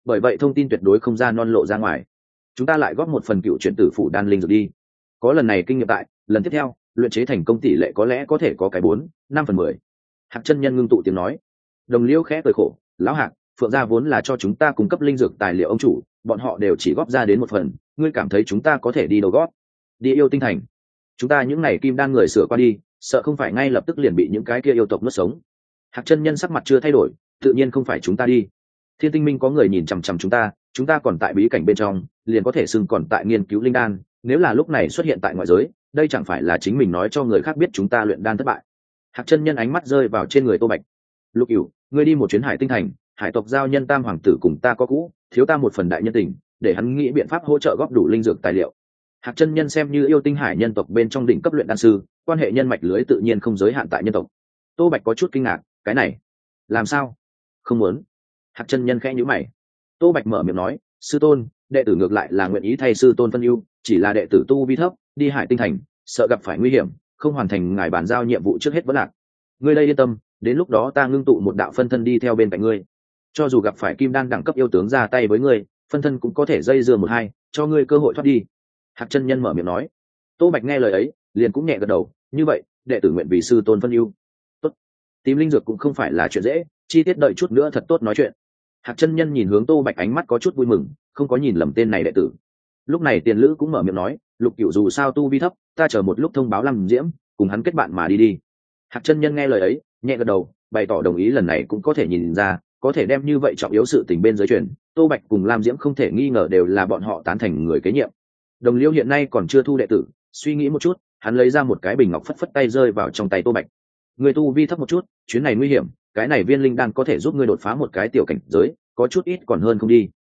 bởi vậy thông tin tuyệt đối không ra non lộ ra ngoài. Chúng ta lại góp một phần cựu chuyển tử phủ đan linh dược đi, có lần này kinh nghiệm tại, lần tiếp theo luyện chế thành công tỷ lệ có lẽ có thể có cái 4-5/10. Hạc chân nhân ngưng tụ tiếng nói. Đồng Liêu khẽ cười khổ, lão Hạc, Phượng gia vốn là cho chúng ta cung cấp linh dược tài liệu ông chủ, bọn họ đều chỉ góp ra đến một phần, ngươi cảm thấy chúng ta có thể đi đâu góp? Đi Yêu Tinh thành. Chúng ta những này kim đan người sửa qua đi, sợ không phải ngay lập tức liền bị những cái kia yêu tộc nuốt sống. Hạc chân nhân sắc mặt chưa thay đổi, tự nhiên không phải chúng ta đi. Thiên Tinh Minh có người nhìn chằm chằm chúng ta còn tại bí cảnh bên trong, liền có thể xưng còn tại nghiên cứu linh đan, nếu là lúc này xuất hiện tại ngoại giới, đây chẳng phải là chính mình nói cho người khác biết chúng ta luyện đan thất bại. Hạc chân nhân ánh mắt rơi vào trên người Tô Bạch. Lục Cửu, ngươi đi một chuyến Hải Tinh thành, hải tộc giao nhân Tam hoàng tử cùng ta có cũ, thiếu ta một phần đại nhân tình, để hắn nghĩ biện pháp hỗ trợ góp đủ linh dược tài liệu. Hạc chân nhân xem như yêu tinh hải nhân tộc bên trong đỉnh cấp luyện đan sư, quan hệ nhân mạch lưới tự nhiên không giới hạn tại nhân tộc. Tô Bạch có chút kinh ngạc, cái này làm sao? Không muốn. Hạc chân nhân khẽ nhíu mày. Tô Bạch mở miệng nói, sư tôn, đệ tử ngược lại là nguyện ý thay sư tôn phân ưu, chỉ là đệ tử tu vi thấp, đi Hải Tinh thành, sợ gặp phải nguy hiểm, không hoàn thành ngài bàn giao nhiệm vụ trước hết vẫn lạc. Ngươi đây yên tâm, đến lúc đó ta ngưng tụ một đạo phân thân đi theo bên cạnh ngươi, cho dù gặp phải kim đan đẳng cấp yêu tướng ra tay với ngươi, phân thân cũng có thể dây dưa một hai, cho ngươi cơ hội thoát đi. Hạc chân nhân mở miệng nói. Tô Bạch nghe lời ấy, liền cũng nhẹ gật đầu, như vậy đệ tử nguyện vì sư tôn phân ưu. Tốt. Tìm linh dược cũng không phải là chuyện dễ, chi tiết đợi chút nữa thật tốt nói chuyện. Hạc chân nhân nhìn hướng Tô Bạch ánh mắt có chút vui mừng, không có nhìn lầm tên này đệ tử. Lúc này Tiền Lữ cũng mở miệng nói, Lục Cửu dù sao tu vi thấp, ta chờ một lúc thông báo Lam Diễm, cùng hắn kết bạn mà đi đi. Hạc chân nhân nghe lời ấy, nhẹ gật đầu, bày tỏ đồng ý, lần này cũng có thể nhìn ra, có thể đem như vậy trọng yếu sự tình bên dưới truyền, Tô Bạch cùng Lam Diễm không thể nghi ngờ đều là bọn họ tán thành người kế nhiệm. Đồng Liêu hiện nay còn chưa thu đệ tử, suy nghĩ một chút, hắn lấy ra một cái bình ngọc phất phất tay rơi vào trong tay Tô Bạch. Người tu vi thấp một chút, chuyến này nguy hiểm, cái này viên linh đan có thể giúp ngươi đột phá một cái tiểu cảnh giới, có chút ít còn hơn không đi.